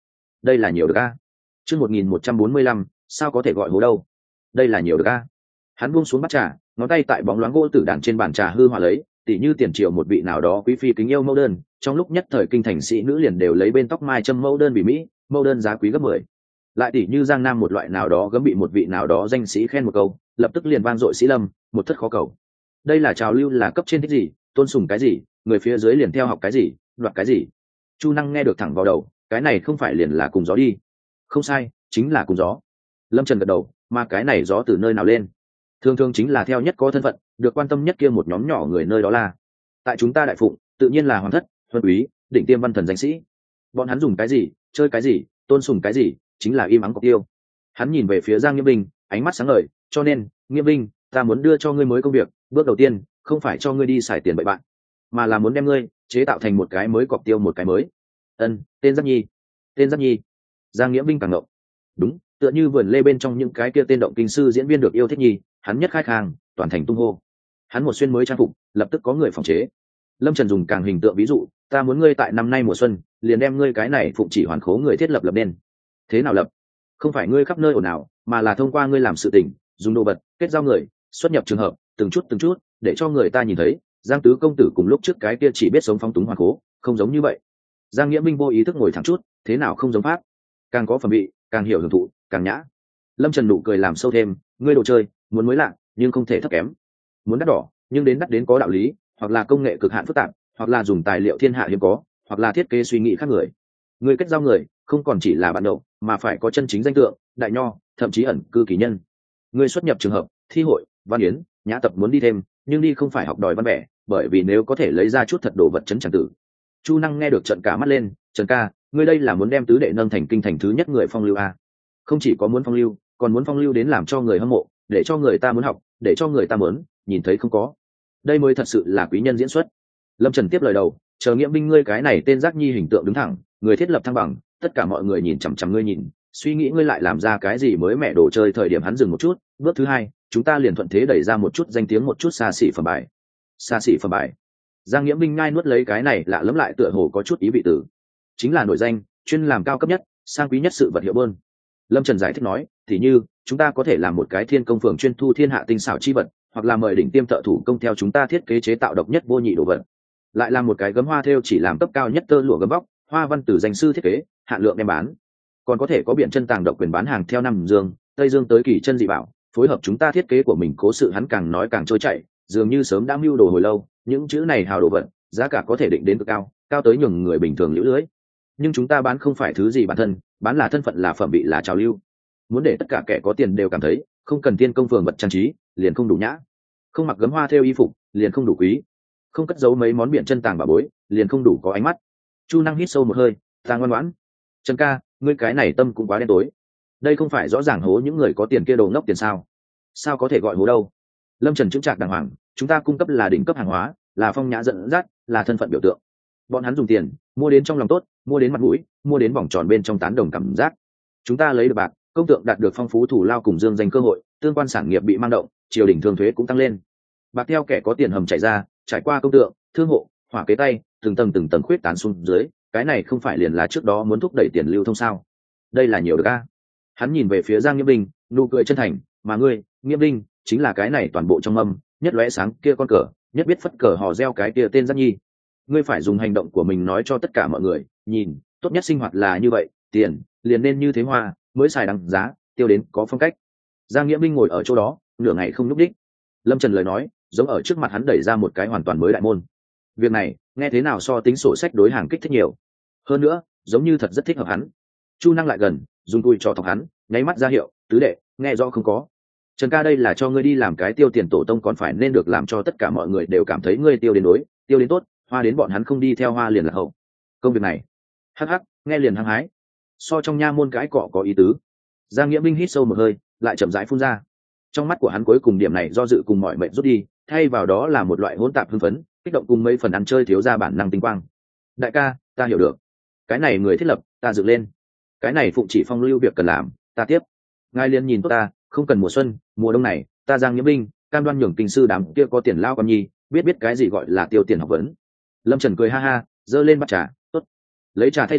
đây là nhiều được a. Chương 1145, sao có thể gọi hố đâu? Đây là nhiều được a. Hắn buông xuống bát trà, ngón tay tại bóng loáng gỗ tử đàn trên bàn trà hư hòa lấy, tỉ như tiền triệu một vị nào đó quý phi kính yêu mẫu đơn, trong lúc nhất thời kinh thành sĩ nữ liền đều lấy bên tóc mai châm mẫu đơn vì mỹ, mẫu đơn giá quý gấp 10. Lại tỉ như Giang Nam một loại nào đó gấm bị một vị nào đó danh sĩ khen một câu, lập tức liền vang dội sĩ lâm, một thất khó cầu. Đây là trào lưu, là cấp trên thích gì, tôn sùng cái gì, người phía dưới liền theo học cái gì, đoạt cái gì. Chu Năng nghe được thẳng vào đầu, cái này không phải liền là cùng gió đi? Không sai, chính là cùng gió. Lâm Trần gật đầu, mà cái này gió từ nơi nào lên? Thường thường chính là theo nhất có thân phận, được quan tâm nhất kia một nhóm nhỏ người nơi đó là. Tại chúng ta đại phụng, tự nhiên là hoàng thất, huân úy, định tiêm văn thần danh sĩ. Bọn hắn dùng cái gì, chơi cái gì, tôn sùng cái gì, chính là im ắng cọc tiêu. Hắn nhìn về phía Giang Nghiêm Binh, ánh mắt sáng ngời, cho nên, Nghiêm Binh, ta muốn đưa cho ngươi mới công việc, bước đầu tiên, không phải cho ngươi đi xài tiền bậy bạn, mà là muốn đem ngươi chế tạo thành một cái mới cọc tiêu, một cái mới. Tên Giác Nhi. Tên Giác Nhi. Giang Nghĩa Binh càng ngộng. Đúng, tựa như vườn lê bên trong những cái kia tên động kinh sư diễn viên được yêu thích nhi, hắn nhất khai khang, toàn thành tung hô. Hắn một xuyên mới trang phục, lập tức có người phòng chế. Lâm Trần dùng càng hình tượng ví dụ, ta muốn ngươi tại năm nay mùa xuân, liền đem ngươi cái này phụng chỉ hoàn khố người thiết lập nên. Thế nào lập? Không phải ngươi khắp nơi ồn ào, mà là thông qua ngươi làm sự tình, dùng đồ vật, kết giao người, xuất nhập trường hợp, từng chút, để cho người ta nhìn thấy, Giang tứ công tử cùng lúc trước cái kia chỉ biết sống phóng túng hoàn khố, không giống như vậy. Giang Nghĩa Minh vô ý thức ngồi thẳng chút, thế nào không giống pháp? Càng có phẩm vị, càng hiểu hưởng thụ, càng nhã. Lâm Trần nụ cười làm sâu thêm, ngươi đồ chơi, muốn mới lạ, nhưng không thể thấp kém. Muốn đắt đỏ, nhưng đến đắt đến có đạo lý, hoặc là công nghệ cực hạn phức tạp, hoặc là dùng tài liệu thiên hạ hiếm có, hoặc là thiết kế suy nghĩ khác người. Người kết giao người, không còn chỉ là bạn đậu, mà phải có chân chính danh tượng, đại nho, thậm chí ẩn cư kỳ nhân. Người xuất nhập trường hợp, thi hội, văn yến, nhã tập muốn đi thêm, nhưng đi không phải học đòi văn bẻ, bởi vì nếu có thể lấy ra chút thật đồ vật chấn tràng tử. Chu Năng nghe được trợn cả mắt lên, Trần ca, ngươi đây là muốn đem tứ đệ nâng thành kinh thành thứ nhất người phong lưu a? Không chỉ có muốn phong lưu, còn muốn phong lưu đến làm cho người hâm mộ, để cho người ta muốn học, để cho người ta muốn nhìn thấy không có. Đây mới thật sự là quý nhân diễn xuất. Lâm Trần tiếp lời đầu, chờ Nghĩa Binh ngươi cái này tên Giác Nhi hình tượng đứng thẳng, người thiết lập thăng bằng, tất cả mọi người nhìn chằm chằm ngươi nhìn, suy nghĩ ngươi lại làm ra cái gì mới mẹ đồ chơi. Thời điểm hắn dừng một chút, bước thứ hai, chúng ta liền thuận thế đẩy ra một chút danh tiếng, một chút xa xỉ phẩm bài. Xa xỉ phẩm bài. Giang Nghĩa Binh ngay nuốt lấy cái này lạ lẫm lại tựa hồ có chút ý vị tử, chính là nổi danh, chuyên làm cao cấp nhất, sang quý nhất sự vật hiệu bơn. Lâm Trần giải thích nói, thì như chúng ta có thể làm một cái thiên công phường chuyên thu thiên hạ tinh xảo chi vật, hoặc là mời đỉnh tiêm thợ thủ công theo chúng ta thiết kế chế tạo độc nhất vô nhị đồ vật, lại làm một cái gấm hoa thêu chỉ làm cấp cao nhất tơ lụa gấm vóc, hoa văn từ danh sư thiết kế, hạn lượng đem bán. Còn có thể có biện chân tàng độc quyền bán hàng theo Nam Dương, Tây Dương tới kỳ chân dị bảo, phối hợp chúng ta thiết kế của mình. Cố sự hắn càng nói càng trôi chảy, dường như sớm đã mưu đồ hồi lâu, những chữ này hào đồ vật, giá cả có thể định đến cực cao, cao tới nhường người bình thường liễu lưới. Nhưng chúng ta bán không phải thứ gì bản thân, bán là thân phận, là phẩm vị, là trào lưu. Muốn để tất cả kẻ có tiền đều cảm thấy, không cần tiên công phường vật trang trí, liền không đủ nhã; không mặc gấm hoa thêu y phục, liền không đủ quý; không cất giấu mấy món biện chân tàng bà bối, liền không đủ có ánh mắt. Chu Năng hít sâu một hơi, ta ngoan ngoãn. Trần ca, ngươi cái này tâm cũng quá đen tối. Đây không phải rõ ràng hố những người có tiền kia đồ ngốc tiền sao? Sao có thể gọi hố đâu? Lâm Trần chững chạc đàng hoàng, chúng ta cung cấp là đỉnh cấp hàng hóa, là phong nhã dẫn dắt, là thân phận biểu tượng. Bọn hắn dùng tiền mua đến trong lòng tốt, mua đến mặt mũi, mua đến vòng tròn bên trong tán đồng cảm giác. Chúng ta lấy được bạc, công tượng đạt được phong phú thủ lao cùng dương danh cơ hội, tương quan sản nghiệp bị mang động, triều đình thương thuế cũng tăng lên. Bạc theo kẻ có tiền hầm chảy ra, trải qua công tượng, thương hộ, hỏa kế tay, từng tầng khuyết tán xuống dưới. Cái này không phải liền là trước đó muốn thúc đẩy tiền lưu thông sao? Đây là nhiều được a. Hắn nhìn về phía Giang Nghĩa Binh, nụ cười chân thành, mà ngươi, Nghĩa Binh, chính là cái này toàn bộ trong mâm, nhất lóe sáng kia con cờ, nhất biết phất cờ hò reo cái kia tên Giác Nhi. Ngươi phải dùng hành động của mình nói cho tất cả mọi người nhìn, tốt nhất sinh hoạt là như vậy, tiền liền nên như thế hoa, mới xài đằng giá, tiêu đến có phong cách. Giang Nghĩa Binh ngồi ở chỗ đó nửa ngày không nhúc đích. Lâm Trần lời nói giống ở trước mặt hắn đẩy ra một cái hoàn toàn mới đại môn. Việc này nghe thế nào so tính sổ sách đối hàng kích thích nhiều, hơn nữa giống như thật rất thích hợp hắn. Chu Năng lại gần, dùng tui cho thọc hắn, nháy mắt ra hiệu, tứ đệ, nghe rõ không có? Trần ca, đây là cho ngươi đi làm cái tiêu tiền tổ tông, còn phải nên được làm cho tất cả mọi người đều cảm thấy ngươi tiêu đến đối, tiêu đến tốt, hoa đến bọn hắn không đi theo hoa liền là hậu. Công việc này hắc hắc, nghe liền hăng hái, so trong nha môn cãi cọ có ý tứ. Giang Nghĩa Binh hít sâu một hơi, lại chậm rãi phun ra. Trong mắt của hắn cuối cùng điểm này do dự cùng mọi mệnh rút đi, thay vào đó là một loại hỗn tạp hưng phấn, kích động cùng mấy phần ăn chơi thiếu ra bản năng tinh quang. Đại ca, ta hiểu được. Cái này người thiết lập, ta dựng lên. Cái này phụng chỉ phong lưu việc cần làm, ta tiếp. Ngài liền nhìn tốt ta, không cần mùa xuân, mùa đông này, ta Giang Nghĩa Binh, cam đoan nhường kinh sư đám kia có tiền lao con nhi, biết cái gì gọi là tiêu tiền học vấn. Lâm Trần cười ha ha, giơ lên bát trà, tốt. Lấy trà thay rượu,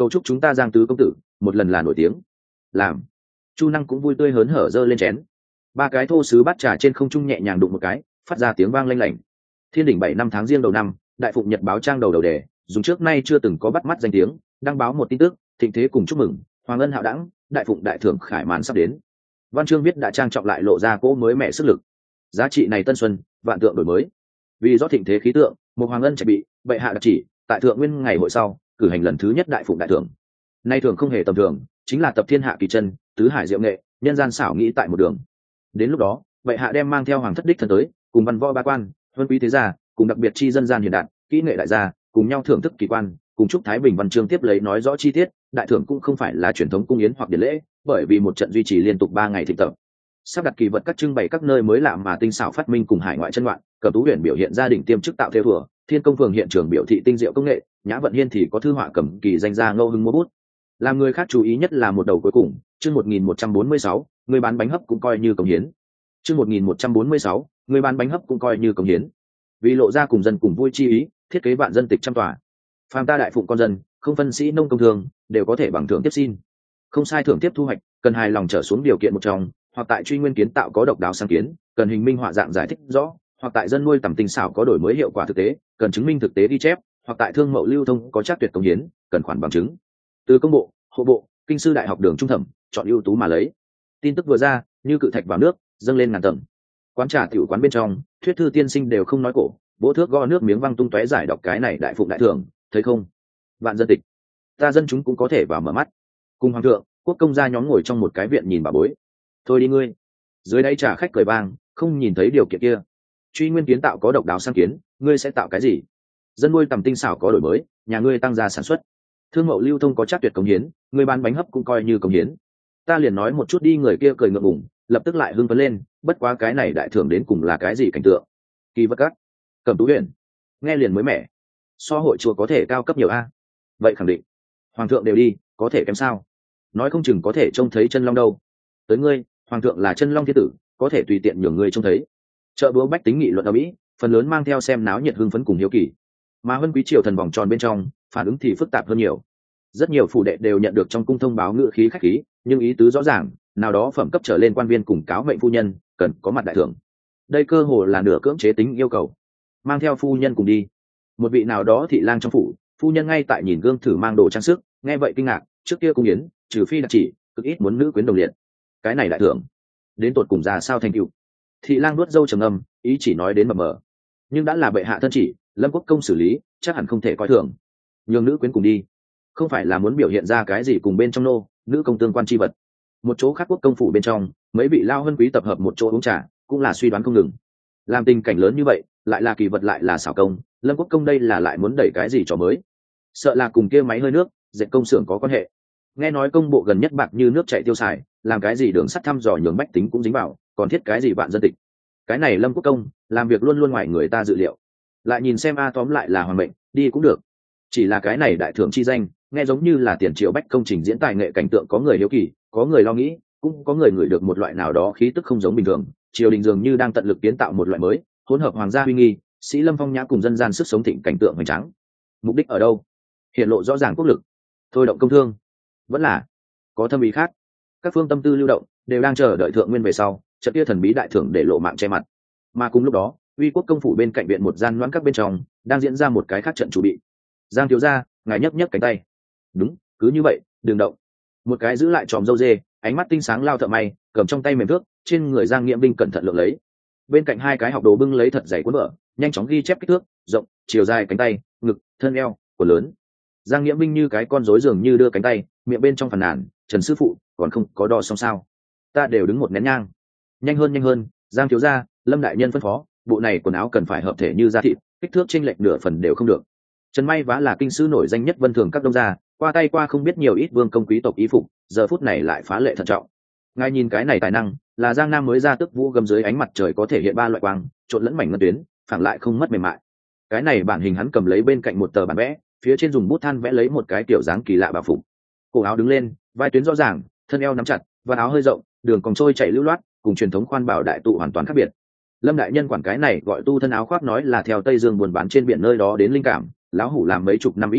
cầu chúc chúng ta Giang tứ công tử một lần là nổi tiếng. Làm. Chu Năng cũng vui tươi hớn hở giơ lên chén. Ba cái thô sứ bát trà trên không trung nhẹ nhàng đụng một cái, phát ra tiếng vang lanh lảnh. Thiên đỉnh 7 năm tháng riêng đầu năm, Đại Phụng Nhật báo trang đầu đầu đề, dùng trước nay chưa từng có bắt mắt danh tiếng, đăng báo một tin tức, thịnh thế cùng chúc mừng, hoàng ân hạo đẳng, đại phụng đại thưởng khải mãn sắp đến. Văn chương viết đã trang trọng lại lộ ra cỗ mới mẻ sức lực. Giá trị này tân xuân, vạn tượng đổi mới. Vì do thịnh thế khí tượng, một hoàng ân chạy bị bệ hạ đặc chỉ, tại thượng nguyên ngày hội sau, cử hành lần thứ nhất đại phụng đại thưởng. Nay thưởng không hề tầm thường, chính là tập thiên hạ kỳ chân, tứ hải diệu nghệ, nhân gian xảo nghĩ tại một đường. Đến lúc đó, bệ hạ đem mang theo hoàng thất đích thân tới, cùng văn võ ba quan, huân quý thế gia, cùng đặc biệt chi dân gian hiện đại, kỹ nghệ đại gia, cùng nhau thưởng thức kỳ quan, cùng chúc thái bình văn chương tiếp lấy nói rõ chi tiết. Đại thưởng cũng không phải là truyền thống cung yến hoặc điển lễ, bởi vì một trận duy trì liên tục 3 ngày thịnh tập, sắp đặt kỳ vật các trưng bày các nơi mới lạ mà tinh xảo phát minh cùng hải ngoại chân ngoạn. Cẩm Tú Huyền biểu hiện gia đình tiêm chức tạo theo thừa, Thiên Công Phường hiện trường biểu thị tinh diệu công nghệ, Nhã Vận Hiên thì có thư họa cầm kỳ danh gia ngẫu hứng múa bút. Làm người khác chú ý nhất là một đầu cuối cùng, chương 1146, người bán bánh hấp cũng coi như công hiến. Chương 1146, người bán bánh hấp cũng coi như công hiến. Vì lộ ra cùng dân cùng vui chi ý, thiết kế vạn dân tịch trăm tòa. Phàm ta đại phụng con dân, không phân sĩ nông công thương, đều có thể bằng thưởng tiếp xin. Không sai thưởng tiếp thu hoạch, cần hài lòng trở xuống điều kiện một trong, hoặc tại truy nguyên kiến tạo có độc đáo sáng kiến, cần hình minh họa dạng giải thích rõ, hoặc tại dân nuôi tầm tinh xảo có đổi mới hiệu quả thực tế, cần chứng minh thực tế ghi chép, hoặc tại thương mậu lưu thông có chắc tuyệt công hiến, cần khoản bằng chứng. Từ công bộ, hộ bộ, kinh sư đại học đường trung thẩm, chọn ưu tú mà lấy. Tin tức vừa ra, như cự thạch vào nước, dâng lên ngàn tầng. Quán trà tiểu quán bên trong, thuyết thư tiên sinh đều không nói cổ, vỗ thước gõ nước miếng văng tung tóe giải đọc cái này đại phụng đại thưởng, thấy không? Vạn dân tịch, ta dân chúng cũng có thể vào mở mắt. Cùng hoàng thượng, quốc công gia nhóm ngồi trong một cái viện nhìn bà bối. Thôi đi ngươi. Dưới đây trả khách cười vang, không nhìn thấy điều kiện kia. Truy nguyên kiến tạo có độc đáo sáng kiến, ngươi sẽ tạo cái gì? Dân nuôi tầm tinh xảo có đổi mới, nhà ngươi tăng gia sản xuất. Thương mậu lưu thông có chắc tuyệt công hiến, ngươi bán bánh hấp cũng coi như công hiến. Ta liền nói một chút đi, người kia cười ngượng ngùng, lập tức lại hưng phấn lên, bất quá cái này đại thưởng đến cùng là cái gì cảnh tượng? Kỳ vật các, Cẩm Tú Huyền, nghe liền mới mẻ. So hội chùa có thể cao cấp nhiều a. Vậy khẳng định, hoàng thượng đều đi, có thể kém sao? Nói không chừng có thể trông thấy chân long đâu. Tới ngươi, hoàng thượng là chân long thiên tử, có thể tùy tiện nhường ngươi trông thấy. Chợ búa bách tính nghị luận ở mỹ, phần lớn mang theo xem náo nhiệt hưng phấn cùng hiếu kỳ. Mà huân quý triều thần vòng tròn bên trong, phản ứng thì phức tạp hơn nhiều. Rất nhiều phủ đệ đều nhận được trong cung thông báo ngự khí khách khí, nhưng ý tứ rõ ràng, nào đó phẩm cấp trở lên quan viên cùng cáo mệnh phu nhân cần có mặt đại thưởng. Đây cơ hồ là nửa cưỡng chế tính yêu cầu. Mang theo phu nhân cùng đi. Một vị nào đó thị lang trong phủ, phu nhân ngay tại nhìn gương thử mang đồ trang sức, nghe vậy kinh ngạc, trước kia cung yến, trừ phi đặc chỉ, cực ít muốn nữ quyến đồng liệt. Cái này đại thưởng, đến tột cùng ra sao thành tựu? Thị lang nuốt dâu trầm ngâm, ý chỉ nói đến mập mờ. Nhưng đã là bệ hạ thân chỉ, Lâm Quốc công xử lý, chắc hẳn không thể coi thường. Nhường nữ quyến cùng đi, không phải là muốn biểu hiện ra cái gì cùng bên trong nô nữ công tương quan chi vật. Một chỗ khác quốc công phủ bên trong, mấy vị lao hân quý tập hợp một chỗ uống trà, cũng là suy đoán không ngừng. Làm tình cảnh lớn như vậy, lại là kỳ vật lại là xảo công, Lâm Quốc công đây là lại muốn đẩy cái gì trò mới? Sợ là cùng kia máy hơi nước, dệt công xưởng có quan hệ. Nghe nói công bộ gần nhất bạc như nước chảy tiêu xài, làm cái gì đường sắt thăm dò nhường bách tính cũng dính vào, còn thiết cái gì vạn dân tịch. Cái này Lâm Quốc công làm việc luôn luôn ngoài người ta dự liệu. Lại nhìn xem tóm lại là hoàng mệnh, đi cũng được. Chỉ là cái này đại thưởng chi danh, nghe giống như là tiền triệu bách công trình diễn tài nghệ cảnh tượng, có người hiếu kỳ, có người lo nghĩ, cũng có người ngửi được một loại nào đó khí tức không giống bình thường. Triều đình dường như đang tận lực kiến tạo một loại mới, hỗn hợp hoàng gia uy nghi, sĩ lâm phong nhã cùng dân gian sức sống thịnh cảnh tượng hoành tráng. Mục đích ở đâu? Hiện lộ rõ ràng quốc lực, thôi động công thương, vẫn là có thâm ý khác. Các phương tâm tư lưu động, đều đang chờ đợi thượng nguyên về sau trận kia thần bí đại thưởng để lộ mạng che mặt. Mà cùng lúc đó, uy quốc công phủ bên cạnh viện một gian loãng các bên trong đang diễn ra một cái khác trận chủ bị. Giang thiếu gia, ngài nhấc nhấc cánh tay. Đúng, cứ như vậy, đừng động. Một cái giữ lại tròm râu dê, ánh mắt tinh sáng lao thợ may, cầm trong tay mềm thước, trên người Giang Nghiễm Binh cẩn thận lượng lấy. Bên cạnh hai cái học đồ bưng lấy thật dày cuốn vở, nhanh chóng ghi chép kích thước, rộng, chiều dài cánh tay, ngực, thân eo, của lớn. Giang Nghiễm Binh như cái con rối dường như đưa cánh tay, miệng bên trong phàn nàn, Trần sư phụ, còn không có đo xong sao? Ta đều đứng một nén nhang. Nhanh hơn, Giang thiếu gia, Lâm đại nhân phân phó, bộ này quần áo cần phải hợp thể như da thịt, kích thước chênh lệch nửa phần đều không được. Trần May Vá là kinh sư nổi danh nhất vân thường các đông gia, qua tay qua không biết nhiều ít vương công quý tộc ý phục, giờ phút này lại phá lệ thận trọng. Ngài nhìn cái này tài năng, là Giang Nam mới ra tức vũ gầm dưới ánh mặt trời có thể hiện ba loại quang, trộn lẫn mảnh ngân tuyến, phẳng lại không mất mềm mại. Cái này bản hình hắn cầm lấy bên cạnh một tờ bản vẽ, phía trên dùng bút than vẽ lấy một cái kiểu dáng kỳ lạ bảo phục. Cổ áo đứng lên, vai tuyến rõ ràng, thân eo nắm chặt, và áo hơi rộng, đường cong trôi chảy lưu loát, cùng truyền thống khoan bảo đại tụ hoàn toàn khác biệt. Lâm đại nhân quản cái này gọi tu thân áo khoác, nói là theo Tây Dương buôn bán trên biển nơi đó đến linh cảm, lão hủ làm mấy chục năm y phục,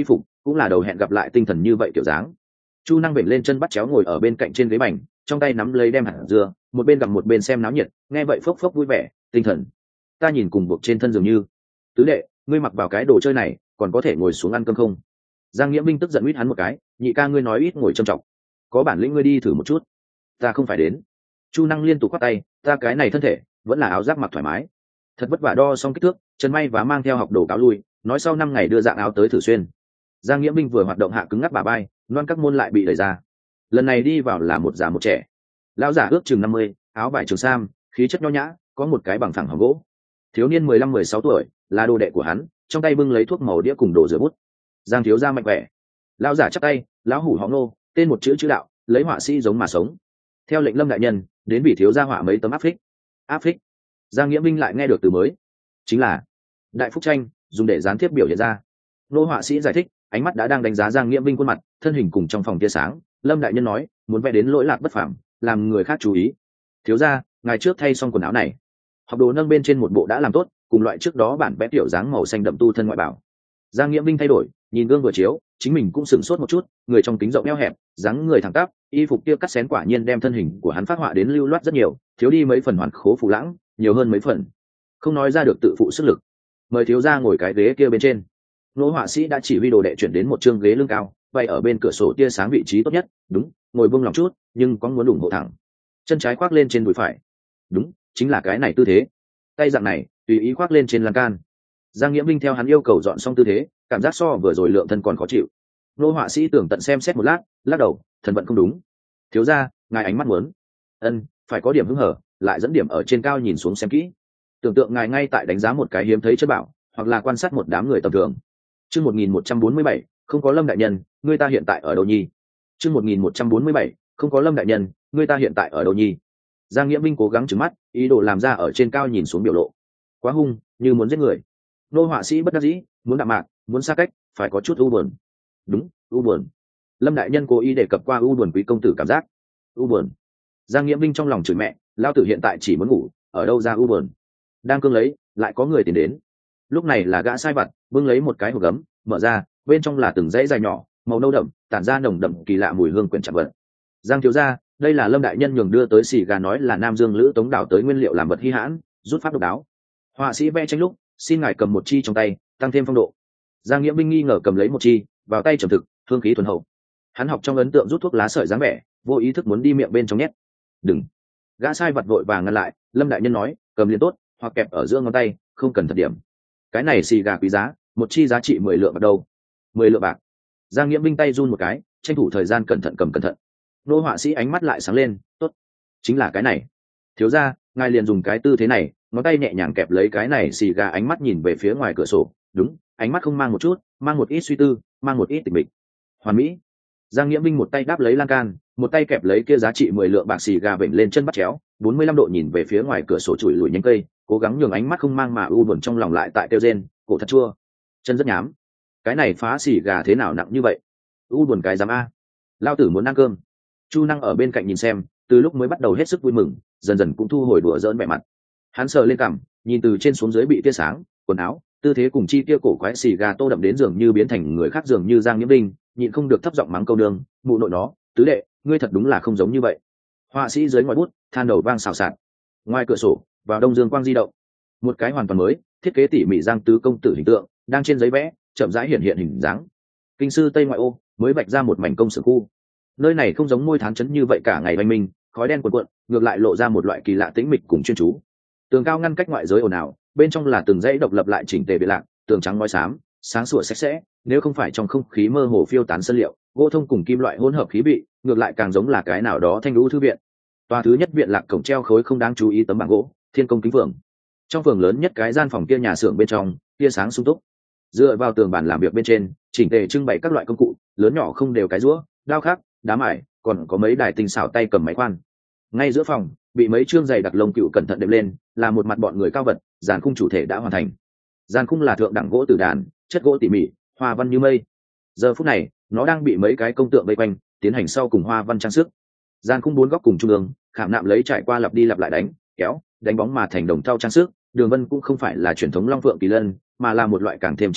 cũng là đầu hẹn gặp lại tinh thần như vậy kiểu dáng. Chu năng vểnh lên chân bắt chéo ngồi ở bên cạnh trên ghế bành, trong tay nắm lấy đem hạt dưa, một bên gặp một bên xem náo nhiệt, nghe vậy phốc phốc vui vẻ. Tinh thần, ta nhìn cùng buộc trên thân dường như. Tứ đệ, ngươi mặc vào cái đồ chơi này còn có thể ngồi xuống ăn cơm không? Giang Nghĩa Minh tức giận huýt hắn một cái. Nhị ca ngươi nói ít ngồi trầm trọng, có bản lĩnh ngươi đi thử một chút. Ta không phải đến. Chu năng liên tục quát tay, ta cái này thân thể vẫn là áo giáp mặc thoải mái, thật vất vả đo xong kích thước, chân may và mang theo học đồ cáo lui, nói sau 5 ngày đưa dạng áo tới thử xuyên. Giang Nghĩa Minh vừa hoạt động hạ cứng ngắc bả vai, loan các môn lại bị đẩy ra. Lần này đi vào là một già một trẻ. Lão giả ước chừng 50, áo vải trường sam, khí chất nho nhã, có một cái bằng phẳng hòm gỗ. Thiếu niên 15-16 tuổi, là đồ đệ của hắn, trong tay bưng lấy thuốc màu đĩa cùng đồ rửa bút. Giang thiếu gia mạnh khỏe. Lão giả chắp tay, lão hủ họ Ngô, tên một chữ đạo, lấy họa sĩ giống mà sống. Theo lệnh Lâm đại nhân, đến vì thiếu gia họa mấy tấm áp phích. Áp phích. Giang Nghĩa Minh lại nghe được từ mới, chính là đại phúc tranh, dùng để gián tiếp biểu hiện ra. Nô họa sĩ giải thích, ánh mắt đã đang đánh giá Giang Nghĩa Minh khuôn mặt, thân hình cùng trong phòng tia sáng. Lâm đại nhân nói, muốn vẽ đến lỗi lạc bất phàm, làm người khác chú ý. Thiếu gia, ngày trước thay xong quần áo này. Học đồ nâng bên trên một bộ đã làm tốt, cùng loại trước đó bản vẽ tiểu dáng màu xanh đậm tu thân ngoại bảo. Giang Nghĩa Minh thay đổi, nhìn gương vừa chiếu, chính mình cũng sửng sốt một chút, người trong kính rộng eo hẹp, dáng người thẳng tắp, y phục kia cắt xén quả nhiên đem thân hình của hắn phát họa đến lưu loát rất nhiều, thiếu đi mấy phần hoàn khố phù lãng, nhiều hơn mấy phần không nói ra được tự phụ sức lực. Mời thiếu gia ngồi cái ghế kia bên trên. Nô họa sĩ đã chỉ huy đồ đệ chuyển đến một chương ghế lưng cao, vậy ở bên cửa sổ tia sáng vị trí tốt nhất. Đúng, ngồi buông lòng chút, nhưng có muốn ủng hộ thẳng, chân trái khoác lên trên đùi phải. Đúng, chính là cái này tư thế. Tay dạng này tùy ý khoác lên trên lan can. Giang Nghĩa Minh theo hắn yêu cầu dọn xong tư thế, cảm giác so vừa rồi lượng thân còn khó chịu. Nô họa sĩ tưởng tận xem xét một lát, lắc đầu, thần vận không đúng. Thiếu gia, ngài ánh mắt muốn, phải có điểm hứng hở, lại dẫn điểm ở trên cao nhìn xuống xem kỹ. Tưởng tượng ngài ngay tại đánh giá một cái hiếm thấy chất bảo, hoặc là quan sát một đám người tầm thường. Chương 1147, không có Lâm đại nhân, ngươi ta hiện tại ở đâu nhi? Chương 1147, không có Lâm đại nhân, ngươi ta hiện tại ở đâu nhi? Giang Nghĩa Minh cố gắng trừng mắt, ý đồ làm ra ở trên cao nhìn xuống biểu lộ. Quá hung, như muốn giết người. Nô họa sĩ bất đắc dĩ, muốn đạm mạc, muốn xa cách, phải có chút u buồn. Đúng, u buồn. Lâm đại nhân cố ý đề cập qua u buồn quý công tử cảm giác. U buồn. Giang Nghĩa Minh trong lòng chửi mẹ, lao tử hiện tại chỉ muốn ngủ, ở đâu ra u buồn. Đang cương lấy, lại có người tìm đến. Lúc này là gã sai vặt, bưng lấy một cái hộp gấm, mở ra, bên trong là từng dãy dài nhỏ, màu nâu đậm, tản ra nồng đậm kỳ lạ mùi hương quyển chặt vật. Giang thiếu gia, đây là Lâm đại nhân nhường đưa tới xì gà, nói là Nam Dương Lữ Tống đảo tới nguyên liệu làm vật hi hãn, rút pháp độc đáo. Họa sĩ vẽ tranh lúc, xin ngài cầm một chi trong tay, tăng thêm phong độ. Giang Nghĩa Minh nghi ngờ cầm lấy một chi, vào tay trầm thực, hương khí thuần hậu. Hắn học trong ấn tượng rút thuốc lá sợi dáng vẻ, vô ý thức muốn đi miệng bên trong nhét. Đừng. Gã sai vật vội vàng ngăn lại. Lâm đại nhân nói, cầm liền tốt, hoặc kẹp ở giữa ngón tay, không cần thật điểm. Cái này xì gà quý giá, một chi giá trị 10 lượng bạc đâu. 10 lượng bạc. Giang Nghĩa Minh tay run một cái, tranh thủ thời gian cẩn thận cầm cẩn thận. Nô họa sĩ ánh mắt lại sáng lên, tốt, chính là cái này. Thiếu gia, ngài liền dùng cái tư thế này, ngón tay nhẹ nhàng kẹp lấy cái này xì gà, ánh mắt nhìn về phía ngoài cửa sổ. Đúng, ánh mắt không mang một chút, mang một ít suy tư, mang một ít tịch mịch. Hoàn mỹ. Giang Nghĩa Minh một tay đáp lấy lan can, một tay kẹp lấy kia giá trị 10 lượng bạc xì gà vểnh lên chân bắt chéo, 45 độ nhìn về phía ngoài cửa sổ chùi lùi nhánh cây, cố gắng nhường ánh mắt không mang mà u buồn trong lòng lại tại tiêu rên, cổ thật chua, chân rất nhám. Cái này phá xì gà thế nào nặng như vậy? U buồn cái dám a. Lao tử muốn ăn cơm. Chu Năng ở bên cạnh nhìn xem, từ lúc mới bắt đầu hết sức vui mừng, dần dần cũng thu hồi đùa giỡn vẻ mặt. Hắn sờ lên cằm, nhìn từ trên xuống dưới bị tia sáng, quần áo, tư thế cùng chi tia cổ quái xì gà tô đậm đến dường như biến thành người khác, dường như Giang Nghĩa Minh, nhịn không được thấp giọng mắng câu đường, mụ nội nó, tứ đệ, ngươi thật đúng là không giống như vậy. Họa sĩ dưới ngòi bút, than đầu vang xào xạc. Ngoài cửa sổ, vào đông dương quang di động, một cái hoàn toàn mới, thiết kế tỉ mỉ Giang tứ công tử hình tượng đang trên giấy vẽ, chậm rãi hiện hiện hình dáng. Kinh sư Tây ngoại ô mới vạch ra một mảnh công xưởng khu. Nơi này không giống môi thán trấn như vậy cả ngày oanh minh, khói đen cuồn cuộn, ngược lại lộ ra một loại kỳ lạ tĩnh mịch cùng chuyên chú. Tường cao ngăn cách ngoại giới ồn ào, bên trong là từng dãy độc lập lại chỉnh tề biệt lạc, tường trắng ngói xám, sáng sủa sạch sẽ. Nếu không phải trong không khí mơ hồ phiêu tán sơn liệu, gỗ thông cùng kim loại hỗn hợp khí vị, ngược lại càng giống là cái nào đó thanh lũ thư viện. Tòa thứ nhất viện lạc cổng treo khối không đáng chú ý tấm bảng gỗ, Thiên Công Kính Phường. Trong phường lớn nhất cái gian phòng kia nhà xưởng bên trong, tia sáng sung túc. Dựa vào tường bàn làm việc bên trên, chỉnh tề trưng bày các loại công cụ, lớn nhỏ không đều, cái rũa, đao khắc, đá mài, còn có mấy đài tinh xảo tay cầm máy khoan. Ngay giữa phòng, bị mấy chương giày đặc lông cựu cẩn thận đệm lên, là một mặt bọn người cao vật, dàn khung chủ thể đã hoàn thành. Dàn khung là thượng đẳng gỗ tử đàn, chất gỗ tỉ mỉ, hoa văn như mây. Giờ phút này, nó đang bị mấy cái công tượng vây quanh, tiến hành sau cùng hoa văn trang sức. Dàn khung 4 góc cùng trung ương, khảm nạm lấy trải qua lặp đi lặp lại đánh, kéo, đánh bóng mà thành đồng thau trang sức. Đường vân cũng không phải là truyền thống long phượng kỳ lân, mà là một loại càng thêm trừu tượng,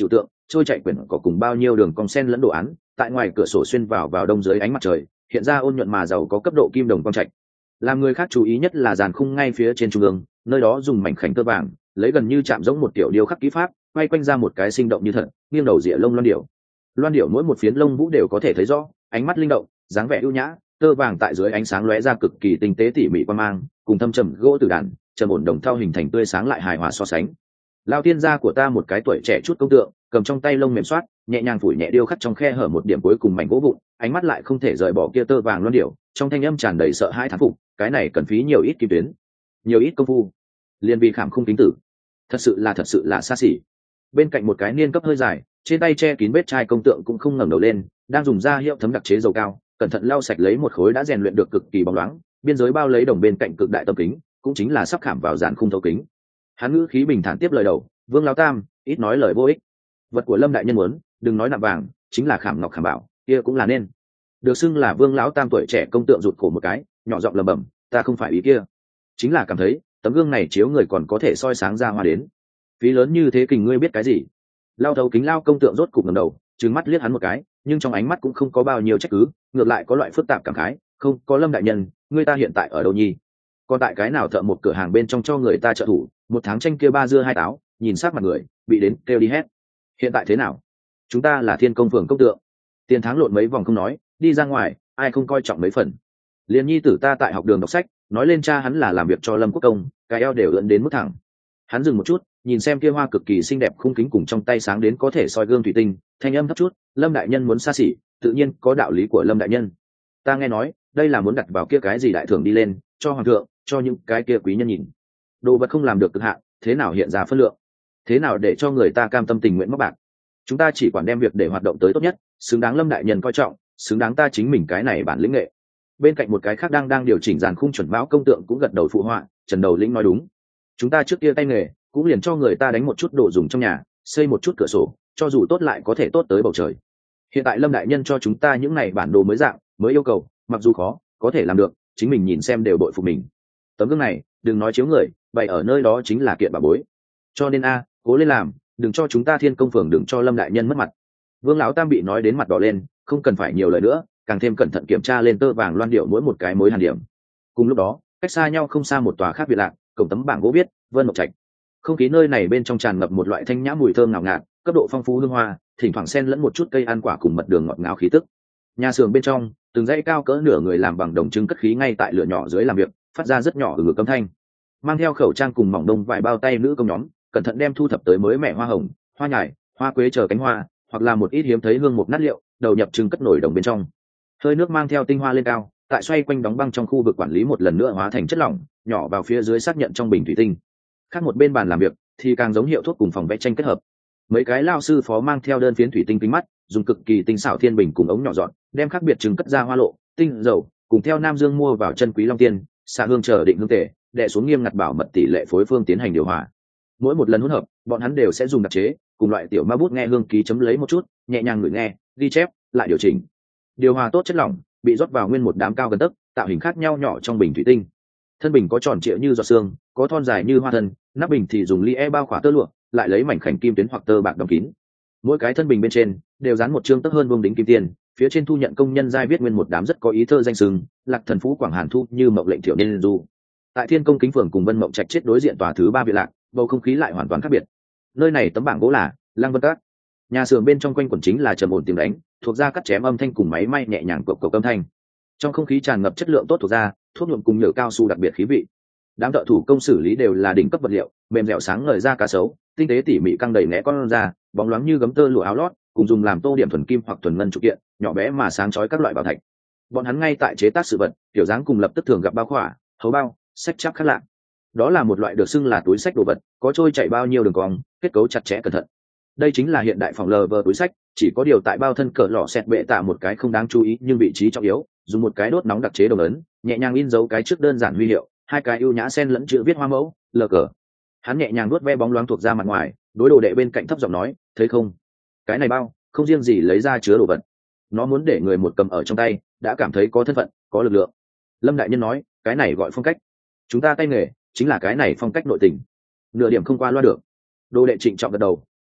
trôi chạy quyển có cùng bao nhiêu đường cong sen lẫn đồ án tại ngoài cửa sổ xuyên vào đông dưới ánh mặt trời, hiện ra ôn nhuận mà giàu có cấp độ kim đồng quang trạch. Làm người khác chú ý nhất là dàn khung ngay phía trên trung ương, nơi đó dùng mảnh khảnh tơ vàng lấy gần như chạm giống một tiểu điêu khắc kỹ pháp quay quanh ra một cái sinh động như thật, nghiêng đầu rịa lông loan điểu mỗi một phiến lông vũ đều có thể thấy rõ, ánh mắt linh động, dáng vẻ ưu nhã, tơ vàng tại dưới ánh sáng lóe ra cực kỳ tinh tế tỉ mỉ quan mang, cùng thâm trầm gỗ tử đàn trầm ổn đồng thau hình thành tươi sáng lại hài hòa so sánh. Lao tiên gia của ta một cái tuổi trẻ chút công tượng, cầm trong tay lông mềm xoát, nhẹ nhàng phủi nhẹ điêu khắc trong khe hở một điểm cuối cùng mảnh gỗ vụn, ánh mắt lại không thể rời bỏ kia tơ vàng loan điểu, trong thanh âm tràn đầy sợ hãi thán phục, cái này cần phí nhiều ít kim tuyến, nhiều ít công phu, liền vì khảm khung kính tử, thật sự là xa xỉ. Bên cạnh một cái niên cấp hơi dài, trên tay che kín vết chai công tượng cũng không ngẩng đầu lên, đang dùng da hiệu thấm đặc chế dầu cao, cẩn thận lau sạch lấy một khối đã rèn luyện được cực kỳ bóng loáng, biên giới bao lấy đồng bên cạnh cực đại tâm kính, cũng chính là sắp khảm vào dàn khung thấu kính. Hắn ngữ khí bình thản tiếp lời đầu, Vương lão tam, ít nói lời vô ích. Vật của Lâm đại nhân muốn, đừng nói nặng vàng, chính là khảm ngọc khảm bảo, kia cũng là nên. Được xưng là Vương lão tam tuổi trẻ công tượng rụt cổ một cái, nhỏ giọng lẩm bẩm, ta không phải ý kia, chính là cảm thấy tấm gương này chiếu người còn có thể soi sáng ra hoa đến. Phí lớn như thế kình ngươi biết cái gì? Lao thấu kính lao công tượng rốt cục ngẩng đầu, trừng mắt liếc hắn một cái, nhưng trong ánh mắt cũng không có bao nhiêu trách cứ, ngược lại có loại phức tạp cảm khái, không có Lâm đại nhân, ngươi ta hiện tại ở đâu nhi? Còn tại cái nào thợ một cửa hàng bên trong cho người ta trợ thủ, một tháng tranh kia ba dưa hai táo, nhìn sát mặt người, bị đến kêu đi hét. Hiện tại thế nào? Chúng ta là Thiên Công phường công tượng, tiền tháng lộn mấy vòng không nói, đi ra ngoài ai không coi trọng mấy phần. Liên nhi tử ta tại học đường đọc sách, nói lên cha hắn là làm việc cho Lâm Quốc Công, cái eo đều ưỡn đến mức thẳng. Hắn dừng một chút, nhìn xem kia hoa cực kỳ xinh đẹp khung kính cùng trong tay sáng đến có thể soi gương thủy tinh, thanh âm thấp chút, Lâm đại nhân muốn xa xỉ, tự nhiên có đạo lý của Lâm đại nhân. Ta nghe nói đây là muốn đặt vào kia cái gì đại thưởng đi lên, cho hoàng thượng, cho những cái kia quý nhân nhìn. Đồ vật không làm được cực hạn, thế nào hiện ra phân lượng, thế nào để cho người ta cam tâm tình nguyện móc bạc. Chúng ta chỉ quản đem việc để hoạt động tới tốt nhất, xứng đáng Lâm đại nhân coi trọng, xứng đáng ta chính mình cái này bản lĩnh nghệ. Bên cạnh một cái khác đang điều chỉnh dàn khung chuẩn mão công tượng cũng gật đầu phụ họa, Trần đầu lĩnh nói đúng, chúng ta trước kia tay nghề cũng liền cho người ta đánh một chút đồ dùng trong nhà, xây một chút cửa sổ, cho dù tốt lại có thể tốt tới bầu trời. Hiện tại Lâm đại nhân cho chúng ta những này bản đồ mới dạng mới yêu cầu, mặc dù khó có thể làm được, chính mình nhìn xem đều bội phục mình. Tấm gương này đừng nói chiếu người, bày ở nơi đó chính là kiện bà bối. Cho nên cố lên làm, đừng cho chúng ta Thiên Công phường, đừng cho Lâm đại nhân mất mặt. Vương lão tam bị nói đến mặt đỏ lên, không cần phải nhiều lời nữa, càng thêm cẩn thận kiểm tra lên tơ vàng loan điệu mỗi một cái mối hàn điểm. Cùng lúc đó, cách xa nhau không xa một tòa khác biệt lạc, cổng tấm bảng gỗ viết Vân Mộc Trạch. Không khí nơi này bên trong tràn ngập một loại thanh nhã mùi thơm ngào ngạt, cấp độ phong phú hương hoa, thỉnh thoảng xen lẫn một chút cây ăn quả cùng mật đường ngọt ngào khí tức. Nhà xưởng bên trong, từng dãy cao cỡ nửa người làm bằng đồng trưng cất khí ngay tại lửa nhỏ dưới làm việc, phát ra rất nhỏ ở ngực âm thanh. Mang theo khẩu trang cùng mỏng đông vải bao tay nữ công nhóm, cẩn thận đem thu thập tới mới mẻ hoa hồng, hoa nhài, hoa quế chờ cánh hoa, hoặc là một ít hiếm thấy hương mục nát liệu, đầu nhập trưng cất nổi đồng bên trong. Hơi nước mang theo tinh hoa lên cao, tại xoay quanh đóng băng trong khu vực quản lý một lần nữa hóa thành chất lỏng, nhỏ vào phía dưới xác nhận trong bình thủy tinh. Khác một bên bàn làm việc thì càng giống hiệu thuốc cùng phòng vẽ tranh kết hợp. Mấy cái lao sư phó mang theo đơn phiến thủy tinh kính mắt, dùng cực kỳ tinh xảo thiên bình cùng ống nhỏ dọn, đem khác biệt trứng cất ra hoa lộ, tinh dầu, cùng theo Nam Dương mua vào chân quý long tiên, xạ hương chờ định hương tể, đè xuống nghiêm ngặt bảo mật tỷ lệ phối phương tiến hành điều hòa. Mỗi một lần hỗn hợp, bọn hắn đều sẽ dùng đặc chế, cùng loại tiểu ma bút nghe hương ký chấm lấy một chút, nhẹ nhàng ngửi nghe, ghi chép, lại điều chỉnh. Điều hòa tốt chất lỏng, bị rót vào nguyên một đám cao gần tấc, tạo hình khác nhau nhỏ trong bình thủy tinh. Thân bình có tròn trịa như giọt sương, có thon dài như hoa thân, nắp bình thì dùng li bao khỏa tơ lụa, lại lấy mảnh khảnh kim tuyến hoặc tơ bạc đóng kín. Mỗi cái thân bình bên trên đều dán một chương tấc hơn vuông đính kim tiền, phía trên thu nhận công nhân giai viết nguyên một đám rất có ý thơ danh sừng, Lạc Thần Phú Quảng Hàn Thu như mộng lệnh thiểu nên du. Tại Thiên Công kính phường cùng Vân Mộng Trạch chết đối diện tòa thứ ba biệt lạc, bầu không khí lại hoàn toàn khác biệt. Nơi này tấm bảng gỗ là Lăng Vân Các. Nhà xưởng bên trong quanh quẩn chính là trầm ổn tiếng đánh, thuộc ra cắt chém âm thanh cùng máy may nhẹ nhàng cộc cộc âm thanh. Trong không khí tràn ngập chất lượng tốt thuộc ra, thuốc nhuộm cùng nhựa cao su đặc biệt khí vị. Đám thợ thủ công xử lý đều là đỉnh cấp vật liệu, mềm dẻo sáng ngời da cá sấu, tinh tế tỉ mỉ căng đầy né con da, bóng loáng như gấm tơ lụa áo lót, cùng dùng làm tô điểm thuần kim hoặc thuần ngân trụ kiện, nhỏ bé mà sáng chói các loại bảo thạch. Bọn hắn ngay tại chế tác sự vật, kiểu dáng cùng lập tức thường gặp bao khỏa, hấu bao, sách chắp khác lạ. Đó là một loại được xưng là túi sách đồ vật, có trôi chảy bao nhiêu đường cong, kết cấu chặt chẽ cẩn thận. Đây chính là hiện đại phòng lờ vờ túi sách, chỉ có điều tại bao thân cỡ lọ xẹt bệ tạ một cái không đáng chú ý nhưng vị trí trọng yếu, dùng một cái đốt nóng đặc chế đồng ấn, nhẹ nhàng in dấu cái trước đơn giản huy hiệu, hai cái ưu nhã sen lẫn chữ viết hoa mẫu, lờ cờ. Hắn nhẹ nhàng nuốt ve bóng loáng thuộc ra mặt ngoài, đối đồ đệ bên cạnh thấp giọng nói, thấy không? Cái này bao, không riêng gì lấy ra chứa đồ vật, nó muốn để người một cầm ở trong tay, đã cảm thấy có thân phận, có lực lượng. Lâm đại nhân nói, cái này gọi phong cách. Chúng ta tay nghề chính là cái này phong cách nội tình, nửa điểm không qua loa được. Đồ đệ trịnh trọng gật đầu,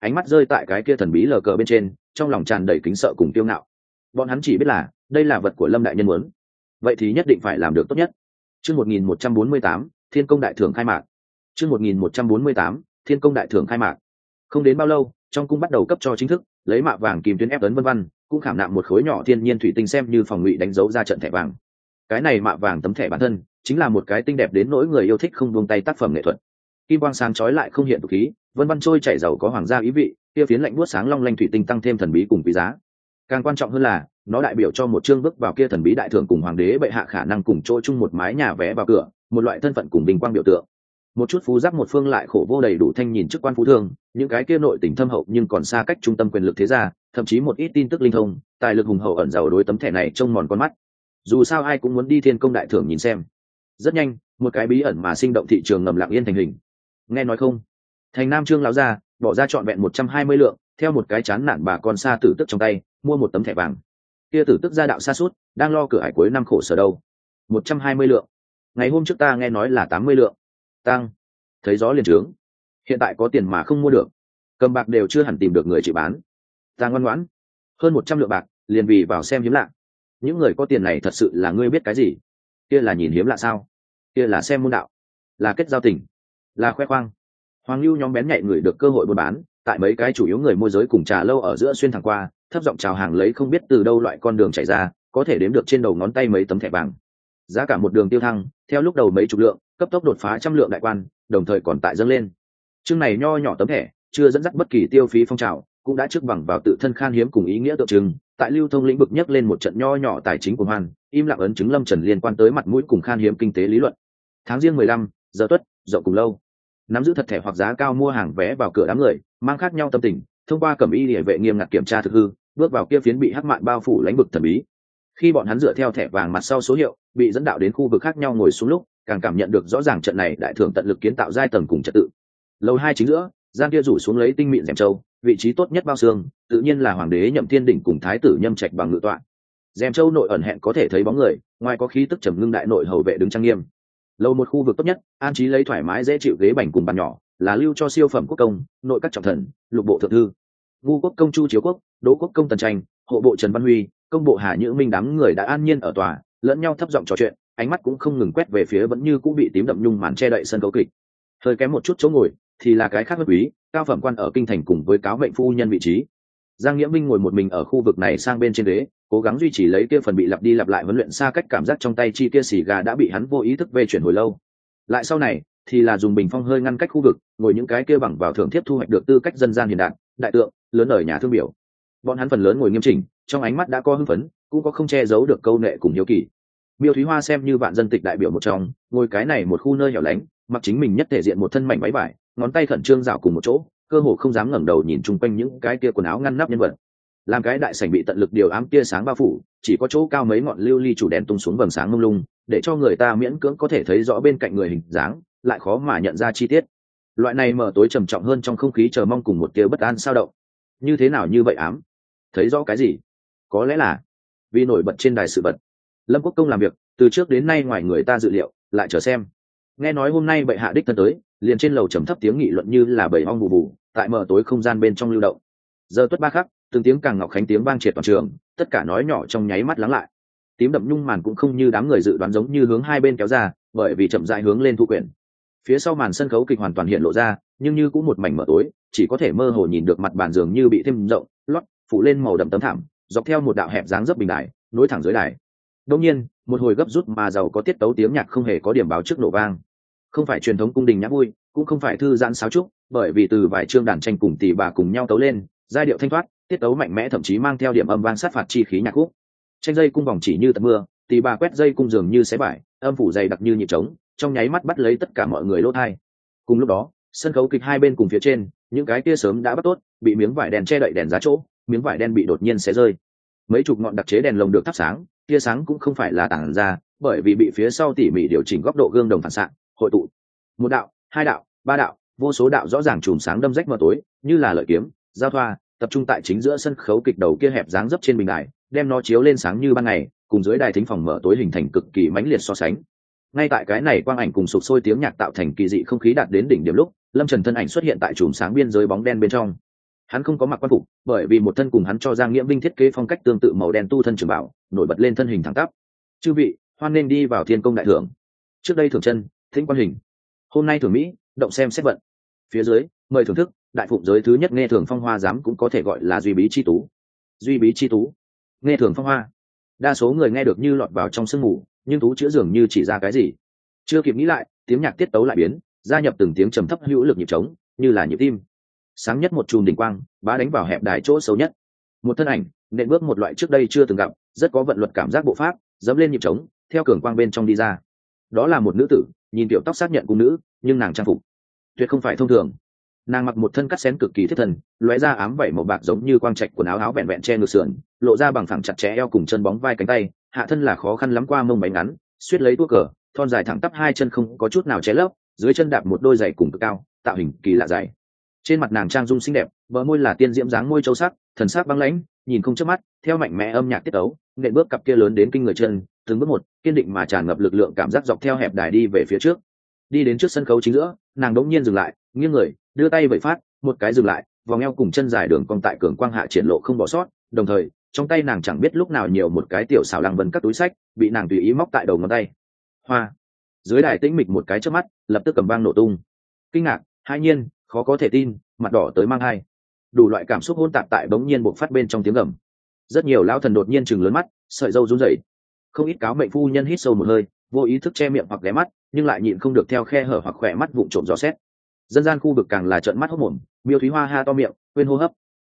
ánh mắt rơi tại cái kia thần bí lờ cờ bên trên, trong lòng tràn đầy kính sợ cùng kiêu ngạo. Bọn hắn chỉ biết là đây là vật của Lâm đại nhân muốn, vậy thì nhất định phải làm được tốt nhất. Chương 1148, Thiên công đại thưởng khai mạc. Chương 1148, Thiên công đại thưởng khai mạc. Không đến bao lâu, trong cung bắt đầu cấp cho chính thức, lấy mạ vàng kim tuyến ép ấn vân vân, cũng khảm nạm một khối nhỏ thiên nhiên thủy tinh xem như phòng ngụy đánh dấu ra trận thẻ vàng. Cái này mạ vàng tấm thẻ bản thân chính là một cái tinh đẹp đến nỗi người yêu thích không buông tay tác phẩm nghệ thuật. Kim quang sáng chói lại không hiện tục khí, vân vân trôi chảy giàu có hoàng gia ý vị, kia phiến lạnh buốt sáng long lanh thủy tinh tăng thêm thần bí cùng quý giá. Càng quan trọng hơn là, nó đại biểu cho một chương bước vào kia thần bí đại thượng cùng hoàng đế bệ hạ khả năng cùng chỗ chung một mái nhà vé vào cửa, một loại thân phận cùng bình quang biểu tượng. Một chút phú giáp một phương lại khổ vô đầy đủ thanh nhìn chức quan phú thương, những cái kia nội tình thâm hậu nhưng còn xa cách trung tâm quyền lực thế gia, thậm chí một ít tin tức linh thông, tài lực hùng hậu ẩn giàu đối tấm thẻ này trông mòn con mắt. Dù sao ai cũng muốn đi thiên công đại thưởng nhìn xem. Rất nhanh, một cái bí ẩn mà sinh động thị trường ngầm lặng yên thành hình. Nghe nói không? Thành Nam Trương lão gia bỏ ra trọn vẹn 120 lượng, theo một cái chán nản bà con xa tử tức trong tay, mua một tấm thẻ vàng. Kia tử tức gia đạo xa suốt, đang lo cửa hải cuối năm khổ sở đâu. 120 lượng. Ngày hôm trước ta nghe nói là 80 lượng. Tăng. Thấy gió liền trướng. Hiện tại có tiền mà không mua được. Cầm bạc đều chưa hẳn tìm được người chịu bán. Ta ngoan ngoãn. Hơn 100 lượng bạc, liền vì vào xem hiếm lạ. Những người có tiền này thật sự là ngươi biết cái gì? Kia là nhìn hiếm lạ sao? Kia là xem môn đạo, là kết giao tình, là khoe khoang. Hoàng lưu nhóm bén nhạy người được cơ hội buôn bán, tại mấy cái chủ yếu người môi giới cùng trà lâu ở giữa xuyên thẳng qua, thấp giọng chào hàng lấy không biết từ đâu loại con đường chạy ra, có thể đếm được trên đầu ngón tay mấy tấm thẻ vàng. Giá cả một đường tiêu thăng, theo lúc đầu mấy chục lượng, cấp tốc đột phá trăm lượng đại quan, đồng thời còn tại dâng lên. Chương này nho nhỏ tấm thẻ, chưa dẫn dắt bất kỳ tiêu phí phong trào, cũng đã trước bằng vào tự thân khan hiếm cùng ý nghĩa tượng trưng, tại lưu thông lĩnh vực nhấc lên một trận nho nhỏ tài chính của hoan, im lặng ấn chứng Lâm Trần liên quan tới mặt mũi cùng khan hiếm kinh tế lý luận. Tháng riêng 15, giờ tuất, rộng cùng lâu. Nắm giữ thật thẻ hoặc giá cao mua hàng vé vào cửa đám người, mang khác nhau tâm tình, thông qua cẩm y liễu vệ nghiêm ngặt kiểm tra thực hư, bước vào kia phiến bị hắc mạn bao phủ lãnh vực thần bí. Khi bọn hắn dựa theo thẻ vàng mặt sau số hiệu, bị dẫn đạo đến khu vực khác nhau ngồi xuống lúc, càng cảm nhận được rõ ràng trận này đại thưởng tận lực kiến tạo giai tầng cùng trật tự. Lầu 2 chính giữa, gian kia rủ xuống lấy tinh mịn rèm châu, vị trí tốt nhất bao xương, tự nhiên là hoàng đế Nhậm Thiên Đỉnh cùng thái tử Nhâm Trạch bằng ngự tọa. Rèm châu nội ẩn hẹn có thể thấy bóng người, ngoài có khí tức trầm ngưng đại nội hầu vệ đứng trang nghiêm. Lầu một khu vực tốt nhất, an trí lấy thoải mái dễ chịu ghế bành cùng bàn nhỏ, là lưu cho siêu phẩm quốc công, nội các trọng thần, lục bộ thượng thư, ngu quốc công Chu Chiếu Quốc, đỗ quốc công Tần Tranh, hộ bộ Trần Văn Huy, công bộ Hà Nhữ Minh đám người đã an nhiên ở tòa, lẫn nhau thấp giọng trò chuyện, ánh mắt cũng không ngừng quét về phía vẫn như cũ bị tím đậm nhung màn che đậy sân khấu kịch. Hơi kém một chút chỗ ngồi, thì là cái khác bất quý, cao phẩm quan ở kinh thành cùng với cáo mệnh phu nhân vị trí. Giang Nghĩa Minh ngồi một mình ở khu vực này sang bên trên ghế, cố gắng duy trì lấy kia phần bị lặp đi lặp lại huấn luyện xa cách cảm giác trong tay chi kia xì gà đã bị hắn vô ý thức về chuyển hồi lâu. Lại sau này thì là dùng bình phong hơi ngăn cách khu vực, ngồi những cái kia bằng vào thưởng thiếp thu hoạch được tư cách dân gian hiền đạt, đại tượng, lớn ở nhà thương biểu. Bọn hắn phần lớn ngồi nghiêm chỉnh, trong ánh mắt đã có hưng phấn, cũng có không che giấu được câu nệ cùng hiếu kỳ. Miêu Thúy Hoa xem như vạn dân tịch đại biểu một trong, ngồi cái này một khu nơi hẻo lánh, mặc chính mình nhất thể diện một thân mảnh váy vải, ngón tay khẩn trương dạo cùng một chỗ, cơ hồ không dám ngẩng đầu nhìn chung quanh những cái kia quần áo ngăn nắp nhân vật. Làm cái đại sảnh bị tận lực điều ám tia sáng bao phủ, chỉ có chỗ cao mấy ngọn lưu ly chủ đèn tung xuống vầng sáng mông lung, để cho người ta miễn cưỡng có thể thấy rõ bên cạnh người hình dáng, lại khó mà nhận ra chi tiết. Loại này mở tối trầm trọng hơn trong không khí chờ mong cùng một tia bất an sao động. Như thế nào như vậy ám? Thấy rõ cái gì? Có lẽ là vì nổi bật trên đài sự vật. Lâm Quốc công làm việc từ trước đến nay ngoài người ta dự liệu, lại chờ xem. Nghe nói hôm nay bệ hạ đích thân tới, liền trên lầu trầm thấp tiếng nghị luận như là bầy ong bù bù, tại mở tối không gian bên trong lưu động. Giờ tuất ba khắc, từng tiếng càng ngọc khánh tiếng vang triệt toàn trường, tất cả nói nhỏ trong nháy mắt lắng lại. Tím đậm nhung màn cũng không như đám người dự đoán giống như hướng hai bên kéo ra, bởi vì chậm rãi hướng lên thu quyển. Phía sau màn sân khấu kịch hoàn toàn hiện lộ ra, nhưng như cũng một mảnh mở tối, chỉ có thể mơ hồ nhìn được mặt bàn dường như bị thêm rộng, lót, phủ lên màu đậm tấm thảm, dọc theo một đạo hẹp dáng dấp bình đài, nối thẳng dưới đài. Đương nhiên, một hồi gấp rút mà giàu có tiết tấu tiếng nhạc không hề có điểm báo trước nổ vang. Không phải truyền thống cung đình nhạc vui, cũng không phải thư giãn sáo trúc, bởi vì từ vài chương đàn tranh cùng tỷ bà cùng nhau tấu lên, giai điệu thanh thoát, tiết tấu mạnh mẽ thậm chí mang theo điểm âm vang sát phạt chi khí nhạc khúc. Tranh dây cung vòng chỉ như tận mưa, tỷ bà quét dây cung dường như xé vải, âm phủ dày đặc như nhịp trống, trong nháy mắt bắt lấy tất cả mọi người lỗ tai. Cùng lúc đó, sân khấu kịch hai bên cùng phía trên, những cái kia sớm đã bắt tốt, bị miếng vải đèn che đậy đèn giá chỗ, miếng vải đen bị đột nhiên xé rơi. Mấy chục ngọn đặc chế đèn lồng được thắp sáng, tia sáng cũng không phải là tản ra, bởi vì bị phía sau tỉ mỉ điều chỉnh góc độ gương đồng phản xạ, hội tụ. Một đạo, hai đạo, ba đạo, vô số đạo rõ ràng chùm sáng đâm rách mờ tối, như là lợi kiếm, giao thoa, tập trung tại chính giữa sân khấu kịch đầu kia hẹp dáng dấp trên bình đài, đem nó chiếu lên sáng như ban ngày, cùng dưới đài thính phòng mở tối hình thành cực kỳ mãnh liệt so sánh. Ngay tại cái này quang ảnh cùng sục sôi tiếng nhạc tạo thành kỳ dị không khí đạt đến đỉnh điểm lúc, Lâm Trần thân ảnh xuất hiện tại chùm sáng biên giới bóng đen bên trong. Hắn không có mặc quan phục, bởi vì một thân cùng hắn cho Giang Nghiễm Vinh thiết kế phong cách tương tự màu đen tu thân trường bảo nổi bật lên thân hình thẳng tắp. Chư vị hoan nên đi vào thiên công đại thưởng. Trước đây thưởng chân, thính quan hình, hôm nay thưởng mỹ, động xem xét vận. Phía dưới mời thưởng thức đại phụng giới thứ nhất nghe thưởng phong hoa giám, cũng có thể gọi là duy bí chi tú. Duy bí chi tú, nghe thưởng phong hoa. Đa số người nghe được như lọt vào trong sương mù, nhưng tú chữa dường như chỉ ra cái gì. Chưa kịp nghĩ lại, tiếng nhạc tiết tấu lại biến, gia nhập từng tiếng trầm thấp hữu lực nhịp trống, như là nhịp tim. Sáng nhất một chùm đỉnh quang bá đánh vào hẹp đài chỗ xấu nhất. Một thân ảnh nện bước một loại trước đây chưa từng gặp, rất có vận luật cảm giác bộ pháp, dẫm lên nhịp trống, theo cường quang bên trong đi ra. Đó là một nữ tử, nhìn kiểu tóc xác nhận cung nữ, nhưng nàng trang phục tuyệt không phải thông thường. Nàng mặc một thân cắt xén cực kỳ thiết thần, lóe ra ám vảy màu bạc giống như quang trạch quần áo, áo vẹn vẹn che ngực sườn, lộ ra bằng phẳng chặt chẽ eo cùng chân bóng vai cánh tay, hạ thân là khó khăn lắm qua mông bánh ngắn, suýt lấy tua cờ, thon dài thẳng tắp hai chân không có chút nào che lấp, dưới chân đạp một đôi giày cùng cực cao, tạo hình kỳ lạ dày. Trên mặt nàng trang dung xinh đẹp, bờ môi là tiên diễm dáng môi châu sắc, thần sắc băng lãnh, nhìn không chớp mắt, theo mạnh mẽ âm nhạc tiết tấu, nện bước cặp kia lớn đến kinh người chân, từng bước một, kiên định mà tràn ngập lực lượng cảm giác dọc theo hẹp đài đi về phía trước. Đi đến trước sân khấu chính giữa, nàng đống nhiên dừng lại, nghiêng người, đưa tay vẩy phát, một cái dừng lại, vòng eo cùng chân dài đường cong tại cường quang hạ triển lộ không bỏ sót, đồng thời, trong tay nàng chẳng biết lúc nào nhiều một cái tiểu xảo lăng vân các túi sách, bị nàng tùy ý móc tại đầu ngón tay. Hoa. Dưới đài tĩnh mịch một cái chớp mắt, lập tức cầm vang nổ tung. Kinh ngạc, hãi nhiên, khó có thể tin, mặt đỏ tới mang hai. Đủ loại cảm xúc hỗn tạp tại bỗng nhiên bộc phát bên trong tiếng gầm. Rất nhiều lão thần đột nhiên chừng lớn mắt, sợi râu run rẩy. Không ít cáo mệnh phu nhân hít sâu một hơi, vô ý thức che miệng hoặc ghé mắt, nhưng lại nhịn không được theo khe hở hoặc khỏe mắt vụng trộm dò xét. Dân gian khu vực càng là trợn mắt hốt mồm, Miêu Thúy Hoa ha to miệng, quên hô hấp.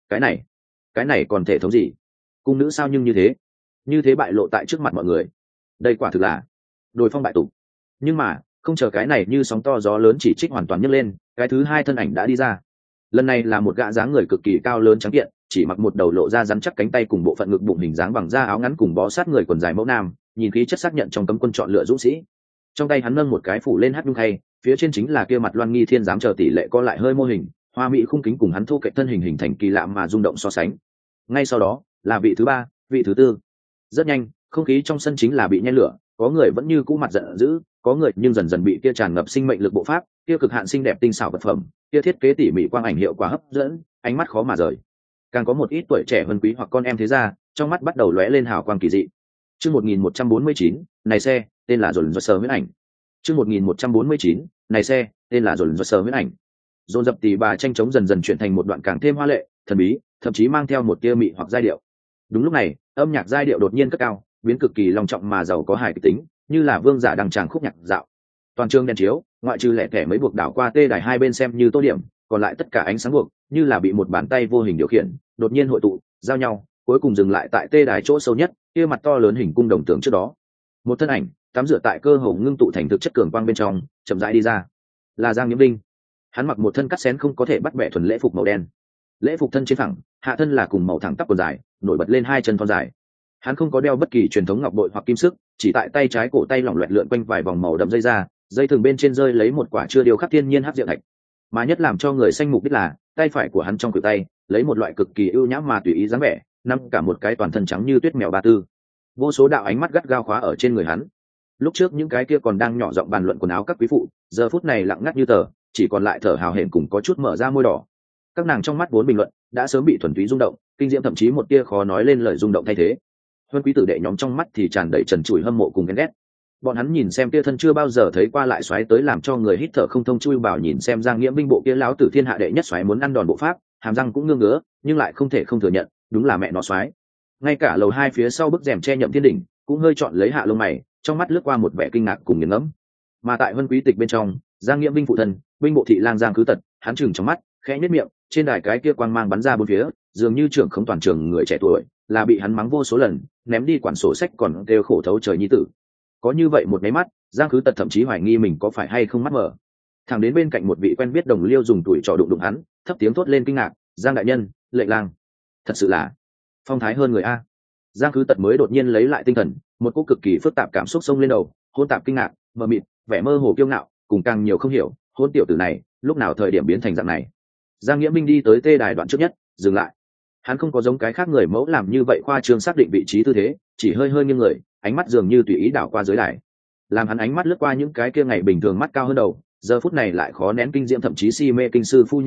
Cái này còn thể thống gì? Cung nữ sao nhưng như thế bại lộ tại trước mặt mọi người. Đây quả thực là đồi phong bại tục. Nhưng mà không chờ cái này như sóng to gió lớn chỉ trích hoàn toàn nhấc lên, cái thứ hai thân ảnh đã đi ra. Lần này là một gã dáng người cực kỳ cao lớn trắng kiện, chỉ mặc một đầu lộ ra rắn chắc cánh tay cùng bộ phận ngực bụng hình dáng bằng da áo ngắn cùng bó sát người quần dài mẫu nam, nhìn khí chất xác nhận trong cấm quân chọn lựa dũng sĩ. Trong tay hắn nâng một cái phủ lên hát nhung khay, phía trên chính là kia mặt loan nghi thiên giám chờ tỷ lệ co lại hơi mô hình, hoa mỹ khung kính cùng hắn thu cạnh thân hình hình thành kỳ lạ mà rung động so sánh. Ngay sau đó là vị thứ ba, vị thứ tư. Rất nhanh, không khí trong sân chính là bị nhen lửa, có người vẫn như cũ mặt giận dữ, có người nhưng dần dần bị kia tràn ngập sinh mệnh lực bộ pháp, kia cực hạn xinh đẹp tinh xảo vật phẩm, kia thiết kế tỉ mỉ quang ảnh hiệu quả hấp dẫn, ánh mắt khó mà rời. Càng có một ít tuổi trẻ hơn quý hoặc con em thế gia, trong mắt bắt đầu lóe lên hào quang kỳ dị. Chương 1149, này xe, tên là Dồn Sơ huyễn ảnh. Chương 1149, này xe, tên là Dồn Sơ huyễn ảnh. Dồn dập tỉ bà tranh chống dần dần chuyển thành một đoạn càng thêm hoa lệ, thần bí, thậm chí mang theo một tia mị hoặc giai điệu. Đúng lúc này, âm nhạc giai điệu đột nhiên cất cao, biến cực kỳ long trọng mà giàu có hài kịch tính, như là vương giả đăng tràng khúc nhạc dạo. Toàn trường đèn chiếu, ngoại trừ lẻ tẻ mấy buộc đảo qua tê đài hai bên xem như tô điểm, còn lại tất cả ánh sáng buộc như là bị một bàn tay vô hình điều khiển, đột nhiên hội tụ, giao nhau, cuối cùng dừng lại tại tê đài chỗ sâu nhất, kia mặt to lớn hình cung đồng tưởng trước đó. Một thân ảnh tắm rửa tại cơ hồ ngưng tụ thành thực chất cường quang bên trong, chậm rãi đi ra. Là Giang Nghiễm Vinh. Hắn mặc một thân cắt xén không có thể bắt bẻ thuần lễ phục màu đen. Lễ phục thân trên phẳng, hạ thân là cùng màu thẳng tắp quần dài, nổi bật lên hai chân thon dài. Hắn không có đeo bất kỳ truyền thống ngọc bội hoặc kim sức, chỉ tại tay trái cổ tay lỏng loẹt lượn quanh vài vòng màu đậm dây da, dây thừng bên trên rơi lấy một quả chưa điều khắc thiên nhiên hắc diệu thạch. Mà nhất làm cho người xanh mục đích là tay phải của hắn trong khuỷu tay lấy một loại cực kỳ ưu nhã mà tùy ý dáng vẻ, nắm cả một cái toàn thân trắng như tuyết mèo ba tư. Vô số đạo ánh mắt gắt gao khóa ở trên người hắn. Lúc trước những cái kia còn đang nhỏ giọng bàn luận quần áo các quý phụ, giờ phút này lặng ngắt như tờ, chỉ còn lại thở hào hển cùng có chút mở ra môi đỏ. Các nàng trong mắt vốn bình luận đã sớm bị thuần túy rung động, kinh diễm thậm chí một tia khó nói lên lời rung động thay thế. Huân quý tử đệ nhóm trong mắt thì tràn đầy trần trụi hâm mộ cùng ghen ghét. Bọn hắn nhìn xem tia thân chưa bao giờ thấy qua lại xoáy tới làm cho người hít thở không thông chui bảo nhìn xem Giang Nghiễm Binh bộ kia láo tử thiên hạ đệ nhất xoáy muốn ăn đòn bộ pháp, hàm răng cũng ngương ngứa, nhưng lại không thể không thừa nhận, đúng là mẹ nó xoáy. Ngay cả lầu hai phía sau bức rèm che Nhậm Thiên Đỉnh cũng hơi chọn lấy hạ lông mày, trong mắt lướt qua một vẻ kinh ngạc cùng nghiền ngẫm. Mà tại Huân quý tịch bên trong, Giang Nghiễm Binh phụ thân, binh bộ thị lang Giang Cứ Tật, hắn chừng trong mắt, khẽ nhếch miệng, trên đài cái kia quang mang bắn ra bốn phía, dường như trưởng không toàn trường người trẻ tuổi, là bị hắn mắng vô số lần, ném đi quản sổ sách còn kêu khổ thấu trời nhi tử. Có như vậy một máy mắt, Giang Cứ Tật thậm chí hoài nghi mình có phải hay không mắt mở. Thằng đến bên cạnh một vị quen biết đồng liêu dùng tuổi trò đụng hắn, thấp tiếng thốt lên kinh ngạc, Giang đại nhân, Lệ lang, thật sự là phong thái hơn người a. Giang Cứ Tật mới đột nhiên lấy lại tinh thần, một cỗ cực kỳ phức tạp cảm xúc xông lên đầu, hỗn tạp kinh ngạc, mờ mịt, vẻ mơ hồ kiêu ngạo, cùng càng nhiều không hiểu, hỗn tiểu tử này, lúc nào thời điểm biến thành dạng này. Giang Nghĩa Minh đi tới tê đài đoạn trước nhất, dừng lại. Hắn không có giống cái khác người mẫu làm như vậy khoa trương xác định vị trí tư thế, chỉ hơi hơi nghiêng người, ánh mắt dường như tùy ý đảo qua dưới đài. Làm hắn ánh mắt lướt qua những cái kia ngày bình thường mắt cao hơn đầu, giờ phút này lại khó nén kinh diễm thậm chí si mê kinh sư phu nhân lúc,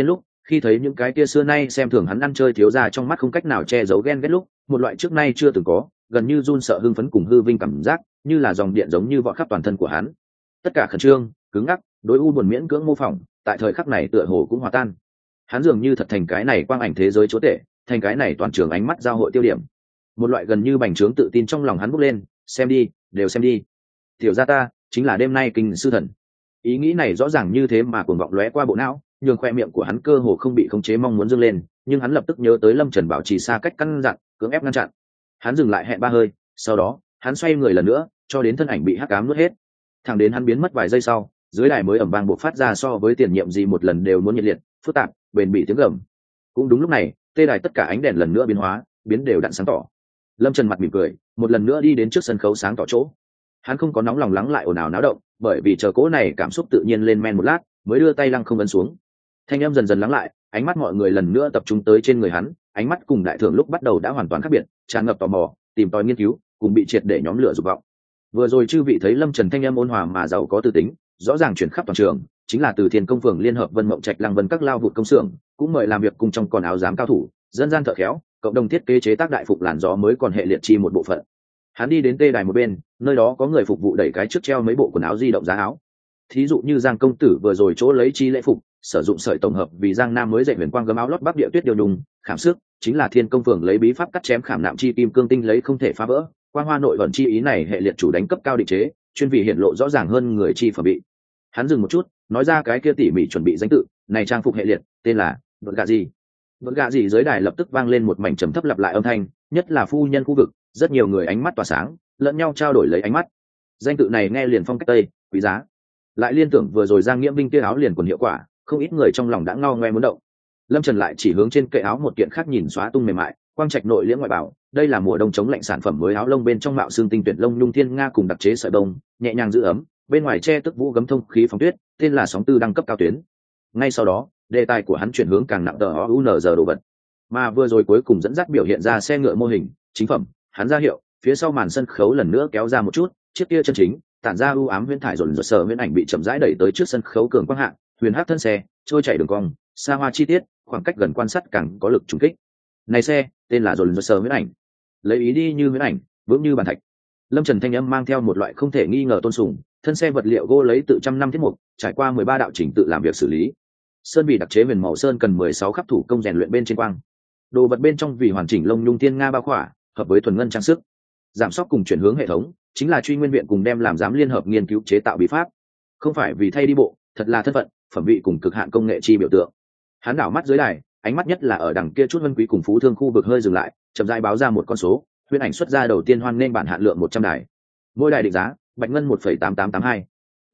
khi thấy những cái kia xưa nay xem thường hắn ăn chơi thiếu gia trong mắt không cách nào che giấu ghen ghét lúc, một loại trước nay chưa từng có, gần như run sợ hưng phấn cùng hư vinh cảm giác, như là dòng điện giống như vọt khắp toàn thân của hắn. Tất cả khẩn trương, cứng ngắc, đối u buồn miễn cưỡng mô phỏng, tại thời khắc này tựa hồ cũng hòa tan. Hắn dường như thật thành cái này quang ảnh thế giới chúa tể, thành cái này toàn trường ánh mắt giao hội tiêu điểm. Một loại gần như bành trướng tự tin trong lòng hắn bốc lên, xem đi, đều xem đi. Tiểu gia ta chính là đêm nay kinh sư thần. Ý nghĩ này rõ ràng như thế mà cuồng vọng lóe qua bộ não, nhường khoe miệng của hắn cơ hồ không bị khống chế mong muốn dâng lên, nhưng hắn lập tức nhớ tới Lâm Trần bảo trì xa cách căn dặn, cưỡng ép ngăn chặn. Hắn dừng lại hẹn 3 hơi, sau đó hắn xoay người lần nữa, cho đến thân ảnh bị hắc ám nuốt hết. Thẳng đến hắn biến mất vài giây sau, dưới đài mới ầm vang bộc phát ra so với tiền nhiệm gì một lần đều muốn nhiệt liệt, phức tạp, bền bỉ tiếng gầm. Cũng đúng lúc này, tê đài tất cả ánh đèn lần nữa biến hóa, biến đều đặn sáng tỏ. Lâm Trần mặt mỉm cười, một lần nữa đi đến trước sân khấu sáng tỏ chỗ. Hắn không có nóng lòng lắng lại ồn ào náo động, bởi vì chờ cỗ này cảm xúc tự nhiên lên men một lát, mới đưa tay lăng không ấn xuống. Thanh âm dần dần lắng lại, ánh mắt mọi người lần nữa tập trung tới trên người hắn, ánh mắt cùng đại thưởng lúc bắt đầu đã hoàn toàn khác biệt, tràn ngập tò mò, tìm tòi nghiên cứu, cùng bị triệt để nhóm lửa dục vọng. Vừa rồi chư vị thấy Lâm Trần thanh âm ôn hòa mà giàu có tư tính, rõ ràng chuyển khắp toàn trường, chính là từ Thiên Công Phường liên hợp Vân Mộng Trạch Lăng Vân các lao vụt công xưởng, cũng mời làm việc cùng trong còn áo giám cao thủ, dân gian thợ khéo, cộng đồng thiết kế chế tác đại phục làn gió mới còn hệ liệt chi một bộ phận. Hắn đi đến tê đài một bên, nơi đó có người phục vụ đẩy cái trước treo mấy bộ quần áo di động giá áo. Thí dụ như Giang công tử vừa rồi chỗ lấy chi lễ phục, sử dụng sợi tổng hợp vì Giang Nam mới dạy huyền quang gấm áo lót bắc địa tuyết điều nhung, khảm sức, chính là Thiên Công Phường lấy bí pháp cắt chém khảm nạm chi kim cương tinh lấy không thể phá vỡ. Quang hoa nội vận chi ý này hệ liệt chủ đánh cấp cao định chế, chuyên vì hiện lộ rõ ràng hơn người chi phẩm bị. Hắn dừng một chút, nói ra cái kia tỉ mỉ chuẩn bị danh tự, này trang phục hệ liệt, tên là vợt gạ gì. Vợt gạ gì dưới đài lập tức vang lên một mảnh trầm thấp lặp lại âm thanh, nhất là phu nhân khu vực, rất nhiều người ánh mắt tỏa sáng, lẫn nhau trao đổi lấy ánh mắt. Danh tự này nghe liền phong cách tây, quý giá. Lại liên tưởng vừa rồi Giang Nghiễm Vinh kia áo liền quần hiệu quả, không ít người trong lòng đã ngao ngoe muốn động. Lâm Trần lại chỉ hướng trên kệ áo một kiện khác nhìn xóa tung mềm mại, quang trạch nội liễm ngoại bảo, đây là mùa đông chống lạnh sản phẩm mới áo lông bên trong mạo xương tinh tuyệt lông nhung thiên nga cùng đặc chế sợi bông, nhẹ nhàng giữ ấm, bên ngoài che tức vũ gấm thông khí phóng tuyết, tên là sóng tư đẳng cấp cao tuyến. Ngay sau đó, đề tài của hắn chuyển hướng càng nặng tờ UNZ đồ vật. Mà vừa rồi cuối cùng dẫn dắt biểu hiện ra xe ngựa mô hình, chính phẩm, hắn ra hiệu, phía sau màn sân khấu lần nữa kéo ra một chút, chiếc kia chân chính, tản ra u ám huyễn thải rồn rợn sờ huyễn ảnh bị chậm rãi đẩy tới trước sân khấu cường quang hạ, huyền hắc thân xe, trôi chảy đường cong, xa hoa chi tiết, khoảng cách gần quan sát càng có lực trùng kích. Này xe, tên là rồn rợn sờ huyễn ảnh. Lấy ý đi như huyễn ảnh, vững như bàn thạch. Lâm Trần thanh âm mang theo một loại không thể nghi ngờ tôn sùng, thân xe vật liệu gỗ lấy tự trăm năm thiết mục, trải qua 13 đạo chỉnh tự làm việc xử lý. Sơn bị đặc chế huyền màu sơn cần 16 khắc thủ công rèn luyện bên trên quang. Đồ vật bên trong vì hoàn chỉnh lông nhung thiên nga bao khỏa, hợp với thuần ngân trang sức. Giảm sóc cùng chuyển hướng hệ thống, chính là Truy Nguyên viện cùng đem làm giám liên hợp nghiên cứu chế tạo bí pháp. Không phải vì thay đi bộ, thật là thân phận, phẩm vị cùng cực hạn công nghệ chi biểu tượng. Hắn đảo mắt dưới đài, ánh mắt nhất là ở đằng kia chút vân quý cùng phú thương khu vực hơi dừng lại, chậm rãi báo ra một con số, huyễn ảnh xuất ra đầu tiên hoan nên bản hạn lượng 100 đài. Mỗi đài định giá, bạch ngân 1,8882,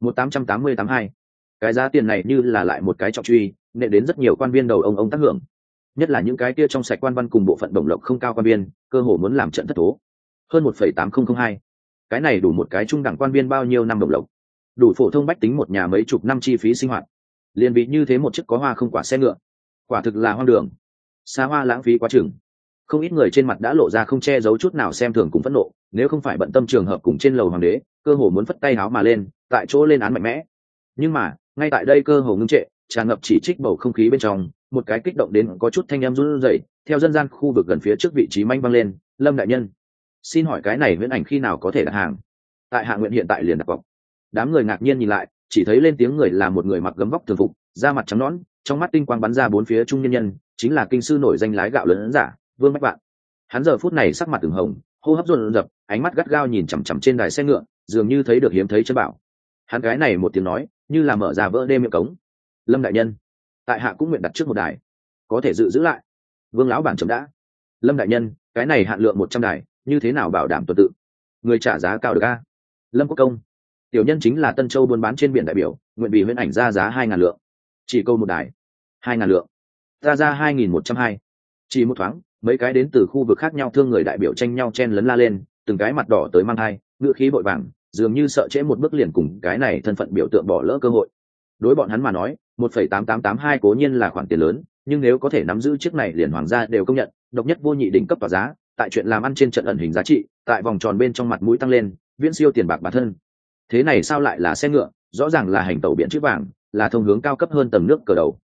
1,88082. Cái giá tiền này như là lại một cái trọng truy, nệ đến rất nhiều quan viên đầu ông tác hưởng. Nhất là những cái kia trong sạch quan văn cùng bộ phận đồng lộc không cao quan viên, cơ hồ muốn làm trận thất thố. Hơn 1,8002. Cái này đủ một cái trung đẳng quan viên bao nhiêu năm đồng lộc. Đủ phổ thông bách tính một nhà mấy chục năm chi phí sinh hoạt. Liên vị như thế một chiếc có hoa không quả xe ngựa. Quả thực là hoang đường. Xa hoa lãng phí quá chừng. Không ít người trên mặt đã lộ ra không che giấu chút nào xem thường cùng phẫn nộ, nếu không phải bận tâm trường hợp cùng trên lầu hoàng đế, cơ hồ muốn phất tay háo mà lên, tại chỗ lên án mạnh mẽ. Nhưng mà, ngay tại đây cơ hồ ngưng trệ, tràn ngập chỉ trích bầu không khí bên trong, một cái kích động đến có chút thanh em run rẩy, theo dân gian khu vực gần phía trước vị trí manh vang lên, Lâm đại nhân, xin hỏi cái này huyễn ảnh khi nào có thể đặt hàng? Tại hạ nguyện hiện tại liền đặt cọc. Đám người ngạc nhiên nhìn lại, chỉ thấy lên tiếng người là một người mặc gấm vóc thường phục, da mặt trắng nõn, trong mắt tinh quang bắn ra bốn phía trung nhân nhân, chính là kinh sư nổi danh lái gạo lớn giả Vương Bách Vạn. Hắn giờ phút này sắc mặt ửng hồng, hô hấp dồn dập, ánh mắt gắt gao nhìn chằm chằm trên đài xe ngựa, dường như thấy được hiếm thấy chân bảo. Hắn cái này một tiếng nói, như là mở ra vỡ đê miệng cống. Lâm đại nhân, tại hạ cũng nguyện đặt trước một đài, có thể giữ lại. Vương lão bản chấm đã. Lâm đại nhân, cái này hạn lượng 100 đài, như thế nào bảo đảm tuần tự? Người trả giá cao được a? Lâm Quốc Công, tiểu nhân chính là Tân Châu buôn bán trên biển đại biểu, nguyện vì huyễn ảnh ra giá 2.000 lượng. Chỉ câu một đài, 2.000 lượng. Ta ra 2.120. Chỉ một thoáng, mấy cái đến từ khu vực khác nhau thương người đại biểu tranh nhau chen lấn la lên, từng cái mặt đỏ tới mang hai, ngựa khí bội vàng, dường như sợ trễ một bước liền cùng cái này thân phận biểu tượng bỏ lỡ cơ hội. Đối bọn hắn mà nói, 1,8882 cố nhiên là khoản tiền lớn, nhưng nếu có thể nắm giữ chiếc này liền hoàng gia đều công nhận, độc nhất vô nhị đỉnh cấp tỏa giá, tại chuyện làm ăn trên trận ẩn hình giá trị, tại vòng tròn bên trong mặt mũi tăng lên, viễn siêu tiền bạc bản thân. Thế này sao lại là xe ngựa, rõ ràng là hành tẩu biển chữ vàng, là thông hướng cao cấp hơn tầng nước cờ đầu.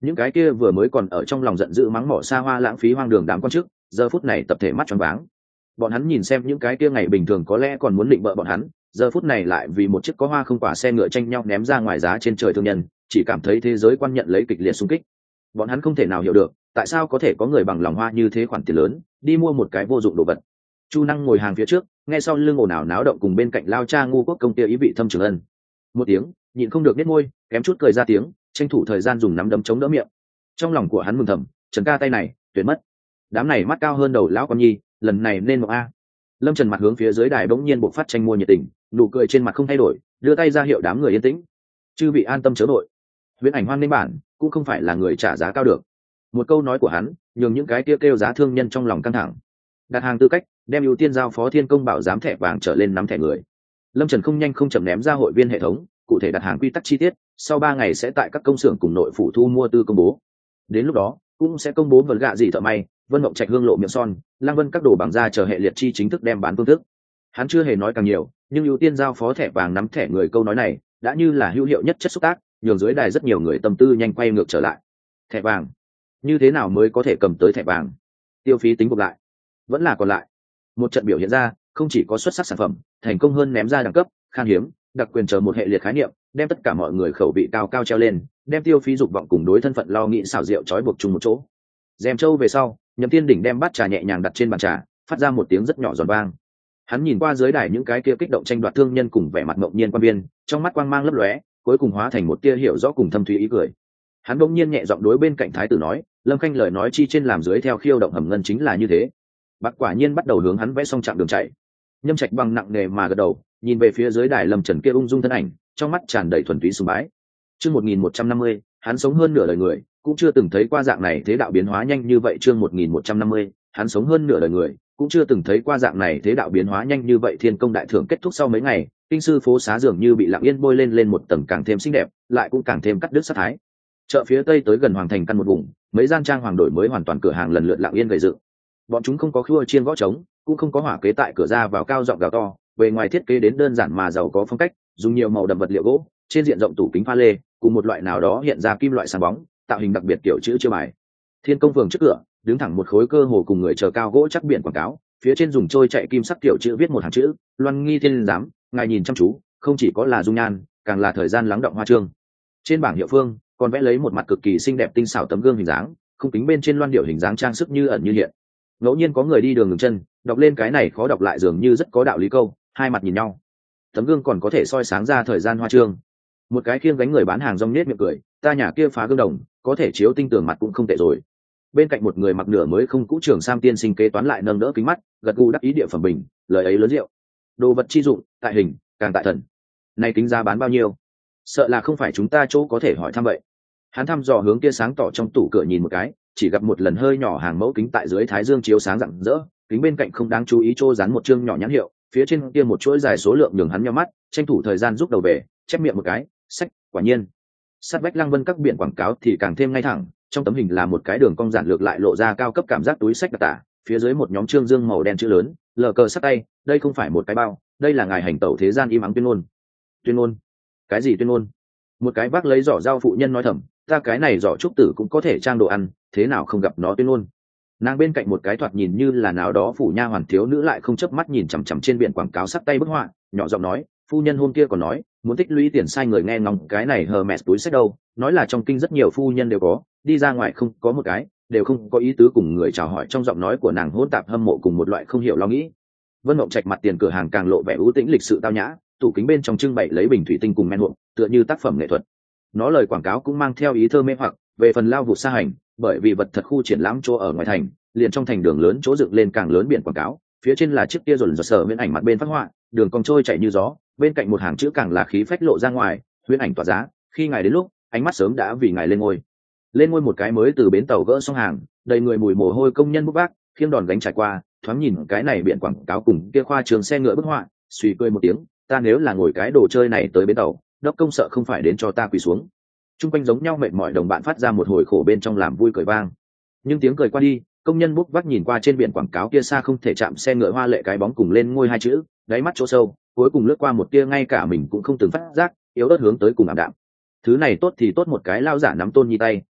những cái kia vừa mới còn ở trong lòng giận dữ mắng mỏ xa hoa lãng phí hoang đường đám quan chức giờ phút này tập thể mắt choáng váng. Bọn hắn nhìn xem những cái kia ngày bình thường có lẽ còn muốn định bợ bọn hắn, giờ phút này lại vì một chiếc có hoa không quả xe ngựa tranh nhau ném ra ngoài giá trên trời thương nhân, chỉ cảm thấy thế giới quan nhận lấy kịch liệt xung kích. Bọn hắn không thể nào hiểu được tại sao có thể có người bằng lòng hoa như thế khoản tiền lớn đi mua một cái vô dụng đồ vật. Chu Năng ngồi hàng phía trước, nghe sau lưng ồn ào náo động cùng bên cạnh lao cha ngu quốc công tia ý vị thâm trường ân một tiếng, nhịn không được nết môi, kém chút cười ra tiếng, tranh thủ thời gian dùng nắm đấm chống đỡ miệng. Trong lòng của hắn mừng thầm, Trần ca tay này tuyệt mất, đám này mắt cao hơn đầu lão con nhi, lần này nên một a. Lâm Trần mặt hướng phía dưới đài bỗng nhiên bộc phát tranh mua nhiệt tình, nụ cười trên mặt không thay đổi, đưa tay ra hiệu đám người yên tĩnh. Chư vị an tâm chớ vội, Viễn Ảnh Hoan nên bản cũng không phải là người trả giá cao được. Một câu nói của hắn nhường những cái kêu giá thương nhân trong lòng căng thẳng. Đặt hàng tư cách, đem ưu tiên giao phó Thiên Công bảo giám thẻ vàng trở lên nắm thẻ người. Lâm Trần không nhanh không chậm ném ra hội viên hệ thống, cụ thể đặt hàng quy tắc chi tiết, sau 3 ngày sẽ tại các công xưởng cùng nội phủ thu mua tư công bố. Đến lúc đó, cũng sẽ công bố vật gạ gì thợ may, Vân Mộng Trạch hương lộ miệng son, Lăng Vân các đồ bằng da chờ hệ liệt chi chính thức đem bán phương thức. Hắn chưa hề nói càng nhiều, nhưng ưu tiên giao phó thẻ vàng nắm thẻ người câu nói này, đã như là hữu hiệu nhất chất xúc tác, nhường dưới đài rất nhiều người tâm tư nhanh quay ngược trở lại. Thẻ vàng, như thế nào mới có thể cầm tới thẻ vàng? Tiêu phí tính buộc lại, vẫn là còn lại. Một trận biểu hiện ra, không chỉ có xuất sắc sản phẩm, thành công hơn ném ra đẳng cấp, khan hiếm, đặc quyền chờ một hệ liệt khái niệm, đem tất cả mọi người khẩu vị cao cao treo lên, đem tiêu phí dục vọng cùng đối thân phận lo nghĩ xảo diệu trói buộc chung một chỗ. Dèm châu về sau, Nhậm Tiên Đỉnh đem bát trà nhẹ nhàng đặt trên bàn trà, phát ra một tiếng rất nhỏ giòn vang. Hắn nhìn qua dưới đài những cái kia kích động tranh đoạt thương nhân cùng vẻ mặt ngẫu nhiên quan viên, trong mắt quang mang lấp lóe, cuối cùng hóa thành một tia hiểu rõ cùng thâm thúy ý cười. Hắn bỗng nhiên nhẹ giọng đối bên cạnh thái tử nói, Lâm Khanh lời nói chi trên làm dưới theo khiêu động hầm ngân chính là như thế. Bác quả nhiên bắt đầu hướng hắn vẽ xong chặng đường chạy. Nhâm Trạch bằng nặng nề mà gật đầu, nhìn về phía dưới đài Lâm Trần kia ung dung thân ảnh, trong mắt tràn đầy thuần túy sùng bái. Chương 1150, hắn sống hơn nửa đời người, cũng chưa từng thấy qua dạng này thế đạo biến hóa nhanh như vậy. Chương 1150, hắn sống hơn nửa đời người, cũng chưa từng thấy qua dạng này thế đạo biến hóa nhanh như vậy. Thiên Công đại thưởng kết thúc sau mấy ngày, kinh sư phố xá dường như bị lặng yên bôi lên một tầng càng thêm xinh đẹp, lại cũng càng thêm cắt đứt sát thái. Chợ phía tây tới gần hoàng thành căn một vùng, mấy gian trang hoàng đổi mới hoàn toàn cửa hàng lần lượt lặng yên gây dựng. Bọn chúng không có khua chiên gõ trống, cũng không có hỏa kế tại cửa ra vào cao giọng gào to, bề ngoài thiết kế đến đơn giản mà giàu có phong cách, dùng nhiều màu đậm vật liệu gỗ, trên diện rộng tủ kính pha lê, cùng một loại nào đó hiện ra kim loại sáng bóng, tạo hình đặc biệt kiểu chữ chiêu bài. Thiên Công phường trước cửa, đứng thẳng một khối cơ hồ cùng người chờ cao gỗ chắc biển quảng cáo, phía trên dùng trôi chạy kim sắc kiểu chữ viết một hàng chữ: Loan Nghi Thiên giám, ngài nhìn chăm chú, không chỉ có là dung nhan, càng là thời gian lắng động hoa trương. Trên bảng hiệu phương, còn vẽ lấy một mặt cực kỳ xinh đẹp tinh xảo tấm gương hình dáng, khung kính bên trên loan điệu hình dáng trang sức như ẩn như hiện. Ngẫu nhiên có người đi đường ngừng chân, đọc lên cái này khó đọc lại dường như rất có đạo lý câu, hai mặt nhìn nhau. Tấm gương còn có thể soi sáng ra thời gian hoa trương. Một cái khiêng gánh người bán hàng rong nết miệng cười, ta nhà kia phá gương đồng, có thể chiếu tinh tường mặt cũng không tệ rồi. Bên cạnh một người mặc nửa mới không cũ trưởng sam tiên sinh kế toán lại nâng đỡ kính mắt, gật gù đắc ý địa phẩm bình, lời ấy lớn rượu. Đồ vật chi dụng, tại hình, càng tại thần. Này kính giá bán bao nhiêu? Sợ là không phải chúng ta chỗ có thể hỏi thăm vậy. Hắn thăm dò hướng kia sáng tỏ trong tủ cửa nhìn một cái, chỉ gặp một lần hơi nhỏ hàng mẫu kính tại dưới thái dương chiếu sáng rạng rỡ, kính bên cạnh không đáng chú ý trô dán một chương nhỏ nhãn hiệu, phía trên kia một chuỗi dài số lượng nhường hắn nhíu mắt, tranh thủ thời gian rút đầu về, chép miệng một cái, sách, quả nhiên. Sát vách Lăng Vân các biển quảng cáo thì càng thêm ngay thẳng, trong tấm hình là một cái đường cong giản lược lại lộ ra cao cấp cảm giác túi sách đặc tả, phía dưới một nhóm trương dương màu đen chữ lớn, lờ cờ sắt tay, đây không phải một cái bao, đây là ngài hành tẩu thế gian im ắng tuyên ngôn. Tuyên ngôn? Cái gì tuyên ngôn? Một cái vác lấy giỏ rau phụ nhân nói thầm, ta cái này giỏ trúc tử cũng có thể trang đồ ăn, thế nào không gặp nó tuyên ngôn. Nàng bên cạnh một cái thoạt nhìn như là nào đó phủ nha hoàn thiếu nữ lại không chớp mắt nhìn chằm chằm trên biển quảng cáo sắt tay bức họa, nhỏ giọng nói, phu nhân hôm kia còn nói muốn tích lũy tiền sai người nghe ngóng cái này Hermes túi sách đâu, nói là trong kinh rất nhiều phu nhân đều có, đi ra ngoài không có một cái, đều không có ý tứ cùng người chào hỏi. Trong giọng nói của nàng hỗn tạp hâm mộ cùng một loại không hiểu lo nghĩ. Vân Mộng Trạch mặt tiền cửa hàng càng lộ vẻ ưu tĩnh lịch sự tao nhã, tủ kính bên trong trưng bày lấy bình thủy tinh cùng men hộp, tựa như tác phẩm nghệ thuật. Nó lời quảng cáo cũng mang theo ý thơ mê hoặc, về phần lao vụ xa hành, bởi vì vật thật khu triển lãm chỗ ở ngoài thành, liền trong thành đường lớn chỗ dựng lên càng lớn biển quảng cáo, phía trên là chiếc kia rồn rợn sở Huyễn Ảnh mặt bên phát họa, đường cong trôi chảy như gió, bên cạnh một hàng chữ càng là khí phách lộ ra ngoài, Huyễn Ảnh tỏa giá, khi ngài đến lúc, ánh mắt sớm đã vì ngài lên ngôi. Lên ngôi một cái mới từ bến tàu gỡ xong hàng, đầy người mùi mồ hôi công nhân bốc vác, khiêng đòn gánh trải qua, thoáng nhìn cái này biển quảng cáo cùng kia khoa trường xe ngựa bức họa, suy cười một tiếng, ta nếu là ngồi cái đồ chơi này tới bến tàu, đốc công sợ không phải đến cho ta quỳ xuống. Trung quanh giống nhau mệt mỏi đồng bạn phát ra một hồi khổ bên trong làm vui cười vang. Nhưng tiếng cười qua đi, công nhân bốc vác nhìn qua trên biển quảng cáo kia xa không thể chạm xe ngựa hoa lệ cái bóng cùng lên ngôi hai chữ, đáy mắt chỗ sâu, cuối cùng lướt qua một tia ngay cả mình cũng không từng phát giác, yếu ớt hướng tới cùng ảm đạm. Thứ này tốt thì tốt, một cái lao giả nắm Tôn Nhi tay,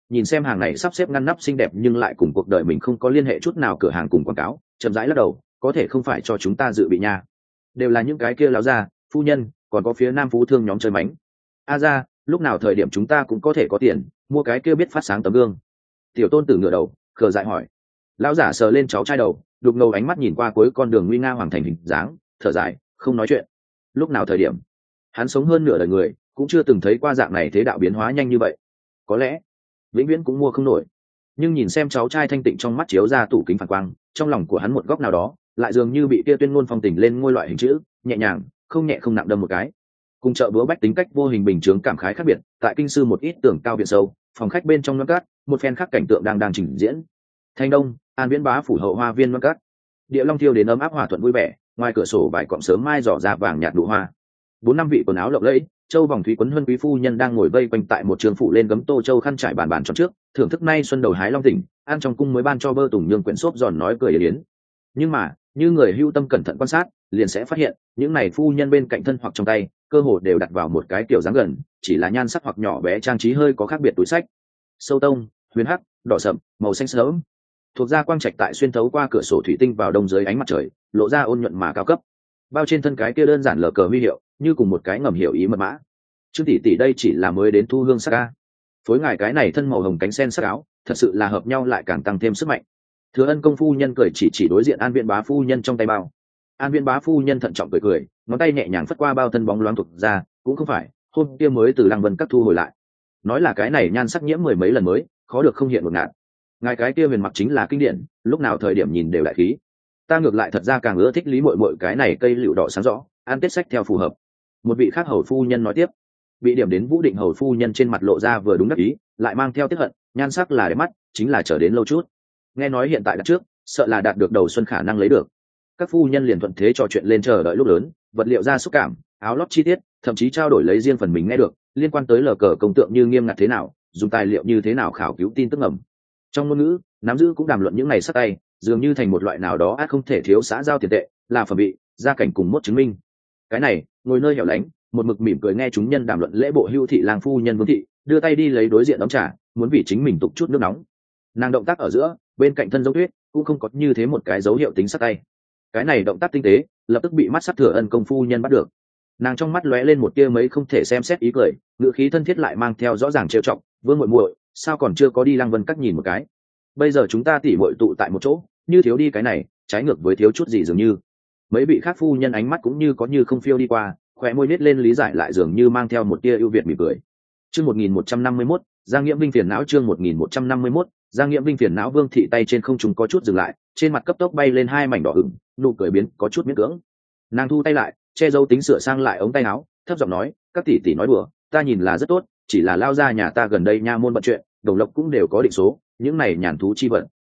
nhìn xem hàng này sắp xếp ngăn nắp xinh đẹp nhưng lại cùng cuộc đời mình không có liên hệ chút nào cửa hàng cùng quảng cáo, chậm rãi lắc đầu, có thể không phải cho chúng ta dự bị nha, đều là những cái kia láo ra phu nhân, còn có phía nam phú thương nhóm chơi mánh. A ra, lúc nào thời điểm chúng ta cũng có thể có tiền mua cái kia biết phát sáng tấm gương. Tiểu tôn tử ngửa đầu khờ dại hỏi. Lão giả sờ lên cháu trai đầu, đục ngầu ánh mắt nhìn qua cuối con đường nguy nga hoàng thành hình dáng, thở dài không nói chuyện. Lúc nào thời điểm, hắn sống hơn nửa đời người cũng chưa từng thấy qua dạng này thế đạo biến hóa nhanh như vậy, có lẽ vĩnh viễn cũng mua không nổi. Nhưng nhìn xem cháu trai thanh tịnh trong mắt chiếu ra tủ kính phản quang, trong lòng của hắn một góc nào đó lại dường như bị kia tuyên ngôn phong tình lên ngôi loại hình chữ, nhẹ nhàng không nhẹ không nặng đâm một cái. Cùng chợ búa bách tính cách vô hình bình chướng cảm khái khác biệt, tại kinh sư một ít tường cao biển sâu, phòng khách bên trong loan cát, một phen khác cảnh tượng đang trình diễn. Thanh Đông, An Viễn bá phủ hậu hoa viên loan cát, địa long thiêu đến ấm áp hòa thuận vui vẻ, ngoài cửa sổ vài cọng sớm mai rỏ ra vàng nhạt nụ hoa. 4-5 vị quần áo lộng lẫy, châu vòng thúy quấn huân quý phu nhân đang ngồi vây quanh tại một trường phủ lên gấm tô châu khăn trải bàn tròn trước, thưởng thức nay xuân đầu hái long tỉnh, ăn trong cung mới ban cho bơ tùng nhương quyển xốp giòn nói cười yến. Nhưng mà, như người hưu tâm cẩn thận quan sát, liền sẽ phát hiện, những này phu nhân bên cạnh thân hoặc trong tay, cơ hồ đều đặt vào một cái kiểu dáng gần, chỉ là nhan sắc hoặc nhỏ bé trang trí hơi có khác biệt túi sách. Sâu tông, huyền hắc, đỏ sậm, màu xanh sớm, thuộc ra quang trạch tại xuyên thấu qua cửa sổ thủy tinh vào đông dưới ánh mặt trời, lộ ra ôn nhuận mà cao cấp. Bao trên thân cái kia đơn giản lờ cờ huy hiệu, như cùng một cái ngầm hiểu ý mật mã. Trương tỷ tỷ đây chỉ là mới đến thu hương sắc ca. Phối ngài cái này thân màu hồng cánh sen sắc áo, thật sự là hợp nhau lại càng tăng thêm sức mạnh. Thừa Ân công phu nhân cười chỉ đối diện An Viễn bá phu nhân trong tay bao. An Viễn bá phu nhân thận trọng cười, ngón tay nhẹ nhàng phất qua bao thân bóng loáng thuộc ra, cũng không phải, hôm kia mới từ Lăng Vân Các thu hồi lại. Nói là cái này nhan sắc nhiễm mười mấy lần mới, khó được không hiện một ngạt. Ngài cái kia huyền mặc chính là kinh điển, lúc nào thời điểm nhìn đều đại khí. Ta ngược lại thật ra càng ưa thích Lý Mội Mội cái này cây lựu đỏ sáng rõ, ăn tết sách theo phù hợp. Một vị khác hầu phu nhân nói tiếp. Bị điểm đến Vũ Định hầu phu nhân trên mặt lộ ra vừa đúng đắc ý, lại mang theo tiếc hận, nhan sắc là đẹp mắt, chính là chờ đến lâu chút. Nghe nói hiện tại đặt trước, sợ là đạt được đầu xuân khả năng lấy được. Các phu nhân liền thuận thế trò chuyện lên chờ đợi lúc lớn, vật liệu ra xúc cảm, áo lót chi tiết, thậm chí trao đổi lấy riêng phần mình nghe được, liên quan tới lờ cờ công tượng như nghiêm ngặt thế nào, dùng tài liệu như thế nào khảo cứu tin tức ngầm. Trong ngôn ngữ, nắm giữ cũng đàm luận những ngày sắt tay, dường như thành một loại nào đó át không thể thiếu xã giao tiền tệ, là phẩm vị, gia cảnh cùng mốt chứng minh. Cái này, ngồi nơi hẻo lánh, một mực mỉm cười nghe chúng nhân đàm luận lễ bộ hưu thị lang phu nhân Vương thị, đưa tay đi lấy đối diện ấm trà, muốn vì chính mình tục chút nước nóng. Nàng động tác ở giữa, bên cạnh thân dấu tuyết, cũng không có như thế một cái dấu hiệu tính sắt tay. Cái này động tác tinh tế, lập tức bị mắt sắc Thừa Ân công phu nhân bắt được. Nàng trong mắt lóe lên một tia mấy không thể xem xét ý cười, ngữ khí thân thiết lại mang theo rõ ràng trêu chọc, Vương muội muội, sao còn chưa có đi Lăng Vân Các nhìn một cái? Bây giờ chúng ta tỉ muội tụ tại một chỗ, như thiếu đi cái này, trái ngược với thiếu chút gì dường như. Mấy vị khác phu nhân ánh mắt cũng như có như không phiêu đi qua, khóe môi nít lên lý giải lại dường như mang theo một tia ưu việt mỉm cười. Chương 1151, Giang Nghiễm Vinh phiền não. Chương 1151, Giang Nghiễm Vinh phiền não. Vương thị tay trên không trung có chút dừng lại, trên mặt cấp tốc bay lên hai mảnh đỏ ửng, nụ cười biến có chút miễn cưỡng. Nàng thu tay lại, che giấu tính sửa sang lại ống tay áo, thấp giọng nói, các tỷ tỷ nói đùa, ta nhìn là rất tốt, chỉ là lao ra nhà ta gần đây nha môn bận chuyện, đồng lộc cũng đều có định số, những này nhàn thú chi vận,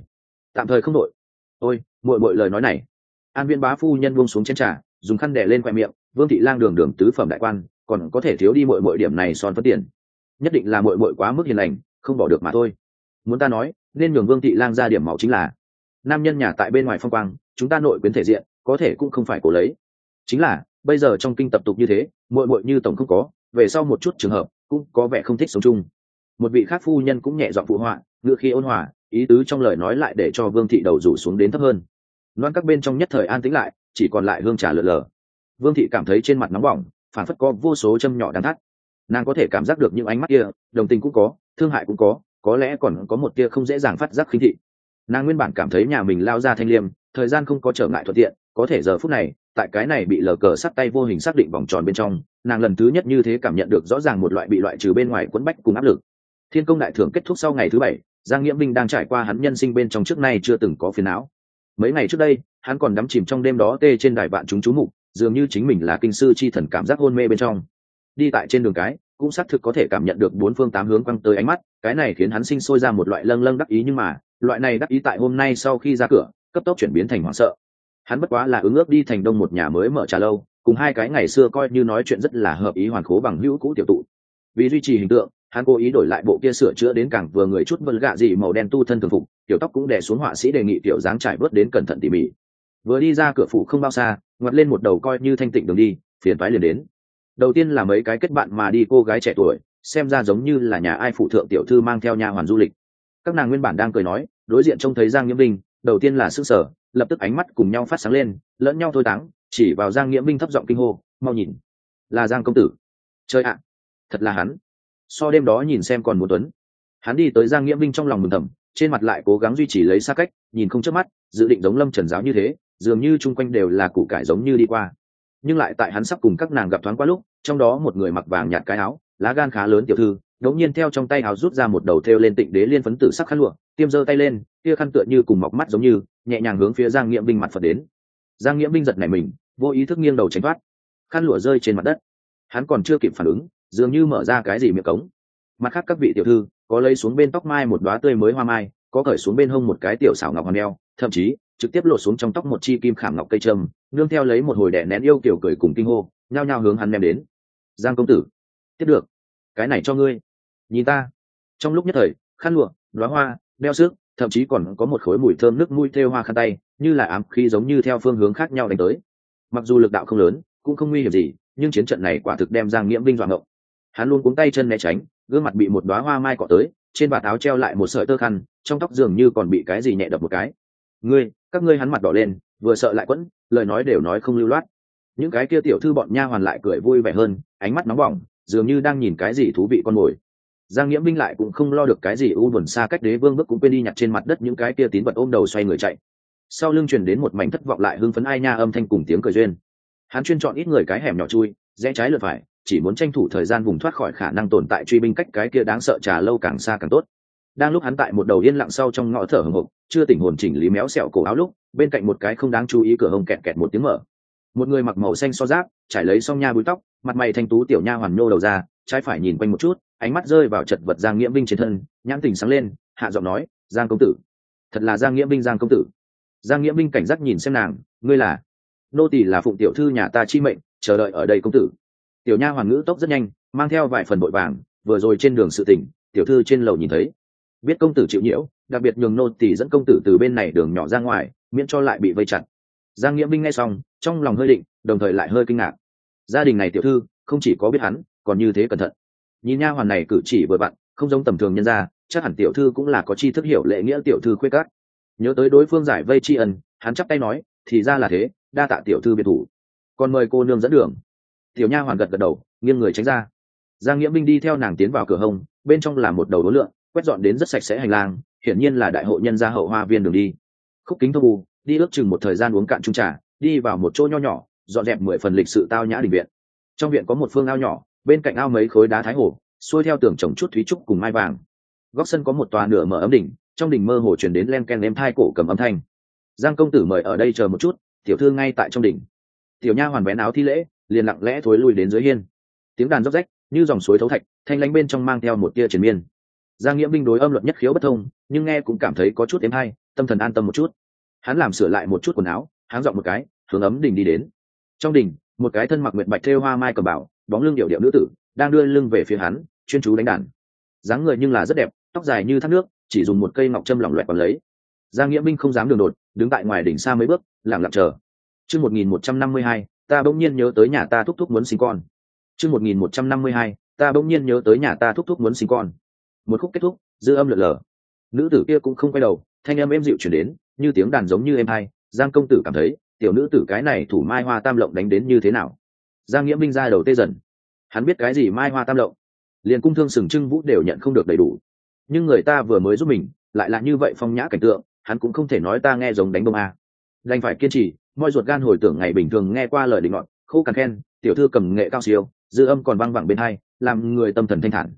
tạm thời không đội. Ôi, muội muội lời nói này. An Viễn bá phu nhân buông xuống chén trà, dùng khăn đè lên khoe miệng, Vương thị lang đường tứ phẩm đại quan, còn có thể thiếu đi muội muội điểm này son phấn tiền. Nhất định là muội muội quá mức hiền lành, không bỏ được mà thôi. Muốn ta nói, nên nhường Vương thị lang ra điểm máu chính là. Nam nhân nhà tại bên ngoài phong quang, chúng ta nội quyến thể diện, có thể cũng không phải cố lấy. Chính là, bây giờ trong kinh tập tục như thế, muội muội như tổng không có, về sau một chút trường hợp, cũng có vẻ không thích sống chung. Một vị khác phu nhân cũng nhẹ giọng phụ họa, ngữ khí ôn hòa, ý tứ trong lời nói lại để cho Vương thị đầu rủ xuống đến thấp hơn. Loan các bên trong nhất thời an tĩnh lại, chỉ còn lại hương trà lờ lờ. Vương thị cảm thấy trên mặt nóng bỏng, phản phất có vô số châm nhỏ đang thắt. Nàng có thể cảm giác được những ánh mắt kia, đồng tình cũng có, thương hại cũng có lẽ còn có một tia không dễ dàng phát giác khinh thị. Nàng nguyên bản cảm thấy nhà mình lao ra thanh liêm, thời gian không có trở ngại thuận tiện, có thể giờ phút này, tại cái này bị lờ cờ sắt tay vô hình xác định vòng tròn bên trong, nàng lần thứ nhất như thế cảm nhận được rõ ràng một loại bị loại trừ bên ngoài quấn bách cùng áp lực. Thiên công đại thưởng kết thúc sau ngày thứ 7, Giang Nghiễm Vinh đang trải qua hắn nhân sinh bên trong trước nay chưa từng có phiền não. Mấy ngày trước đây, hắn còn đắm chìm trong đêm đó tê trên đài vạn chúng chú mục, dường như chính mình là kinh sư chi thần cảm giác hôn mê bên trong. Đi tại trên đường cái, cũng xác thực có thể cảm nhận được bốn phương tám hướng quăng tới ánh mắt, cái này khiến hắn sinh sôi ra một loại lâng lâng đắc ý, nhưng mà, loại này đắc ý tại hôm nay sau khi ra cửa, cấp tốc chuyển biến thành hoảng sợ. Hắn bất quá là ứng ước đi thành Đông một nhà mới mở trà lâu, cùng hai cái ngày xưa coi như nói chuyện rất là hợp ý hoàn khố bằng hữu cũ tiểu tụ. Vì duy trì hình tượng, hắn cố ý đổi lại bộ kia sửa chữa đến càng vừa người chút vân gạ gì màu đen tu thân thường phục, tiểu tóc cũng đè xuống, họa sĩ đề nghị tiểu dáng trải bớt đến cẩn thận tỉ mỉ. Vừa đi ra cửa phủ không bao xa, ngoặt lên một đầu coi như thanh tịnh đường đi, phiền toái liền đến. Đầu tiên là mấy cái kết bạn mà đi cô gái trẻ tuổi, xem ra giống như là nhà ai phụ thượng tiểu thư mang theo nha hoàn du lịch. Các nàng nguyên bản đang cười nói, đối diện trông thấy Giang Nghiễm Binh, đầu tiên là sững sờ, lập tức ánh mắt cùng nhau phát sáng lên, lẫn nhau thôi táng, chỉ vào Giang Nghiễm Binh thấp giọng kinh hô, mau nhìn, là Giang công tử. Chơi ạ, thật là hắn. So đêm đó nhìn xem còn muốn tuấn. Hắn đi tới Giang Nghiễm Binh trong lòng mừng thầm, trên mặt lại cố gắng duy trì lấy xa cách, nhìn không chớp mắt, dự định giống Lâm Trần giáo như thế, dường như chung quanh đều là củ cải giống như đi qua. Nhưng lại tại hắn sắp cùng các nàng gặp thoáng qua lúc, trong đó một người mặc vàng nhạt cái áo, lá gan khá lớn tiểu thư, đống nhiên theo trong tay áo rút ra một đầu thêu lên tịnh đế liên phấn tử sắc khăn lụa, tiêm giơ tay lên, kia khăn tựa như cùng mọc mắt giống như, nhẹ nhàng hướng phía Giang Nghiễm Binh mặt phật đến. Giang Nghiễm Binh giật nảy mình, vô ý thức nghiêng đầu tránh thoát, khăn lụa rơi trên mặt đất. Hắn còn chưa kịp phản ứng, dường như mở ra cái gì miệng cống. Mặt khác các vị tiểu thư, có lấy xuống bên tóc mai một đóa tươi mới hoa mai, có cởi xuống bên hông một cái tiểu xảo ngọc hoàn đeo, thậm chí trực tiếp lột xuống trong tóc một chi kim khảm ngọc cây trâm, nương theo lấy một hồi đẻ nén yêu kiểu cười cùng kinh hô, nhao nhao hướng hắn đem đến. Giang công tử, tiếp được, cái này cho ngươi. Nhìn ta. Trong lúc nhất thời, khăn lụa, đóa hoa, đeo xước, thậm chí còn có một khối mùi thơm nước mũi thêu hoa khăn tay, như là ám khí giống như theo phương hướng khác nhau đánh tới. Mặc dù lực đạo không lớn, cũng không nguy hiểm gì, nhưng chiến trận này quả thực đem Giang Nghiễm Binh dọa ngộng. Hắn luôn cuống tay chân né tránh, gương mặt bị một đóa hoa mai cọ tới, trên vạt áo treo lại một sợi tơ khăn, trong tóc dường như còn bị cái gì nhẹ đập một cái. Các ngươi, hắn mặt đỏ lên, vừa sợ lại quẫn, lời nói đều nói không lưu loát. Những cái kia tiểu thư bọn nha hoàn lại cười vui vẻ hơn, ánh mắt nóng bỏng, dường như đang nhìn cái gì thú vị con mồi. Giang Nghiễm Binh lại cũng không lo được cái gì u buồn xa cách đế vương bước cũng quên đi nhặt trên mặt đất những cái kia tín vật ôm đầu xoay người chạy. Sau lưng truyền đến một mảnh thất vọng lại hưng phấn ai nha âm thanh cùng tiếng cười duyên. Hắn chuyên chọn ít người cái hẻm nhỏ chui, rẽ trái lượt phải, chỉ muốn tranh thủ thời gian vùng thoát khỏi khả năng tồn tại truy binh cách cái kia đáng sợ trà lâu càng xa càng tốt. Đang lúc hắn tại một đầu yên lặng sau trong ngõ thở hổn hộc, chưa tỉnh hồn chỉnh lý méo xẹo cổ áo lúc, bên cạnh một cái không đáng chú ý cửa hông kẹt kẹt một tiếng mở. Một người mặc màu xanh so giáp, trải lấy song nha búi tóc, mặt mày thanh tú tiểu nha hoàn nhô đầu ra, trái phải nhìn quanh một chút, ánh mắt rơi vào chật vật Giang Nghiễm Binh trên thân, nhãn tình sáng lên, hạ giọng nói, Giang công tử. Thật là Giang Nghiễm Binh Giang công tử. Giang Nghiễm Binh cảnh giác nhìn xem nàng, ngươi là? Nô tỳ là phụng tiểu thư nhà ta chi mệnh, chờ đợi ở đây công tử. Tiểu nha hoàn ngữ tốc rất nhanh, mang theo vài phần vội vàng, vừa rồi trên đường sự tỉnh, tiểu thư trên lầu nhìn thấy, biết công tử chịu nhiễu, đặc biệt nhường nô tỳ dẫn công tử từ bên này đường nhỏ ra ngoài, miễn cho lại bị vây chặt. Giang Nghiễm Binh nghe xong, trong lòng hơi định, đồng thời lại hơi kinh ngạc. Gia đình này tiểu thư không chỉ có biết hắn, còn như thế cẩn thận. Nhìn nha hoàn này cử chỉ vừa vặn, không giống tầm thường nhân gia, chắc hẳn tiểu thư cũng là có tri thức hiểu lễ nghĩa tiểu thư khuê cát. Nhớ tới đối phương giải vây tri ân, hắn chắp tay nói, thì ra là thế, đa tạ tiểu thư biệt thủ. Còn mời cô nương dẫn đường. Tiểu nha hoàn gật gật đầu, nghiêng người tránh ra. Giang Nghiễm Binh đi theo nàng tiến vào cửa hông, bên trong là một đầu đối lượng, quét dọn đến rất sạch sẽ hành lang, hiển nhiên là đại hội nhân gia hậu hoa viên đường đi. Khúc kính thông u, đi ước chừng một thời gian uống cạn chung trà, đi vào một chỗ nho nhỏ, dọn dẹp 10 phần lịch sự tao nhã đình viện. Trong viện có một phương ao nhỏ, bên cạnh ao mấy khối đá thái hồ, xuôi theo tường trồng chút thúy trúc cùng mai vàng. Góc sân có một tòa nửa mở ấm đỉnh, trong đỉnh mơ hồ truyền đến len ken êm thai cổ cầm âm thanh. Giang công tử mời ở đây chờ một chút, tiểu thư ngay tại trong đỉnh. Tiểu nha hoàn vén áo thi lễ, liền lặng lẽ thối lui đến dưới hiên. Tiếng đàn róc rách như dòng suối thấu thạch, thanh lãnh bên trong mang theo một tia triền miên. Giang Nghiễm Binh đối âm luật nhất khiếu bất thông, nhưng nghe cũng cảm thấy có chút êm hay, tâm thần an tâm một chút. Hắn làm sửa lại một chút quần áo, háng giọng một cái, hướng ấm đỉnh đi đến. Trong đỉnh, một cái thân mặc nguyệt bạch thêu hoa mai cầm bảo, bóng lưng điệu điệu nữ tử, đang đưa lưng về phía hắn, chuyên chú đánh đàn. Dáng người nhưng là rất đẹp, tóc dài như thác nước, chỉ dùng một cây ngọc châm lỏng loẹt còn lấy. Giang Nghiễm Binh không dám đường đột, đứng tại ngoài đỉnh xa mấy bước, lặng lặng chờ. Chương 1152, ta bỗng nhiên nhớ tới nhà ta thúc thúc muốn sinh con. Chương 1152, ta bỗng nhiên nhớ tới nhà ta thúc thúc muốn sinh con. Một khúc kết thúc, dư âm lượn lờ. Nữ tử kia cũng không quay đầu, thanh âm êm dịu truyền đến, như tiếng đàn giống như êm hay. Giang công tử cảm thấy, tiểu nữ tử cái này thủ mai hoa tam lộng đánh đến như thế nào? Giang Nghiễm Binh ra đầu tê dần. Hắn biết cái gì mai hoa tam lộng, liền cung thương sừng trưng vũ đều nhận không được đầy đủ. Nhưng người ta vừa mới giúp mình, lại là như vậy phong nhã cảnh tượng, hắn cũng không thể nói ta nghe giống đánh bông a. Đành phải kiên trì, moi ruột gan hồi tưởng ngày bình thường nghe qua lời định ngọn, khô cằn khen, tiểu thư cầm nghệ cao siêu, dư âm còn vang vẳng bên hai, làm người tâm thần thanh thản.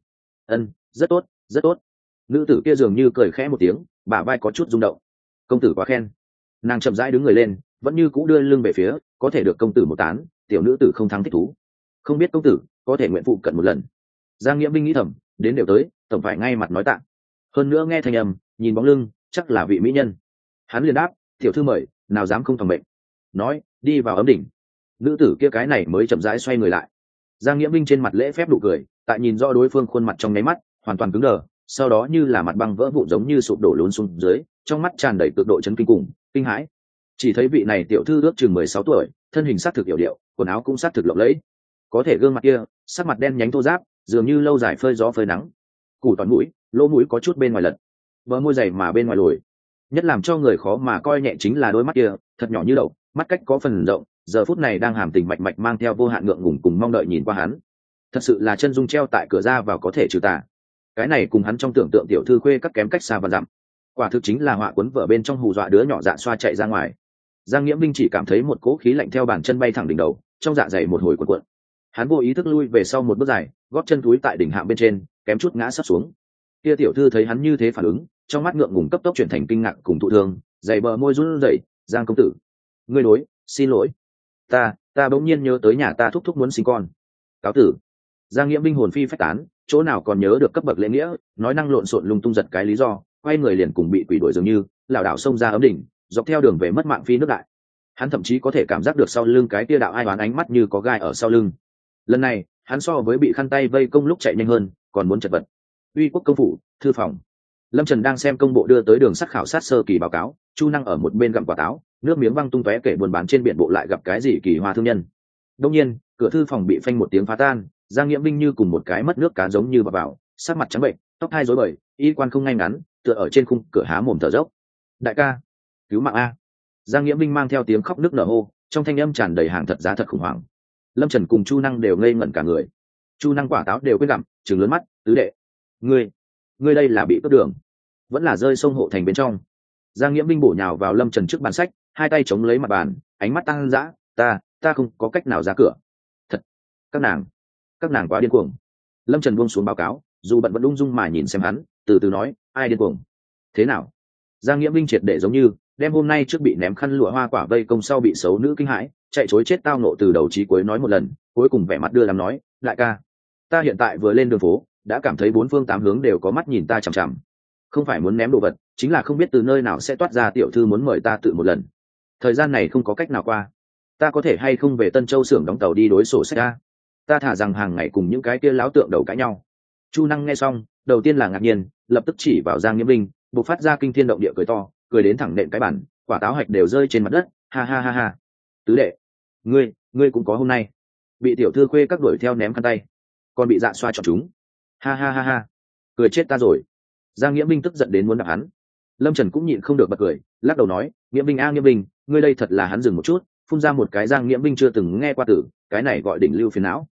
Rất tốt, rất tốt. Nữ tử kia dường như cười khẽ một tiếng, bả vai có chút rung động. Công tử quá khen. Nàng chậm rãi đứng người lên, vẫn như cũ đưa lưng về phía, có thể được công tử một tán, tiểu nữ tử không thắng thích thú. Không biết công tử có thể nguyện phụ cận một lần. Giang Nghiễm Binh nghĩ thầm, đến đều tới, tổng phải ngay mặt nói tạ. Hơn nữa nghe thanh âm, nhìn bóng lưng, chắc là vị mỹ nhân. Hắn liền đáp, tiểu thư mời, nào dám không phòng mệnh. Nói, đi vào ấm đỉnh. Nữ tử kia cái này mới chậm rãi xoay người lại. Giang Nghiễm Binh trên mặt lễ phép đủ cười, tại nhìn rõ đối phương khuôn mặt trong nháy mắt, hoàn toàn cứng đờ, sau đó như là mặt băng vỡ vụn giống như sụp đổ lún xuống dưới, trong mắt tràn đầy cực độ chấn kinh cùng kinh hãi. Chỉ thấy vị này tiểu thư ước chừng 16 tuổi, thân hình sắc thực hiểu điệu, quần áo cũng sắc thực lộng lẫy. Có thể gương mặt kia, sắc mặt đen nhánh thô ráp, dường như lâu dài phơi gió phơi nắng. Củ tỏi mũi, lỗ mũi có chút bên ngoài lật, bờ môi dày mà bên ngoài lồi. Nhất làm cho người khó mà coi nhẹ chính là đôi mắt kia, thật nhỏ như đậu, mắt cách có phần rộng, giờ phút này đang hàm tình mạch mạch mang theo vô hạn ngượng ngùng cùng mong đợi nhìn qua hắn. Thật sự là chân dung treo tại cửa ra vào có thể trừ tà. Cái này cùng hắn trong tưởng tượng tiểu thư khuê các kém cách xa và dặm. Quả thực chính là họa cuốn vở bên trong hù dọa đứa nhỏ dạ xoa chạy ra ngoài. Giang Nghiễm Minh chỉ cảm thấy một cỗ khí lạnh theo bàn chân bay thẳng đỉnh đầu, trong dạ dày một hồi cuộn cuộn. Hắn vô ý thức lui về sau một bước dài, gót chân túi tại đỉnh hạng bên trên, kém chút ngã sắp xuống. Kia tiểu thư thấy hắn như thế phản ứng, trong mắt ngượng ngùng cấp tốc chuyển thành kinh ngạc cùng thụ thương, dày bờ môi run rẩy, "Giang công tử, ngươi đối, xin lỗi. Ta bỗng nhiên nhớ tới nhà ta thúc thúc muốn sinh con. Cáo tử." Giang Nghiễm Minh hồn phi phách tán, chỗ nào còn nhớ được cấp bậc lễ nghĩa, nói năng lộn xộn lung tung giật cái lý do, quay người liền cùng bị quỷ đuổi dường như, lảo đảo xông ra ấm đỉnh, dọc theo đường về mất mạng phi nước đại. Hắn thậm chí có thể cảm giác được sau lưng cái tia đạo ai đoán ánh mắt như có gai ở sau lưng. Lần này, hắn so với bị khăn tay vây công lúc chạy nhanh hơn, còn muốn chật vật. Uy Quốc công phủ, thư phòng. Lâm Trần đang xem công bộ đưa tới đường sắt khảo sát sơ kỳ báo cáo, Chu Năng ở một bên gặm quả táo, nước miếng văng tung tóe kể buôn bán trên biển bộ lại gặp cái gì kỳ hoa thương nhân. Đương nhiên, cửa thư phòng bị phanh một tiếng phá tan, Giang Nghiễm Minh như cùng một cái mất nước cá giống như vào, sắc mặt trắng bệnh, tóc hai rối bời, y quan không ngay ngắn, tựa ở trên khung cửa há mồm thở dốc. "Đại ca, cứu mạng a!" Giang Nghiễm Minh mang theo tiếng khóc nức nở hô, trong thanh âm tràn đầy hàng thật giá thật khủng hoảng. Lâm Trần cùng Chu Năng đều ngây ngẩn cả người. Chu Năng quả táo đều quên gặm, trừng lớn mắt, "Tứ đệ, ngươi đây là bị cướp đường, vẫn là rơi sông hộ thành bên trong?" Giang Nghiễm Minh bổ nhào vào Lâm Trần trước bàn sách, hai tay chống lấy mặt bàn, ánh mắt tăng dã, ta không có cách nào ra cửa. Thật, các nàng quá điên cuồng." Lâm Trần buông xuống báo cáo, dù bận vẫn ung dung mà nhìn xem hắn, từ từ nói, "Ai điên cuồng? Thế nào?" Giang Nghiễm Minh triệt để giống như đem hôm nay trước bị ném khăn lụa hoa quả vây công sau bị xấu nữ kinh hãi, chạy chối chết tao nộ từ đầu chí cuối nói một lần, cuối cùng vẻ mặt đưa làm nói, "Đại ca, ta hiện tại vừa lên đường phố, đã cảm thấy bốn phương tám hướng đều có mắt nhìn ta chằm chằm. Không phải muốn ném đồ vật, chính là không biết từ nơi nào sẽ toát ra tiểu thư muốn mời ta tự một lần. Thời gian này không có cách nào qua. Ta có thể hay không về Tân Châu xưởng đóng tàu đi đối sổ sách ra? Ta thả rằng hàng ngày cùng những cái kia láo tượng đầu cãi nhau." Chu Năng nghe xong, đầu tiên là ngạc nhiên, lập tức chỉ vào Giang Nghiễm Minh, bộc phát ra kinh thiên động địa cười to, cười đến thẳng nện cái bản, quả táo hạch đều rơi trên mặt đất, "Ha ha ha ha. Tứ đệ, ngươi cũng có hôm nay. Bị tiểu thư khuê các đuổi theo ném khăn tay, còn bị dạ xoa chọn chúng. Ha ha ha ha. Cười chết ta rồi." Giang Nghiễm Minh tức giận đến muốn đập hắn. Lâm Trần cũng nhịn không được bật cười, lắc đầu nói, "Nghiễm Minh a Nghiễm Minh, ngươi đây thật là." Hắn dừng một chút, phun ra một cái Giang Nghiễm Minh chưa từng nghe qua từ, cái này gọi đỉnh lưu phiền não.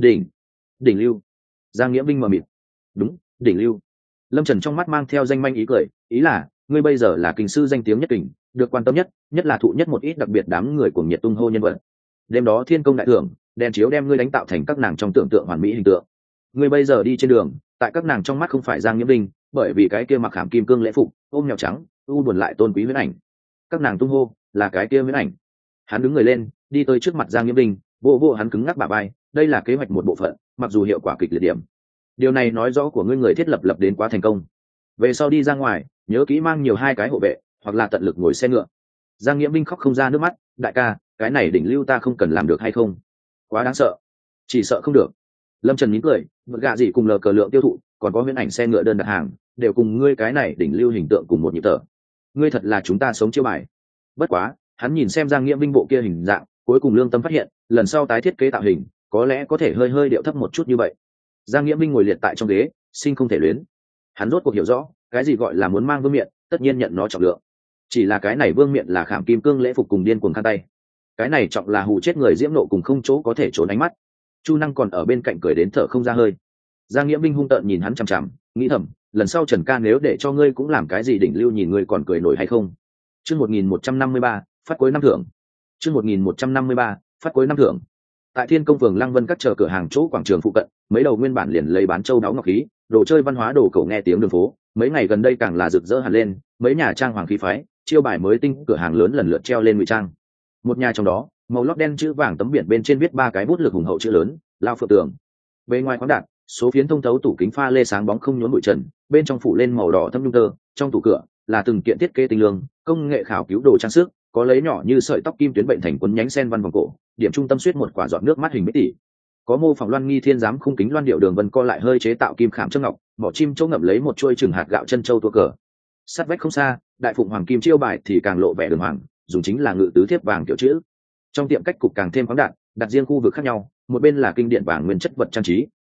Đỉnh lưu. Giang Nghiễm Minh mờ mịt. "Đúng, đỉnh lưu." Lâm Trần trong mắt mang theo danh manh ý cười, "Ý là ngươi bây giờ là kình sư danh tiếng nhất kình, được quan tâm nhất là thụ nhất một ít đặc biệt đám người cuồng nhiệt tung hô nhân vật. Đêm đó thiên công đại thưởng, đèn chiếu đem ngươi đánh tạo thành các nàng trong tưởng tượng hoàn mỹ hình tượng. Ngươi bây giờ đi trên đường, tại các nàng trong mắt không phải Giang Nghiễm Minh, bởi vì cái kia mặc khảm kim cương lễ phục, ôm mèo trắng, u buồn lại tôn quý huyễn ảnh. Các nàng tung hô là cái kia huyễn ảnh." Hắn đứng người lên, đi tới trước mặt Giang Nghiễm Minh, vô hắn cứng ngắc bả vai, "Đây là kế hoạch một bộ phận, mặc dù hiệu quả kịch liệt điểm. Điều này nói rõ của ngươi người thiết lập đến quá thành công. Về sau đi ra ngoài, nhớ kỹ mang nhiều hai cái hộ vệ, hoặc là tận lực ngồi xe ngựa." Giang Nghiễm Minh khóc không ra nước mắt, "Đại ca, cái này đỉnh lưu ta không cần làm được hay không? Quá đáng sợ." "Chỉ sợ không được." Lâm Trần mỉm cười, "Vật gạ gì cùng lờ cờ lượng tiêu thụ, còn có huyễn ảnh xe ngựa đơn đặt hàng, đều cùng ngươi cái này đỉnh lưu hình tượng cùng một nhịp thở. Ngươi thật là chúng ta sống chiêu bài." Bất quá, hắn nhìn xem Giang Nghiễm Minh bộ kia hình dạng, cuối cùng lương tâm phát hiện, lần sau tái thiết kế tạo hình, có lẽ có thể hơi điệu thấp một chút như vậy. Giang Nghiễm Minh ngồi liệt tại trong ghế, sinh không thể luyến. Hắn rốt cuộc hiểu rõ, cái gì gọi là muốn mang vương miện, tất nhiên nhận nó trọng lượng. Chỉ là cái này vương miện là khảm kim cương lễ phục cùng điên cuồng khăn tay. Cái này trọng là hù chết người diễm nộ cùng không chỗ có thể trốn ánh mắt. Chu Năng còn ở bên cạnh cười đến thở không ra hơi. Giang Nghiễm Minh hung tợn nhìn hắn chằm chằm, nghĩ thầm, lần sau Trần ca nếu để cho ngươi cũng làm cái gì đỉnh lưu nhìn ngươi còn cười nổi hay không. Chương 1153, phát cuối năm thưởng. Chương 1153, phát cuối năm thưởng. Tại Thiên Công phường Lăng Vân các chờ cửa hàng chỗ quảng trường phụ cận, mấy đầu nguyên bản liền lấy bán châu đáo ngọc khí, đồ chơi văn hóa đồ cổ nghe tiếng đường phố, mấy ngày gần đây càng là rực rỡ hẳn lên, mấy nhà trang hoàng khí phái, chiêu bài mới tinh cửa hàng lớn lần lượt treo lên ngụy trang. Một nhà trong đó, màu lót đen chữ vàng tấm biển bên trên viết ba cái bút lực hùng hậu chữ lớn, Lao Phượng Tường. Bề ngoài khoáng đạt, số phiến thông thấu tủ kính pha lê sáng bóng không nhốn bụi trần, bên trong phủ lên màu đỏ thâm nhung tơ, trong tủ cửa là từng kiện thiết kế tinh lương, công nghệ khảo cứu đồ trang sức, có lấy nhỏ như sợi tóc kim tuyến bệnh thành quấn nhánh sen văn vòng cổ, điểm trung tâm suýt một quả giọt nước mắt hình bích tỷ. Có mô phỏng loan nghi thiên giám khung kính loan điệu đường vân co lại hơi chế tạo kim khảm châm ngọc, mỏ chim chỗ ngậm lấy một chuôi chừng hạt gạo chân châu tua cờ. Sát vách không xa, đại phụng hoàng kim chiêu bài thì càng lộ vẻ đường hoàng, dùng chính là ngự tứ thiếp vàng kiểu chữ. Trong tiệm cách cục càng thêm khoáng đạt, đặt riêng khu vực khác nhau, một bên là kinh điện vàng nguyên chất vật trang trí,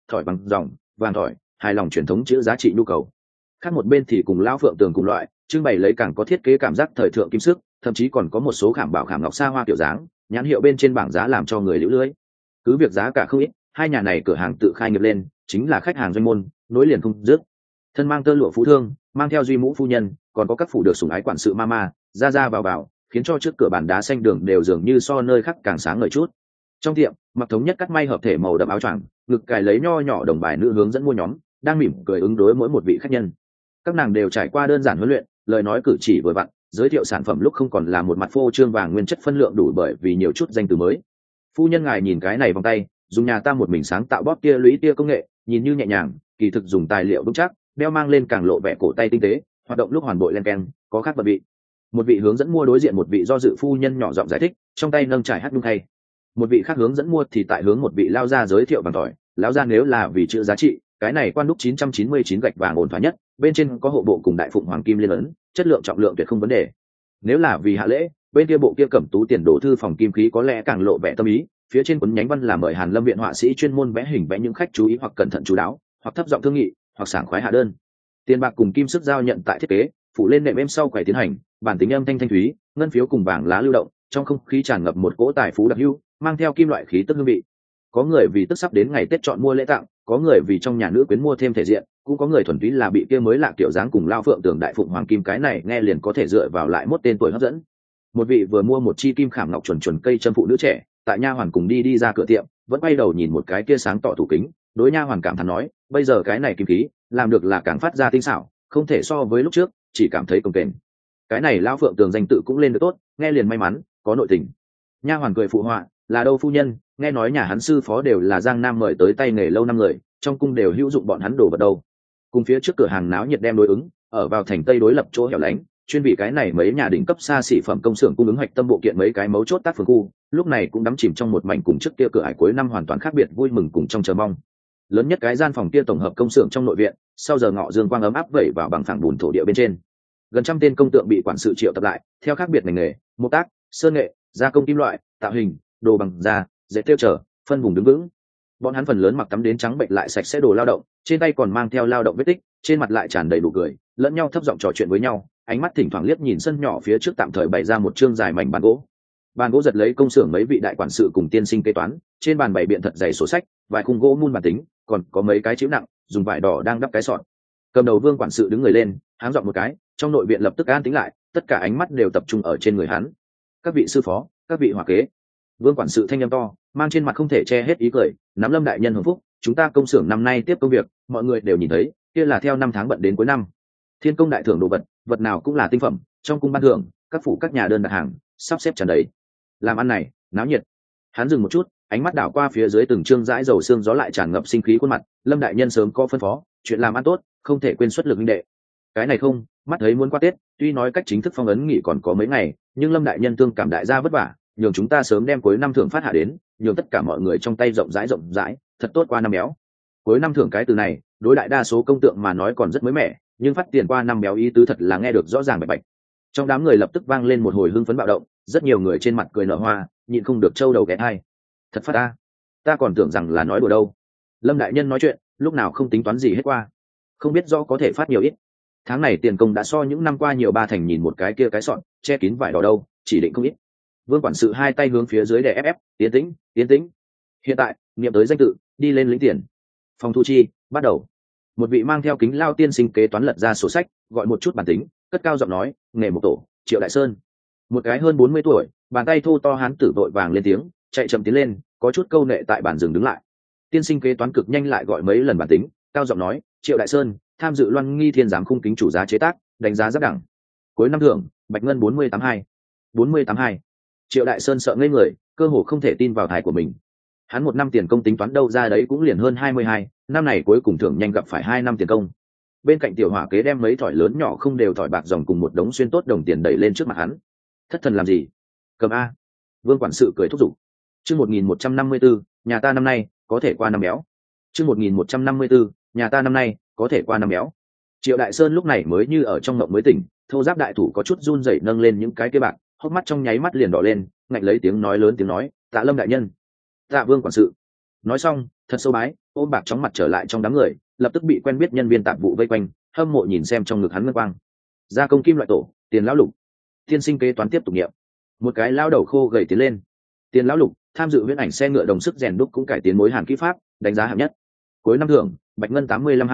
thỏi bằng dòng vàng thỏi, hài lòng truyền thống chữ giá trị nhu cầu. Khác một bên thì cùng lão phượng tường cùng loại, trưng bày lấy càng có thiết kế cảm giác thời thượng kim sức, thậm chí còn có một số khảm bảo khảm ngọc xa hoa kiểu dáng, nhãn hiệu bên trên bảng giá làm cho người liễu lưới. Cứ việc giá cả không ít, hai nhà này cửa hàng tự khai nghiệp lên, chính là khách hàng doanh môn, nối liền không dứt. Thân mang tơ lụa phú thương, mang theo duy mũ phu nhân, còn có các phủ được sủng ái quản sự mama, ra ra vào vào, khiến cho trước cửa bàn đá xanh đường đều dường như so nơi khác càng sáng ngời chút. Trong tiệm, mặc thống nhất cắt may hợp thể màu đậm áo choàng, ngực cài lấy nho nhỏ đồng bài nữ hướng dẫn mua nhóm, đang mỉm cười ứng đối mỗi một vị khách nhân. Các nàng đều trải qua đơn giản huấn luyện, lời nói cử chỉ vừa vặn, giới thiệu sản phẩm lúc không còn là một mặt phô trương vàng nguyên chất phân lượng đủ bởi vì nhiều chút danh từ mới. Phu nhân ngài nhìn cái này vòng tay, dùng nhà ta một mình sáng tạo bóp tia lũy tia công nghệ, nhìn như nhẹ nhàng, kỳ thực dùng tài liệu vững chắc, đeo mang lên càng lộ vẻ cổ tay tinh tế, hoạt động lúc hoàn bội len keng, có khác bật vị. Một vị hướng dẫn mua đối diện một vị do dự phu nhân nhỏ giọng giải thích, trong tay nâng trải hát đung thay. Một vị khác hướng dẫn mua thì tại hướng một vị lao ra giới thiệu bằng tỏi, lão ra nếu là vì chữ giá trị, cái này quan đúc 999 gạch vàng ổn thỏa nhất, bên trên có hộ bộ cùng đại phụng hoàng kim liên ấn, chất lượng trọng lượng tuyệt không vấn đề. Nếu là vì hạ lễ, bên kia bộ kia cẩm tú tiền đổ thư phòng kim khí có lẽ càng lộ vẻ tâm ý, phía trên cuốn nhánh văn là mời Hàn Lâm viện họa sĩ chuyên môn vẽ hình vẽ những khách chú ý hoặc cẩn thận chú đáo, hoặc thấp giọng thương nghị, hoặc sảng khoái hạ đơn. Tiền bạc cùng kim sức giao nhận tại thiết kế, phủ lên nệm êm sau quầy tiến hành, bản tính âm thanh thanh thúy, ngân phiếu cùng vàng lá lưu động, trong không khí tràn ngập một cỗ tài phú đặc hữu, mang theo kim loại khí tức hương vị. Có người vì tức sắp đến ngày Tết chọn mua lễ tặng, có người vì trong nhà nữ quyến mua thêm thể diện, cũng có người thuần túy là bị kia mới lạ kiểu dáng cùng lao phượng tường đại phụng hoàng kim cái này nghe liền có thể dựa vào lại mốt tên tuổi hấp dẫn. Một vị vừa mua một chi kim khảm ngọc chuẩn chuẩn cây châm phụ nữ trẻ, tại nha hoàn cùng đi ra cửa tiệm, vẫn quay đầu nhìn một cái kia sáng tỏ tủ kính, đối nha hoàn cảm thán nói, bây giờ cái này kim khí, làm được là càng phát ra tinh xảo, không thể so với lúc trước, chỉ cảm thấy cồng kềnh. Cái này lao phượng tường danh tự cũng lên được tốt, nghe liền may mắn, có nội tình. Nha hoàn cười phụ họa, là đâu phu nhân, nghe nói nhà hắn sư phó đều là Giang Nam mời tới tay nghề lâu năm người, trong cung đều hữu dụng bọn hắn đồ vật đâu. Cùng phía trước cửa hàng náo nhiệt đem đối ứng, ở vào thành tây đối lập chỗ hẻo lánh, chuyên vị cái này mấy nhà đỉnh cấp xa xỉ phẩm công xưởng cung ứng hoạch tâm bộ kiện mấy cái mấu chốt tác phường khu, lúc này cũng đắm chìm trong một mảnh cùng trước kia cửa ải cuối năm hoàn toàn khác biệt vui mừng cùng trong chờ mong. Lớn nhất cái gian phòng kia tổng hợp công xưởng trong nội viện, sau giờ ngọ dương quang ấm áp vẩy vào bằng phẳng bùn thổ địa bên trên. Gần trăm tên công tượng bị quản sự triệu tập lại, theo khác biệt ngành nghề, mộc tác, sơn nghệ, gia công kim loại, tạo hình, đồ bằng da, dệt thêu trở, phân vùng đứng vững. Bọn hắn phần lớn mặc tắm đến trắng bệnh lại sạch sẽ đồ lao động, trên tay còn mang theo lao động vết tích, trên mặt lại tràn đầy đủ cười, lẫn nhau thấp giọng trò chuyện với nhau, ánh mắt thỉnh thoảng liếc nhìn sân nhỏ phía trước tạm thời bày ra một chương dài mảnh bàn gỗ. Bàn gỗ giật lấy công xưởng mấy vị đại quản sự cùng tiên sinh kế toán, trên bàn bày biện thật dày sổ sách, vài khung gỗ mun bản tính, còn có mấy cái chữ nặng, dùng vải đỏ đang đắp cái sọt. Cầm đầu Vương quản sự đứng người lên, háng giọng một cái, trong nội viện lập tức an tĩnh lại, tất cả ánh mắt đều tập trung ở trên người hắn. Các vị sư phó, các vị hòa kế. Vương quản sự thanh âm to, mang trên mặt không thể che hết ý cười, nắm Lâm đại nhân hưởng phúc, chúng ta công xưởng năm nay tiếp công việc, mọi người đều nhìn thấy, kia là theo năm tháng bận đến cuối năm. Thiên công đại thưởng đồ vật, vật nào cũng là tinh phẩm, trong cung ban thưởng, các phủ các nhà đơn đặt hàng, sắp xếp tràn đầy. Làm ăn này, náo nhiệt. Hắn dừng một chút, ánh mắt đảo qua phía dưới từng trương dãi dầu xương gió lại tràn ngập sinh khí khuôn mặt, Lâm đại nhân sớm có phân phó, chuyện làm ăn tốt, không thể quên xuất lực huynh đệ. Cái này không, mắt thấy muốn qua Tết, tuy nói cách chính thức phong ấn nghỉ còn có mấy ngày, nhưng Lâm đại nhân thương cảm đại gia vất vả, nhường chúng ta sớm đem cuối năm thưởng phát hạ đến, nhường tất cả mọi người trong tay rộng rãi, thật tốt qua năm béo. Cuối năm thưởng cái từ này, đối đại đa số công tượng mà nói còn rất mới mẻ, nhưng phát tiền qua năm béo ý tứ thật là nghe được rõ ràng bạch bạch. Trong đám người lập tức vang lên một hồi hưng phấn bạo động, rất nhiều người trên mặt cười nở hoa, nhịn không được trâu đầu ghé hai. Thật phát ta còn tưởng rằng là nói đùa đâu. Lâm đại nhân nói chuyện, lúc nào không tính toán gì hết qua, không biết do có thể phát nhiều ít. Tháng này tiền công đã so những năm qua nhiều ba thành, nhìn một cái kia cái sọn che kín vải đỏ đâu, chỉ định không ít. Vương quản sự hai tay hướng phía dưới để ép, tiến tĩnh. Hiện tại, niệm tới danh tự, đi lên lĩnh tiền. Phòng thu chi, bắt đầu. Một vị mang theo kính lao tiên sinh kế toán lật ra sổ sách, gọi một chút bản tính, cất cao giọng nói, nghề một tổ, Triệu Đại Sơn. Một cái hơn 40 tuổi, bàn tay thô to hán tử vội vàng lên tiếng, chạy chậm tiến lên, có chút câu nệ tại bàn dừng đứng lại. Tiên sinh kế toán cực nhanh lại gọi mấy lần bản tính, cao giọng nói, Triệu Đại Sơn, tham dự Loan Nghi Thiên giám khung kính chủ giá chế tác, đánh giá giáp đẳng. Cuối năm thưởng, bạch ngân 4082. Triệu Đại Sơn sợ ngây người, cơ hồ không thể tin vào thải của mình. Hắn một năm tiền công tính toán đâu ra đấy cũng liền hơn 22, năm này cuối cùng thưởng nhanh gặp phải 2 năm tiền công. Bên cạnh tiểu hỏa kế đem mấy thỏi lớn nhỏ không đều thỏi bạc dòng cùng một đống xuyên tốt đồng tiền đẩy lên trước mặt hắn. Thất thần làm gì? Cầm a. Vương quản sự cười thúc giục. Chương 1154, nhà ta năm nay có thể qua năm béo. Chương 1154, nhà ta năm nay có thể qua năm béo. Triệu Đại Sơn lúc này mới như ở trong mộng mới tỉnh, thô giáp đại thủ có chút run rẩy nâng lên những cái kia bạc, hốc mắt trong nháy mắt liền đỏ lên, ngạnh lấy tiếng nói lớn tiếng nói, Tạ Lâm đại nhân. Tạ Vương quản sự. nói xong thật sâu bái, ôm bạc chóng mặt trở lại trong đám người, lập tức bị quen biết nhân viên tạp vụ vây quanh, hâm mộ nhìn xem trong ngực hắn ngân quang. Gia công kim loại tổ, Tiền lão lục. Tiên sinh kế toán tiếp tục nghiệm. Một cái lao đầu khô gầy tiến lên. Tiền lão lục tham dự huyễn ảnh xe ngựa đồng sức rèn đúc cũng cải tiến mối hàn kỹ pháp, đánh giá hạng nhất. Cuối năm thưởng bạch ngân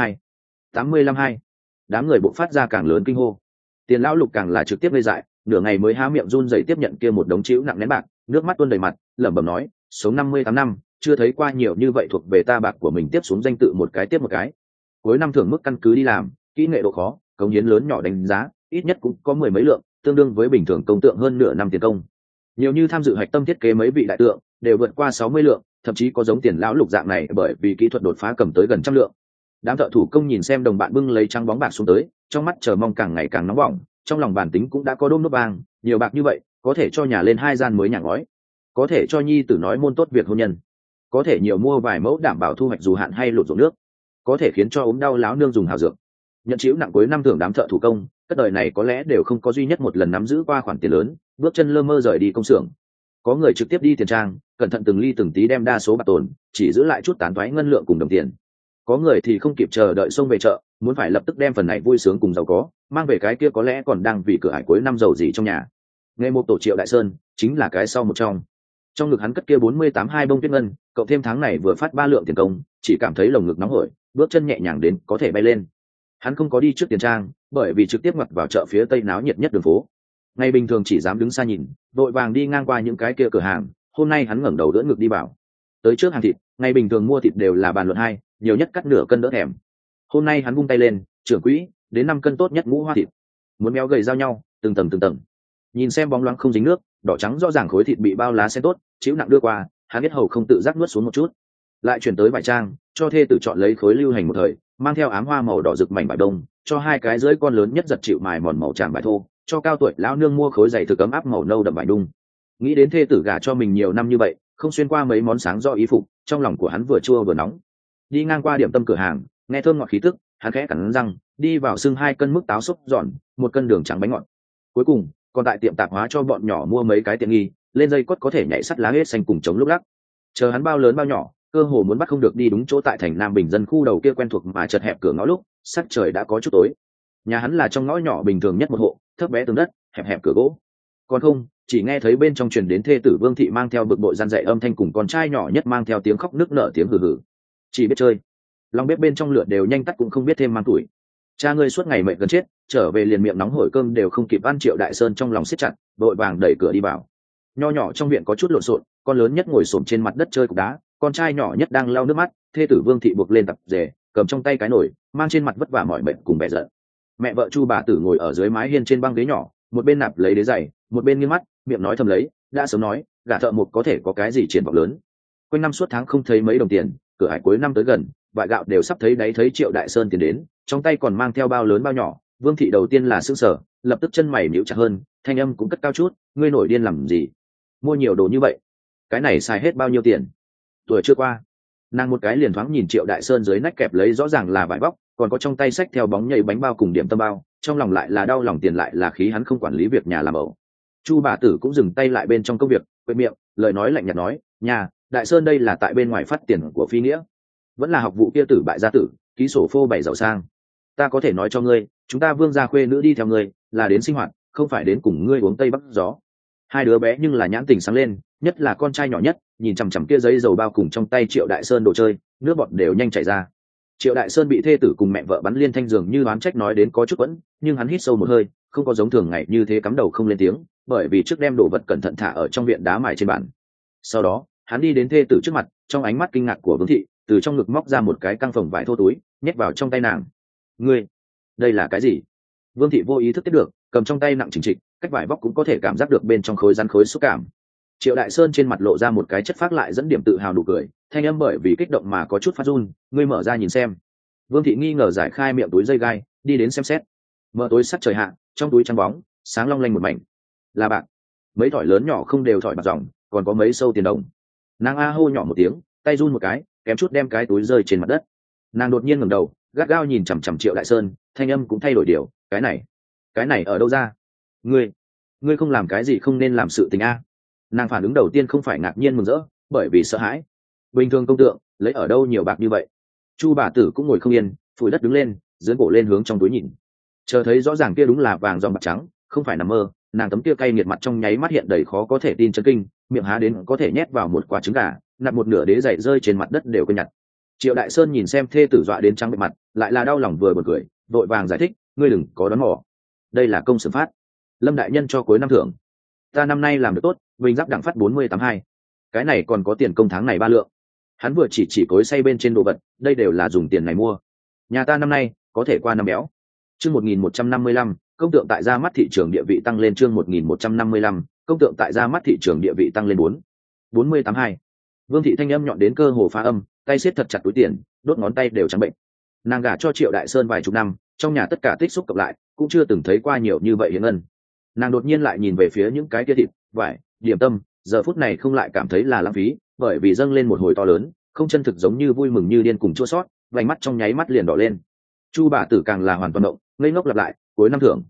85-2. Đám người bộ phát ra càng lớn kinh hô. Tiền lão lục càng là trực tiếp gây dại, nửa ngày mới há miệng run rẩy tiếp nhận kia một đống chĩu nặng nén bạc, nước mắt tuôn đầy mặt, lẩm bẩm nói, sống 58 năm chưa thấy qua nhiều như vậy thuộc về ta bạc của mình tiếp xuống danh tự một cái tiếp một cái. Cuối năm thưởng mức căn cứ đi làm, kỹ nghệ độ khó, cống hiến lớn nhỏ đánh giá, ít nhất cũng có 10 mấy lượng, tương đương với bình thường công tượng hơn nửa năm tiền công. Nhiều như tham dự hạch tâm thiết kế mấy vị đại tượng đều vượt qua 60 lượng, thậm chí có giống Tiền lão lục dạng này bởi vì kỹ thuật đột phá cầm tới gần trăm lượng. Đám thợ thủ công nhìn xem đồng bạn bưng lấy trắng bóng bạc xuống tới, trong mắt chờ mong càng ngày càng nóng bỏng, trong lòng bản tính cũng đã có đôm nốt bang, nhiều bạc như vậy có thể cho nhà lên 2 gian mới nhà ngói, có thể cho nhi tử nói môn tốt việc hôn nhân, có thể nhiều mua vài mẫu đảm bảo thu hoạch dù hạn hay lụt ruộng nước, có thể khiến cho ốm đau láo nương dùng hào dược. Nhận chịu nặng cuối năm thưởng đám thợ thủ công các đời này có lẽ đều không có duy nhất một lần nắm giữ qua khoản tiền lớn, bước chân lơ mơ rời đi công xưởng. Có người trực tiếp đi tiền trang, cẩn thận từng ly từng tí đem đa số bạc tồn, chỉ giữ lại chút tán toái ngân lượng cùng đồng tiền. Có người thì không kịp chờ đợi xông về chợ, muốn phải lập tức đem phần này vui sướng cùng giàu có mang về cái kia có lẽ còn đang vì cửa ải cuối năm giàu gì trong nhà. Nghề một tổ Triệu Đại Sơn chính là cái sau một trong ngực hắn cất kia 48 bông tuyết ngân, cộng thêm tháng này vừa phát 3 lượng tiền công, chỉ cảm thấy lồng ngực nóng hổi, bước chân nhẹ nhàng đến có thể bay lên. Hắn không có đi trước tiền trang, bởi vì trực tiếp ngoặt vào chợ phía tây náo nhiệt nhất đường phố. Ngày bình thường chỉ dám đứng xa nhìn, vội vàng đi ngang qua những cái kia cửa hàng, hôm nay hắn ngẩng đầu đỡ ngực đi vào. Tới trước hàng thịt, ngày bình thường mua thịt đều là bàn luận hai, nhiều nhất cắt nửa cân đỡ thèm. Hôm nay hắn vung tay lên, trưởng quỹ, đến 5 cân tốt nhất ngũ hoa thịt. Muốn béo gầy giao nhau, từng tầng. Nhìn xem bóng loáng không dính nước, đỏ trắng rõ ràng khối thịt bị bao lá sen tốt, chịu nặng đưa qua, hắn biết hầu không tự giác nuốt xuống một chút. Lại chuyển tới vải trang, cho thê tử chọn lấy khối lưu hành một thời, mang theo ám hoa màu đỏ rực mảnh vải đông, cho 2 cái rưỡi con lớn nhất giật chịu mài mòn màu tràm vải thô, cho cao tuổi lão nương mua khối giày thực ấm áp màu nâu đậm vải đung. Nghĩ đến thê tử gả cho mình nhiều năm như vậy, không xuyên qua mấy món sáng do ý phục, trong lòng của hắn vừa chua vừa nóng. Đi ngang qua điểm tâm cửa hàng, nghe thơm ngọt khí tức, hắn khẽ cắn răng, đi vào xưng 2 cân mức táo xúc giòn, 1 cân đường trắng bánh ngọt. Cuối cùng, còn tại tiệm tạp hóa cho bọn nhỏ mua mấy cái tiện nghi, lên dây cốt có thể nhảy sắt lá hết xanh cùng chống lúc lắc. Chờ hắn bao lớn bao nhỏ, cơ hồ muốn bắt không được đi đúng chỗ tại thành Nam Bình dân khu đầu kia quen thuộc mà chật hẹp cửa ngõ lúc, sắc trời đã có chút tối. Nhà hắn là trong ngõ nhỏ bình thường nhất một hộ, thấp bé tường đất, hẹp cửa gỗ. Còn không, chỉ nghe thấy bên trong truyền đến thê tử Vương thị mang theo bực bội gian dạy âm thanh cùng con trai nhỏ nhất mang theo tiếng khóc nức nở tiếng hừ hừ. Chỉ biết chơi. Lòng bếp bên trong lửa đều nhanh tắt cũng không biết thêm mang tuổi. Cha ngươi suốt ngày mệt gần chết, trở về liền miệng nóng hổi cơm đều không kịp ăn. Triệu Đại Sơn trong lòng siết chặt, vội vàng đẩy cửa đi vào. Nho nhỏ trong viện có chút lộn xộn, con lớn nhất ngồi xổm trên mặt đất chơi cục đá, con trai nhỏ nhất đang lau nước mắt, thê tử Vương thị buộc lên tập rể, cầm trong tay cái nồi, mang trên mặt vất vả mỏi mệt cùng vẻ giận. Mẹ vợ Chu bà tử ngồi ở dưới mái hiên trên băng ghế nhỏ, một bên nạp lấy đế giày, một bên nghiêng mắt, miệng nói thầm lấy, đã sớm nói, gả thợ mộc có thể có cái gì triển vọng lớn. Quanh năm suốt tháng không thấy mấy đồng tiền, cửa hải cuối năm tới gần, vại gạo đều sắp thấy đáy thấy Triệu Đại Sơn tiền đến, trong tay còn mang theo bao lớn bao nhỏ. Vương thị đầu tiên là sững sờ, lập tức chân mày nhíu chặt hơn, thanh âm cũng cất cao chút, ngươi nổi điên làm gì? Mua nhiều đồ như vậy, cái này xài hết bao nhiêu tiền? Tuổi chưa qua, nàng một cái liền thoáng nhìn Triệu Đại Sơn dưới nách kẹp lấy rõ ràng là vải bóc, còn có trong tay xách theo bóng nhảy bánh bao cùng điểm tâm bao, trong lòng lại là đau lòng tiền lại là khí hắn không quản lý việc nhà làm ẩu. Chu bà tử cũng dừng tay lại bên trong công việc, quệt miệng, lời nói lạnh nhạt nói, nhà Đại Sơn đây là tại bên ngoài phát tiền của phi nghĩa, vẫn là học vụ kia tử bại gia tử, ký sổ phô bày giàu sang. Ta có thể nói cho ngươi, chúng ta Vương gia khuê nữ đi theo ngươi là đến sinh hoạt, không phải đến cùng ngươi uống tây bắc gió. Hai đứa bé nhưng là nhãn tình sáng lên, nhất là con trai nhỏ nhất, nhìn chằm chằm kia giấy dầu bao cùng trong tay Triệu Đại Sơn đồ chơi, nước bọt đều nhanh chảy ra. Triệu Đại Sơn bị thê tử cùng mẹ vợ bắn liên thanh dường như oán trách nói đến có chút quẫn, nhưng hắn hít sâu một hơi, không có giống thường ngày như thế cắm đầu không lên tiếng, bởi vì trước đem đồ vật cẩn thận thả ở trong viện đá mài trên bàn. Sau đó, hắn đi đến thê tử trước mặt, trong ánh mắt kinh ngạc của Vương thị, từ trong ngực móc ra một cái căng phồng vải thô túi, nhét vào trong tay nàng. Ngươi, đây là cái gì? Vương thị vô ý thức tiếp được, cầm trong tay nặng chỉnh trịch, cách vải bóc cũng có thể cảm giác được bên trong khối rắn khối xúc cảm. Triệu Đại Sơn trên mặt lộ ra một cái chất phác lại dẫn điểm tự hào nụ cười, thanh âm bởi vì kích động mà có chút phát run, ngươi mở ra nhìn xem. Vương thị nghi ngờ giải khai miệng túi dây gai, đi đến xem xét. Mở tối sắc trời hạ, trong túi trắng bóng, sáng long lanh một mảnh. Là bạc. Mấy thỏi lớn nhỏ không đều thỏi bạc ròng, còn có mấy sâu tiền đồng. Nàng a hô nhỏ một tiếng, tay run một cái, kém chút đem cái túi rơi trên mặt đất. Nàng đột nhiên ngẩng đầu, gắt gao nhìn chằm chằm Triệu Đại Sơn, thanh âm cũng thay đổi điều, cái này ở đâu ra? Ngươi không làm cái gì không nên làm sự tình a? Nàng phản ứng đầu tiên không phải ngạc nhiên mừng rỡ, bởi vì sợ hãi. bình thường công tượng lấy ở đâu nhiều bạc như vậy? Chu bà tử cũng ngồi không yên, phủi đất đứng lên, dưỡng cổ lên hướng trong túi nhìn, chờ thấy rõ ràng kia đúng là vàng giòn bạc trắng, không phải nằm mơ. Nàng tấm kia cay nghiệt mặt trong nháy mắt hiện đầy khó có thể tin chấn kinh, miệng há đến có thể nhét vào một quả trứng gà, nặn một nửa đế giày rơi trên mặt đất đều quên nhặt. Triệu Đại Sơn nhìn xem thê tử dọa đến trắng bệch mặt, lại là đau lòng vừa buồn cười, vội vàng giải thích, ngươi đừng có đoán mò, đây là công xử phát, Lâm đại nhân cho cuối năm thưởng, ta năm nay làm được tốt, vinh giáp đẳng phát 48.2, cái này còn có tiền công tháng này 3 lượng. Hắn vừa chỉ cối say bên trên đồ vật, đây đều là dùng tiền này mua. Nhà ta năm nay có thể qua năm béo. Chương 1155, công tượng tại ra mắt thị trường địa vị tăng lên. Chương 1155, công tượng tại ra mắt thị trường địa vị tăng lên 48.2. Vương thị thanh âm nhọn đến cơ hồ phá âm, tay siết thật chặt túi tiền, đốt ngón tay đều trắng bệnh. Nàng gả cho Triệu Đại Sơn vài chục năm, trong nhà tất cả tích xúc cộng lại cũng chưa từng thấy qua nhiều như vậy hiến ân. Nàng đột nhiên lại nhìn về phía những cái kia thịt, vải, điểm tâm, giờ phút này không lại cảm thấy là lãng phí, bởi vì dâng lên một hồi to lớn, không chân thực giống như vui mừng như điên cùng chua sót, vành mắt trong nháy mắt liền đỏ lên. Chu bà tử càng là hoàn toàn động, ngây ngốc lặp lại, cuối năm thưởng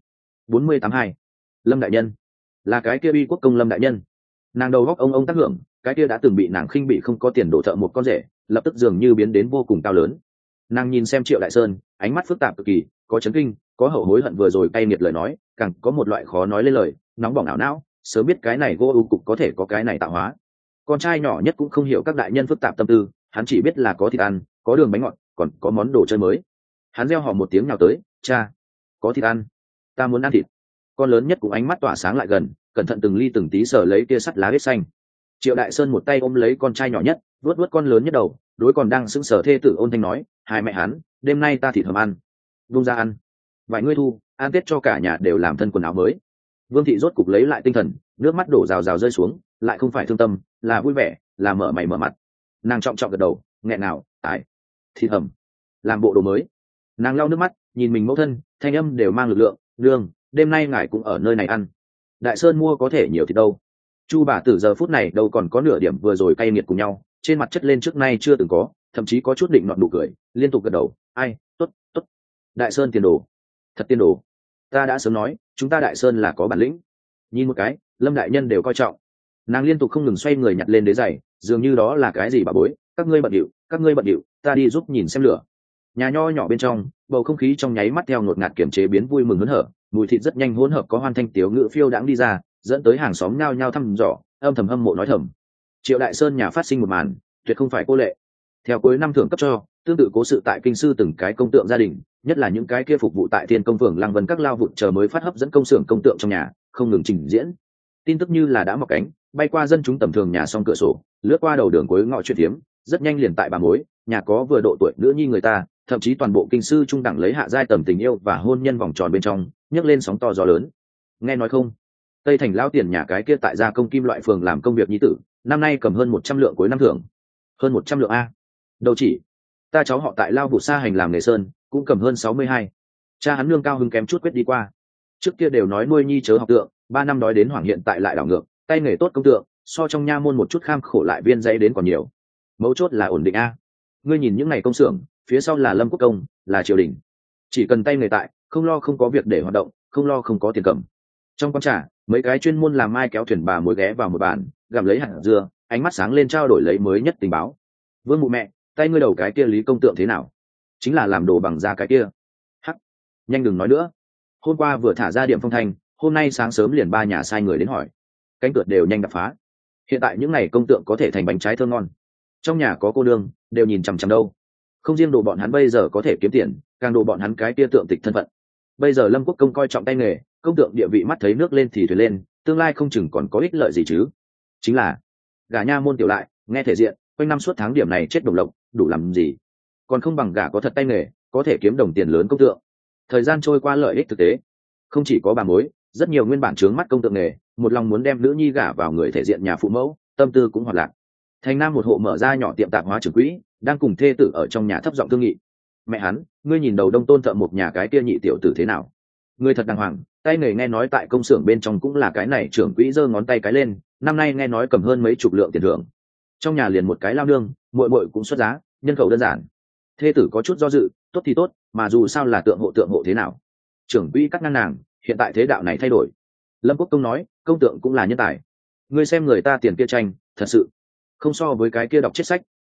48.2. Lâm đại nhân, là cái kia uy quốc công Lâm đại nhân. Nàng đầu góc ông tác hưởng, cái kia đã từng bị nàng khinh bị không có tiền đổ thợ một con rể, lập tức dường như biến đến vô cùng cao lớn. Nàng nhìn xem Triệu Đại Sơn, ánh mắt phức tạp cực kỳ, có chấn kinh, có hậu hối hận vừa rồi cay nghiệt lời nói, càng có một loại khó nói lên lời, nóng bỏng ảo não, sớm biết cái này vô ưu cục có thể có cái này tạo hóa. Con trai nhỏ nhất cũng không hiểu các đại nhân phức tạp tâm tư, hắn chỉ biết là có thịt ăn, có đường bánh ngọt, còn có món đồ chơi mới. Hắn reo hò một tiếng nào tới, cha, có thịt ăn, ta muốn ăn thịt. Con lớn nhất cũng ánh mắt tỏa sáng lại gần, cẩn thận từng ly từng tí sờ lấy kia sắt lá huyết xanh. Triệu Đại Sơn một tay ôm lấy con trai nhỏ nhất, vuốt vuốt con lớn nhất đầu, đối còn đang sững sờ thê tử ôn thanh nói, hai mẹ hắn, đêm nay ta thịt hầm ăn, vung ra ăn. Vài ngươi thu, ăn tết cho cả nhà đều làm thân quần áo mới. Vương thị rốt cục lấy lại tinh thần, nước mắt đổ rào rào rơi xuống, lại không phải thương tâm, là vui vẻ, là mở mày mở mặt. Nàng trọng trọng gật đầu, nghẹn nào, ải, thịt hầm, làm bộ đồ mới. Nàng lau nước mắt, nhìn mình mẫu thân, thanh âm đều mang lực lượng, nương, đêm nay ngài cũng ở nơi này ăn. Đại Sơn mua có thể nhiều thịt đâu. Chu bà tử giờ phút này đâu còn có nửa điểm vừa rồi cay nghiệt cùng nhau, trên mặt chất lên trước nay chưa từng có, thậm chí có chút định nọt nụ cười, liên tục gật đầu, ai, tốt, tốt. Đại Sơn tiền đồ, thật tiền đồ. Ta đã sớm nói, chúng ta Đại Sơn là có bản lĩnh. Nhìn một cái, Lâm đại nhân đều coi trọng. Nàng liên tục không ngừng xoay người nhặt lên đế giày, dường như đó là cái gì bà bối, các ngươi bận điệu, các ngươi bận điệu, ta đi giúp nhìn xem lửa. Nhà nho nhỏ bên trong, bầu không khí trong nháy mắt theo ngột ngạt kiểm chế biến vui mừng hớn hở, mùi thịt rất nhanh hỗn hợp có hoan thanh tiếu ngữ phiêu đãng đi ra, dẫn tới hàng xóm nhao nhao thăm dò, âm thầm hâm mộ nói thầm. Triệu Đại Sơn nhà phát sinh một màn, tuyệt không phải cô lệ. Theo cuối năm thưởng cấp cho, tương tự cố sự tại kinh sư từng cái công tượng gia đình, nhất là những cái kia phục vụ tại Thiên Công phường Lăng Vân các lao vụt chờ mới phát hấp dẫn công xưởng công tượng trong nhà, không ngừng trình diễn. Tin tức như là đã mọc cánh, bay qua dân chúng tầm thường nhà song cửa sổ, lướt qua đầu đường cuối ngõ chuyện tiếm, rất nhanh liền tại bà mối, nhà có vừa độ tuổi nữ nhi người ta, thậm chí toàn bộ kinh sư trung đẳng lấy hạ giai tầm tình yêu và hôn nhân vòng tròn bên trong, nhấc lên sóng to gió lớn. Nghe nói không? Tây Thành lao tiền nhà cái kia tại gia công kim loại phường làm công việc nhi tử, năm nay cầm hơn 100 lượng cuối năm thưởng. Hơn 100 lượng a. Đâu chỉ, ta cháu họ tại lao vụ xa hành làm nghề sơn, cũng cầm hơn 62. Cha hắn lương cao hứng kém chút quyết đi qua. Trước kia đều nói nuôi nhi chớ học tượng, 3 năm đói đến hoảng hiện tại lại đảo ngược, tay nghề tốt công tượng, so trong nha môn một chút kham khổ lại viên dãy đến còn nhiều. Mấu chốt là ổn định a. Ngươi nhìn những ngày công xưởng, phía sau là Lâm Quốc công, là triều đình. Chỉ cần tay nghề tại, không lo không có việc để hoạt động, không lo không có tiền cầm. Trong quán trà, mấy cái chuyên môn làm mai kéo thuyền bà mối ghé vào một bàn, gặm lấy hạt dưa, ánh mắt sáng lên trao đổi lấy mới nhất tình báo. Vương mụ mẹ, tay ngươi đầu cái kia Lý công tượng thế nào? Chính là làm đồ bằng da cái kia. Hắc, nhanh đừng nói nữa. Hôm qua vừa thả ra điểm phong thanh, hôm nay sáng sớm liền 3 nhà sai người đến hỏi, cánh cửa đều nhanh đập phá. Hiện tại những ngày công tượng có thể thành bánh trái thơm ngon, trong nhà có cô đương đều nhìn chằm chằm đâu. Không riêng đồ bọn hắn bây giờ có thể kiếm tiền, càng đồ bọn hắn cái kia tượng tịch thân phận. Bây giờ Lâm Quốc công coi trọng tay nghề, công tượng địa vị mắt thấy nước lên thì thuyền lên, tương lai không chừng còn có ích lợi gì chứ. Chính là gả nha môn tiểu lại, nghe thể diện, quanh năm suốt tháng điểm này chết đồng lộc, đủ làm gì? Còn không bằng gả có thật tay nghề, có thể kiếm đồng tiền lớn công tượng. Thời gian trôi qua lợi ích thực tế, không chỉ có bà mối, rất nhiều nguyên bản trướng mắt công tượng nghề, một lòng muốn đem nữ nhi gả vào người thể diện nhà phụ mẫu, tâm tư cũng hoạt lạc. Thành Nam một hộ mở ra nhỏ tiệm tạp hóa trưởng quỹ, đang cùng thê tử ở trong nhà thấp giọng thương nghị. Mẹ hắn, ngươi nhìn đầu đông tôn thợ một nhà cái kia nhị tiểu tử thế nào? Ngươi thật đàng hoàng, tay nghề nghe nói tại công xưởng bên trong cũng là cái này, trưởng quỹ giơ ngón tay cái lên, năm nay nghe nói cầm hơn mấy chục lượng tiền thưởng. Trong nhà liền một cái lao nương, muội muội cũng xuất giá, nhân khẩu đơn giản. Thê tử có chút do dự, tốt thì tốt, mà dù sao là tượng hộ thế nào? Trưởng quỹ cắt ngang nàng, hiện tại thế đạo này thay đổi. Lâm Quốc công nói, công tượng cũng là nhân tài. Ngươi xem người ta tiền kia tranh, thật sự không so với cái kia đọc chết sách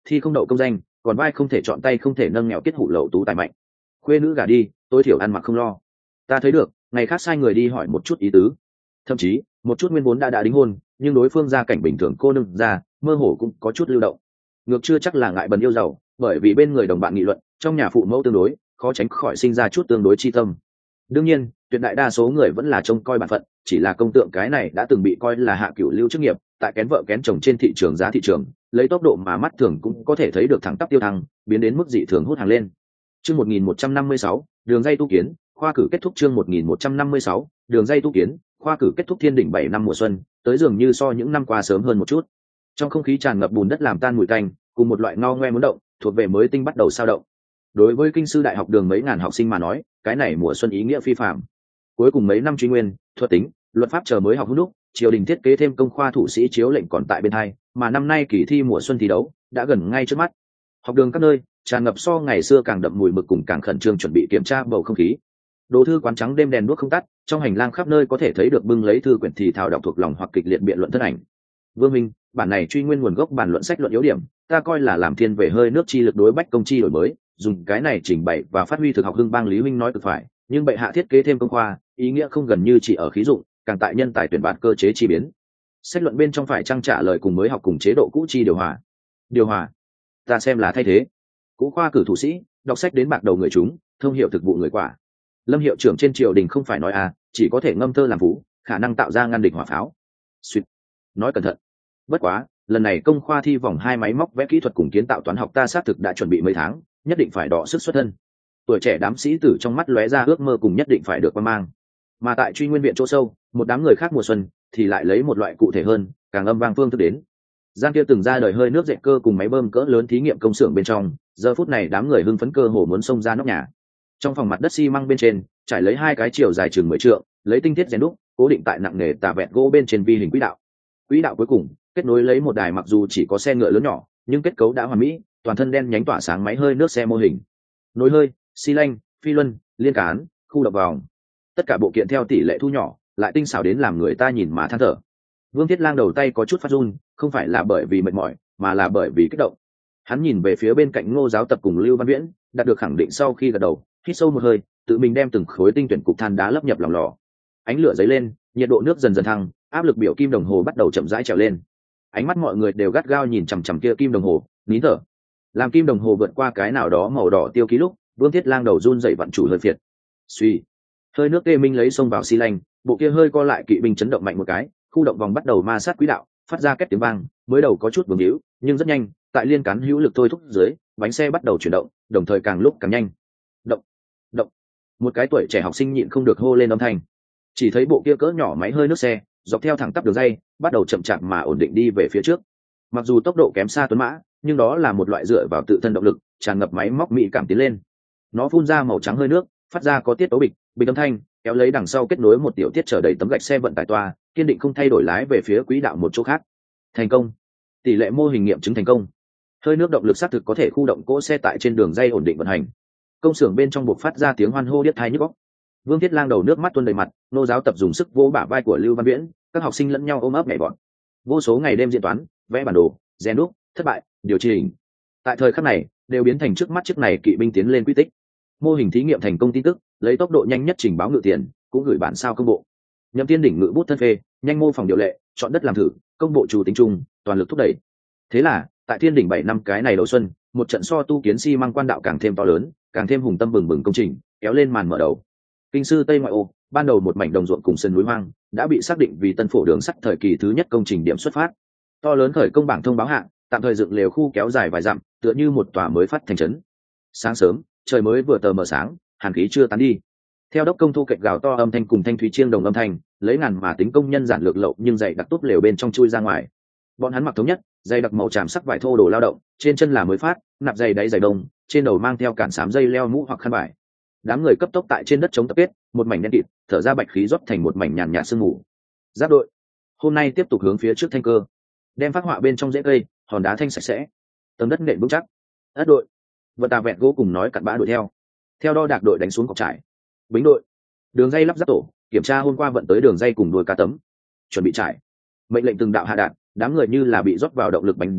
thi không đậu công danh, còn vai không thể chọn tay không thể nâng nghèo kết hủ lậu tú tài mạnh. Khuê nữ gả đi, tối thiểu ăn mặc không lo. Ta thấy được, ngày khác sai người đi hỏi một chút ý tứ. Thậm chí một chút nguyên vốn đã đính hôn nhưng đối phương gia cảnh bình thường cô nương ra mơ hồ cũng có chút lưu động. Ngược chưa chắc là ngại bần yêu giàu, bởi vì bên người đồng bạn nghị luận trong nhà phụ mẫu tương đối, khó tránh khỏi sinh ra chút tương đối chi tâm. Đương nhiên tuyệt đại đa số người vẫn là trông coi bản phận, chỉ là công tượng cái này đã từng bị coi là hạ cửu lưu chức nghiệp, tại kén vợ kén chồng trên thị trường giá thị trường lấy tốc độ mà mắt thường cũng có thể thấy được thẳng tắp tiêu thăng, biến đến mức dị thường hút hàng lên. Chương 1156, đường dây tu kiến, khoa cử kết thúc. Chương 1156, đường dây tu kiến, khoa cử kết thúc. Thiên đỉnh 7 năm mùa xuân tới dường như so những năm qua sớm hơn một chút. Trong không khí tràn ngập bùn đất làm tan mùi tanh, cùng một loại ngao ngoe muốn động, thuộc về mới tinh bắt đầu sao động. Đối với kinh sư đại học đường mấy ngàn học sinh mà nói, cái này mùa xuân ý nghĩa phi phàm. Cuối cùng mấy năm truy nguyên, thuật tính, luật pháp chờ mới học hút đúc, triều đình thiết kế thêm công khoa thủ sĩ chiếu lệnh còn tại bên hai, mà năm nay kỳ thi mùa xuân thi đấu đã gần ngay trước mắt. Học đường các nơi tràn ngập so ngày xưa càng đậm mùi mực cùng càng khẩn trương chuẩn bị kiểm tra bầu không khí. Đồ thư quán trắng đêm đèn đuốc không tắt, trong hành lang khắp nơi có thể thấy được bưng lấy thư quyển thì thảo đọc thuộc lòng hoặc kịch liệt biện luận thân ảnh. Vương Minh, bản này truy nguyên nguồn gốc bản luận sách luận yếu điểm, ta coi là làm thiên về hơi nước chi lực đối bách công chi đổi mới, dùng cái này trình bày và phát huy thực học hưng bang Lý huynh nói cực phải, nhưng bệ hạ thiết kế thêm công khoa, ý nghĩa không gần như chỉ ở khí dụng, càng tại nhân tài tuyển bạt cơ chế chi biến. Sách luận bên trong phải trang trả lời cùng mới học cùng chế độ cũ chi điều hòa. Điều hòa, ta xem là thay thế. Cũ khoa cử thủ sĩ, đọc sách đến bạc đầu người chúng, thông hiệu thực vụ người quả. Lâm hiệu trưởng trên triều đình không phải nói chỉ có thể ngâm thơ làm vũ, khả năng tạo ra ngăn địch hỏa pháo. Xuyệt. Nói cẩn thận. Bất quá, lần này công khoa thi vòng 2 máy móc vẽ kỹ thuật cùng kiến tạo toán học ta xác thực đã chuẩn bị mấy tháng, nhất định phải đọ sức xuất thân. Tuổi trẻ đám sĩ tử trong mắt lóe ra ước mơ cùng nhất định phải được quan mang. Mà tại truy nguyên viện chỗ sâu, một đám người khác mùa xuân thì lại lấy một loại cụ thể hơn, càng âm vang phương thức đến. Gian kia từng ra đời hơi nước dệt cơ cùng máy bơm cỡ lớn thí nghiệm công xưởng bên trong, giờ phút này đám người hưng phấn cơ hồ muốn xông ra nóc nhà. Trong phòng mặt đất xi măng bên trên trải lấy 2 cái chiều dài chừng 10 trượng, lấy tinh thiết rèn đúc cố định tại nặng nề tà vẹn gỗ bên trên vi hình quỹ đạo. Quỹ đạo cuối cùng kết nối lấy một đài mặc dù chỉ có xe ngựa lớn nhỏ nhưng kết cấu đã hoàn mỹ, toàn thân đen nhánh tỏa sáng máy hơi nước xe mô hình, nối hơi, xi lanh, phi luân, liên cán, khu đập vòng, tất cả bộ kiện theo tỷ lệ thu nhỏ lại tinh xảo đến làm người ta nhìn mà than thở. Vương Thiết Lang đầu tay có chút phát run, không phải là bởi vì mệt mỏi mà là bởi vì kích động. Hắn nhìn về phía bên cạnh Ngô Giáo Tập cùng Lưu Văn Viễn, đạt được khẳng định sau khi gật đầu, hít sâu một hơi, tự mình đem từng khối tinh tuyển cục than đá lấp nhập lòng lò. Ánh lửa dấy lên, nhiệt độ nước dần dần thăng, áp lực biểu kim đồng hồ bắt đầu chậm rãi trèo lên. Ánh mắt mọi người đều gắt gao nhìn chằm chằm kia kim đồng hồ, nín thở. Làm kim đồng hồ vượt qua cái nào đó màu đỏ tiêu ký lúc, Vương Thiết Lang đầu run dậy vặn chủ hơi phiệt. Suy, hơi nước tê minh lấy xông vào xi lanh, bộ kia hơi co lại kỵ binh chấn động mạnh một cái, khu động vòng bắt đầu ma sát quỹ đạo, phát ra két tiếng vang, mới đầu có chút vương hữu, nhưng rất nhanh, tại liên cán hữu lực thôi thúc dưới, bánh xe bắt đầu chuyển động, đồng thời càng lúc càng nhanh. Động, động. Một cái tuổi trẻ học sinh nhịn không được hô lên âm thanh. Chỉ thấy bộ kia cỡ nhỏ máy hơi nước xe, dọc theo thẳng tắp đường dây, bắt đầu chậm chạp mà ổn định đi về phía trước. Mặc dù tốc độ kém xa tuấn mã, nhưng đó là một loại dựa vào tự thân động lực, tràn ngập máy móc mỹ cảm tiến lên. Nó phun ra màu trắng hơi nước, phát ra có tiết tấu bịch, bịch âm thanh, kéo lấy đằng sau kết nối một tiểu tiết chở đầy tấm gạch xe vận tải toa, kiên định không thay đổi lái về phía quỹ đạo một chỗ khác. Thành công. Tỷ lệ mô hình nghiệm chứng thành công. Hơi nước động lực xác thực có thể khu động cỗ xe tại trên đường dây ổn định vận hành. Công xưởng bên trong buộc phát ra tiếng hoan hô điếc tai nhức óc. Vương Thiết Lang đầu nước mắt tuôn đầy mặt, Nô Giáo Tập dùng sức vỗ bả vai của Lưu Văn Viễn, các học sinh lẫn nhau ôm ấp nhảy vọt. Vô số ngày đêm diễn toán, vẽ bản đồ, rèn đúc, thất bại, điều chỉnh. Tại thời khắc này, đều biến thành trước mắt chiếc này kỵ binh tiến lên quy tích. Mô hình thí nghiệm thành công tin tức, lấy tốc độ nhanh nhất trình báo ngự tiền, cũng gửi bản sao công bộ. Nhậm Tiên đỉnh ngự bút thân phê, nhanh mô phỏng điều lệ, chọn đất làm thử, công bộ chủ tính chung, toàn lực thúc đẩy. Thế là, tại Thiên đỉnh 7 năm cái này đầu xuân, một trận so tu kiến xi măng quan đạo càng thêm to lớn, càng thêm hùng tâm bừng bừng công trình, kéo lên màn mở đầu. Kinh sư Tây ngoại ô, ban đầu một mảnh đồng ruộng cùng sân núi hoang, đã bị xác định vì tân phổ đường sắt thời kỳ thứ nhất công trình điểm xuất phát. To lớn khởi công bảng thông báo hạng, tạm thời dựng lều khu kéo dài vài dặm, tựa như một tòa mới phát thành trấn. Sáng sớm, trời mới vừa tờ mờ sáng, hàn khí chưa tán đi. Theo đốc công thu kệch gào to âm thanh cùng thanh thúy chiêng đồng âm thanh, lấy ngàn mà tính công nhân giản lược lậu nhưng dày đặc túp lều bên trong chui ra ngoài. Bọn hắn mặc thống nhất, dày đặc màu tràm sắc vải thô đồ lao động, trên chân là mới phát, nạp dày đáy dày đông, trên đầu mang theo cản xám dây leo mũ hoặc khăn vải. Đám người cấp tốc tại trên đất chống tập kết, một mảnh đen kịt, thở ra bạch khí rót thành một mảnh nhàn nhạt sương mù. Giáp đội, hôm nay tiếp tục hướng phía trước thanh cơ, đem phát họa bên trong rễ cây, hòn đá thanh sạch sẽ, tầng đất nện vững chắc. Ất đội, vận tà vẹn gỗ cùng nói cặn bã đội theo đo đạc đội đánh xuống cọc trải. Bính đội, đường dây lắp ráp tổ, kiểm tra hôm qua vận tới đường dây cùng đuôi cá tấm, chuẩn bị trải. Mệnh lệnh từng đạo hạ đạn, đám người như là bị rót vào động lực bánh răng,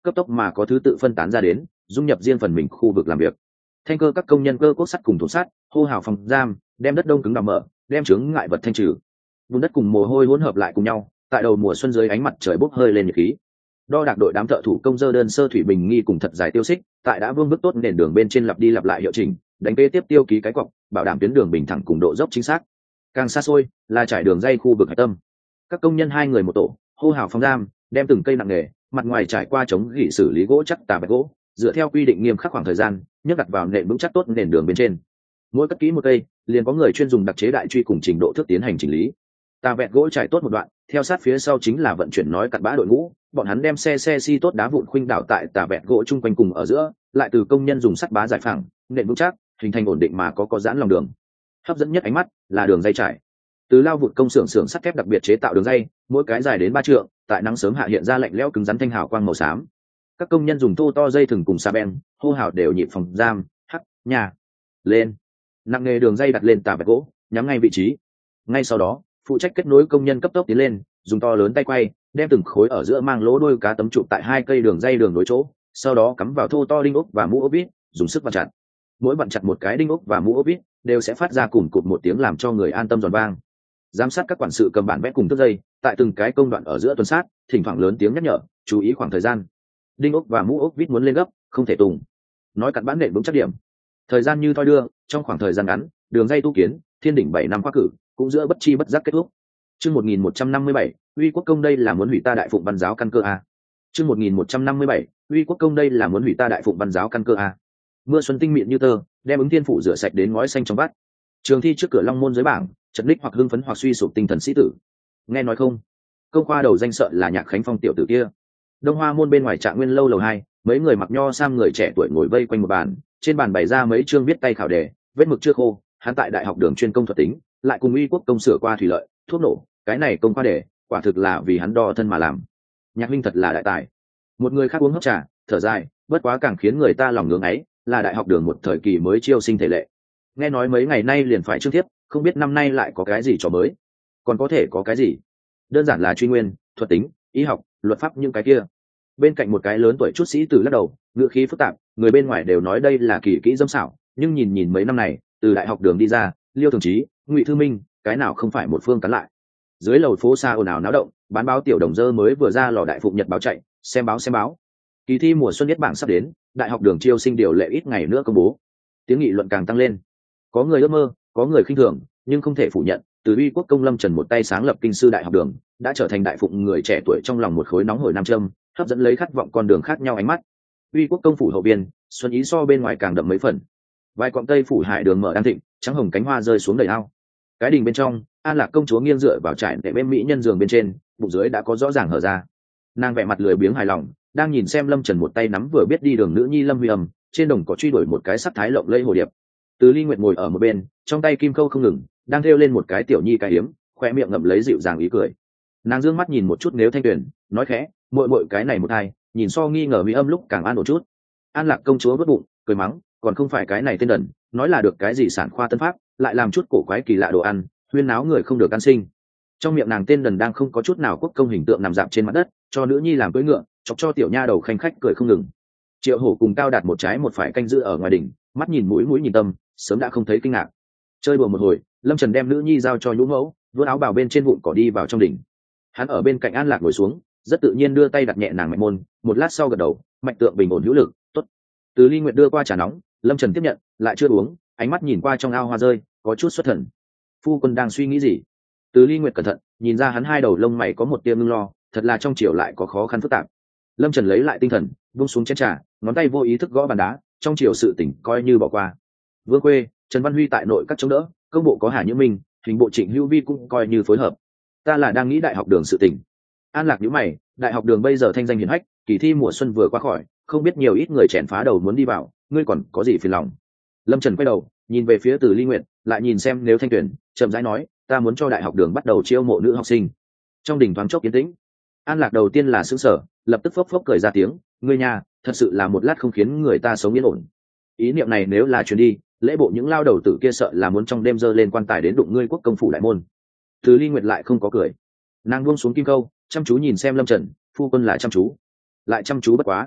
cấp tốc mà có thứ tự phân tán ra đến, dung nhập riêng phần mình khu vực làm việc. Thanh cơ các công nhân cơ cốt sắt cùng thùng sắt hô hào phòng giam, đem đất đông cứng đào mở, đem chướng ngại vật thanh trừ. Bùn đất cùng mồ hôi hỗn hợp lại cùng nhau, tại đầu mùa xuân dưới ánh mặt trời bốc hơi lên nhiệt khí. Đo đạc đội đám thợ thủ công dơ đơn sơ thủy bình nghi cùng thật dài tiêu xích, tại đã vương bước tốt nền đường bên trên lặp đi lặp lại hiệu chỉnh, đánh kế tiếp tiêu ký cái cọc, bảo đảm tuyến đường bình thẳng cùng độ dốc chính xác. Càng xa xôi là trải đường dây khu vực hải tâm. Các công nhân hai người một tổ, hô hào phòng giam, đem từng cây nặng nghề, mặt ngoài trải qua chống gỉ xử lý gỗ chắc tà bạch gỗ, dựa theo quy định nghiêm khắc khoảng thời gian, nhấc đặt vào nền vững chắc tốt nền đường bên trên. Mỗi cất kỹ một cây, liền có người chuyên dùng đặc chế đại truy cùng trình độ thước tiến hành chỉnh lý. Tà vẹt gỗ trải tốt một đoạn, theo sát phía sau chính là vận chuyển nói cặn bã đội ngũ, bọn hắn đem xe xi tốt đá vụn khuynh đảo tại tà vẹt gỗ chung quanh cùng ở giữa, lại từ công nhân dùng sắt bá giải phẳng, nền vững chắc, hình thành ổn định mà có giãn lòng đường. Hấp dẫn nhất ánh mắt là đường dây trải. Từ lao vụt công xưởng sắt thép đặc biệt chế tạo đường dây, mỗi cái dài đến 3 trượng, tại nắng sớm hạ hiện ra lạnh lẽo cứng rắn thanh hào quang màu xám. Các công nhân dùng thô to dây thừng cùng xà beng, hô hào đều nhịp phòng giam, hắc, nhà, lên. Nặng nghề đường dây đặt lên tà vẹt gỗ, nhắm ngay vị trí. Ngay sau đó, phụ trách kết nối công nhân cấp tốc tiến lên, dùng to lớn tay quay, đem từng khối ở giữa mang lỗ đôi cá tấm trụ tại 2 cây đường dây đường nối chỗ, sau đó cắm vào thô to đinh ốc và mũ ốc vít, dùng sức vặn chặt. Mỗi vặn chặt một cái đinh ốc và mũ ốc vít, đều sẽ phát ra cùn cụt một tiếng làm cho người an tâm giòn vang. Giám sát các quản sự cầm bản vẽ cùng thước dây, tại từng cái công đoạn ở giữa tuần sát, thỉnh thoảng lớn tiếng nhắc nhở, chú ý khoảng thời gian. Đinh ốc và mũ ốc vít muốn lên gấp, không thể tùng. Nói cặn bản nền vững chắc điểm. Thời gian như thoi đưa, trong khoảng thời gian ngắn, đường dây tu kiến, thiên đỉnh 7 năm khoa cử, cũng giữa bất chi bất giác kết thúc. Chương 1157, Uy Quốc công đây là muốn hủy ta Đại Phụng Văn giáo căn cơ a. Chương 1157, Uy Quốc công đây là muốn hủy ta Đại Phụng Văn giáo căn cơ a. Mưa xuân tinh mịn như tơ, đem ứng thiên phủ rửa sạch đến ngói xanh trong vắt. Trường thi trước cửa Long môn dưới bảng, chật ních hoặc hưng phấn hoặc suy sụp tinh thần sĩ tử. Nghe nói không? Công khoa đầu danh sợ là Nhạc Khánh Phong tiểu tử kia. Đông Hoa môn bên ngoài Trạng Nguyên lâu lầu 2, mấy người mặc nho sam người trẻ tuổi ngồi vây quanh một bàn, trên bàn bày ra mấy chương viết tay khảo đề, vết mực chưa khô, hắn tại đại học đường chuyên công thuật tính, lại cùng Uy Quốc công sửa qua thủy lợi, thuốc nổ, cái này công khoa đề, quả thực là vì hắn đo thân mà làm. Nhạc huynh thật là đại tài. Một người khác uống hớp trà, thở dài, bất quá càng khiến người ta lòng ngưỡng ấy, là đại học đường một thời kỳ mới chiêu sinh thể lệ. Nghe nói mấy ngày nay liền phải trương thiếp, không biết năm nay lại có cái gì trò mới. Còn có thể có cái gì? Đơn giản là truy nguyên, thuật tính, y học, luật pháp những cái kia. Bên cạnh một cái lớn tuổi chút sĩ tử lắc đầu, ngữ khí phức tạp, người bên ngoài đều nói đây là kỳ kỹ dâm xảo, nhưng nhìn mấy năm này, từ đại học đường đi ra, Liêu Thường Chí, Ngụy Thư Minh, cái nào không phải một phương cắn lại. Dưới lầu phố xa ồn ào náo động, bán báo tiểu đồng dơ mới vừa ra lò đại phụng nhật báo chạy, xem báo. Kỳ thi mùa xuân nhất bảng sắp đến, đại học đường chiêu sinh điều lệ ít ngày nữa công bố. Tiếng nghị luận càng tăng lên. Có người ước mơ, có người khinh thường, nhưng không thể phủ nhận, từ Uy Quốc công Lâm Trần một tay sáng lập kinh sư đại học đường, đã trở thành đại phụng người trẻ tuổi trong lòng một khối nóng hổi nam châm, hấp dẫn lấy khát vọng con đường khác nhau ánh mắt. Uy Quốc công phủ hậu biên, xuân ý so bên ngoài càng đậm mấy phần. Vài cọng tây phủ hải đường mở đang thịnh, trắng hồng cánh hoa rơi xuống đầy ao. Cái đình bên trong, An Lạc công chúa nghiêng dựa vào trải để bên mỹ nhân giường bên trên, bụng dưới đã có rõ ràng hở ra. Nàng vẻ mặt lười biếng hài lòng, đang nhìn xem Lâm Trần một tay nắm vừa biết đi đường nữ nhi Lâm Huy Âm, trên đồng có truy đuổi một cái sắc thái lộng lẫy hồ điệp. Từ Ly Nguyệt ngồi ở một bên, trong tay kim khâu không ngừng, đang thêu lên một cái tiểu nhi cái hiếm, khoe miệng ngậm lấy dịu dàng ý cười. Nàng dương mắt nhìn một chút Nếu Thanh Tuyền, nói khẽ, muội cái này một thai, nhìn so nghi ngờ Huy Âm lúc càng an ổn chút. An Lạc công chúa vớt bụng, cười mắng, còn không phải cái này tên đần, nói là được cái gì sản khoa tân pháp, lại làm chút cổ quái kỳ lạ đồ ăn, huyên náo người không được ăn sinh. Trong miệng nàng tên đần đang không có chút nào quốc công hình tượng nằm dạp trên mặt đất, cho nữ nhi làm cưỡi ngựa, chọc cho tiểu nha đầu khanh khách cười không ngừng. Triệu Hổ cùng Cao Đạt một trái một phải canh giữ ở ngoài đỉnh, mắt nhìn mũi nhìn tâm, sớm đã không thấy kinh ngạc. Chơi đùa một hồi, Lâm Trần đem nữ nhi giao cho nhũ mẫu, vớt áo bào bên trên vụn cỏ đi vào trong đỉnh. Hắn ở bên cạnh An Lạc ngồi xuống, rất tự nhiên đưa tay đặt nhẹ nàng mạch môn, một lát sau gật đầu, mạch tượng bình ổn hữu lực, tốt. Từ Ly Nguyệt đưa qua trà nóng, Lâm Trần tiếp nhận, lại chưa uống, ánh mắt nhìn qua trong ao hoa rơi, có chút xuất thần. Phu quân đang suy nghĩ gì? Từ Ly Nguyệt cẩn thận, nhìn ra hắn hai đầu lông mày có một tia ngưng lo, thật là trong chiều lại có khó khăn phức tạp. Lâm Trần lấy lại tinh thần, buông xuống chén trà, ngón tay vô ý thức gõ bàn đá, trong chiều sự tỉnh coi như bỏ qua. Vương Khuê, Trần Văn Huy tại nội các chống đỡ, công bộ có Hà Nhữ Minh, hình bộ Trịnh Hữu Vi cũng coi như phối hợp. Ta là đang nghĩ đại học đường sự tỉnh. An Lạc nhíu mày, đại học đường bây giờ thanh danh hiển hách, kỳ thi mùa xuân vừa qua khỏi, không biết nhiều ít người chèn phá đầu muốn đi vào, ngươi còn có gì phiền lòng? Lâm Trần quay đầu, nhìn về phía Từ Ly Nguyệt, lại nhìn xem Nếu Thanh Tuyền, chậm rãi nói, ta muốn cho đại học đường bắt đầu chiêu mộ nữ học sinh. Trong đình thoáng chốc yên tĩnh. An Lạc đầu tiên là sững sờ, lập tức phốc phốc cười ra tiếng, ngươi nhà, thật sự là một lát không khiến người ta sống yên ổn. Ý niệm này nếu là truyền đi, lễ bộ những lao đầu tử kia sợ là muốn trong đêm giơ lên quan tài đến đụng ngươi quốc công phủ đại môn. Từ Ly Nguyệt lại không có cười, nàng buông xuống kim câu, chăm chú nhìn xem Lâm Trần, phu quân lại chăm chú bất quá.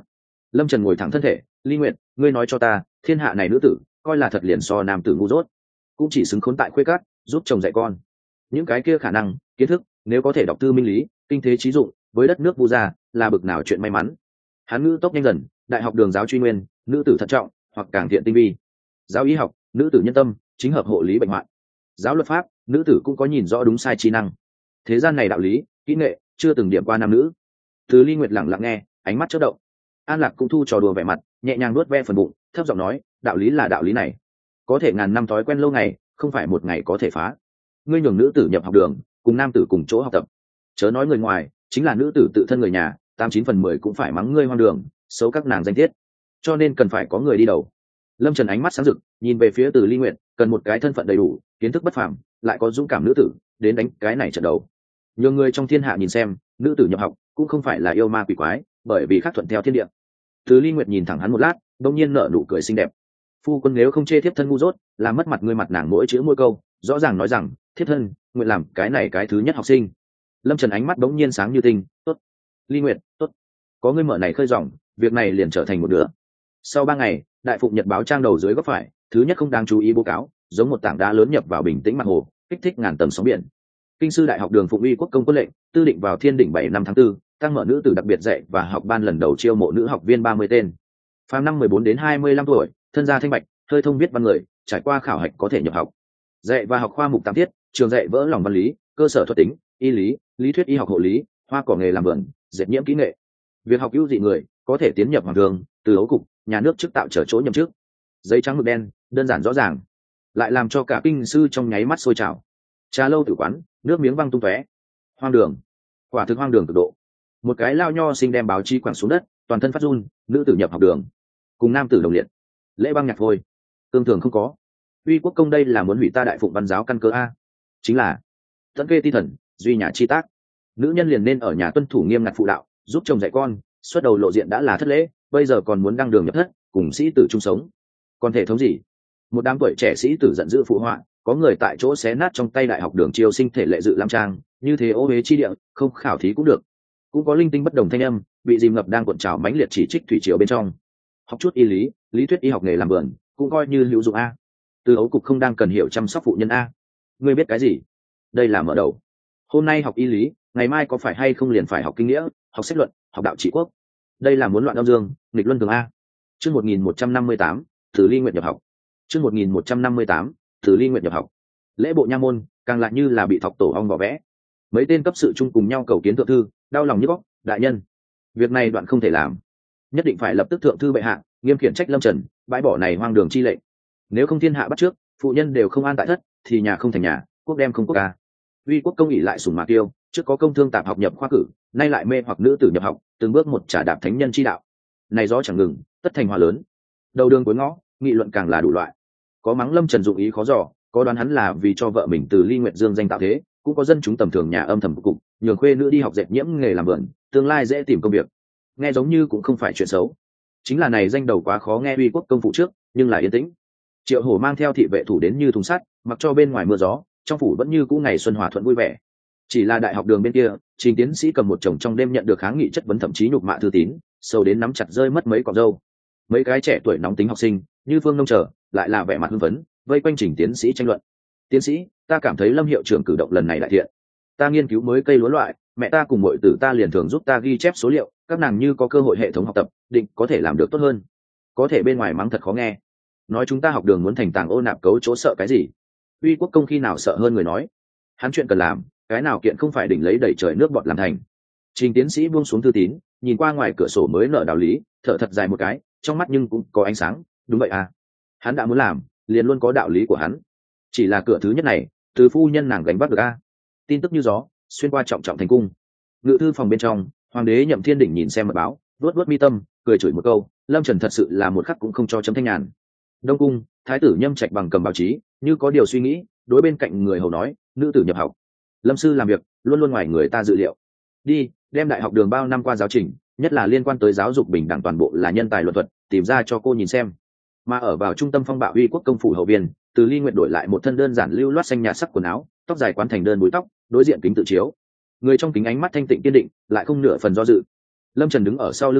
Lâm Trần ngồi thẳng thân thể. Ly Nguyệt, ngươi nói cho ta, thiên hạ này nữ tử coi là thật liền so nam tử ngu dốt, cũng chỉ xứng khốn tại khuê cát giúp chồng dạy con. Những cái kia khả năng kiến thức, nếu có thể đọc tư minh lý, kinh thế trí dụng, với đất nước vu gia là bực nào chuyện may mắn. Hắn ngữ tốc nhanh dần. Đại học Đường giáo truy nguyên, nữ tử thận trọng hoặc càng thiện tinh vi. Giáo y học, nữ tử nhân tâm chính hợp hộ lý bệnh hoạn. Giáo luật pháp, nữ tử cũng có nhìn rõ đúng sai trí năng. Thế gian này đạo lý kỹ nghệ chưa từng điểm qua nam nữ. Từ Ly Nguyệt lặng lặng nghe, ánh mắt chớp động. An Lạc cũng thu trò đùa vẻ mặt, nhẹ nhàng nuốt ve phần bụng, thấp giọng nói, đạo lý là đạo lý này, có thể ngàn năm thói quen lâu ngày, không phải một ngày có thể phá. Ngươi nhường nữ tử nhập học đường, cùng nam tử cùng chỗ học tập, chớ nói người ngoài, chính là nữ tử tự thân người nhà, 89/10 cũng phải mắng ngươi hoang đường, xấu các nàng danh tiết. Cho nên cần phải có người đi đầu. Lâm Trần ánh mắt sáng rực, nhìn về phía Từ Ly Nguyệt, cần một cái thân phận đầy đủ, kiến thức bất phàm, lại có dũng cảm nữ tử, đến đánh cái này trận đầu. Nhiều người trong thiên hạ nhìn xem, nữ tử nhập học cũng không phải là yêu ma quỷ quái, bởi vì khác thuận theo thiên địa. Từ Ly Nguyệt nhìn thẳng hắn một lát, đột nhiên nở nụ cười xinh đẹp. Phu quân nếu không chê thiếp thân ngu dốt, làm mất mặt ngươi mặt nàng mỗi chữ mỗi câu, rõ ràng nói rằng, thiếp thân nguyện làm cái này cái thứ nhất học sinh. Lâm Trần ánh mắt đống nhiên sáng như tinh, tốt. Ly Nguyệt, tốt. Có ngươi mở này khơi dòng, việc này liền trở thành một đứa. Sau 3 ngày, Đại Phụng Nhật báo trang đầu dưới góc phải, thứ nhất không đáng chú ý báo cáo, giống một tảng đá lớn nhập vào bình tĩnh mặt hồ, kích thích ngàn tầng sóng biển. Kinh sư Đại học Đường Phụng uy quốc công quân lệnh, tư định vào Thiên đỉnh 7 năm tháng 4, tăng mở nữ tử đặc biệt dạy và học ban lần đầu chiêu mộ nữ học viên 30 tên. Phàm năm 14 đến 25 tuổi, thân gia thanh bạch, hơi thông viết văn người, trải qua khảo hạch có thể nhập học. Dạy và học khoa mục tam tiết, trường dạy vỡ lòng văn lý, cơ sở thuật tính, y lý, lý thuyết y học hộ lý, hoa cỏ nghề làm vườn, dệt nhiễm kỹ nghệ. Việc học ưu dị người có thể tiến nhập hoàng đường, từ ấu cục, nhà nước chức tạo trở chỗ nhậm chức. Giấy trắng mực đen, đơn giản rõ ràng, lại làm cho cả kinh sư trong nháy mắt sôi trào. Trà lâu tử quán, nước miếng văng tung tóe. Hoang đường, quả thực hoang đường cực độ. Một cái lao nho sinh đem báo chí quẳng xuống đất, toàn thân phát run. Nữ tử nhập học đường, cùng nam tử đồng liệt, lễ băng nhạc thôi, tương thường không có. Uy quốc công đây là muốn hủy ta Đại Phụng văn giáo căn cơ a? Chính là tận kê ti thần, duy nhà chi tác. Nữ nhân liền nên ở nhà tuân thủ nghiêm ngặt phụ đạo, giúp chồng dạy con, xuất đầu lộ diện đã là thất lễ, bây giờ còn muốn đăng đường nhập thất, cùng sĩ tử chung sống, còn thể thống gì? Một đám tuổi trẻ sĩ tử giận dữ phụ họa, có người tại chỗ xé nát trong tay Đại học Đường chiêu sinh thể lệ dự lam trang, như thế ô uế chi địa, không khảo thí cũng được. Cũng có linh tinh bất đồng thanh âm, bị dìm ngập đang cuộn trào mãnh liệt chỉ trích thủy triều bên trong. Học chút y lý, lý thuyết y học nghề làm vườn, cũng coi như hữu dụng a. Từ ấu cục không đang cần hiểu chăm sóc phụ nhân a? Ngươi biết cái gì? Đây là mở đầu. Hôm nay học y lý, ngày mai có phải hay không liền phải học kinh nghĩa, học sách luận, học đạo trị quốc. Đây là muốn loạn âm dương, nghịch luân thường a. Chương 1158, Từ Ly Nguyệt nhập học. Chương 1158, Từ Ly Nguyệt nhập học. Lễ bộ nha môn càng lại như là bị thọc tổ ong vỏ vẽ. Mấy tên cấp sự chung cùng nhau cầu kiến thượng thư, đau lòng nhức óc, đại nhân, việc này đoạn không thể làm, nhất định phải lập tức thượng thư bệ hạ, nghiêm khiển trách Lâm Trần, bãi bỏ này hoang đường chi lệnh. Nếu không thiên hạ bắt trước, phụ nhân đều không an tại thất, thì nhà không thành nhà, quốc đem không quốc ca. Uy quốc công ỷ lại sủng mạc tiêu, trước có công thương tạp học nhập khoa cử, nay lại mê hoặc nữ tử nhập học, từng bước một trả đạp thánh nhân chi đạo. Này gió chẳng ngừng, tất thành hòa lớn. Đầu đường cuối ngõ, nghị luận càng là đủ loại. Có mắng Lâm Trần dụng ý khó dò, có đoán hắn là vì cho vợ mình Từ Ly Nguyệt dương danh tạo thế, cũng có dân chúng tầm thường nhà âm thầm cục, nhường khuê nữ đi học dệt nhiễm nghề làm vườn, tương lai dễ tìm công việc. Nghe giống như cũng không phải chuyện xấu, chính là này danh đầu quá khó nghe. Uy quốc công phụ trước, nhưng là yên tĩnh. Triệu Hổ mang theo thị vệ thủ đến như thùng sắt, mặc cho bên ngoài mưa gió, trong phủ vẫn như cũ ngày xuân hòa thuận vui vẻ. Chỉ là Đại học Đường bên kia, Trình tiến sĩ cầm một chồng trong đêm nhận được kháng nghị chất vấn, thậm chí nhục mạ thư tín, sâu đến nắm chặt rơi mất mấy cọng râu. Mấy cái trẻ tuổi nóng tính học sinh như Phương Nông Trở lại là vẻ mặt hưng phấn, vây quanh Trình tiến sĩ tranh luận. Tiến sĩ, ta cảm thấy Lâm hiệu trưởng cử động lần này đại thiện. Ta nghiên cứu mới cây lúa loại, mẹ ta cùng mọi tử ta liền thường giúp ta ghi chép số liệu, các nàng như có cơ hội hệ thống học tập, định có thể làm được tốt hơn. Có thể bên ngoài mắng thật khó nghe, nói chúng ta học đường muốn thành tàng ô nạp cấu chỗ sợ cái gì. Uy quốc công khi nào sợ hơn người nói, hắn chuyện cần làm, cái nào kiện không phải đỉnh lấy đẩy trời nước bọt làm thành. Trình tiến sĩ buông xuống thư tín, nhìn qua ngoài cửa sổ mới nở đạo lý, thở thật dài một cái, trong mắt nhưng cũng có ánh sáng. Đúng vậy à, hắn đã muốn làm, liền luôn có đạo lý của hắn. Chỉ là cửa thứ nhất này, từ phu nhân nàng gánh vác được a. Tin tức như gió xuyên qua trọng trọng thành cung. Ngự thư phòng bên trong, hoàng đế Nhậm Thiên Đỉnh nhìn xem mật báo, vuốt vuốt mi tâm, cười chửi một câu, Lâm Trần thật sự là một khắc cũng không cho chấm thanh nhàn. Đông cung, thái tử Nhâm Trạch bằng cầm báo chí, như có điều suy nghĩ, đối bên cạnh người hầu nói, nữ tử nhập học, Lâm sư làm việc luôn luôn ngoài người ta dự liệu. Đi, đem Đại học Đường bao năm qua giáo trình, nhất là liên quan tới giáo dục bình đẳng toàn bộ là nhân tài luận thuật, tìm ra cho cô nhìn xem. Mà ở vào trung tâm phong bạo Uy quốc công phủ hậu viên, Từ Ly Nguyệt đổi lại một thân đơn giản lưu loát xanh nhạt sắc quần áo, tóc dài quán thành đơn búi tóc, đối diện kính tự chiếu. Người trong kính ánh mắt thanh tịnh kiên định, lại không nửa phần do dự. Lâm Trần đứng ở sau lưng nàng,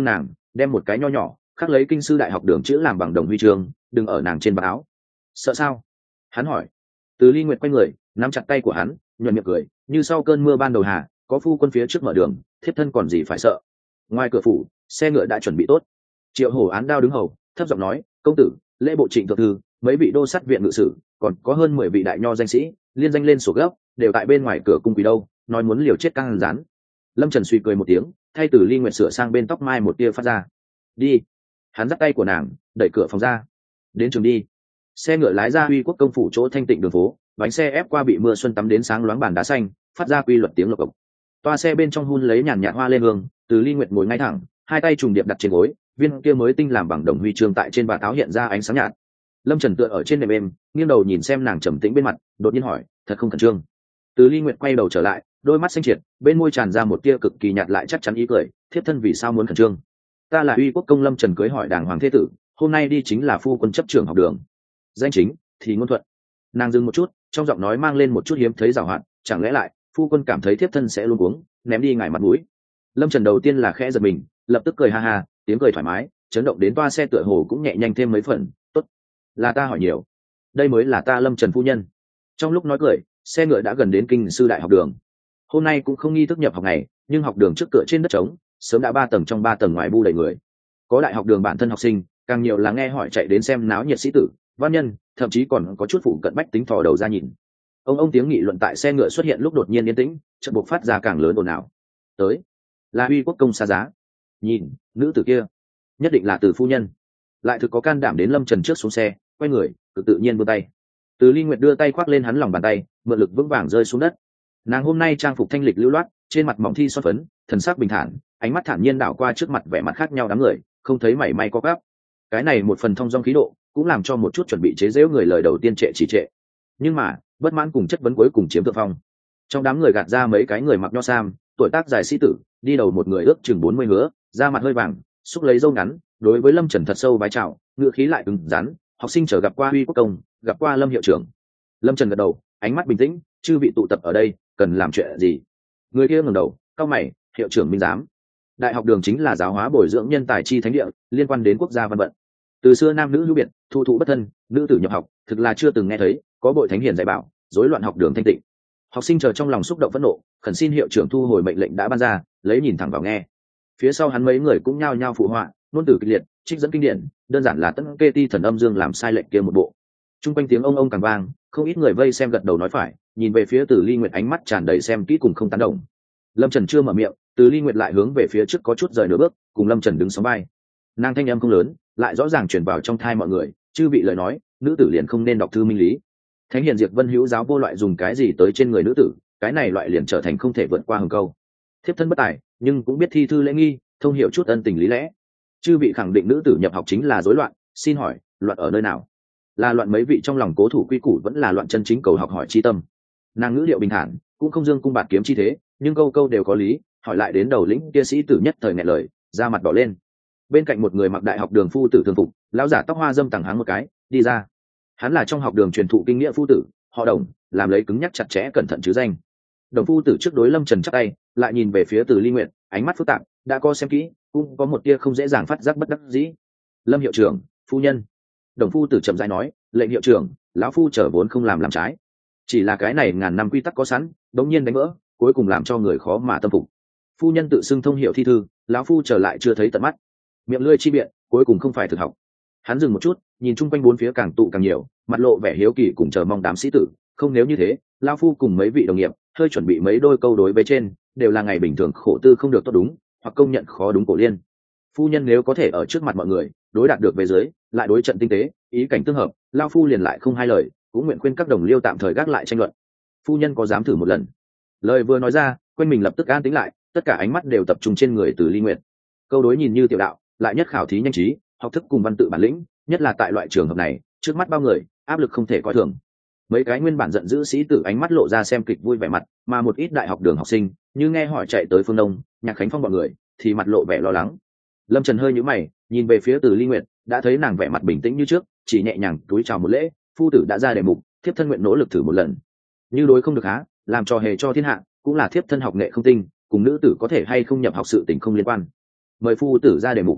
đem một cái nho nhỏ khắc lấy kinh sư đại học đường chữ làm bằng đồng huy chương đừng ở nàng trên vạt áo. Sợ sao? Hắn hỏi. Từ Ly Nguyệt quay người nắm chặt tay của hắn, nhuận miệng cười, như sau cơn mưa ban đầu hà, có phu quân phía trước mở đường, thiếp thân còn gì phải sợ. Ngoài cửa phủ, xe ngựa đã chuẩn bị tốt. Triệu Hổ án đao đứng hầu, thấp giọng nói, công tử, lễ bộ trịnh thượng thư, mấy vị đô sát viện ngự sử, còn có hơn 10 vị đại nho danh sĩ, liên danh lên sổ gấp, đều tại bên ngoài cửa cung quỳ đâu, nói muốn liều chết căng rán. Lâm Trần suy cười một tiếng, thay Từ Ly Nguyệt sửa sang bên tóc mai một tia phát ra. Đi. Hắn dắt tay của nàng, đẩy cửa phòng ra. Đến trường đi. Xe ngựa lái ra Uy Quốc công phủ chỗ thanh tịnh đường phố, bánh xe ép qua bị mưa xuân tắm đến sáng loáng bàn đá xanh, phát ra quy luật tiếng lộc cộc. Toa xe bên trong hun lấy nhàn nhạt hoa lên hương, Từ Ly Nguyệt ngồi ngay thẳng, hai tay trùng điệp đặt trên gối, viên kia mới tinh làm bằng đồng huy chương tại trên bà táo hiện ra ánh sáng nhạt. Lâm Trần tựa ở trên nệm êm, nghiêng đầu nhìn xem nàng trầm tĩnh bên mặt, đột nhiên hỏi, thật không khẩn trương? Từ Ly Nguyệt quay đầu trở lại, đôi mắt xanh triệt, bên môi tràn ra một tia cực kỳ nhạt lại chắc chắn ý cười, thiếp thân vì sao muốn khẩn trương? Ta là Uy Quốc công Lâm Trần cưới hỏi đàng hoàng thế tử, hôm nay đi chính là phu quân chấp trưởng học đường. Danh chính thì ngôn thuận. Nàng dừng một chút, trong giọng nói mang lên một chút hiếm thấy giảo hoạt, chẳng lẽ lại phu quân cảm thấy thiếp thân sẽ luôn uống, ném đi ngài mặt mũi? Lâm Trần đầu tiên là khẽ giật mình, lập tức cười ha ha, tiếng cười thoải mái, chấn động đến toa xe tựa hồ cũng nhẹ nhanh thêm mấy phần. Tốt, là ta hỏi nhiều, đây mới là ta Lâm Trần phu nhân. Trong lúc nói cười, xe ngựa đã gần đến kinh sư đại học đường. Hôm nay cũng không nghi thức nhập học ngày, nhưng học đường trước cửa trên đất trống, sớm đã 3 tầng trong 3 tầng ngoài bu đầy người. Có đại học đường bản thân học sinh, càng nhiều là nghe hỏi chạy đến xem náo nhiệt sĩ tử, văn nhân, thậm chí còn có chút phụ cận bách tính thò đầu ra nhìn. Ông tiếng nghị luận tại xe ngựa xuất hiện lúc đột nhiên yên tĩnh, chợt bộc phát ra càng lớn ồn ào. Tới, là Uy Quốc công xa giá. Nhìn, nữ tử kia, nhất định là Từ phu nhân. Lại thực có can đảm đến Lâm Trần trước xuống xe, quay người, cực tự nhiên vươn tay. Từ Ly Nguyệt đưa tay khoác lên hắn lòng bàn tay, mượn lực vững vàng rơi xuống đất. Nàng hôm nay trang phục thanh lịch lưu loát, trên mặt mỏng thi son phấn, thần sắc bình thản, ánh mắt thản nhiên đảo qua trước mặt vẻ mặt khác nhau đám người, không thấy mảy may có gáp. Cái này một phần thông dong khí độ, cũng làm cho một chút chuẩn bị chế giễu người lời đầu tiên trệ chỉ trệ. Nhưng mà, bất mãn cùng chất vấn cuối cùng chiếm thượng phong. Trong đám người gạt ra mấy cái người mặc nho sam, tuổi tác dài sĩ tử, đi đầu một người ước chừng 40 hứa, da mặt hơi vàng, xúc lấy râu ngắn, đối với Lâm Trần thật sâu vái chào, ngựa khí lại cứng rắn, học sinh trở gặp qua Uy Quốc công, gặp qua Lâm hiệu trưởng. Lâm Trần gật đầu, ánh mắt bình tĩnh, chư vị tụ tập ở đây, cần làm chuyện gì? Người kia ngẩng đầu, cau mày, hiệu trưởng minh giám. Đại học đường chính là giáo hóa bồi dưỡng nhân tài chi thánh địa, liên quan đến quốc gia văn vận. Từ xưa nam nữ hữu biệt, thu thụ bất thân, nữ tử nhập học, thực là chưa từng nghe thấy, có bội thánh hiền dạy bảo, rối loạn học đường thanh tịnh. Học sinh chờ trong lòng xúc động phẫn nộ, khẩn xin hiệu trưởng thu hồi mệnh lệnh đã ban ra, lấy nhìn thẳng vào nghe. Phía sau hắn mấy người cũng nhao nhao phụ họa, ngôn từ kịch liệt, trích dẫn kinh điển, đơn giản là tất kê ti thần âm dương làm sai lệnh kia một bộ. Trung quanh tiếng ông càng vang, không ít người vây xem gật đầu nói phải, nhìn về phía Từ Ly Nguyệt ánh mắt tràn đầy xem kỹ cùng không tán đồng. Lâm Trần chưa mở miệng, Từ Ly Nguyệt lại hướng về phía trước có chút rời nửa bước, cùng Lâm Trần đứng sóng vai. Nàng thanh âm không lớn, lại rõ ràng truyền vào trong tai mọi người, chư vị lời nói, nữ tử liền không nên đọc thư minh lý. Thánh hiền diệt vân hữu giáo vô loại dùng cái gì tới trên người nữ tử, cái này loại liền trở thành không thể vượt qua hừng câu. Thiếp thân bất tài, nhưng cũng biết thi thư lễ nghi, thông hiểu chút ân tình lý lẽ. Chư vị khẳng định nữ tử nhập học chính là rối loạn, xin hỏi, loạn ở nơi nào? Là loạn mấy vị trong lòng cố thủ quy củ vẫn là loạn chân chính cầu học hỏi chi tâm? Nàng ngữ điệu bình thản, cũng không dương cung bạt kiếm chi thế, nhưng câu câu đều có lý, hỏi lại đến đầu lĩnh kia sĩ tử nhất thời nghẹn lời, da mặt đỏ lên. Bên cạnh một người mặc đại học đường phu tử thường phục, lão giả tóc hoa dâm tằng háng một cái, đi ra. Hắn là trong học đường truyền thụ kinh nghĩa phu tử, họ Đồng, làm lấy cứng nhắc chặt chẽ cẩn thận chứ danh. Đồng phu tử trước đối Lâm Trần chắp tay, lại nhìn về phía Từ Ly Nguyệt, ánh mắt phức tạp, đã có xem kỹ, cũng có một tia không dễ dàng phát giác bất đắc dĩ. Lâm hiệu trưởng, phu nhân. Đồng phu tử chậm rãi nói, lệnh hiệu trưởng, lão phu trở vốn không làm trái, chỉ là cái này ngàn năm quy tắc có sẵn, đống nhiên đánh vỡ, cuối cùng làm cho người khó mà tâm phục. Phu nhân tự xưng thông hiểu thi thư, lão phu trở lại chưa thấy tận mắt, miệng lưỡi chi biện, cuối cùng không phải thực học. Hắn dừng một chút, nhìn chung quanh bốn phía càng tụ càng nhiều, mặt lộ vẻ hiếu kỳ cùng chờ mong đám sĩ tử. Không nếu như thế, lão phu cùng mấy vị đồng nghiệp hơi chuẩn bị mấy đôi câu đối với trên, đều là ngày bình thường khổ tư không được tốt đúng, hoặc công nhận khó đúng cổ liên. Phu nhân nếu có thể ở trước mặt mọi người đối đạt được về dưới, lại đối trận tinh tế, ý cảnh tương hợp, lão phu liền lại không hai lời, cũng nguyện khuyên các đồng liêu tạm thời gác lại tranh luận. Phu nhân có dám thử một lần? Lời vừa nói ra, quanh mình lập tức an tĩnh lại, tất cả ánh mắt đều tập trung trên người Từ Ly Nguyệt. Câu đối nhìn như tiểu đạo, lại nhất khảo thí nhanh trí, học thức cùng văn tự bản lĩnh, nhất là tại loại trường hợp này, trước mắt bao người, áp lực không thể coi thường. Mấy cái nguyên bản giận dữ sĩ tử ánh mắt lộ ra xem kịch vui vẻ mặt, mà một ít đại học đường học sinh, như nghe hỏi chạy tới Phương Đông, Nhạc Khánh Phong bọn người, thì mặt lộ vẻ lo lắng. Lâm Trần hơi nhíu mày, nhìn về phía Từ Ly Nguyệt, đã thấy nàng vẻ mặt bình tĩnh như trước, chỉ nhẹ nhàng cúi chào một lễ, phu tử đã ra đề mục, thiếp thân nguyện nỗ lực thử một lần. Như đối không được há, làm trò hề cho thiên hạ, cũng là thiếp thân học nghệ không tinh, cùng nữ tử có thể hay không nhập học sự tình không liên quan. Mời phu tử ra đề mục.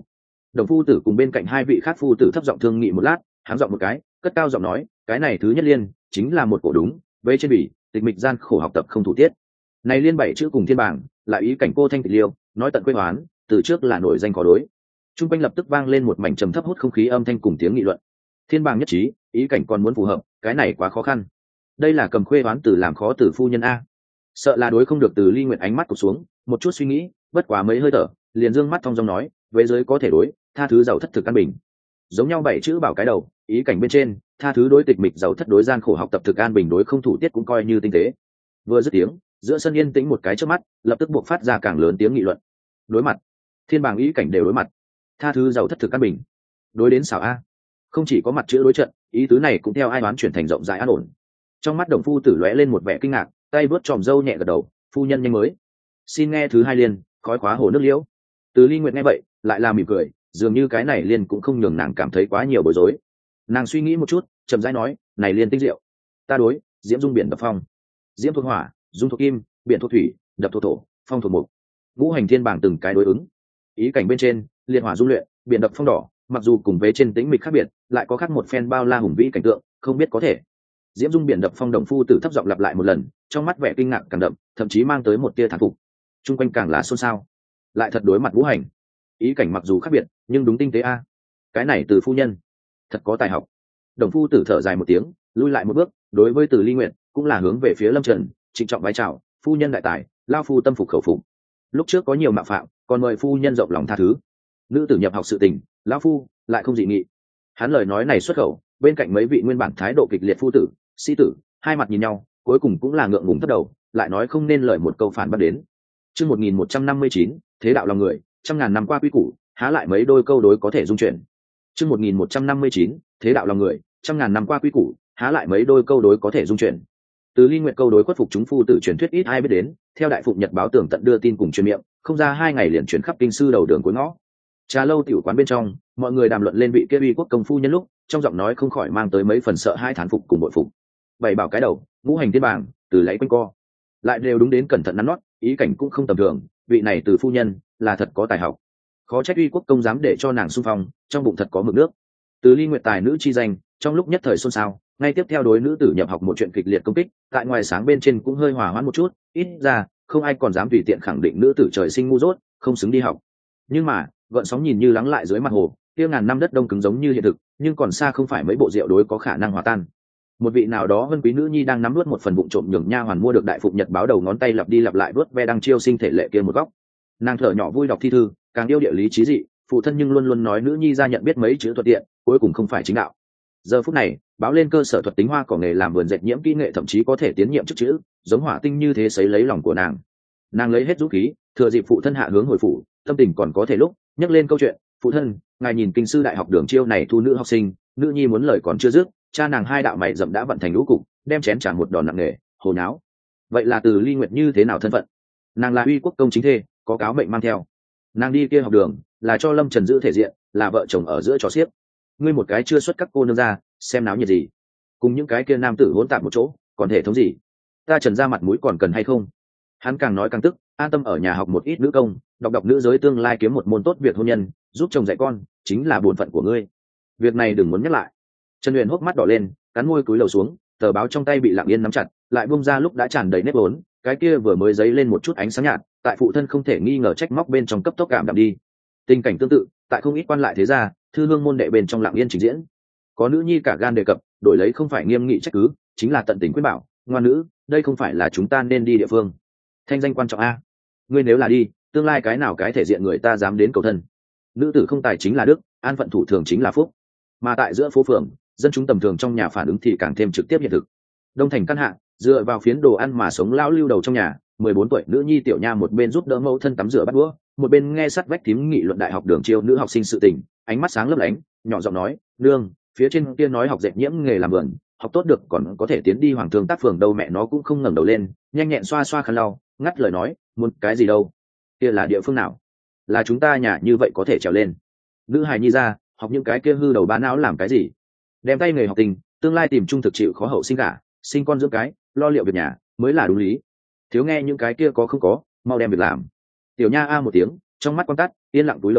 Đồng phu tử cùng bên cạnh hai vị khác phu tử thấp giọng thương nghị một lát, háng giọng một cái, cất cao giọng nói, cái này thứ nhất liên chính là một cổ đúng, vây trên bỉ, tịch mịch gian khổ học tập không thủ tiết. Này liên bảy chữ cùng thiên bảng, lại ý cảnh cô thanh tịch liêu, nói tận quê hoán, từ trước là nổi danh có đối. Trung quanh lập tức vang lên một mảnh trầm thấp hút không khí âm thanh cùng tiếng nghị luận. Thiên bảng nhất trí, ý cảnh còn muốn phù hợp, cái này quá khó khăn. Đây là cầm khuê hoán tử làm khó tử phu nhân a. Sợ là đối không được. Từ Ly Nguyệt ánh mắt cụp xuống, một chút suy nghĩ, bất quá mấy hơi thở, liền dương mắt thong dong nói, với giới có thể đối, tha thứ giàu thất thực căn bình. Giống nhau bảy chữ bảo cái đầu, ý cảnh bên trên, tha thứ đối tịch mịch giàu thất đối gian khổ học tập thực an bình đối không thủ tiết cũng coi như tinh tế. Vừa dứt tiếng, giữa sân yên tĩnh một cái trước mắt, lập tức buộc phát ra càng lớn tiếng nghị luận. Đối mặt, thiên bảng ý cảnh đều đối mặt, tha thứ giàu thất thực an bình, đối đến xảo a. Không chỉ có mặt chữ đối trận, ý tứ này cũng theo ai đoán chuyển thành rộng rãi an ổn. Trong mắt Đồng phu tử lóe lên một vẻ kinh ngạc, tay vớt tròm râu nhẹ gật đầu, phu nhân nhanh mới. Xin nghe thứ hai liên, khói khóa hồ nước liễu. Từ Ly Nguyệt nghe vậy, lại là mỉm cười, dường như cái này liên cũng không nhường nàng cảm thấy quá nhiều bối rối. Nàng suy nghĩ một chút, chậm rãi nói, này liên tinh diệu. Ta đối, diễm dung biển đập phong, diễm thuộc hỏa, dung thuộc kim, biển thuộc thủy, đập thuộc thổ, phong thuộc mục. Ngũ hành thiên bảng từng cái đối ứng. Ý cảnh bên trên, liên hỏa dung luyện, biển đập phong đỏ, mặc dù cùng với trên tĩnh mịch khác biệt, lại có khác một phen bao la hùng vĩ cảnh tượng, không biết có thể. Diễm dung biển đập phong, Đồng phu tử thấp giọng lặp lại một lần, trong mắt vẻ kinh ngạc càng đậm, thậm chí mang tới một tia thán phục. Trung quanh càng là xôn xao. Lại thật đối mặt ngũ hành, ý cảnh mặc dù khác biệt, nhưng đúng tinh tế a. Cái này Từ phu nhân, thật có tài học. Đồng phu tử thở dài một tiếng, lui lại một bước, đối với Từ Ly Nguyệt cũng là hướng về phía Lâm Trần, trịnh trọng vái chào, phu nhân đại tài, lao phu tâm phục khẩu phục. Lúc trước có nhiều mạo phạm, còn mời phu nhân rộng lòng tha thứ. Nữ tử nhập học sự tình, lão phu lại không dị nghị. Hắn lời nói này xuất khẩu, bên cạnh mấy vị nguyên bản thái độ kịch liệt phu tử, sĩ tử, hai mặt nhìn nhau, cuối cùng cũng là ngượng ngùng thấp đầu, lại nói không nên lời một câu phản bác đến. Chương 1159, thế đạo lòng người, trăm ngàn năm qua quy củ, há lại mấy đôi câu đối có thể dung chuyển. Chương 1159, thế đạo lòng người, trăm ngàn năm qua quy củ, há lại mấy đôi câu đối có thể dung chuyển. Từ Ly Nguyệt câu đối khuất phục chúng phu tử truyền thuyết ít ai biết đến, theo Đại Phụng Nhật báo tường tận đưa tin cùng truyền miệng, không ra 2 ngày liền chuyển khắp kinh sư đầu đường cuối ngõ. Trà lâu tiểu quán bên trong, mọi người đàm luận lên vị kia uy quốc công phu nhân lúc, trong giọng nói không khỏi mang tới mấy phần sợ hai thán phục cùng bội phục. Bảy bảo cái đầu, ngũ hành thiên bảng, từ lấy quanh co, lại đều đúng đến cẩn thận nắn nót, ý cảnh cũng không tầm thường, vị này Từ phu nhân là thật có tài học. Khó trách uy quốc công dám để cho nàng xung phong, trong bụng thật có mực nước. Từ Ly Nguyệt tài nữ chi danh, trong lúc nhất thời xôn xao, ngay tiếp theo đối nữ tử nhập học một chuyện kịch liệt công kích, tại ngoài sáng bên trên cũng hơi hòa hoãn một chút, ít ra không ai còn dám tùy tiện khẳng định nữ tử trời sinh ngu dốt, không xứng đi học. Nhưng mà gợn sóng nhìn như lắng lại dưới mặt hồ, kia ngàn năm đất đông cứng giống như hiện thực, nhưng còn xa không phải mấy bộ rượu đối có khả năng hòa tan. Một vị nào đó vân quý nữ nhi đang nắm nuốt một phần vụng trộm nhường nha hoàn mua được Đại Phụng Nhật báo đầu ngón tay lặp đi lặp lại vớt ve đang chiêu sinh thể lệ kia một góc. Nàng thở nhỏ vui đọc thi thư, càng yêu địa lý trí dị, phụ thân nhưng luôn luôn nói nữ nhi ra nhận biết mấy chữ thuận tiện, cuối cùng không phải chính đạo. Giờ phút này báo lên cơ sở thuật tính hoa cỏ nghề làm vườn dệt nhiễm kỹ nghệ, thậm chí có thể tiến nhiệm chức chữ, giống hỏa tinh như thế sấy lấy lòng của nàng lấy hết dũng khí, thừa dịp phụ thân hạ hướng hồi phủ, tâm tình còn có thể lúc nhắc lên câu chuyện, phụ thân, ngài nhìn kinh sư đại học đường chiêu này thu nữ học sinh, nữ nhi muốn lời còn chưa dứt, cha nàng hai đạo mày rậm đã vận thành lũ cục, đem chén trả một đòn nặng nề, hồ nháo. Vậy là Từ Ly Nguyệt như thế nào thân phận? Nàng là uy quốc công chính thê, có cáo mệnh mang theo. Nàng đi kia học đường là cho Lâm Trần giữ thể diện, là vợ chồng ở giữa trò xiếc. Ngươi một cái chưa xuất các cô nương ra, xem náo nhiệt gì? Cùng những cái kia nam tử hỗn tạp một chỗ, còn thể thống gì? Ta Trần ra mặt mũi còn cần hay không? Hắn càng nói càng tức, an tâm ở nhà học một ít nữ công, đọc nữ giới tương lai kiếm một môn tốt việc hôn nhân, giúp chồng dạy con, chính là bổn phận của ngươi. Việc này đừng muốn nhắc lại. Trần Huyền hốc mắt đỏ lên, cắn môi cúi đầu xuống, tờ báo trong tay bị lặng yên nắm chặt, lại buông ra lúc đã tràn đầy nếp vốn, cái kia vừa mới dấy lên một chút ánh sáng nhạt, tại phụ thân không thể nghi ngờ trách móc bên trong cấp tốc cảm đạm đi. Tình cảnh tương tự, tại không ít quan lại thế gia, thư hương môn đệ bên trong lặng yên trình diễn. Có nữ nhi cả gan đề cập, đổi lấy không phải nghiêm nghị trách cứ, chính là tận tình khuyên bảo, ngoan nữ, đây không phải là chúng ta nên đi địa phương. Thanh danh quan trọng a, ngươi nếu là đi, tương lai cái nào cái thể diện người ta dám đến cầu thân. Nữ tử không tài chính là đức, an phận thủ thường chính là phúc. Mà tại giữa phố phường, dân chúng tầm thường trong nhà phản ứng thì càng thêm trực tiếp hiện thực. Đông thành căn hạ, dựa vào phiến đồ ăn mà sống lão lưu đầu trong nhà, 14 tuổi nữ nhi tiểu nha một bên giúp đỡ mẫu thân tắm rửa bắt đũa, một bên nghe sắt vách thím nghị luận đại học đường chiêu nữ học sinh sự tình, ánh mắt sáng lấp lánh, nhỏ giọng nói, nương, phía trên kia nói học dệt nhiễm nghề làm vườn, học tốt được còn có thể tiến đi hoàng thương tác phường đâu. Mẹ nó cũng không ngẩng đầu lên, nhanh nhẹn xoa xoa khăn lau, ngắt lời nói, muốn cái gì đâu, kia là địa phương nào, là chúng ta nhà như vậy có thể trèo lên. Nữ hài nhi ra học những cái kia hư đầu bá não làm cái gì, đem tay nghề học tình, tương lai tìm chung thực chịu khó hậu sinh cả, sinh con dưỡng cái, lo liệu việc nhà mới là đúng lý. Thiếu nghe những cái kia có không có, mau đem việc làm. Tiểu nha a một tiếng, trong mắt quan tắt, yên lặng túi lầu xuống,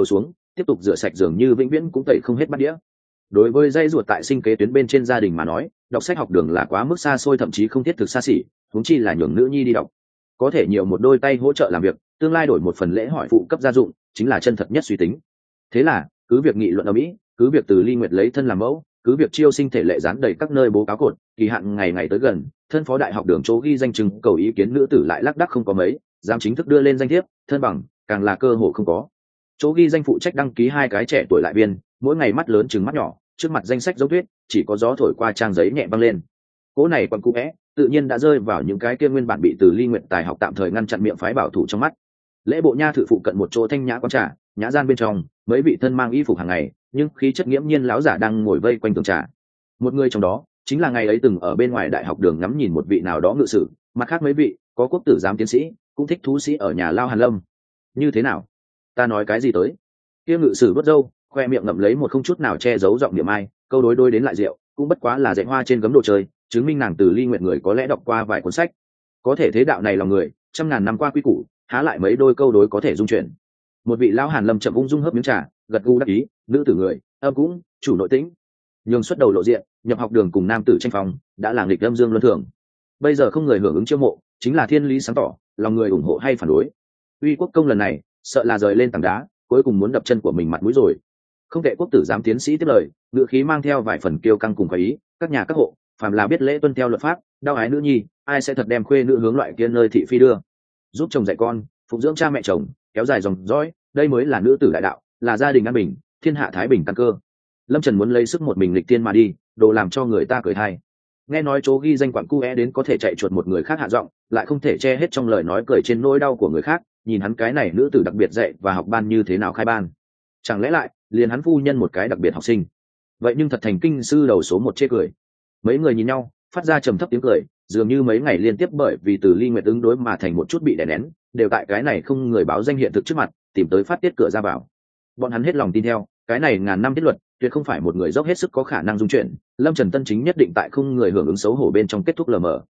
tiếp tục rửa sạch dường như vĩnh viễn cũng tẩy không hết bát đĩa. Đối với dây ruột tại sinh kế tuyến bên trên gia đình mà nói, đọc sách học đường là quá mức xa xôi, thậm chí không thiết thực xa xỉ, huống chi là nhường nữ nhi đi đọc. Có thể nhiều một đôi tay hỗ trợ làm việc, tương lai đổi một phần lễ hỏi phụ cấp gia dụng, chính là chân thật nhất suy tính. Thế là cứ việc nghị luận ở mỹ, cứ việc Từ Ly Nguyệt lấy thân làm mẫu, cứ việc chiêu sinh thể lệ dán đầy các nơi bố cáo cột, kỳ hạn ngày ngày tới gần, thân phó đại học đường chỗ ghi danh chừng cầu ý kiến nữ tử lại lác đác không có mấy, dám chính thức đưa lên danh thiếp, thân bằng càng là cơ hội không có. Chỗ ghi danh phụ trách đăng ký 2 cái trẻ tuổi lại viên, mỗi ngày mắt lớn chừng mắt nhỏ, trước mặt danh sách dấu thuyết chỉ có gió thổi qua trang giấy nhẹ văng lên. Cố này còn cũ é, tự nhiên đã rơi vào những cái kia nguyên bản bị Từ Ly Nguyệt tài học tạm thời ngăn chặn miệng phái bảo thủ trong mắt. Lễ bộ nha thự phụ cận một chỗ thanh nhã quán trà, nhã gian bên trong mấy vị thân mang y phục hàng ngày nhưng khí chất nghiễm nhiên lão giả đang ngồi vây quanh tường trà. Một người trong đó chính là ngày ấy từng ở bên ngoài đại học đường ngắm nhìn một vị nào đó ngự sử, mặt khác mấy vị có quốc tử giám tiến sĩ cũng thích thú sĩ ở nhà lao Hàn Lâm. Như thế nào? Ta nói cái gì tới? Kia ngự sử vớt râu, khoe miệng ngậm lấy một không chút nào che giấu giọng niệm ai, câu đối đôi đến lại rượu, cũng bất quá là dạy hoa trên gấm đồ chơi, chứng minh nàng Từ Ly Nguyệt người có lẽ đọc qua vài cuốn sách. Có thể thế đạo này lòng người, trăm ngàn năm qua quy củ, há lại mấy đôi câu đối có thể dung chuyển. Một vị lão Hàn Lâm chậm ung dung hớp miếng trà, gật gù đắc ý, nữ tử người, âm cũng, chủ nội tĩnh. Nhường xuất đầu lộ diện, nhập học đường cùng nam tử tranh phòng, đã là nghịch âm dương luân thường. Bây giờ không người hưởng ứng chiêu mộ, chính là thiên lý sáng tỏ, lòng người ủng hộ hay phản đối. Uy quốc công lần này, sợ là rời lên tảng đá, cuối cùng muốn đập chân của mình mặt mũi rồi. Không tệ, quốc tử giám tiến sĩ tiếp lời, ngữ khí mang theo vài phần kiêu căng cùng cái ý, các nhà các hộ, phàm là biết lễ tuân theo luật pháp, đau ái nữ nhi, ai sẽ thật đem khuê nữ hướng loại kia nơi thị phi đưa. Giúp chồng dạy con, phụng dưỡng cha mẹ chồng, kéo dài dòng dõi, đây mới là nữ tử đại đạo, là gia đình an bình, thiên hạ thái bình căn cơ. Lâm Trần muốn lấy sức một mình lịch tiên mà đi, đồ làm cho người ta cười thay. Nghe nói chỗ ghi danh quặng cu é đến có thể chạy chuột một người khác hạ giọng, lại không thể che hết trong lời nói cười trên nỗi đau của người khác, nhìn hắn cái này nữ tử đặc biệt dạy và học ban như thế nào khai ban. Chẳng lẽ lại liền hắn phu nhân một cái đặc biệt học sinh? Vậy nhưng thật thành kinh sư đầu số 1 chê cười. Mấy người nhìn nhau, phát ra trầm thấp tiếng cười, dường như mấy ngày liên tiếp bởi vì Từ Ly Nguyệt ứng đối mà thành một chút bị đè nén, đều tại cái này không người báo danh hiện thực trước mặt, tìm tới phát tiết cửa ra vào. Bọn hắn hết lòng tin theo, cái này ngàn năm thiết luật, tuyệt không phải một người dốc hết sức có khả năng dung chuyển. Lâm Trần Tân chính nhất định tại không người hưởng ứng xấu hổ bên trong kết thúc lờ mờ.